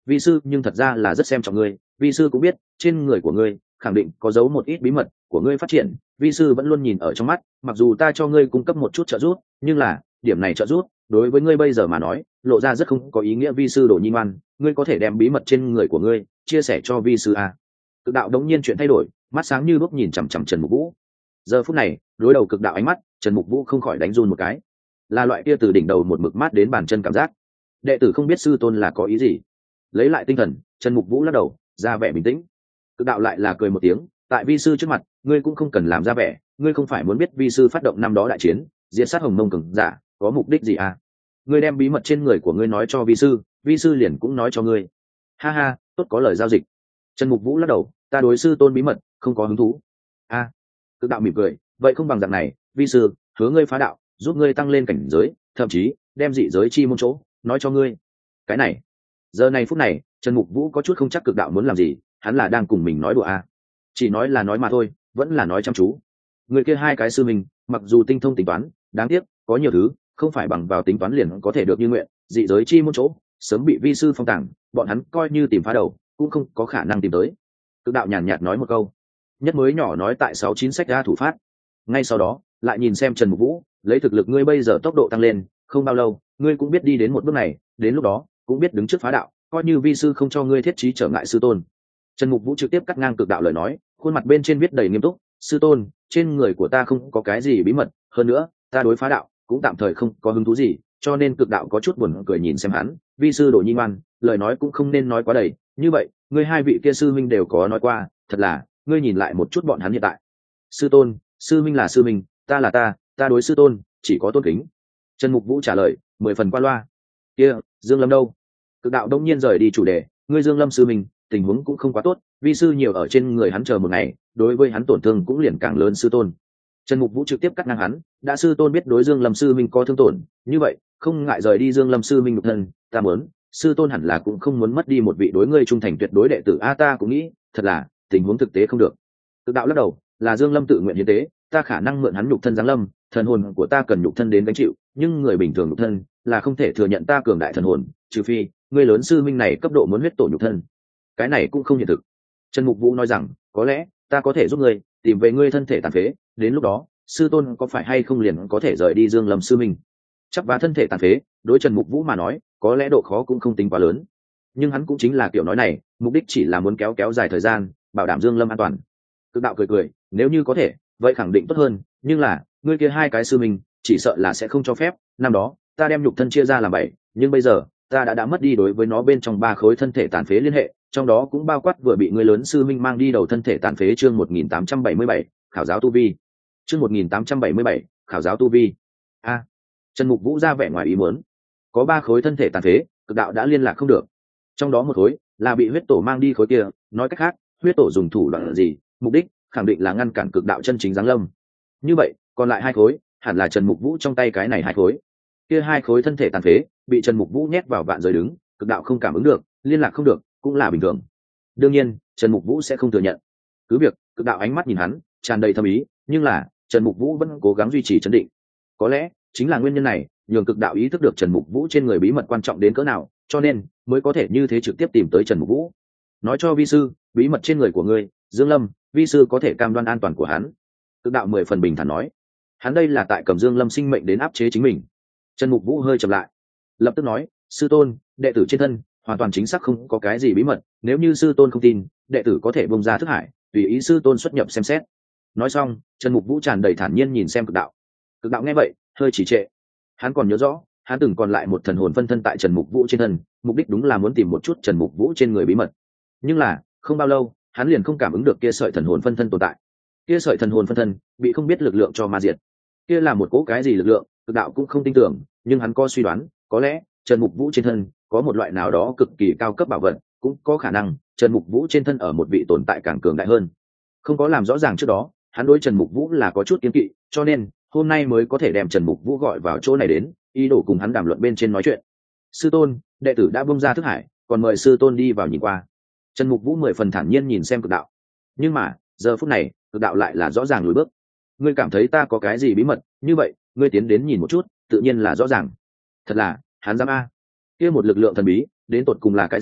vi sư nhưng thật ra là rất xem trọng ngươi, vi sư cũng biết trên người của ngươi khẳng định có giấu một ít bí mật của ngươi phát triển, vi sư vẫn luôn nhìn ở trong mắt, mặc dù ta cho ngươi cung cấp một chút trợ giúp, nhưng là điểm này trợ giúp đối với ngươi bây giờ mà nói lộ ra rất không có ý nghĩa. Vi sư Đồ Nhi Ngoan, ngươi có thể đem bí mật trên người của ngươi chia sẻ cho vi sư à? Cực đạo đống nhiên chuyện thay đổi, mắt sáng như lúc nhìn chằm chằm Trần Mục Vũ. Giờ phút này đối đầu cực đạo ánh mắt, Trần Mục Vũ không khỏi đánh run một cái, là loại kia từ đỉnh đầu một mực mát đến bàn chân cảm giác. Đệ tử không biết sư tôn là có ý gì. Lấy lại tinh thần, Trần Mục Vũ lắc đầu ra vẻ bình tĩnh. Cực đạo lại là cười một tiếng, tại vi sư trước mặt ngươi cũng không cần làm ra vẻ, ngươi không phải muốn biết vi sư phát động năm đó đại chiến diệt sát Hồng Mông cường giả có mục đích gì à? Ngươi đem bí mật trên người của ngươi nói cho vi sư, vi sư liền cũng nói cho ngươi. Ha ha, tốt, có lời giao dịch. Trần Mục Vũ lắc đầu, ta đối sư tôn bí mật không có hứng thú. A, à, Cực đạo mỉm cười, vậy không bằng dạng này, vi sư hứa ngươi phá đạo, giúp ngươi tăng lên cảnh giới, thậm chí đem dị giới chi môn chỗ nói cho ngươi. Cái này, giờ này phút này, Trần Mục Vũ có chút không chắc cực đạo muốn làm gì, hắn là đang cùng mình nói đùa à? Chỉ nói là nói mà thôi, vẫn là nói chăm chú. Người kia hai cái sư mình, mặc dù tinh thông tính toán, đáng tiếc có nhiều thứ không phải bằng vào tính toán liền có thể được như nguyện, dị giới chi môn chỗ sớm bị vi sư phong tàng, bọn hắn coi như tìm phá đầu cũng không có khả năng tìm tới. Cực đạo nhàn nhạt nói một câu, nhất mới nhỏ nói tại sáu chín sách ra thủ phát. Ngay sau đó lại nhìn xem Trần Mục Vũ, lấy thực lực ngươi bây giờ tốc độ tăng lên, không bao lâu ngươi cũng biết đi đến một bước này, đến lúc đó cũng biết đứng trước phá đạo, coi như vi sư không cho ngươi thiết trí trở ngại sư tôn. Trần Mục Vũ trực tiếp cắt ngang cực đạo lời nói, khuôn mặt bên trên viết đầy nghiêm túc, sư tôn, trên người của ta không có cái gì bí mật, hơn nữa ta đối phá đạo cũng tạm thời không có hứng thú gì, cho nên cực đạo có chút buồn cười nhìn xem hắn. Vi sư Đồ Nhi Ngoan, lời nói cũng không nên nói quá đầy, như vậy ngươi hai vị kia sư minh đều có nói qua, thật là ngươi nhìn lại một chút bọn hắn hiện tại. Sư tôn, sư minh là sư minh, ta là ta, ta đối sư tôn chỉ có tôn kính. Trần Mục Vũ trả lời mười phần qua loa. Kia Dương Lâm đâu? Cực đạo đông nhiên rời đi chủ đề, ngươi Dương Lâm sư minh tình huống cũng không quá tốt, vi sư nhiều ở trên người hắn chờ một ngày, đối với hắn tổn thương cũng liền càng lớn. Sư tôn. Trần Mục Vũ trực tiếp cắt ngang hắn, đã sư tôn biết đối Dương Lâm sư minh có thương tổn, như vậy không ngại rời đi Dương Lâm sư minh nhục thân, ta muốn sư tôn hẳn là cũng không muốn mất đi một vị đối ngươi trung thành tuyệt đối đệ tử a. Ta cũng nghĩ thật là tình huống thực tế không được. Cực đạo lắc đầu, là Dương Lâm tự nguyện hiến tế, ta khả năng mượn hắn nhục thân giáng lâm, thần hồn của ta cần nhục thân đến gánh chịu, nhưng người bình thường nhục thân là không thể thừa nhận ta cường đại thần hồn, trừ phi ngươi lớn sư minh này cấp độ muốn huyết tổ nhục thân, cái này cũng không hiện thực. Trần Mục Vũ nói rằng, có lẽ ta có thể giúp ngươi tìm về ngươi thân thể tàn phế, đến lúc đó sư tôn có phải hay không liền có thể rời đi Dương Lâm sư minh. Chắc và thân thể tàn phế đối Trần Mục Vũ mà nói có lẽ độ khó cũng không tính quá lớn, nhưng hắn cũng chính là kiểu nói này, mục đích chỉ là muốn kéo kéo dài thời gian, bảo đảm Dương Lâm an toàn. Cực đạo cười cười, nếu như có thể vậy khẳng định tốt hơn, nhưng là ngươi kia hai cái sư minh chỉ sợ là sẽ không cho phép. Năm đó ta đem nhục thân chia ra làm bảy, nhưng bây giờ ta đã đã mất đi đối với nó bên trong ba khối thân thể tàn phế liên hệ, trong đó cũng bao quát vừa bị người lớn sư minh mang đi đầu thân thể tàn phế. Chương một nghìn tám trăm bảy mươi bảy, khảo giáo tu vi. Chương một nghìn tám trăm bảy mươi bảy, khảo giáo tu vi. A, Trần Mục Vũ ra vẻ ngoài ý muốn, có ba khối thân thể tàn phế, cực đạo đã liên lạc không được, trong đó một khối là bị huyết tổ mang đi khối kia, nói cách khác huyết tổ dùng thủ đoạn gì, mục đích khẳng định là ngăn cản cực đạo chân chính giáng lâm. Như vậy còn lại hai khối hẳn là Trần Mục Vũ trong tay cái này hai khối. Kia hai khối thân thể tàn phế bị Trần Mục Vũ nhét vào vạn giới đứng, cực đạo không cảm ứng được, liên lạc không được cũng là bình thường. Đương nhiên Trần Mục Vũ sẽ không thừa nhận, cứ việc cực đạo ánh mắt nhìn hắn tràn đầy thâm ý, nhưng là Trần Mục Vũ vẫn cố gắng duy trì trấn định. Có lẽ chính là nguyên nhân này nhường cực đạo ý thức được Trần Mục Vũ trên người bí mật quan trọng đến cỡ nào, cho nên mới có thể như thế trực tiếp tìm tới Trần Mục Vũ, nói cho vi sư bí mật trên người của ngươi Dương Lâm, vi sư có thể cam đoan an toàn của hắn. Cực đạo mười phần bình thản nói, hắn đây là tại cầm Dương Lâm sinh mệnh đến áp chế chính mình. Trần Mục Vũ hơi chậm lại, lập tức nói, sư tôn, đệ tử trên thân hoàn toàn chính xác không có cái gì bí mật, nếu như sư tôn không tin, đệ tử có thể bông ra thức hải, tùy ý sư tôn xuất nhập xem xét. Nói xong Trần Mục Vũ tràn đầy thản nhiên nhìn xem cực đạo. Cực đạo nghe vậy hơi chỉ trệ, hắn còn nhớ rõ hắn từng còn lại một thần hồn phân thân tại Trần Mục Vũ trên thân, mục đích đúng là muốn tìm một chút Trần Mục Vũ trên người bí mật, nhưng là không bao lâu hắn liền không cảm ứng được kia sợi thần hồn phân thân tồn tại. Kia sợi thần hồn phân thân bị không biết lực lượng cho ma diệt, kia là một cỗ cái gì lực lượng cực đạo cũng không tin tưởng, nhưng hắn có suy đoán, có lẽ Trần Mục Vũ trên thân có một loại nào đó cực kỳ cao cấp bảo vật, cũng có khả năng Trần Mục Vũ trên thân ở một vị tồn tại càng cường đại hơn. Không có làm rõ ràng trước đó, hắn đối Trần Mục Vũ là có chút kiêng kỵ, cho nên hôm nay mới có thể đem Trần Mục Vũ gọi vào chỗ này đến, ý đồ cùng hắn đàm luận bên trên nói chuyện. Sư tôn, đệ tử đã bung ra thức hải, còn mời sư tôn đi vào nhìn qua. Trần Mục Vũ mười phần thản nhiên nhìn xem cực đạo, nhưng mà giờ phút này cực đạo lại là rõ ràng lùi bước. Ngươi cảm thấy ta có cái gì bí mật, như vậy ngươi tiến đến nhìn một chút, tự nhiên là rõ ràng. Thật là hắn dám a, kia một lực lượng thần bí đến tột cùng là cái gì,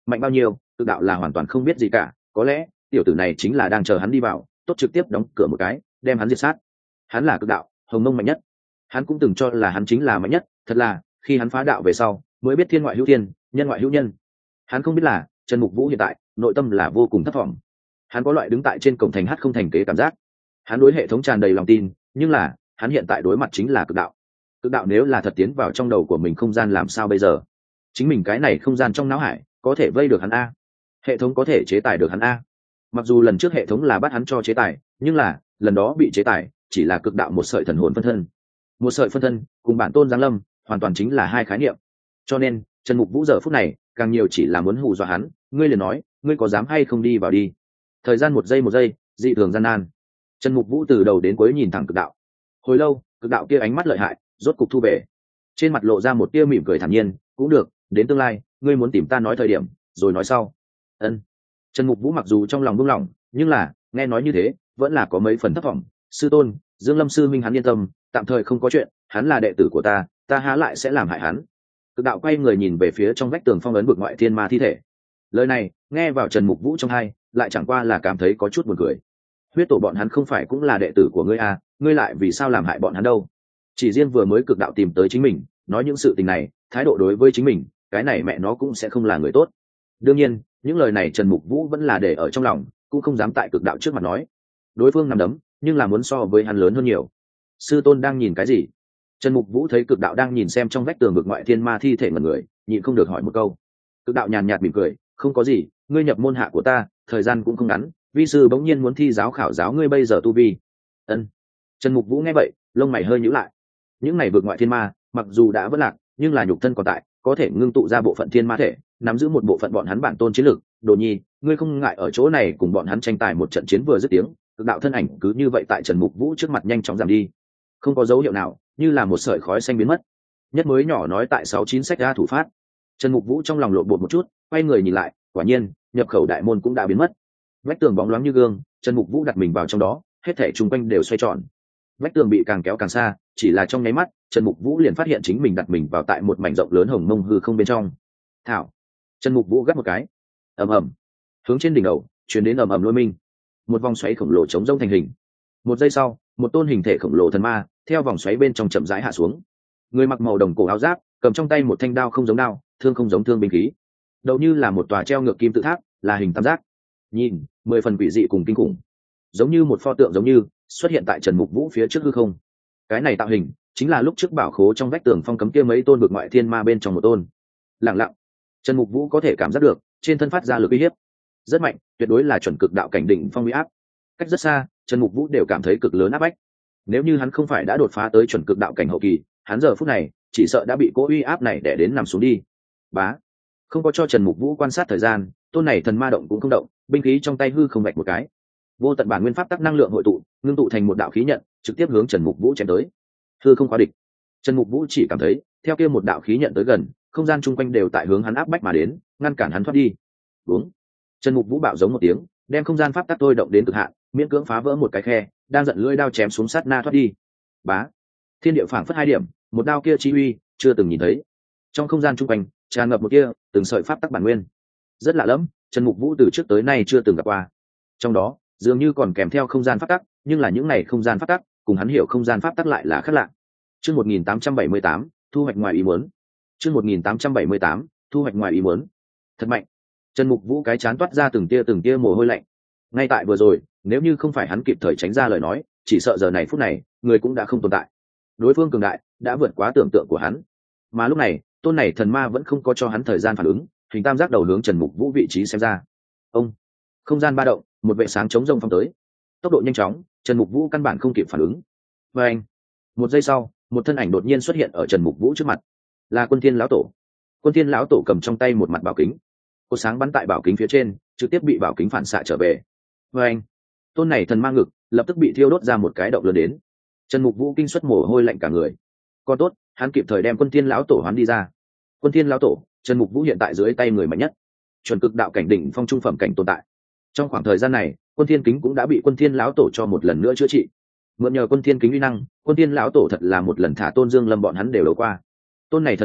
mạnh bao nhiêu cực đạo là hoàn toàn không biết gì cả, có lẽ tiểu tử này chính là đang chờ hắn đi vào, tốt trực tiếp đóng cửa một cái đem hắn diệt sát. Hắn là cực đạo hồng mông mạnh nhất, hắn cũng từng cho là hắn chính là mạnh nhất, thật là khi hắn phá đạo về sau mới biết thiên ngoại hữu thiên, nhân ngoại hữu nhân. Hắn không biết là Trần Mục Vũ hiện tại nội tâm là vô cùng thấp thỏm. Hắn có loại đứng tại trên cổng thành hát không thành kế cảm giác. Hắn đối hệ thống tràn đầy lòng tin, nhưng là hắn hiện tại đối mặt chính là cực đạo. Cực đạo nếu là thật tiến vào trong đầu của mình không gian làm sao bây giờ? Chính mình cái này không gian trong não hải có thể vây được hắn a? Hệ thống có thể chế tài được hắn a? Mặc dù lần trước hệ thống là bắt hắn cho chế tài, nhưng là lần đó bị chế tài chỉ là cực đạo một sợi thần hồn phân thân. Một sợi phân thân cùng bản tôn giáng lâm hoàn toàn chính là hai khái niệm. Cho nên Trần Mục Vũ giờ phút này càng nhiều chỉ là muốn hù dọa hắn, ngươi liền nói ngươi có dám hay không đi vào đi. Thời gian một giây một giây dị thường gian nan. Trần Mục Vũ từ đầu đến cuối nhìn thẳng cực đạo. Hồi lâu cực đạo kia ánh mắt lợi hại rốt cục thu về, trên mặt lộ ra một tia mỉm cười thản nhiên, cũng được, đến tương lai ngươi muốn tìm ta nói thời điểm rồi nói sau. Ân. Trần Mục Vũ mặc dù trong lòng buông lỏng, nhưng là nghe nói như thế vẫn là có mấy phần thất vọng. Sư tôn Dương Lâm sư minh hắn yên tâm, tạm thời không có chuyện, hắn là đệ tử của ta, ta há lại sẽ làm hại hắn. Cực đạo quay người nhìn về phía trong vách tường phong ấn vực ngoại thiên ma thi thể. Lời này nghe vào Trần Mục Vũ trong tai lại chẳng qua là cảm thấy có chút buồn cười. Huyết tổ bọn hắn không phải cũng là đệ tử của ngươi à, ngươi lại vì sao làm hại bọn hắn đâu? Chỉ riêng vừa mới cực đạo tìm tới chính mình nói những sự tình này, thái độ đối với chính mình cái này mẹ nó cũng sẽ không là người tốt. Đương nhiên những lời này Trần Mục Vũ vẫn là để ở trong lòng, cũng không dám tại cực đạo trước mặt nói. Đối phương nằm đấm nhưng là muốn so với hắn lớn hơn nhiều. Sư tôn đang nhìn cái gì? Trần Mục Vũ thấy cực đạo đang nhìn xem trong vách tường vực ngoại thiên ma thi thể ngẩn người, nhịn không được hỏi một câu. Cực đạo nhàn nhạt mỉm cười, không có gì, ngươi nhập môn hạ của ta thời gian cũng không ngắn, vi sư bỗng nhiên muốn thi giáo khảo giáo ngươi bây giờ tu vi. Ân. Trần Mục Vũ nghe vậy lông mày hơi nhíu lại. Những này vực ngoại thiên ma mặc dù đã vỡ lạc, nhưng là nhục thân còn tại, có thể ngưng tụ ra bộ phận thiên ma thể, nắm giữ một bộ phận bọn hắn bản tôn chiến lực. Đồ Nhi, ngươi không ngại ở chỗ này cùng bọn hắn tranh tài một trận chiến vừa dứt tiếng. Cực đạo thân ảnh cứ như vậy tại Trần Mục Vũ trước mặt nhanh chóng giảm đi, không có dấu hiệu nào, như là một sợi khói xanh biến mất. Nhất mới nhỏ nói tại sáu chín sách ra thủ phát. Trần Mục Vũ trong lòng lộn bột một chút, quay người nhìn lại, quả nhiên nhập khẩu đại môn cũng đã biến mất. Vách tường bóng loáng như gương, Trần Mục Vũ đặt mình vào trong đó, hết thảy chung quanh đều xoay tròn. Vách tường bị càng kéo càng xa, chỉ là trong nháy mắt Trần Mục Vũ liền phát hiện chính mình đặt mình vào tại một mảnh rộng lớn hồng mông hư không bên trong. Thảo. Trần Mục Vũ gắt một cái. Ầm ầm. Hướng trên đỉnh đầu truyền đến ầm ầm lôi minh, một vòng xoáy khổng lồ chống rông thành hình. Một giây sau một tôn hình thể khổng lồ thần ma theo vòng xoáy bên trong chậm rãi hạ xuống. Người mặc màu đồng cổ áo giáp, cầm trong tay một thanh đao không giống đao, thương không giống thương binh khí, đầu như là một tòa treo ngược kim tự tháp, là hình tam giác, nhìn mười phần quỷ dị cùng kinh khủng, giống như một pho tượng giống như xuất hiện tại Trần Mục Vũ phía trước hư không. Cái này tạo hình chính là lúc trước bảo khố trong vách tường phong cấm kia mấy tôn vực ngoại thiên ma bên trong một tôn. Lặng lặng Trần Mục Vũ có thể cảm giác được trên thân phát ra lực uy hiếp rất mạnh, tuyệt đối là chuẩn cực đạo cảnh đỉnh phong uy áp. Cách rất xa Trần Mục Vũ đều cảm thấy cực lớn áp bách. Nếu như hắn không phải đã đột phá tới chuẩn cực đạo cảnh hậu kỳ, hắn giờ phút này chỉ sợ đã bị cỗ uy áp này đè đến nằm xuống đi. Bá. Không có cho Trần Mục Vũ quan sát thời gian, tôn này thần ma động cũng không động, binh khí trong tay hư không vạch một cái, vô tận bản nguyên pháp tắc năng lượng hội tụ, ngưng tụ thành một đạo khí nhận, trực tiếp hướng Trần Mục Vũ chém tới. Hư không khóa địch. Trần Mục Vũ chỉ cảm thấy theo kia một đạo khí nhận tới gần, không gian chung quanh đều tại hướng hắn áp bách mà đến, ngăn cản hắn thoát đi. Đúng. Trần Mục Vũ bạo giống một tiếng, đem không gian pháp tắc tôi động đến cực hạn, miễn cưỡng phá vỡ một cái khe, đang giận lưỡi đao chém xuống sát na thoát đi. Bá. Thiên địa phảng phất hai điểm, một đao kia chi uy chưa từng nhìn thấy. Trong không gian chung quanh tràn ngập một kia từng sợi pháp tắc bản nguyên, rất lạ lẫm, Trần Mục Vũ từ trước tới nay chưa từng gặp qua. Trong đó dường như còn kèm theo không gian pháp tắc, nhưng là những này không gian pháp tắc cùng hắn hiểu không gian pháp tắc lại là khác lạ. Chương một nghìn tám trăm bảy mươi tám, thu hoạch ngoài ý muốn. Chương một nghìn tám trăm bảy mươi tám, thu hoạch ngoài ý muốn. Thật mạnh. Trần Mục Vũ cái chán toát ra từng tia từng tia mồ hôi lạnh. Ngay tại vừa rồi, nếu như không phải hắn kịp thời tránh ra lời nói, chỉ sợ giờ này phút này, người cũng đã không tồn tại. Đối phương cường đại đã vượt quá tưởng tượng của hắn. Mà lúc này, tôn này thần ma vẫn không có cho hắn thời gian phản ứng, hình tam giác đầu hướng Trần Mục Vũ vị trí xem ra. Ông, không gian ba động, một vệ sáng chống rông phong tới. Tốc độ nhanh chóng, Trần Mục Vũ căn bản không kịp phản ứng. Và anh, một giây sau, một thân ảnh đột nhiên xuất hiện ở Trần Mục Vũ trước mặt, là Quân Thiên lão tổ. Quân Thiên lão tổ cầm trong tay một mặt bảo kính, cột sáng bắn tại bảo kính phía trên, trực tiếp bị bảo kính phản xạ trở về. Và anh, tôn này thần ma ngực lập tức bị thiêu đốt ra một cái động lớn đến. Trần Mục Vũ kinh suất mồ hôi lạnh cả người. Còn tốt, hắn kịp thời đem Quân Thiên lão tổ hoán đi ra. Quân Thiên lão tổ, Trần Mục Vũ hiện tại dưới tay người mạnh nhất, chuẩn cực đạo cảnh đỉnh phong trung phẩm cảnh tồn tại. Trong khoảng thời gian này, Quân Thiên kính cũng đã bị Quân Thiên lão tổ cho một lần nữa chữa trị. Mượn nhờ Quân Thiên kính uy năng, Quân Thiên lão tổ thật là một lần thả Tôn Dương Lâm bọn hắn đều đấu qua. Tôn này thần ma,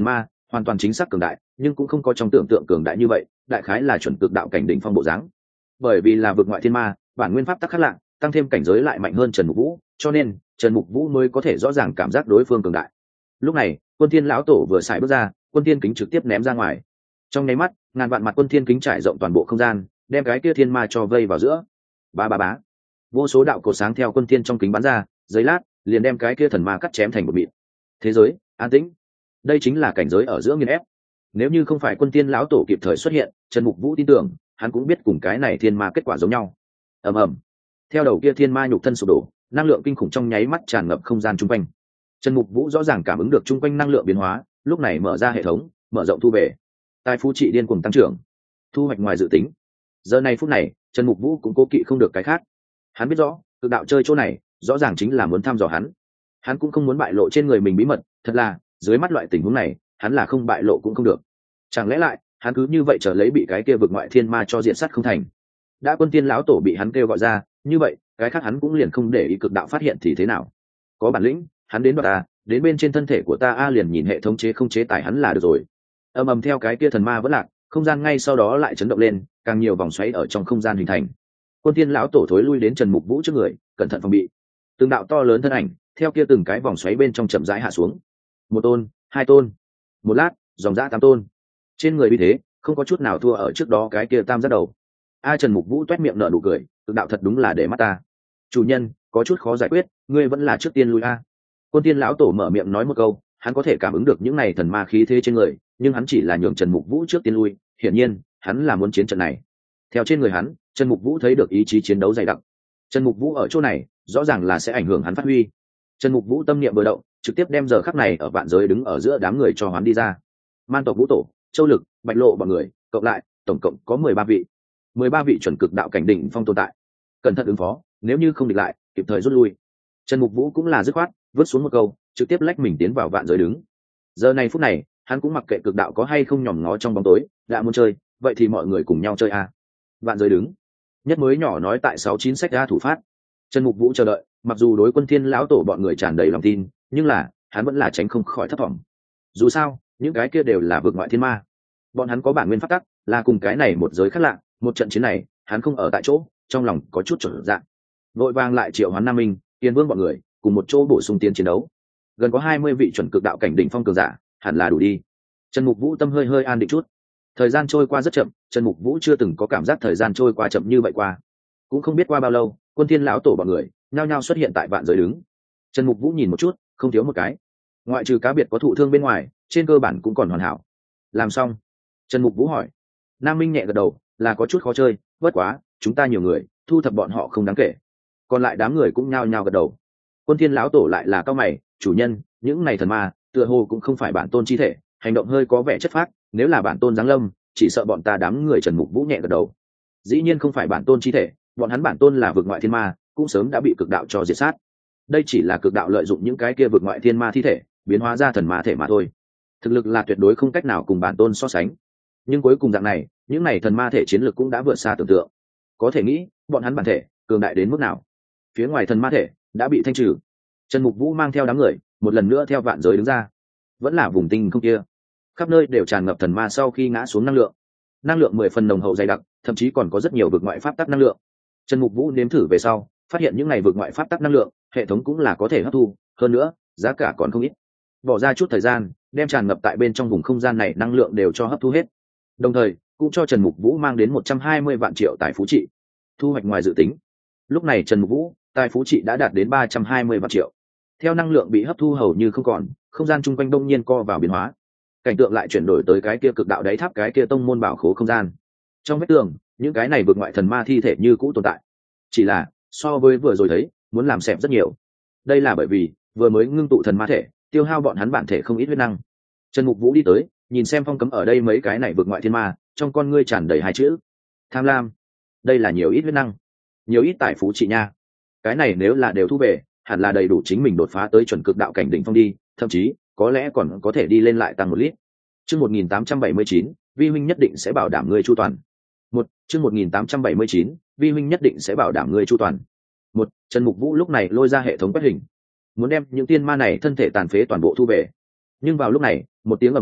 hoàn toàn chính xác cường đại, nhưng cũng không có trong tưởng tượng cường đại như vậy, đại khái là chuẩn cực đạo cảnh đỉnh phong bộ dáng. Bởi vì là vực ngoại thiên ma, bản nguyên pháp tắc khác lạ, tăng thêm cảnh giới lại mạnh hơn Trần Mục Vũ, cho nên Trần Mục Vũ mới có thể rõ ràng cảm giác đối phương cường đại. Lúc này, Quân Thiên lão tổ vừa xài bước ra, Quân Thiên kính trực tiếp ném ra ngoài. Trong nháy mắt, ngàn vạn mặt Quân Thiên kính trải rộng toàn bộ không gian, đem cái kia thiên ma cho vây vào giữa. Ba ba bá. Vô số đạo cổ sáng theo Quân Thiên trong kính bắn ra, giây lát, liền đem cái kia thần ma cắt chém thành một mịn. Thế giới, an tĩnh. Đây chính là cảnh giới ở giữa nghiền ép. Nếu như không phải Quân Thiên lão tổ kịp thời xuất hiện, Trần Mục Vũ tin tưởng, hắn cũng biết cùng cái này thiên ma kết quả giống nhau. Ầm ầm. Theo đầu kia thiên ma nhục thân sụp đổ, năng lượng kinh khủng trong nháy mắt tràn ngập không gian chung quanh. Trần Mục Vũ rõ ràng cảm ứng được chung quanh năng lượng biến hóa, lúc này mở ra hệ thống, mở rộng thu về. Tài phú trị điên cuồng tăng trưởng, thu hoạch ngoài dự tính. Giờ này phút này, Trần Mục Vũ cũng cố kỵ không được cái khác. Hắn biết rõ, cực đạo chơi chỗ này, rõ ràng chính là muốn thăm dò hắn. Hắn cũng không muốn bại lộ trên người mình bí mật, thật là, dưới mắt loại tình huống này, hắn là không bại lộ cũng không được. Chẳng lẽ lại, hắn cứ như vậy trở lấy bị cái kia vực ngoại thiên ma cho diện sát không thành. Đã Quân Thiên lão tổ bị hắn kêu gọi ra, như vậy, cái khác hắn cũng liền không để ý cực đạo phát hiện thì thế nào. Có bản lĩnh, hắn đến đoạt ta, đến bên trên thân thể của ta a liền nhìn hệ thống chế không chế tài hắn là được rồi. Ầm ầm theo cái kia thần ma vẫn lạc, không gian ngay sau đó lại chấn động lên, càng nhiều vòng xoáy ở trong không gian hình thành. Quân Thiên lão tổ thối lui đến Trần Mục Vũ trước người, cẩn thận phòng bị. Từng đạo to lớn thân ảnh, theo kia từng cái vòng xoáy bên trong chậm rãi hạ xuống. Một tôn, hai tôn, một lát, dòng dã tám tôn. Trên người như thế, không có chút nào thua ở trước đó cái kia tam giác đầu. A Trần Mục Vũ toét miệng nở nụ cười, cực đạo thật đúng là để mắt ta. Chủ nhân, có chút khó giải quyết, ngươi vẫn là trước tiên lui a. Quân Thiên lão tổ mở miệng nói một câu, hắn có thể cảm ứng được những này thần ma khí thế trên người, nhưng hắn chỉ là nhường Trần Mục Vũ trước tiên lui, hiển nhiên, hắn là muốn chiến trận này. Theo trên người hắn, Trần Mục Vũ thấy được ý chí chiến đấu dày đặc. Trần Mục Vũ ở chỗ này, rõ ràng là sẽ ảnh hưởng hắn phát huy. Trần Mục Vũ tâm niệm vừa động, trực tiếp đem giờ khắc này ở vạn giới đứng ở giữa đám người cho hoán đi ra. Man tộc Vũ tổ, Châu Lực, Bạch Lộ bọn người, cộng lại, tổng cộng có mười ba vị. mười ba vị chuẩn cực đạo cảnh đỉnh phong tồn tại. Cẩn thận ứng phó, nếu như không địch lại, kịp thời rút lui. Trần Mục Vũ cũng là dứt khoát, vứt xuống một câu, trực tiếp lách mình tiến vào vạn giới đứng. Giờ này phút này, hắn cũng mặc kệ cực đạo có hay không nhòm ngó trong bóng tối, đã muốn chơi, vậy thì mọi người cùng nhau chơi a. Vạn giới đứng. Nhất mới nhỏ nói tại sáu chín sách ra thủ phát. Trần Mục Vũ chờ đợi, mặc dù đối Quân Thiên lão tổ bọn người tràn đầy lòng tin, nhưng là, hắn vẫn là tránh không khỏi thất vọng. Dù sao, những cái kia đều là vực ngoại thiên ma. Bọn hắn có bản nguyên pháp tắc, là cùng cái này một giới khác lạ, một trận chiến này, hắn không ở tại chỗ, trong lòng có chút trở dạng. Vội vàng lại triệu hoán Nam Minh, Tiên Vương bọn người, cùng một chỗ bổ sung tiến chiến đấu. Gần có hai mươi vị chuẩn cực đạo cảnh đỉnh phong cường giả, hẳn là đủ đi. Trần Mục Vũ tâm hơi hơi an định chút. Thời gian trôi qua rất chậm, Trần Mục Vũ chưa từng có cảm giác thời gian trôi qua chậm như vậy qua. Cũng không biết qua bao lâu, Quân Thiên lão tổ bọn người nhao nhao xuất hiện tại vạn giới đứng. Trần Mục Vũ nhìn một chút, không thiếu một cái. Ngoại trừ cá biệt có thụ thương bên ngoài, trên cơ bản cũng còn hoàn hảo. Làm xong, Trần Mục Vũ hỏi. Nam Minh nhẹ gật đầu, là có chút khó chơi, bất quá, chúng ta nhiều người, thu thập bọn họ không đáng kể. Còn lại đám người cũng nhao nhao gật đầu. Quân Thiên lão tổ lại là cao mày, chủ nhân, những này thần ma, tựa hồ cũng không phải bản tôn chi thể, hành động hơi có vẻ chất phác, nếu là bản tôn giáng lâm, chỉ sợ bọn ta đám người. Trần Mục Vũ nhẹ gật đầu. Dĩ nhiên không phải bản tôn chi thể, bọn hắn bản tôn là vực ngoại thiên ma, cũng sớm đã bị cực đạo cho diệt sát. Đây chỉ là cực đạo lợi dụng những cái kia vực ngoại thiên ma thi thể, biến hóa ra thần ma thể mà thôi. Thực lực là tuyệt đối không cách nào cùng bản tôn so sánh. Nhưng cuối cùng dạng này, những này thần ma thể chiến lược cũng đã vượt xa tưởng tượng. Có thể nghĩ, bọn hắn bản thể cường đại đến mức nào. Phía ngoài thần ma thể đã bị thanh trừ. Trần Mục Vũ mang theo đám người, một lần nữa theo vạn giới đứng ra. Vẫn là vùng tinh không kia, khắp nơi đều tràn ngập thần ma sau khi ngã xuống năng lượng. Năng lượng mười phần nồng hậu dày đặc, thậm chí còn có rất nhiều vực ngoại pháp tắc năng lượng. Trần Mục Vũ nếm thử về sau, phát hiện những này vực ngoại pháp tắc năng lượng, hệ thống cũng là có thể hấp thu, hơn nữa, giá cả còn không ít. Bỏ ra chút thời gian, đem tràn ngập tại bên trong vùng không gian này năng lượng đều cho hấp thu hết. Đồng thời, cũng cho Trần Mục Vũ mang đến một trăm hai mươi vạn triệu tài phú trị. Thu hoạch ngoài dự tính. Lúc này Trần Mục Vũ, tài phú trị đã đạt đến ba trăm hai mươi vạn triệu. Theo năng lượng bị hấp thu hầu như không còn, không gian chung quanh đông nhiên co vào biến hóa. Cảnh tượng lại chuyển đổi tới cái kia cực đạo đáy tháp cái kia tông môn bảo khố không gian. Trong vết tường, những cái này vượt ngoại thần ma thi thể như cũ tồn tại. Chỉ là, so với vừa rồi thấy, muốn làm xẹp rất nhiều. Đây là bởi vì, vừa mới ngưng tụ thần ma thể, tiêu hao bọn hắn bản thể không ít huyết năng. Trần Mục Vũ đi tới, nhìn xem phong cấm ở đây mấy cái này vượt ngoại thiên ma, trong con ngươi tràn đầy hai chữ: tham lam. Đây là nhiều ít huyết năng, nhiều ít tài phú trị nha. Cái này nếu là đều thu về, hẳn là đầy đủ chính mình đột phá tới chuẩn cực đạo cảnh đỉnh phong đi, thậm chí có lẽ còn có thể đi lên lại tăng một lít. Chương một nghìn tám trăm bảy mươi chín, vi huynh nhất định sẽ bảo đảm ngươi chu toàn. Một, chương một nghìn tám trăm bảy mươi chín, vi huynh nhất định sẽ bảo đảm ngươi chu toàn. Một, Trần Mục Vũ lúc này lôi ra hệ thống quét hình, muốn đem những tiên ma này thân thể tàn phế toàn bộ thu về. Nhưng vào lúc này, một tiếng ầm vang,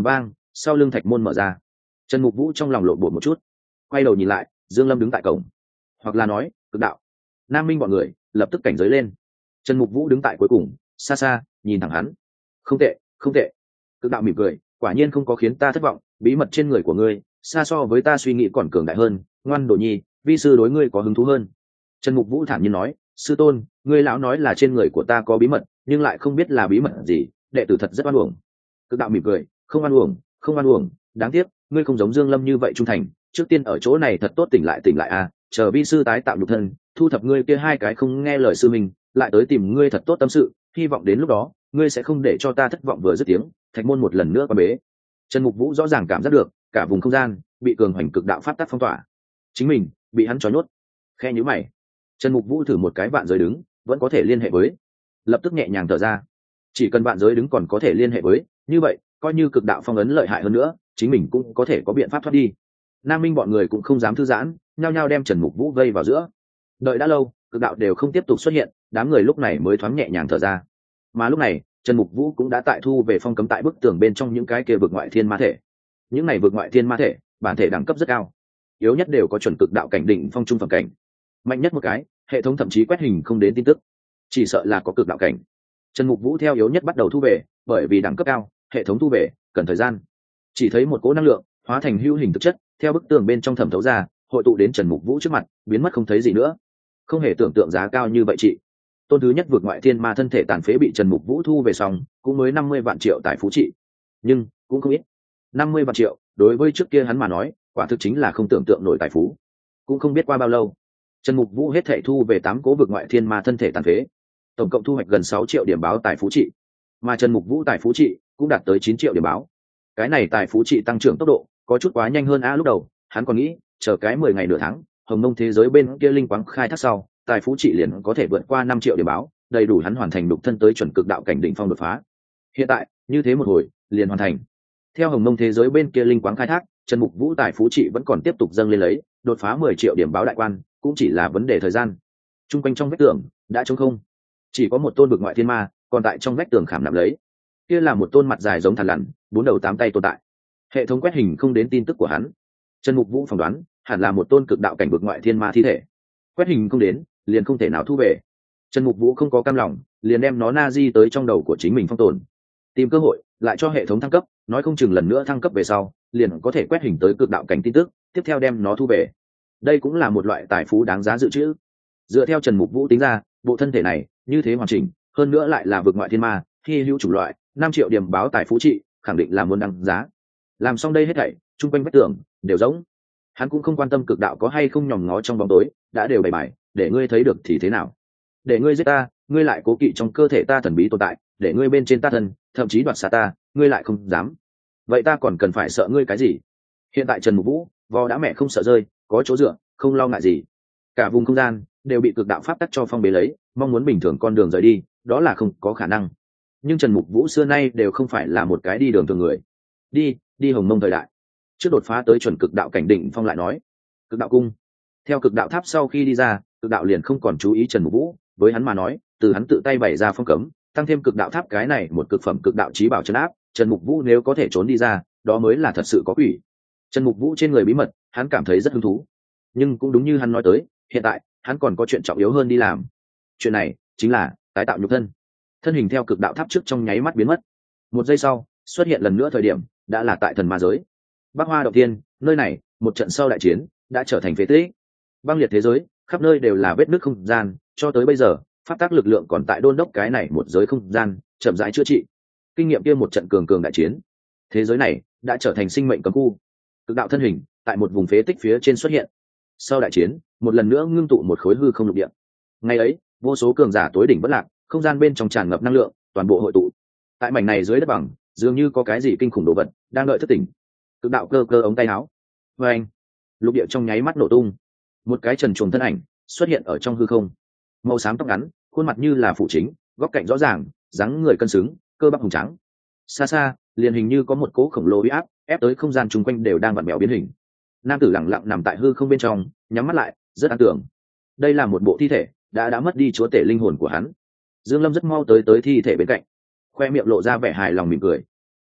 sau lưng thạch môn mở ra. Trần Mục Vũ trong lòng lộn bột một chút, quay đầu nhìn lại, Dương Lâm đứng tại cổng, hoặc là nói cực đạo. Nam Minh bọn người lập tức cảnh giới lên. Trần Mục Vũ đứng tại cuối cùng, xa xa nhìn thẳng hắn. Không tệ, không tệ. Cực đạo mỉm cười, quả nhiên không có khiến ta thất vọng, bí mật trên người của ngươi xa so với ta suy nghĩ còn cường đại hơn. Ngoan đồ nhi, vi sư đối ngươi có hứng thú hơn. Trần Mục Vũ thản nhiên nói, sư tôn, ngươi lão nói là trên người của ta có bí mật, nhưng lại không biết là bí mật gì, đệ tử thật rất oan uổng. Cực đạo mỉm cười, không oan uổng, không oan uổng, đáng tiếc ngươi không giống Dương Lâm như vậy trung thành, trước tiên ở chỗ này thật tốt tỉnh lại tỉnh lại à, chờ vi sư tái tạo nhục thân, thu thập ngươi kia hai cái không nghe lời sư mình, lại tới tìm ngươi thật tốt tâm sự, hy vọng đến lúc đó ngươi sẽ không để cho ta thất vọng. Vừa dứt tiếng, thạch môn một lần nữa qua bế. Trần Mục Vũ rõ ràng cảm giác được cả vùng không gian bị cường hoành cực đạo pháp tắc phong tỏa, chính mình bị hắn trói nhốt. Khe nhíu mày, Trần Mục Vũ thử một cái vạn giới đứng, vẫn có thể liên hệ với, lập tức nhẹ nhàng thở ra. Chỉ cần vạn giới đứng còn có thể liên hệ với, như vậy coi như cực đạo phong ấn lợi hại hơn nữa, chính mình cũng có thể có biện pháp thoát đi. Nam Minh bọn người cũng không dám thư giãn, nhao nhao đem Trần Mục Vũ vây vào giữa. Đợi đã lâu, cực đạo đều không tiếp tục xuất hiện, đám người lúc này mới thoáng nhẹ nhàng thở ra. Mà lúc này, Trần Mục Vũ cũng đã tại thu về phong cấm tại bức tường bên trong những cái kia vực ngoại thiên ma thể. Những này vực ngoại thiên ma thể, bản thể đẳng cấp rất cao, yếu nhất đều có chuẩn cực đạo cảnh đỉnh phong trung phẩm cảnh, mạnh nhất một cái, hệ thống thậm chí quét hình không đến tin tức, chỉ sợ là có cực đạo cảnh. Trần Mục Vũ theo yếu nhất bắt đầu thu về, bởi vì đẳng cấp cao, hệ thống thu về cần thời gian. Chỉ thấy một cỗ năng lượng hóa thành hữu hình thực chất, theo bức tường bên trong thẩm thấu ra, hội tụ đến Trần Mục Vũ trước mặt, biến mất không thấy gì nữa. Không hề tưởng tượng giá cao như vậy chị. Tôn thứ nhất vượt ngoại thiên ma thân thể tàn phế bị Trần Mục Vũ thu về xong, cũng mới năm mươi vạn triệu tài phú trị, nhưng cũng không ít. năm mươi vạn triệu, đối với trước kia hắn mà nói, quả thực chính là không tưởng tượng nổi tài phú. Cũng không biết qua bao lâu, Trần Mục Vũ hết thảy thu về tám cố vượt ngoại thiên ma thân thể tàn phế, tổng cộng thu hoạch gần sáu triệu điểm báo tài phú trị, mà Trần Mục Vũ tài phú trị cũng đạt tới chín triệu điểm báo. Cái này tài phú trị tăng trưởng tốc độ có chút quá nhanh hơn a. Lúc đầu hắn còn nghĩ chờ cái mười ngày nửa tháng, hồng mông thế giới bên kia linh quáng khai thác sau, tài phú trị liền có thể vượt qua năm triệu điểm báo, đầy đủ hắn hoàn thành đục thân tới chuẩn cực đạo cảnh đỉnh phong đột phá. Hiện tại như thế một hồi liền hoàn thành. Theo hồng mông thế giới bên kia linh quáng khai thác, Trần Mục Vũ tài phú trị vẫn còn tiếp tục dâng lên lấy, đột phá mười triệu điểm báo đại quan cũng chỉ là vấn đề thời gian. Trung quanh trong vách tường đã trống không, chỉ có một tôn vực ngoại thiên ma còn tại trong vách tường khảm nạm lấy. Kia là một tôn mặt dài giống thằn lằn, bốn đầu tám tay tồn tại. Hệ thống quét hình không đến tin tức của hắn. Trần Mục Vũ phỏng đoán hẳn là một tôn cực đạo cảnh vực ngoại thiên ma thi thể. Quét hình không đến, liền không thể nào thu về. Trần Mục Vũ không có cam lòng, liền đem nó na di tới trong đầu của chính mình phong tồn, tìm cơ hội lại cho hệ thống thăng cấp, nói không chừng lần nữa thăng cấp về sau, liền có thể quét hình tới cực đạo cảnh tin tức, tiếp theo đem nó thu về. Đây cũng là một loại tài phú đáng giá dự trữ. Dựa theo Trần Mục Vũ tính ra, bộ thân thể này như thế hoàn chỉnh, hơn nữa lại là vực ngoại thiên ma, hy hữu chủng loại, năm triệu điểm báo tài phú trị, khẳng định là muốn đăng giá. Làm xong đây hết thảy, chung quanh vách tường đều giống. Hắn cũng không quan tâm cực đạo có hay không nhòm ngó trong bóng tối, đã đều bày bài, để ngươi thấy được thì thế nào. Để ngươi giết ta, ngươi lại cố kỵ trong cơ thể ta thần bí tồn tại, để ngươi bên trên ta thân, thậm chí đoạt xá ta, ngươi lại không dám. Vậy ta còn cần phải sợ ngươi cái gì? Hiện tại Trần Mục Vũ, vò đã mẹ không sợ rơi, có chỗ dựa, không lo ngại gì. Cả vùng không gian đều bị cực đạo pháp tắc cho phong bế lấy, mong muốn bình thường con đường rời đi, đó là không có khả năng. Nhưng Trần Mục Vũ xưa nay đều không phải là một cái đi đường thường người. Đi, đi hồng mông thời đại. Trước đột phá tới chuẩn cực đạo cảnh đỉnh phong lại nói. Cực đạo cung. Theo cực đạo tháp sau khi đi ra, cực đạo liền không còn chú ý Trần Mục Vũ, với hắn mà nói, từ hắn tự tay bày ra phong cấm, tăng thêm cực đạo tháp cái này một cực phẩm cực đạo chí bảo trấn áp, Trần Mục Vũ nếu có thể trốn đi ra, đó mới là thật sự có quỷ. Trần Mục Vũ trên người bí mật, hắn cảm thấy rất hứng thú. Nhưng cũng đúng như hắn nói tới, hiện tại, hắn còn có chuyện trọng yếu hơn đi làm. Chuyện này chính là tái tạo nhục thân. Thân hình theo cực đạo tháp trước trong nháy mắt biến mất. Một giây sau, xuất hiện lần nữa thời điểm, đã là tại thần ma giới. Bắc Hoa Động Thiên, nơi này, một trận sau đại chiến, đã trở thành phế tích. Băng liệt thế giới, khắp nơi đều là vết nứt không gian, cho tới bây giờ, pháp tác lực lượng còn tại đôn đốc cái này một giới không gian, chậm rãi chữa trị. Kinh nghiệm kia một trận cường cường đại chiến, thế giới này đã trở thành sinh mệnh cấm khu. Cực đạo thân hình tại một vùng phế tích phía trên xuất hiện. Sau đại chiến, một lần nữa ngưng tụ một khối hư không lục địa. Ngày ấy, vô số cường giả tối đỉnh bất lạc, không gian bên trong tràn ngập năng lượng, toàn bộ hội tụ. Tại mảnh này dưới đất bằng, dường như có cái gì kinh khủng đồ vật đang đợi thức tỉnh. Cực đạo cơ cơ ống tay áo, vê anh, lục địa trong nháy mắt nổ tung. Một cái trần truồng thân ảnh xuất hiện ở trong hư không, màu xám tóc ngắn, khuôn mặt như là phụ chính, góc cạnh rõ ràng, dáng người cân xứng, cơ bắp hùng trắng. Xa xa, liền hình như có một cỗ khổng lồ uy áp ép tới không gian chung quanh đều đang vặn vẹo biến hình. Nam tử lặng lặng nằm tại hư không bên trong, nhắm mắt lại, rất an tưởng. Đây là một bộ thi thể đã đã mất đi chúa tể linh hồn của hắn. Dương Lâm rất mau tới tới thi thể bên cạnh, khoe miệng lộ ra vẻ hài lòng mỉm cười.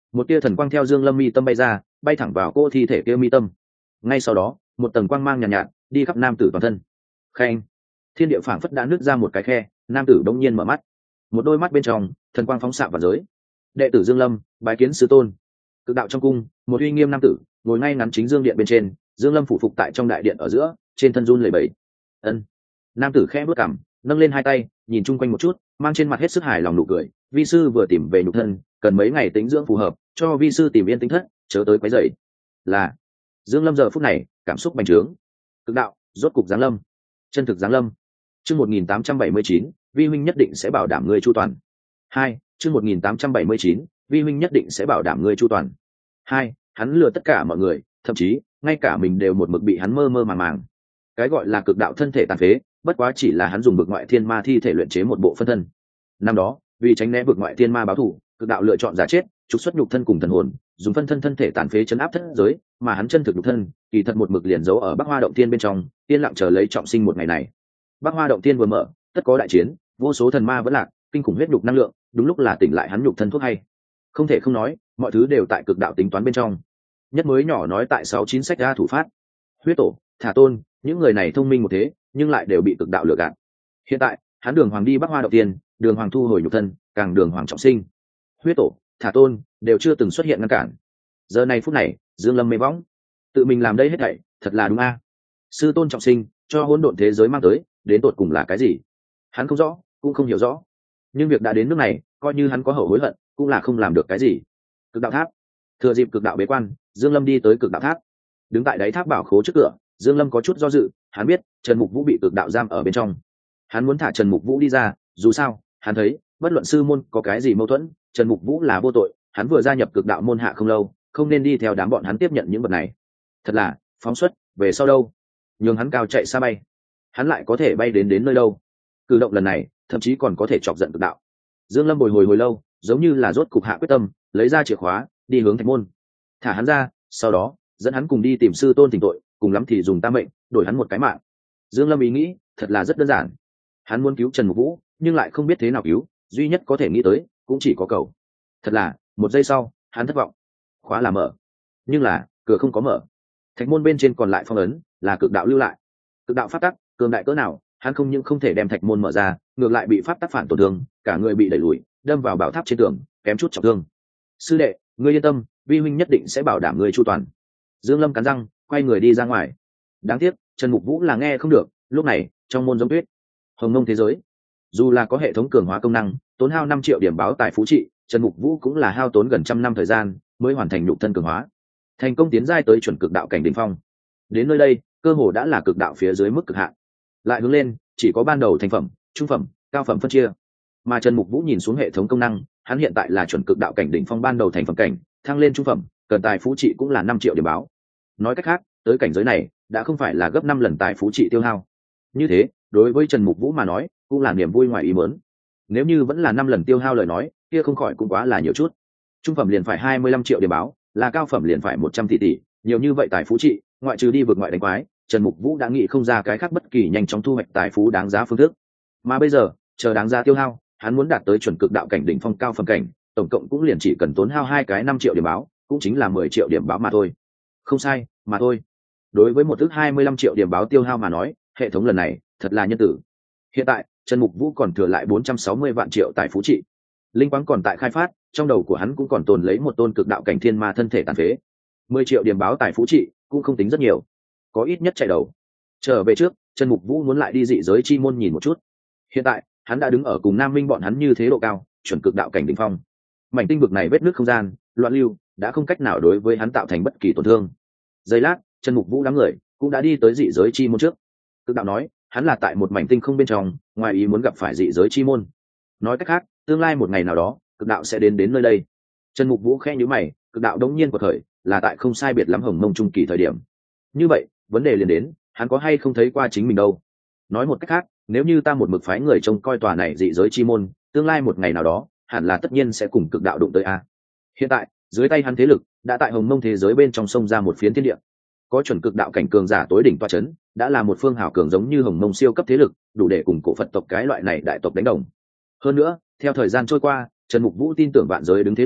một tia thần quang theo Dương Lâm mi tâm bay ra, bay thẳng vào cô thi thể kia mi tâm. Ngay sau đó, một tầng quang mang nhàn nhạt, nhạt đi khắp nam tử toàn thân. Khen, thiên địa phảng phất đã nứt ra một cái khe, nam tử đống nhiên mở mắt. Một đôi mắt bên trong, thần quang phóng xạ vào giới. Đệ tử Dương Lâm, bái kiến sư tôn. Cực đạo trong cung, một uy nghiêm nam tử ngồi ngay ngắn chính dương điện bên trên. Dương Lâm phủ phục tại trong đại điện ở giữa, trên thân run lẩy bẩy. Ân. Nam tử khẽ bước cằm, nâng lên hai tay, nhìn chung quanh một chút, mang trên mặt hết sức hài lòng nụ cười. Vi sư vừa tìm về nhục thân, cần mấy ngày tĩnh dưỡng phù hợp, cho vi sư tìm yên tĩnh thất, chớ tới quấy rầy. Là. Dương Lâm giờ phút này cảm xúc bành trướng. Cực đạo rốt cục giáng lâm, chân thực giáng lâm. Chương một nghìn tám trăm bảy mươi chín, vi huynh nhất định sẽ bảo đảm ngươi chu toàn. Hai, chương một nghìn tám trăm bảy mươi chín, vi huynh nhất định sẽ bảo đảm ngươi chu toàn. Hai, hắn lừa tất cả mọi người, thậm chí ngay cả mình đều một mực bị hắn mơ mơ màng màng. Cái gọi là cực đạo thân thể tàn phế, bất quá chỉ là hắn dùng vực ngoại thiên ma thi thể luyện chế một bộ phân thân. Năm đó, vì tránh né vực ngoại thiên ma báo thù, cực đạo lựa chọn giả chết, trục xuất nhục thân cùng thần hồn, dùng phân thân thân thể tàn phế chấn áp thất giới, mà hắn chân thực nhục thân, kỳ thật một mực liền giấu ở Bắc Hoa động tiên bên trong, yên lặng chờ lấy trọng sinh một ngày này. Bắc Hoa động tiên vừa mở, tất có đại chiến, vô số thần ma vẫn lạc, kinh khủng huyết nhục năng lượng, đúng lúc là tỉnh lại hắn nhục thân thuốc hay. Không thể không nói, mọi thứ đều tại cực đạo tính toán bên trong. Nhất mới nhỏ nói tại sáu chín sách ra thủ phát, huyết tổ, thả tôn, những người này thông minh một thế, nhưng lại đều bị cực đạo lừa gạt. Hiện tại, hắn đường hoàng đi Bắc Hoa động tiên, đường hoàng thu hồi nhục thân, càng đường hoàng trọng sinh. Huyết tổ, thả tôn đều chưa từng xuất hiện ngăn cản. Giờ này phút này, Dương Lâm mê võng, tự mình làm đây hết thảy, thật là đúng a. Sư tôn trọng sinh, cho hỗn độn thế giới mang tới, đến tột cùng là cái gì? Hắn không rõ, cũng không hiểu rõ. Nhưng việc đã đến nước này, coi như hắn có hậu hối hận, cũng là không làm được cái gì. Cực đạo tháp. Thừa dịp cực đạo bế quan, Dương Lâm đi tới cực đạo tháp. Đứng tại đáy tháp bảo khố trước cửa, Dương Lâm có chút do dự, hắn biết Trần Mục Vũ bị cực đạo giam ở bên trong. Hắn muốn thả Trần Mục Vũ đi ra, dù sao, hắn thấy, bất luận sư môn có cái gì mâu thuẫn, Trần Mục Vũ là vô tội, hắn vừa gia nhập cực đạo môn hạ không lâu, không nên đi theo đám bọn hắn tiếp nhận những vật này. Thật là, phóng xuất, về sau đâu? Nhưng hắn cao chạy xa bay, hắn lại có thể bay đến đến nơi đâu? Cử động lần này, thậm chí còn có thể chọc giận cực đạo. Dương Lâm bồi hồi hồi lâu, giống như là rốt cục hạ quyết tâm, lấy ra chìa khóa, đi hướng thạch môn. Thả hắn ra, sau đó, dẫn hắn cùng đi tìm sư tôn tỉnh tội, cùng lắm thì dùng tam mệnh, đổi hắn một cái mạng. Dương Lâm ý nghĩ, thật là rất đơn giản. Hắn muốn cứu Trần Mục Vũ, nhưng lại không biết thế nào cứu, duy nhất có thể nghĩ tới, cũng chỉ có cầu. Thật là, một giây sau, hắn thất vọng. Khóa là mở, nhưng là, cửa không có mở. Thạch môn bên trên còn lại phong ấn, là cực đạo lưu lại. Cực đạo pháp tắc, cường đại cỡ nào, hắn không những không thể đem thạch môn mở ra, ngược lại bị pháp tắc phản tổn thương, cả người bị đẩy lùi, đâm vào bảo tháp trên tường, kém chút trọng thương. Sư đệ, ngươi yên tâm, vi huynh nhất định sẽ bảo đảm ngươi chu toàn. Dương Lâm cắn răng, quay người đi ra ngoài. Đáng tiếc, Trần Mục Vũ là nghe không được. Lúc này, trong môn giống tuyết, hồng mông thế giới, dù là có hệ thống cường hóa công năng, tốn hao năm triệu điểm báo tài phú trị, Trần Mục Vũ cũng là hao tốn gần trăm năm thời gian mới hoàn thành nhục thân cường hóa, thành công tiến giai tới chuẩn cực đạo cảnh đỉnh phong. Đến nơi đây, cơ hồ đã là cực đạo phía dưới mức cực hạn. Lại hướng lên, chỉ có ban đầu thành phẩm, trung phẩm, cao phẩm phân chia. Mà Trần Mục Vũ nhìn xuống hệ thống công năng, hắn hiện tại là chuẩn cực đạo cảnh đỉnh phong ban đầu thành phẩm cảnh, thăng lên trung phẩm, cần tài phú trị cũng là năm triệu điểm báo. Nói cách khác, tới cảnh giới này đã không phải là gấp năm lần tài phú trị tiêu hao. Như thế, đối với Trần Mục Vũ mà nói, cũng là niềm vui ngoài ý muốn. Nếu như vẫn là năm lần tiêu hao lời nói, kia không khỏi cũng quá là nhiều chút. Trung phẩm liền phải hai mươi lăm triệu điểm báo, là cao phẩm liền phải một trăm tỷ tỷ, nhiều như vậy tài phú trị, ngoại trừ đi vượt ngoại đánh quái, Trần Mục Vũ đã nghĩ không ra cái khác bất kỳ nhanh chóng thu hoạch tài phú đáng giá phương thức. Mà bây giờ, chờ đáng giá tiêu hao, hắn muốn đạt tới chuẩn cực đạo cảnh đỉnh phong cao phẩm cảnh, tổng cộng cũng liền chỉ cần tốn hao hai cái năm triệu điểm báo, cũng chính là mười triệu điểm báo mà thôi. Không sai, mà thôi. Đối với một ước hai mươi lăm triệu điểm báo tiêu hao mà nói, hệ thống lần này thật là nhân tử. Hiện tại, Trần Mục Vũ còn thừa lại bốn trăm sáu mươi vạn triệu tài phú trị. Linh quáng còn tại khai phát, trong đầu của hắn cũng còn tồn lấy một tôn cực đạo cảnh thiên ma thân thể tàn phế. mười triệu điểm báo tài phú trị cũng không tính rất nhiều, có ít nhất chạy đầu. Trở về trước, Trần Mục Vũ muốn lại đi dị giới chi môn nhìn một chút. Hiện tại, hắn đã đứng ở cùng Nam Minh bọn hắn như thế độ cao, chuẩn cực đạo cảnh đỉnh phong. Mảnh tinh vực này vết nước không gian, loạn lưu, đã không cách nào đối với hắn tạo thành bất kỳ tổn thương. Giây lát, Trần Mục Vũ đám người cũng đã đi tới dị giới chi môn trước. Cực đạo nói, hắn là tại một mảnh tinh không bên trong, ngoài ý muốn gặp phải dị giới chi môn. Nói cách khác, tương lai một ngày nào đó, cực đạo sẽ đến đến nơi đây. Trần Mục Vũ khẽ nhíu mày, cực đạo đống nhiên của thời, là tại không sai biệt lắm hồng mông trung kỳ thời điểm. Như vậy, vấn đề liền đến, hắn có hay không thấy qua chính mình đâu? Nói một cách khác, nếu như ta một mực phái người trông coi tòa này dị giới chi môn, tương lai một ngày nào đó, hẳn là tất nhiên sẽ cùng cực đạo đụng tới a. Hiện tại, dưới tay hắn thế lực đã tại hồng mông thế giới bên trong sông ra một phiến thiên địa. Có chuẩn cực đạo cảnh cường giả tối đỉnh toa chấn, đã là một phương hào cường giống như hồng mông siêu cấp thế lực, đủ để cùng cổ Phật tộc cái loại này đại tộc đánh đồng. Hơn nữa, theo thời gian trôi qua, Trần Mục Vũ tin tưởng vạn giới đứng thế lực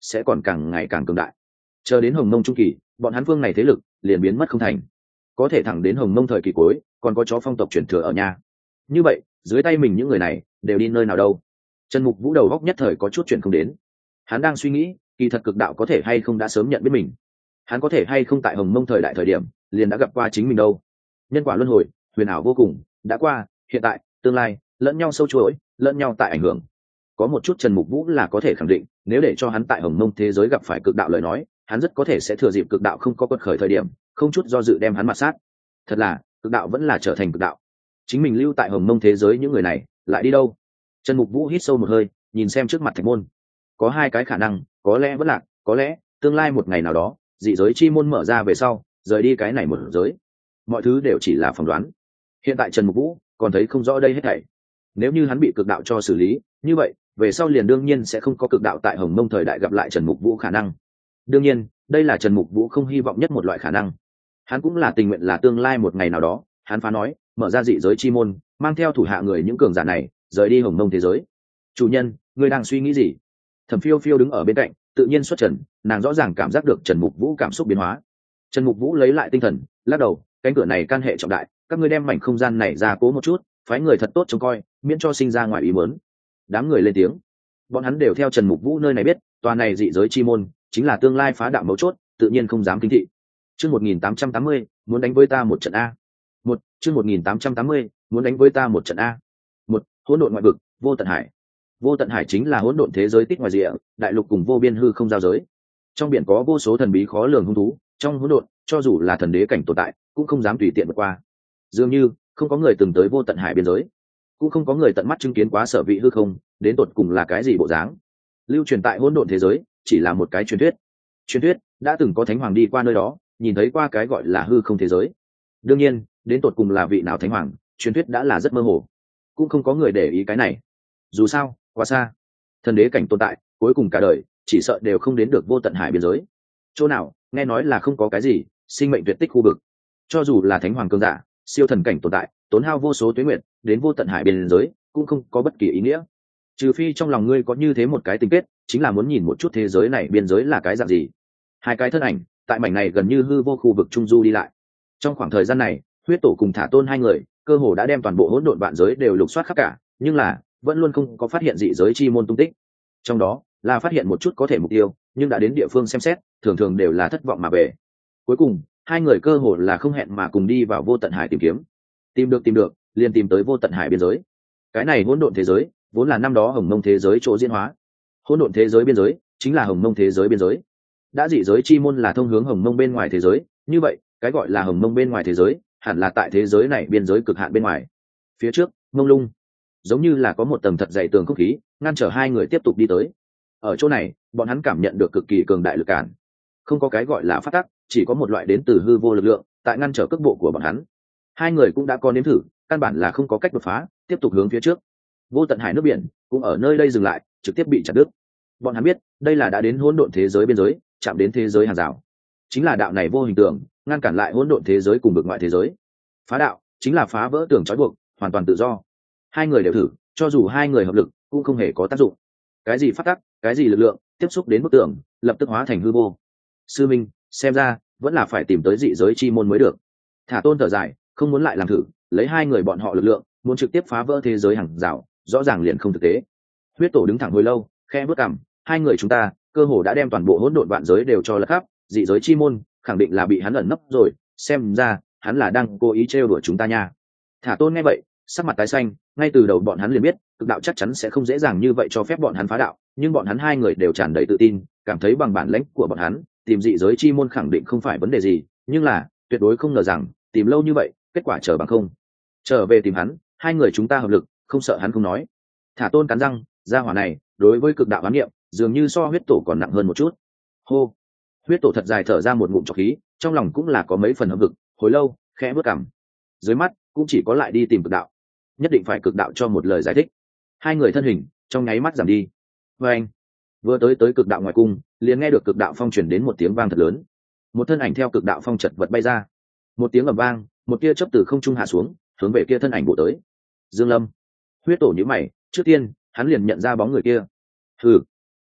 sẽ còn càng ngày càng cường đại. Chờ đến hồng mông trung kỳ, bọn hắn phương này thế lực liền biến mất không thành, có thể thẳng đến hồng mông thời kỳ cuối còn có chó phong tộc truyền thừa ở nhà. Như vậy dưới tay mình những người này đều đi nơi nào đâu? Trần Mục Vũ đầu góc nhất thời có chút chuyện không đến. Hắn đang suy nghĩ kỳ thật cực đạo có thể hay không đã sớm nhận biết mình, hắn có thể hay không tại hồng mông thời đại thời điểm liền đã gặp qua chính mình đâu. Nhân quả luân hồi huyền ảo vô cùng, đã qua, hiện tại, tương lai lẫn nhau sâu chuỗi, lẫn nhau tại ảnh hưởng. Có một chút Trần Mục Vũ là có thể khẳng định, nếu để cho hắn tại hồng mông thế giới gặp phải cực đạo lời nói, hắn rất có thể sẽ thừa dịp cực đạo không có quật khởi thời điểm, không chút do dự đem hắn mặt sát. Thật là cực đạo vẫn là trở thành cực đạo, chính mình lưu tại hồng mông thế giới những người này lại đi đâu? Trần Mục Vũ hít sâu một hơi, nhìn xem trước mặt thạch môn. Có hai cái khả năng, có lẽ vẫn lạc, có lẽ tương lai một ngày nào đó dị giới chi môn mở ra về sau rời đi cái này một giới. Mọi thứ đều chỉ là phỏng đoán. Hiện tại Trần Mục Vũ còn thấy không rõ đây hết thảy. Nếu như hắn bị cực đạo cho xử lý, như vậy về sau liền đương nhiên sẽ không có cực đạo tại hồng mông thời đại gặp lại Trần Mục Vũ khả năng. Đương nhiên đây là Trần Mục Vũ không hy vọng nhất một loại khả năng. Hắn cũng là tình nguyện là tương lai một ngày nào đó hắn phá nói mở ra dị giới chi môn, mang theo thủ hạ người những cường giả này rời đi hồng mông thế giới. Chủ nhân, ngươi đang suy nghĩ gì? Thẩm Phiêu Phiêu đứng ở bên cạnh tự nhiên xuất trần, nàng rõ ràng cảm giác được Trần Mục Vũ cảm xúc biến hóa. Trần Mục Vũ lấy lại tinh thần, lắc đầu, cánh cửa này can hệ trọng đại, các ngươi đem mảnh không gian này ra cố một chút, phái người thật tốt trông coi, miễn cho sinh ra ngoài ý muốn. Đám người lên tiếng, bọn hắn đều theo Trần Mục Vũ nơi này biết, tòa này dị giới chi môn chính là tương lai phá đạo mấu chốt, tự nhiên không dám kinh thị. Chương một nghìn tám trăm tám mươi, muốn đánh với ta một trận a. Một, chương một nghìn tám trăm tám mươi, muốn đánh với ta một trận a. Một, hỗn độn ngoại vực, vô tận hải. Vô tận hải chính là hỗn độn thế giới tích ngoài rìa, đại lục cùng vô biên hư không giao giới. Trong biển có vô số thần bí khó lường hung thú, trong hỗn độn, cho dù là thần đế cảnh tồn tại, cũng không dám tùy tiện vượt qua. Dường như không có người từng tới vô tận hải biên giới, cũng không có người tận mắt chứng kiến quá sở vị hư không, đến tột cùng là cái gì bộ dáng. Lưu truyền tại hỗn độn thế giới chỉ là một cái truyền thuyết. Truyền thuyết đã từng có thánh hoàng đi qua nơi đó, nhìn thấy qua cái gọi là hư không thế giới. Đương nhiên, đến tột cùng là vị nào thánh hoàng, truyền thuyết đã là rất mơ hồ, cũng không có người để ý cái này. Dù sao quá xa, thần đế cảnh tồn tại cuối cùng cả đời chỉ sợ đều không đến được vô tận hải biên giới. Chỗ nào nghe nói là không có cái gì sinh mệnh tuyệt tích khu vực, cho dù là thánh hoàng cường giả siêu thần cảnh tồn tại tốn hao vô số tuế nguyện đến vô tận hải biên giới cũng không có bất kỳ ý nghĩa, trừ phi trong lòng ngươi có như thế một cái tình kết, chính là muốn nhìn một chút thế giới này biên giới là cái dạng gì. Hai cái thân ảnh tại mảnh này gần như hư vô khu vực trung du đi lại. Trong khoảng thời gian này, huyết tổ cùng thả tôn hai người cơ hồ đã đem toàn bộ hỗn độn vạn giới đều lục soát khắp cả, nhưng là vẫn luôn không có phát hiện dị giới chi môn tung tích. Trong đó là phát hiện một chút có thể mục tiêu, nhưng đã đến địa phương xem xét thường thường đều là thất vọng mà về. Cuối cùng hai người cơ hồ là không hẹn mà cùng đi vào vô tận hải tìm kiếm. Tìm được tìm được liền tìm tới vô tận hải biên giới. Cái này hỗn độn thế giới vốn là năm đó hồng mông thế giới chỗ diễn hóa. Hỗn độn thế giới biên giới chính là hồng mông thế giới biên giới. Đã dị giới chi môn là thông hướng hồng mông bên ngoài thế giới, như vậy cái gọi là hồng mông bên ngoài thế giới hẳn là tại thế giới này biên giới cực hạn bên ngoài. Phía trước mông lung, giống như là có một tầng thật dày tường không khí ngăn trở hai người tiếp tục đi tới. Ở chỗ này bọn hắn cảm nhận được cực kỳ cường đại lực cản, không có cái gọi là phát tắc, chỉ có một loại đến từ hư vô lực lượng tại ngăn trở cước bộ của bọn hắn. Hai người cũng đã có nếm thử, căn bản là không có cách đột phá, tiếp tục hướng phía trước. Vô tận hải nước biển cũng ở nơi đây dừng lại, trực tiếp bị chặt đứt. Bọn hắn biết đây là đã đến hỗn độn thế giới biên giới, chạm đến thế giới hàng rào, chính là đạo này vô hình tượng ngăn cản lại hỗn độn thế giới cùng vực ngoại thế giới. Phá đạo chính là phá vỡ tường trói buộc, hoàn toàn tự do. Hai người đều thử, cho dù hai người hợp lực cũng không hề có tác dụng. Cái gì phát tắc, cái gì lực lượng tiếp xúc đến bức tường lập tức hóa thành hư vô. Sư minh, xem ra vẫn là phải tìm tới dị giới chi môn mới được. Thả tôn thở dài, không muốn lại làm thử, lấy hai người bọn họ lực lượng muốn trực tiếp phá vỡ thế giới hàng rào, rõ ràng liền không thực tế. Huyết tổ đứng thẳng hồi lâu, khe bước cằm, hai người chúng ta cơ hồ đã đem toàn bộ hỗn độn vạn giới đều cho lật khắp, dị giới chi môn khẳng định là bị hắn ẩn nấp rồi, xem ra hắn là đang cố ý trêu đùa chúng ta nha. Thả tôn nghe vậy sắc mặt tái xanh, ngay từ đầu bọn hắn liền biết cực đạo chắc chắn sẽ không dễ dàng như vậy cho phép bọn hắn phá đạo, nhưng bọn hắn hai người đều tràn đầy tự tin, cảm thấy bằng bản lĩnh của bọn hắn tìm dị giới chi môn khẳng định không phải vấn đề gì, nhưng là tuyệt đối không ngờ rằng tìm lâu như vậy kết quả trở bằng không. Trở về tìm hắn, hai người chúng ta hợp lực, không sợ hắn không nói. Thả tôn cắn răng, gia hỏa này đối với cực đạo oán niệm dường như so huyết tổ còn nặng hơn một chút. Hô, huyết tổ thật dài thở ra một ngụm trọc khí, trong lòng cũng là có mấy phần hậm hực, hồi lâu khẽ bước cằm, dưới mắt cũng chỉ có lại đi tìm cực đạo, nhất định phải cực đạo cho một lời giải thích. Hai người thân hình trong nháy mắt giảm đi. Và anh vừa tới tới cực đạo ngoài cung, liền nghe được cực đạo phong truyền đến một tiếng vang thật lớn, một thân ảnh theo cực đạo phong chật vật bay ra. Một tiếng ầm vang, một tia chớp từ không trung hạ xuống, hướng về kia thân ảnh bổ tới. Dương Lâm. Huyết tổ nhíu mày, trước tiên hắn liền nhận ra bóng người kia. Hừ,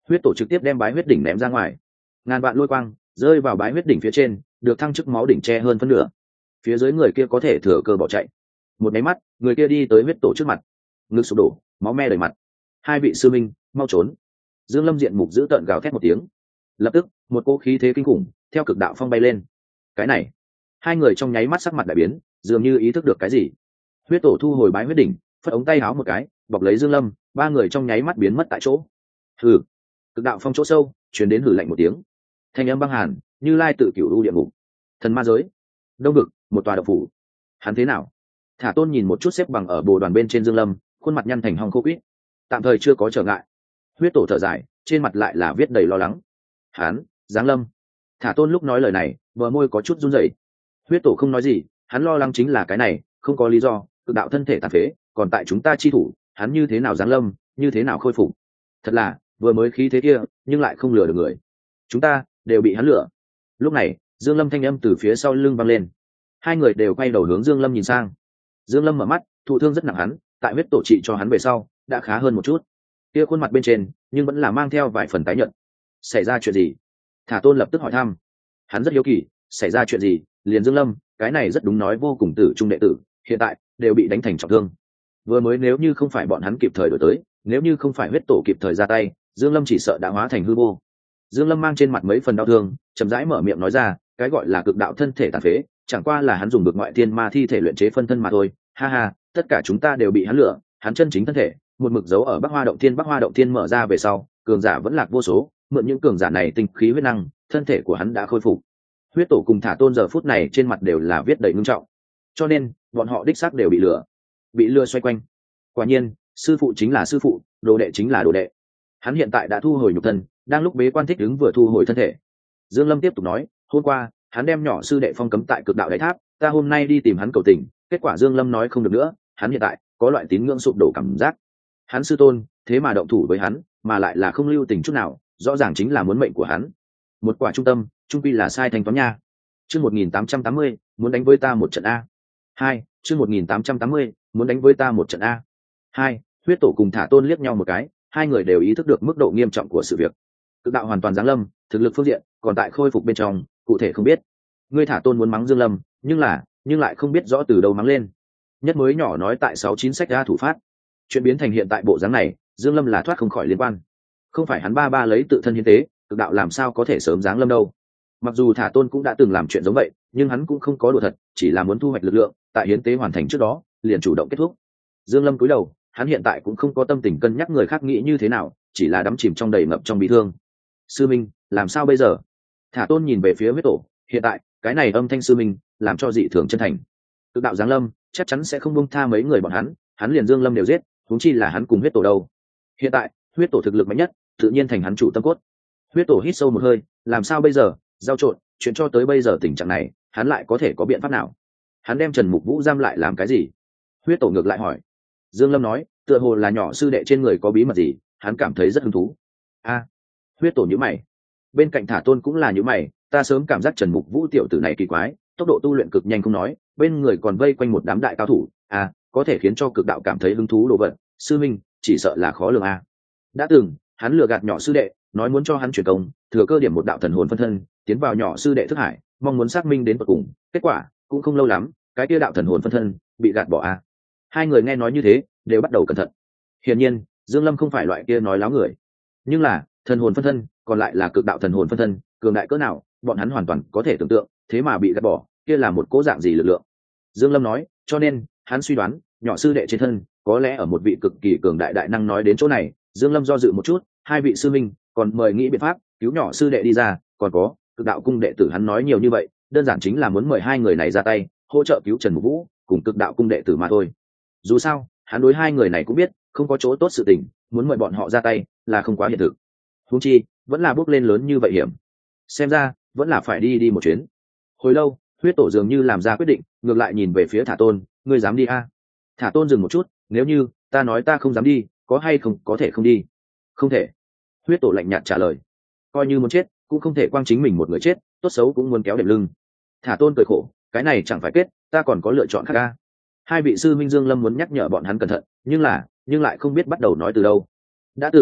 Huyết tổ trực tiếp đem bái huyết đỉnh ném ra ngoài, ngàn vạn lôi quang rơi vào bái huyết đỉnh phía trên, được thăng chức máu đỉnh che hơn phân nửa. Phía dưới người kia có thể thừa cơ bỏ chạy. Một máy mắt, người kia đi tới huyết tổ trước mặt, ngực sụp đổ, máu me đầy mặt. Hai vị sư minh, mau trốn! Dương Lâm diện mục giữ tợn gào thét một tiếng, lập tức một cỗ khí thế kinh khủng theo cực đạo phong bay lên. Cái này, hai người trong nháy mắt sắc mặt đại biến, dường như ý thức được cái gì. Huyết tổ thu hồi bái huyết đỉnh, phất ống tay áo một cái, bọc lấy Dương Lâm, ba người trong nháy mắt biến mất tại chỗ. Hừ! Cực đạo phong chỗ sâu truyền đến hử lạnh một tiếng, thanh âm băng hàn như lai tự cửu u địa ngục. Thần ma giới, đông vực, một tòa động phủ. Hắn thế nào? Thả Tôn nhìn một chút xếp bằng ở bồ đoàn bên trên Dương Lâm, khuôn mặt nhăn thành hong khô quýt. Tạm thời chưa có trở ngại. Huyết tổ thở dài, trên mặt lại là viết đầy lo lắng. Hắn, Giáng Lâm. Thả Tôn lúc nói lời này, bờ môi có chút run rẩy. Huyết tổ không nói gì, hắn lo lắng chính là cái này, không có lý do, cực đạo thân thể tàn phế, còn tại chúng ta chi thủ, hắn như thế nào Giáng Lâm, như thế nào khôi phục? Thật là, vừa mới khí thế kia, nhưng lại không lừa được người. Chúng ta đều bị hắn lừa. Lúc này, Dương Lâm thanh âm từ phía sau lưng vang lên. Hai người đều quay đầu hướng Dương Lâm nhìn sang. Dương Lâm mở mắt, thụ thương rất nặng hắn, tại huyết tổ trị cho hắn về sau, đã khá hơn một chút. Kia khuôn mặt bên trên, nhưng vẫn là mang theo vài phần tái nhợt. Xảy ra chuyện gì? Thả Tôn lập tức hỏi thăm. Hắn rất hiếu kỳ, xảy ra chuyện gì? Liền Dương Lâm, cái này rất đúng nói vô cùng tử trung đệ tử, hiện tại đều bị đánh thành trọng thương. Vừa mới nếu như không phải bọn hắn kịp thời đổi tới, nếu như không phải huyết tổ kịp thời ra tay, Dương Lâm chỉ sợ đã hóa thành hư vô. Dương Lâm mang trên mặt mấy phần đau thương, chậm rãi mở miệng nói ra, cái gọi là cực đạo thân thể tàn phế, chẳng qua là hắn dùng được ngoại thiên ma thi thể luyện chế phân thân mà thôi. Ha ha, tất cả chúng ta đều bị hắn lừa, hắn chân chính thân thể, một mực giấu ở Bắc Hoa động thiên, Bắc Hoa động thiên mở ra về sau, cường giả vẫn lạc vô số, mượn những cường giả này tinh khí huyết năng, thân thể của hắn đã khôi phục. Huyết tổ cùng Thả Tôn giờ phút này trên mặt đều là viết đầy ngưng trọng. Cho nên, bọn họ đích xác đều bị lừa. Bị lừa xoay quanh. Quả nhiên, sư phụ chính là sư phụ, đồ đệ chính là đồ đệ. Hắn hiện tại đã thu hồi nhục thân, đang lúc bế quan thích ứng vừa thu hồi thân thể. Dương Lâm tiếp tục nói, hôm qua, hắn đem nhỏ sư đệ phong cấm tại cực đạo đáy tháp, ta hôm nay đi tìm hắn cầu tình, kết quả Dương Lâm nói không được nữa, hắn hiện tại có loại tín ngưỡng sụp đổ cảm giác. Hắn sư tôn, thế mà động thủ với hắn, mà lại là không lưu tình chút nào, rõ ràng chính là muốn mệnh của hắn. Một quả trung tâm, trung quy là sai thành toán nha. Chương một nghìn tám trăm tám mươi, muốn đánh với ta một trận a. Hai, chương một nghìn tám trăm tám mươi, muốn đánh với ta một trận a. Hai, huyết tổ cùng Thả Tôn liếc nhau một cái, hai người đều ý thức được mức độ nghiêm trọng của sự việc. Cực đạo hoàn toàn giáng lâm, thực lực phương diện, còn tại khôi phục bên trong, cụ thể không biết. Ngươi Thả Tôn muốn mắng Dương Lâm, nhưng là, nhưng lại không biết rõ từ đâu mắng lên. Nhất mới nhỏ nói tại sáu chín sách ra thủ phát. Chuyện biến thành hiện tại bộ dáng này, Dương Lâm là thoát không khỏi liên quan. Không phải hắn ba ba lấy tự thân hiến tế, cực đạo làm sao có thể sớm giáng lâm đâu. Mặc dù Thả Tôn cũng đã từng làm chuyện giống vậy, nhưng hắn cũng không có đùa thật, chỉ là muốn thu hoạch lực lượng, tại hiến tế hoàn thành trước đó, liền chủ động kết thúc. Dương Lâm cúi đầu, hắn hiện tại cũng không có tâm tình cân nhắc người khác nghĩ như thế nào, chỉ là đắm chìm trong đầy ngập trong bi thương. Sư minh, làm sao bây giờ? Thả Tôn nhìn về phía huyết tổ, hiện tại cái này âm thanh sư minh làm cho dị thường chân thành. Cực đạo giáng lâm chắc chắn sẽ không buông tha mấy người bọn hắn, hắn liền Dương Lâm đều giết, huống chi là hắn cùng huyết tổ đâu. Hiện tại huyết tổ thực lực mạnh nhất, tự nhiên thành hắn chủ tâm cốt. Huyết tổ hít sâu một hơi, làm sao bây giờ? Giao trộn, chuyện cho tới bây giờ tình trạng này, hắn lại có thể có biện pháp nào? Hắn đem Trần Mục Vũ giam lại làm cái gì? Huyết tổ ngược lại hỏi. Dương Lâm nói, tựa hồ là nhỏ sư đệ trên người có bí mật gì, hắn cảm thấy rất hứng thú. A, huyết tổ nhíu mày. Bên cạnh Thả Tôn cũng là nhíu mày, ta sớm cảm giác Trần Mục Vũ tiểu tử này kỳ quái, tốc độ tu luyện cực nhanh không nói, bên người còn vây quanh một đám đại cao thủ, a, có thể khiến cho cực đạo cảm thấy hứng thú đồ vật, sư minh, chỉ sợ là khó lường a. Đã từng, hắn lừa gạt nhỏ sư đệ, nói muốn cho hắn chuyển công, thừa cơ điểm một đạo thần hồn phân thân, tiến vào nhỏ sư đệ thức hải, mong muốn xác minh đến tận cùng, kết quả cũng không lâu lắm, cái kia đạo thần hồn phân thân bị gạt bỏ a. Hai người nghe nói như thế, đều bắt đầu cẩn thận. Hiển nhiên, Dương Lâm không phải loại kia nói láo người, nhưng là thần hồn phân thân, còn lại là cực đạo thần hồn phân thân, cường đại cỡ nào, bọn hắn hoàn toàn có thể tưởng tượng, thế mà bị gạt bỏ, kia là một cố dạng gì lực lượng. Dương Lâm nói, cho nên hắn suy đoán, nhỏ sư đệ trên thân có lẽ ở một vị cực kỳ cường đại đại năng. Nói đến chỗ này, Dương Lâm do dự một chút, hai vị sư minh còn mời nghĩ biện pháp cứu nhỏ sư đệ đi ra, còn có cực đạo cung đệ tử. Hắn nói nhiều như vậy, đơn giản chính là muốn mời hai người này ra tay hỗ trợ cứu Trần Mục Vũ cùng cực đạo cung đệ tử mà thôi. Dù sao, hắn đối hai người này cũng biết, không có chỗ tốt sự tình, muốn mời bọn họ ra tay là không quá hiện thực. Huống chi, vẫn là bước lên lớn như vậy hiểm. Xem ra, vẫn là phải đi đi một chuyến. Hồi lâu, huyết tổ dường như làm ra quyết định, ngược lại nhìn về phía Thả Tôn, ngươi dám đi a? Thả Tôn dừng một chút, nếu như ta nói ta không dám đi, có hay không có thể không đi? Không thể. Huyết tổ lạnh nhạt trả lời, coi như muốn chết, cũng không thể quang chính mình một người chết, tốt xấu cũng muốn kéo đệm lưng. Thả Tôn cười khổ, cái này chẳng phải kết, ta còn có lựa chọn khác a. Hai vị sư minh Dương Lâm muốn nhắc nhở bọn hắn cẩn thận, nhưng là, nhưng lại không biết bắt đầu nói từ đâu. Đã từng,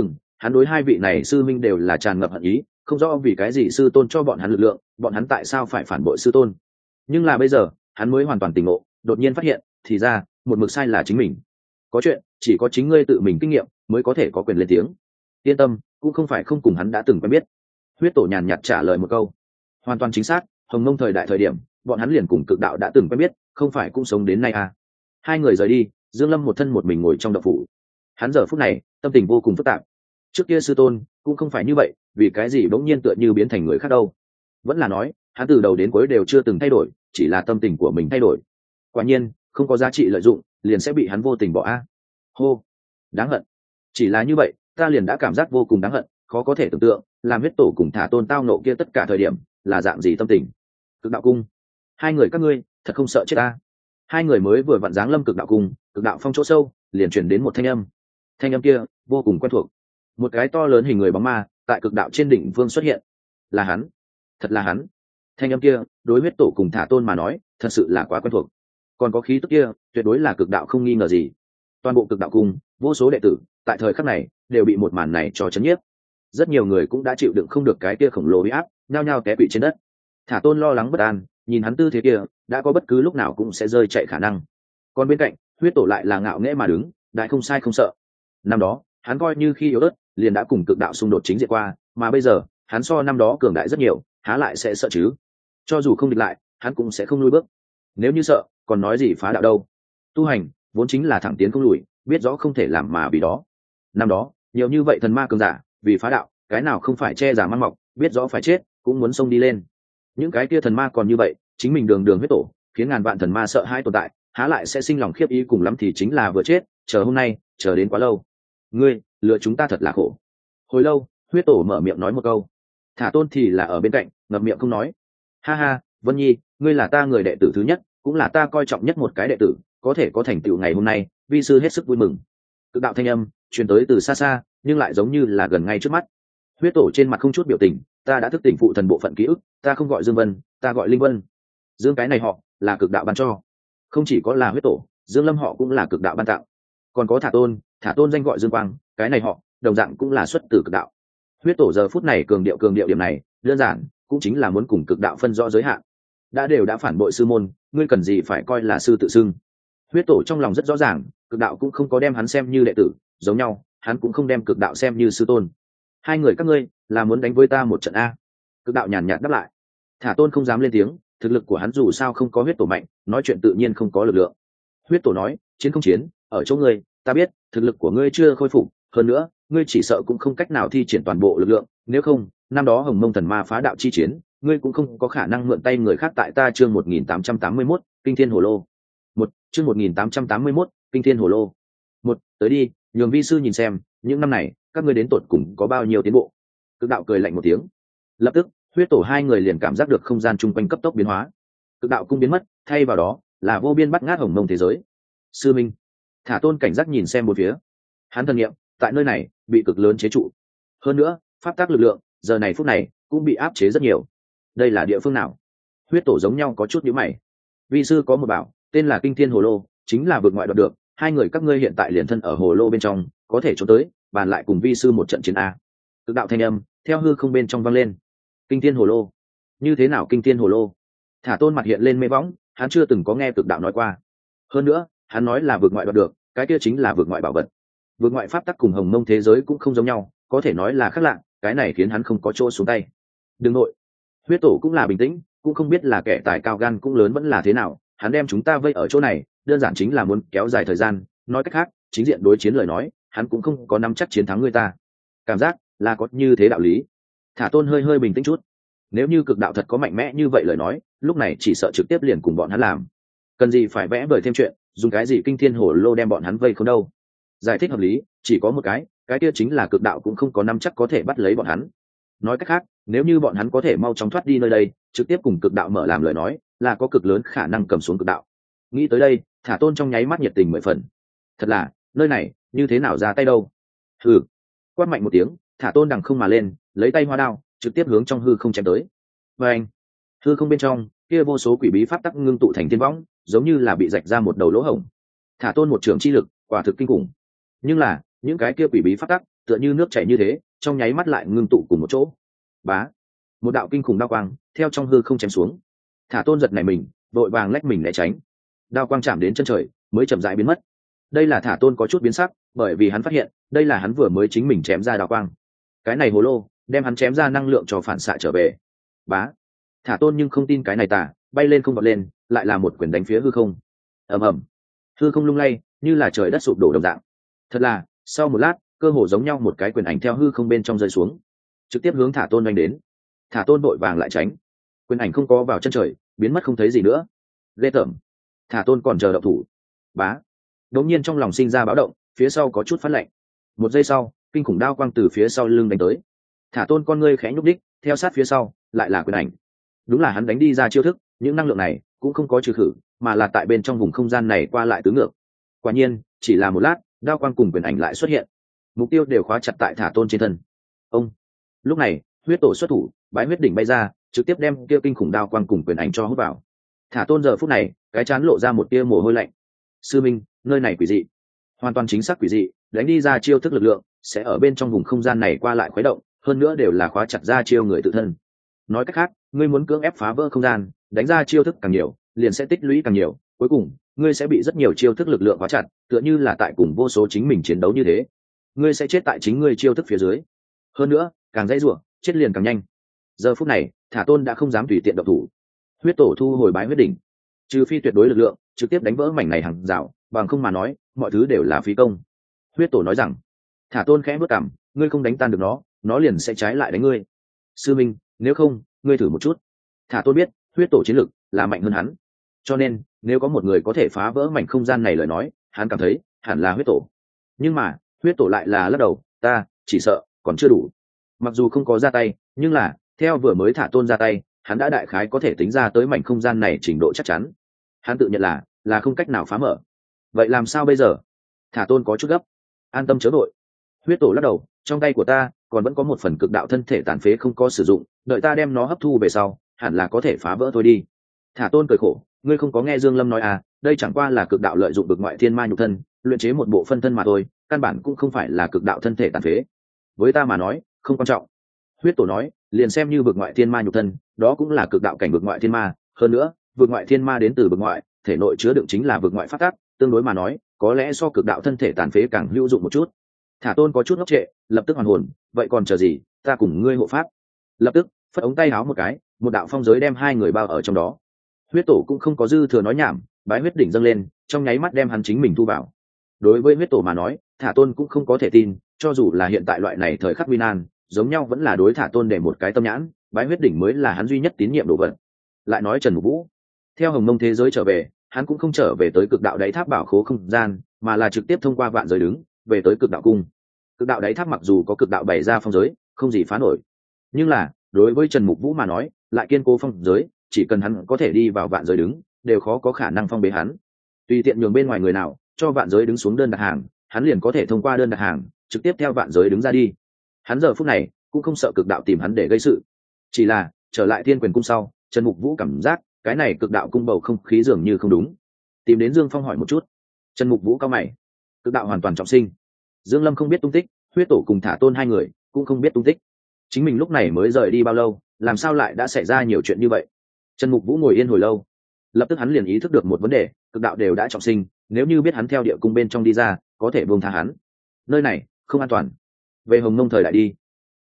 hắn đối hai vị này sư minh đều là tràn ngập hận ý, không rõ vì cái gì sư tôn cho bọn hắn lực lượng, bọn hắn tại sao phải phản bội sư tôn. Nhưng là bây giờ hắn mới hoàn toàn tỉnh ngộ, đột nhiên phát hiện thì ra một mực sai là chính mình. Có chuyện chỉ có chính ngươi tự mình kinh nghiệm mới có thể có quyền lên tiếng. Yên tâm, cũng không phải không cùng hắn đã từng quen biết. Huyết tổ nhàn nhạt trả lời một câu. Hoàn toàn chính xác, hồng mông thời đại thời điểm bọn hắn liền cùng cực đạo đã từng quen biết, không phải cũng sống đến nay à. Hai người rời đi, Dương Lâm một thân một mình ngồi trong động phủ. Hắn giờ phút này tâm tình vô cùng phức tạp. Trước kia sư tôn cũng không phải như vậy, vì cái gì bỗng nhiên tựa như biến thành người khác đâu. Vẫn là nói hắn từ đầu đến cuối đều chưa từng thay đổi, chỉ là tâm tình của mình thay đổi. Quả nhiên không có giá trị lợi dụng liền sẽ bị hắn vô tình bỏ a. Hô, đáng hận. Chỉ là như vậy ta liền đã cảm giác vô cùng đáng hận, khó có thể tưởng tượng làm huyết tổ cùng thả tôn tao nộ kia tất cả thời điểm là dạng gì tâm tình. Cực đạo cung, hai người các ngươi thật không sợ chết ta. Hai người mới vừa vặn giáng lâm cực đạo cung, cực đạo phong chỗ sâu liền truyền đến một thanh âm. Thanh âm kia vô cùng quen thuộc, một cái to lớn hình người bóng ma tại cực đạo trên đỉnh vương xuất hiện. Là hắn, thật là hắn. Thanh âm kia đối huyết tổ cùng thả tôn mà nói thật sự là quá quen thuộc, còn có khí tức kia tuyệt đối là cực đạo không nghi ngờ gì. Toàn bộ cực đạo cung vô số đệ tử tại thời khắc này đều bị một màn này cho chấn nhiếp. Rất nhiều người cũng đã chịu đựng không được cái kia khổng lồ uy áp, nhao nhao té quỵ trên đất. Thả tôn lo lắng bất an, nhìn hắn tư thế kia đã có bất cứ lúc nào cũng sẽ rơi chạy khả năng. Còn bên cạnh huyết tổ lại là ngạo nghễ mà đứng, đại không sai không sợ. Năm đó hắn coi như khi yếu ớt liền đã cùng cực đạo xung đột chính diện qua, mà bây giờ hắn so năm đó cường đại rất nhiều, há lại sẽ sợ chứ. Cho dù không địch lại hắn cũng sẽ không lùi bước. Nếu như sợ còn nói gì phá đạo đâu. Tu hành vốn chính là thẳng tiến không lùi, biết rõ không thể làm mà vì đó. Năm đó nhiều như vậy thần ma cường giả vì phá đạo, cái nào không phải che giả mang mọc, biết rõ phải chết cũng muốn xông đi lên. Những cái kia thần ma còn như vậy, chính mình đường đường huyết tổ khiến ngàn vạn thần ma sợ hãi tồn tại, há lại sẽ sinh lòng khiếp ý, cùng lắm thì chính là vừa chết, chờ hôm nay chờ đến quá lâu. Ngươi lừa chúng ta thật là khổ. Hồi lâu huyết tổ mở miệng nói một câu, thả tôn thì là ở bên cạnh ngậm miệng không nói. Ha ha, Vân Nhi, ngươi là ta người đệ tử thứ nhất, cũng là ta coi trọng nhất một cái đệ tử, có thể có thành tựu ngày hôm nay, vi sư hết sức vui mừng. Cực đạo thanh âm truyền tới từ xa xa, nhưng lại giống như là gần ngay trước mắt. Huyết tổ trên mặt không chút biểu tình, ta đã thức tỉnh phụ thần bộ phận ký ức, ta không gọi Dương Vân, ta gọi Linh Vân. Dương cái này họ là cực đạo ban cho, không chỉ có là huyết tổ, Dương Lâm họ cũng là cực đạo ban tặng. Còn có thả tôn, thả tôn danh gọi Dương Quang, cái này họ đồng dạng cũng là xuất từ cực đạo. Huyết tổ giờ phút này cường điệu cường điệu điểm này, đơn giản cũng chính là muốn cùng cực đạo phân rõ giới hạn. Đã đều đã phản bội sư môn, ngươi cần gì phải coi là sư tự xưng. Huyết tổ trong lòng rất rõ ràng, cực đạo cũng không có đem hắn xem như đệ tử, giống nhau hắn cũng không đem cực đạo xem như sư tôn. Hai người các ngươi là muốn đánh với ta một trận a? Cực đạo nhàn nhạt đáp lại. Thả tôn không dám lên tiếng, thực lực của hắn dù sao không có huyết tổ mạnh, nói chuyện tự nhiên không có lực lượng. Huyết tổ nói, chiến không chiến, ở chỗ ngươi, ta biết thực lực của ngươi chưa khôi phục, hơn nữa ngươi chỉ sợ cũng không cách nào thi triển toàn bộ lực lượng, nếu không năm đó hồng mông thần ma phá đạo chi chiến, ngươi cũng không có khả năng mượn tay người khác. Tại ta chương một nghìn tám trăm tám mươi mốt, kinh thiên hồ lô. Một, chương một nghìn tám trăm tám mươi mốt, kinh thiên hồ lô. Một, tới đi, nhường vi sư nhìn xem, những năm này các ngươi đến tột cùng có bao nhiêu tiến bộ. Cực đạo cười lạnh một tiếng. Lập tức huyết tổ hai người liền cảm giác được không gian chung quanh cấp tốc biến hóa. Cực đạo cung biến mất, thay vào đó là vô biên bắt ngát hồng mông thế giới. Sư minh. Thả tôn cảnh giác nhìn xem một phía. Hắn thần nghiệm tại nơi này bị cực lớn chế trụ, hơn nữa pháp tác lực lượng giờ này phút này cũng bị áp chế rất nhiều. Đây là địa phương nào? Huyết tổ giống nhau có chút nhíu mày. Vi sư có một bảo tên là kinh thiên hồ lô, chính là vượt ngoại đoạt được, hai người các ngươi hiện tại liền thân ở hồ lô bên trong, có thể trốn tới bàn lại cùng vi sư một trận chiến a. Cực đạo thanh âm theo hư không bên trong vang lên. Kinh thiên hồ lô? Như thế nào kinh thiên hồ lô? Thả tôn mặt hiện lên mê võng, hắn chưa từng có nghe cực đạo nói qua. Hơn nữa hắn nói là vượt ngoại đoạt được, cái kia chính là vượt ngoại bảo vật. Vượt ngoại pháp tắc cùng hồng mông thế giới cũng không giống nhau, có thể nói là khác lạ, cái này khiến hắn không có chỗ xuống tay. Đừng nội. Huyết tổ cũng là bình tĩnh, cũng không biết là kẻ tài cao gan cũng lớn vẫn là thế nào, hắn đem chúng ta vây ở chỗ này đơn giản chính là muốn kéo dài thời gian, nói cách khác chính diện đối chiến lời nói hắn cũng không có nắm chắc chiến thắng người ta. Cảm giác là có như thế đạo lý. Thả tôn hơi hơi bình tĩnh chút. Nếu như cực đạo thật có mạnh mẽ như vậy lời nói, lúc này chỉ sợ trực tiếp liền cùng bọn hắn làm, cần gì phải vẽ vời thêm chuyện, dùng cái gì kinh thiên hồ lô đem bọn hắn vây không đâu. Giải thích hợp lý chỉ có một cái, cái kia chính là cực đạo cũng không có nắm chắc có thể bắt lấy bọn hắn. Nói cách khác, nếu như bọn hắn có thể mau chóng thoát đi nơi đây, trực tiếp cùng cực đạo mở làm lời nói, là có cực lớn khả năng cầm xuống cực đạo. Nghĩ tới đây, thả tôn trong nháy mắt nhiệt tình mười phần. Thật là, nơi này như thế nào ra tay đâu? Hừ. Quát mạnh một tiếng, thả tôn đằng không mà lên, lấy tay hoa đao trực tiếp hướng trong hư không chém tới. Và anh, hư không bên trong kia vô số quỷ bí pháp tắc ngưng tụ thành thiên võng, giống như là bị rạch ra một đầu lỗ hổng. Thả tôn một trường chi lực quả thực kinh khủng, nhưng là những cái kia quỷ bí pháp tắc tựa như nước chảy như thế, trong nháy mắt lại ngưng tụ cùng một chỗ. Bá, một đạo kinh khủng đao quang theo trong hư không chém xuống. Thả Tôn giật này mình, vội vàng lách mình né tránh. Đao quang chạm đến chân trời, mới chậm rãi biến mất. Đây là Thả Tôn có chút biến sắc, bởi vì hắn phát hiện, đây là hắn vừa mới chính mình chém ra đao quang. Cái này hồ lô, đem hắn chém ra năng lượng cho phản xạ trở về. Bá, Thả Tôn nhưng không tin cái này tả, bay lên không vọt lên, lại là một quyền đánh phía hư không. Ầm ầm, hư không lung lay, như là trời đất sụp đổ đồng dạng. Thật là, sau một lát, cơ hồ giống nhau một cái quyền ảnh theo hư không bên trong rơi xuống, trực tiếp hướng Thả Tôn đánh đến. Thả Tôn vội vàng lại tránh, quyền ảnh không có vào chân trời, biến mất không thấy gì nữa. Ghê tởm. Thả Tôn còn chờ động thủ. Bá, đột nhiên trong lòng sinh ra báo động, phía sau có chút phát lạnh. Một giây sau, kinh khủng đao quang từ phía sau lưng đánh tới. Thả Tôn con ngươi khẽ nhúc đích, theo sát phía sau lại là quyền ảnh. Đúng là hắn đánh đi ra chiêu thức, những năng lượng này cũng không có trừ khử, mà là tại bên trong vùng không gian này qua lại tứ ngược. Quả nhiên, chỉ là một lát, đao quang cùng quyền ảnh lại xuất hiện, mục tiêu đều khóa chặt tại Thả Tôn trên thân. Ông, lúc này, huyết tổ xuất thủ, bái huyết đỉnh bay ra, trực tiếp đem kia kinh khủng đao quang cùng quyền ảnh cho hút vào. Thả Tôn giờ phút này, cái chán lộ ra một tia mồ hôi lạnh. Sư minh, nơi này quỷ dị, hoàn toàn chính xác quỷ dị, đánh đi ra chiêu thức lực lượng sẽ ở bên trong vùng không gian này qua lại khuấy động, hơn nữa đều là khóa chặt ra chiêu người tự thân. Nói cách khác, ngươi muốn cưỡng ép phá vỡ không gian, đánh ra chiêu thức càng nhiều, liền sẽ tích lũy càng nhiều, cuối cùng ngươi sẽ bị rất nhiều chiêu thức lực lượng khóa chặt, tựa như là tại cùng vô số chính mình chiến đấu như thế. Ngươi sẽ chết tại chính ngươi chiêu thức phía dưới. Hơn nữa, càng dễ dùa, chết liền càng nhanh. Giờ phút này, Thả Tôn đã không dám tùy tiện động thủ. Huyết tổ thu hồi bái huyết đỉnh, trừ phi tuyệt đối lực lượng, trực tiếp đánh vỡ mảnh này hàng rào, bằng không mà nói, mọi thứ đều là phí công. Huyết tổ nói rằng. Thả Tôn khẽ bước cằm, ngươi không đánh tan được nó, nó liền sẽ trái lại đánh ngươi. Sư minh, nếu không, ngươi thử một chút. Thả Tôn biết, huyết tổ chiến lực là mạnh hơn hắn, cho nên nếu có một người có thể phá vỡ mảnh không gian này lời nói, hắn cảm thấy hẳn là huyết tổ. Nhưng mà huyết tổ lại là lắc đầu, ta chỉ sợ còn chưa đủ. Mặc dù không có ra tay, nhưng là theo vừa mới Thả Tôn ra tay, hắn đã đại khái có thể tính ra tới mảnh không gian này trình độ chắc chắn. Hắn tự nhận là là không cách nào phá mở. Vậy làm sao bây giờ? Thả Tôn có chút gấp. An tâm chớ vội. Huyết tổ lắc đầu, trong tay của ta còn vẫn có một phần cực đạo thân thể tàn phế không có sử dụng, đợi ta đem nó hấp thu về sau, hẳn là có thể phá vỡ thôi đi. Thả Tôn cười khổ, ngươi không có nghe Dương Lâm nói à, đây chẳng qua là cực đạo lợi dụng bực ngoại thiên ma nhục thân, luyện chế một bộ phân thân mà thôi, căn bản cũng không phải là cực đạo thân thể tàn phế. Với ta mà nói, không quan trọng. Huyết tổ nói, liền xem như bực ngoại thiên ma nhục thân, đó cũng là cực đạo cảnh bực ngoại thiên ma, hơn nữa, bực ngoại thiên ma đến từ bực ngoại, thể nội chứa đựng chính là bực ngoại pháp tắc, tương đối mà nói, có lẽ so cực đạo thân thể tàn phế càng hữu dụng một chút. Thả Tôn có chút ngốc trệ, lập tức hoàn hồn, vậy còn chờ gì, ta cùng ngươi hộ pháp. Lập tức phất ống tay áo một cái, một đạo phong giới đem hai người bao ở trong đó. Huyết tổ cũng không có dư thừa nói nhảm, bái huyết đỉnh dâng lên, trong nháy mắt đem hắn chính mình thu vào. Đối với huyết tổ mà nói, Thả Tôn cũng không có thể tin, cho dù là hiện tại loại này thời khắc nguy nan, giống nhau vẫn là đối Thả Tôn để một cái tâm nhãn, bái huyết đỉnh mới là hắn duy nhất tín nhiệm đồ vật. Lại nói Trần Mục Vũ, theo Hồng Mông thế giới trở về, hắn cũng không trở về tới cực đạo đáy tháp bảo khố không gian, mà là trực tiếp thông qua vạn giới đứng về tới cực đạo cung. Cực đạo đáy tháp mặc dù có cực đạo bày ra phong giới, không gì phá nổi, nhưng là đối với Trần Mục Vũ mà nói, lại kiên cố phong giới, chỉ cần hắn có thể đi vào vạn giới đứng, đều khó có khả năng phong bế hắn. Tùy tiện nhường bên ngoài người nào cho vạn giới đứng xuống đơn đặt hàng, hắn liền có thể thông qua đơn đặt hàng trực tiếp theo vạn giới đứng ra đi. Hắn giờ phút này cũng không sợ cực đạo tìm hắn để gây sự. Chỉ là trở lại Thiên Quyền cung sau, Trần Mục Vũ cảm giác cái này cực đạo cung bầu không khí dường như không đúng, tìm đến Dương Phong hỏi một chút. Trần Mục Vũ cao mày, cực đạo hoàn toàn trọng sinh, Dương Lâm không biết tung tích, huyết tổ cùng Thả Tôn hai người cũng không biết tung tích. Chính mình lúc này mới rời đi bao lâu, làm sao lại đã xảy ra nhiều chuyện như vậy? Trần Mục Vũ ngồi yên hồi lâu, lập tức hắn liền ý thức được một vấn đề, cực đạo đều đã trọng sinh, nếu như biết hắn theo địa cung bên trong đi ra, có thể buông tha hắn. Nơi này không an toàn, về Hồng Mông thời đại đi.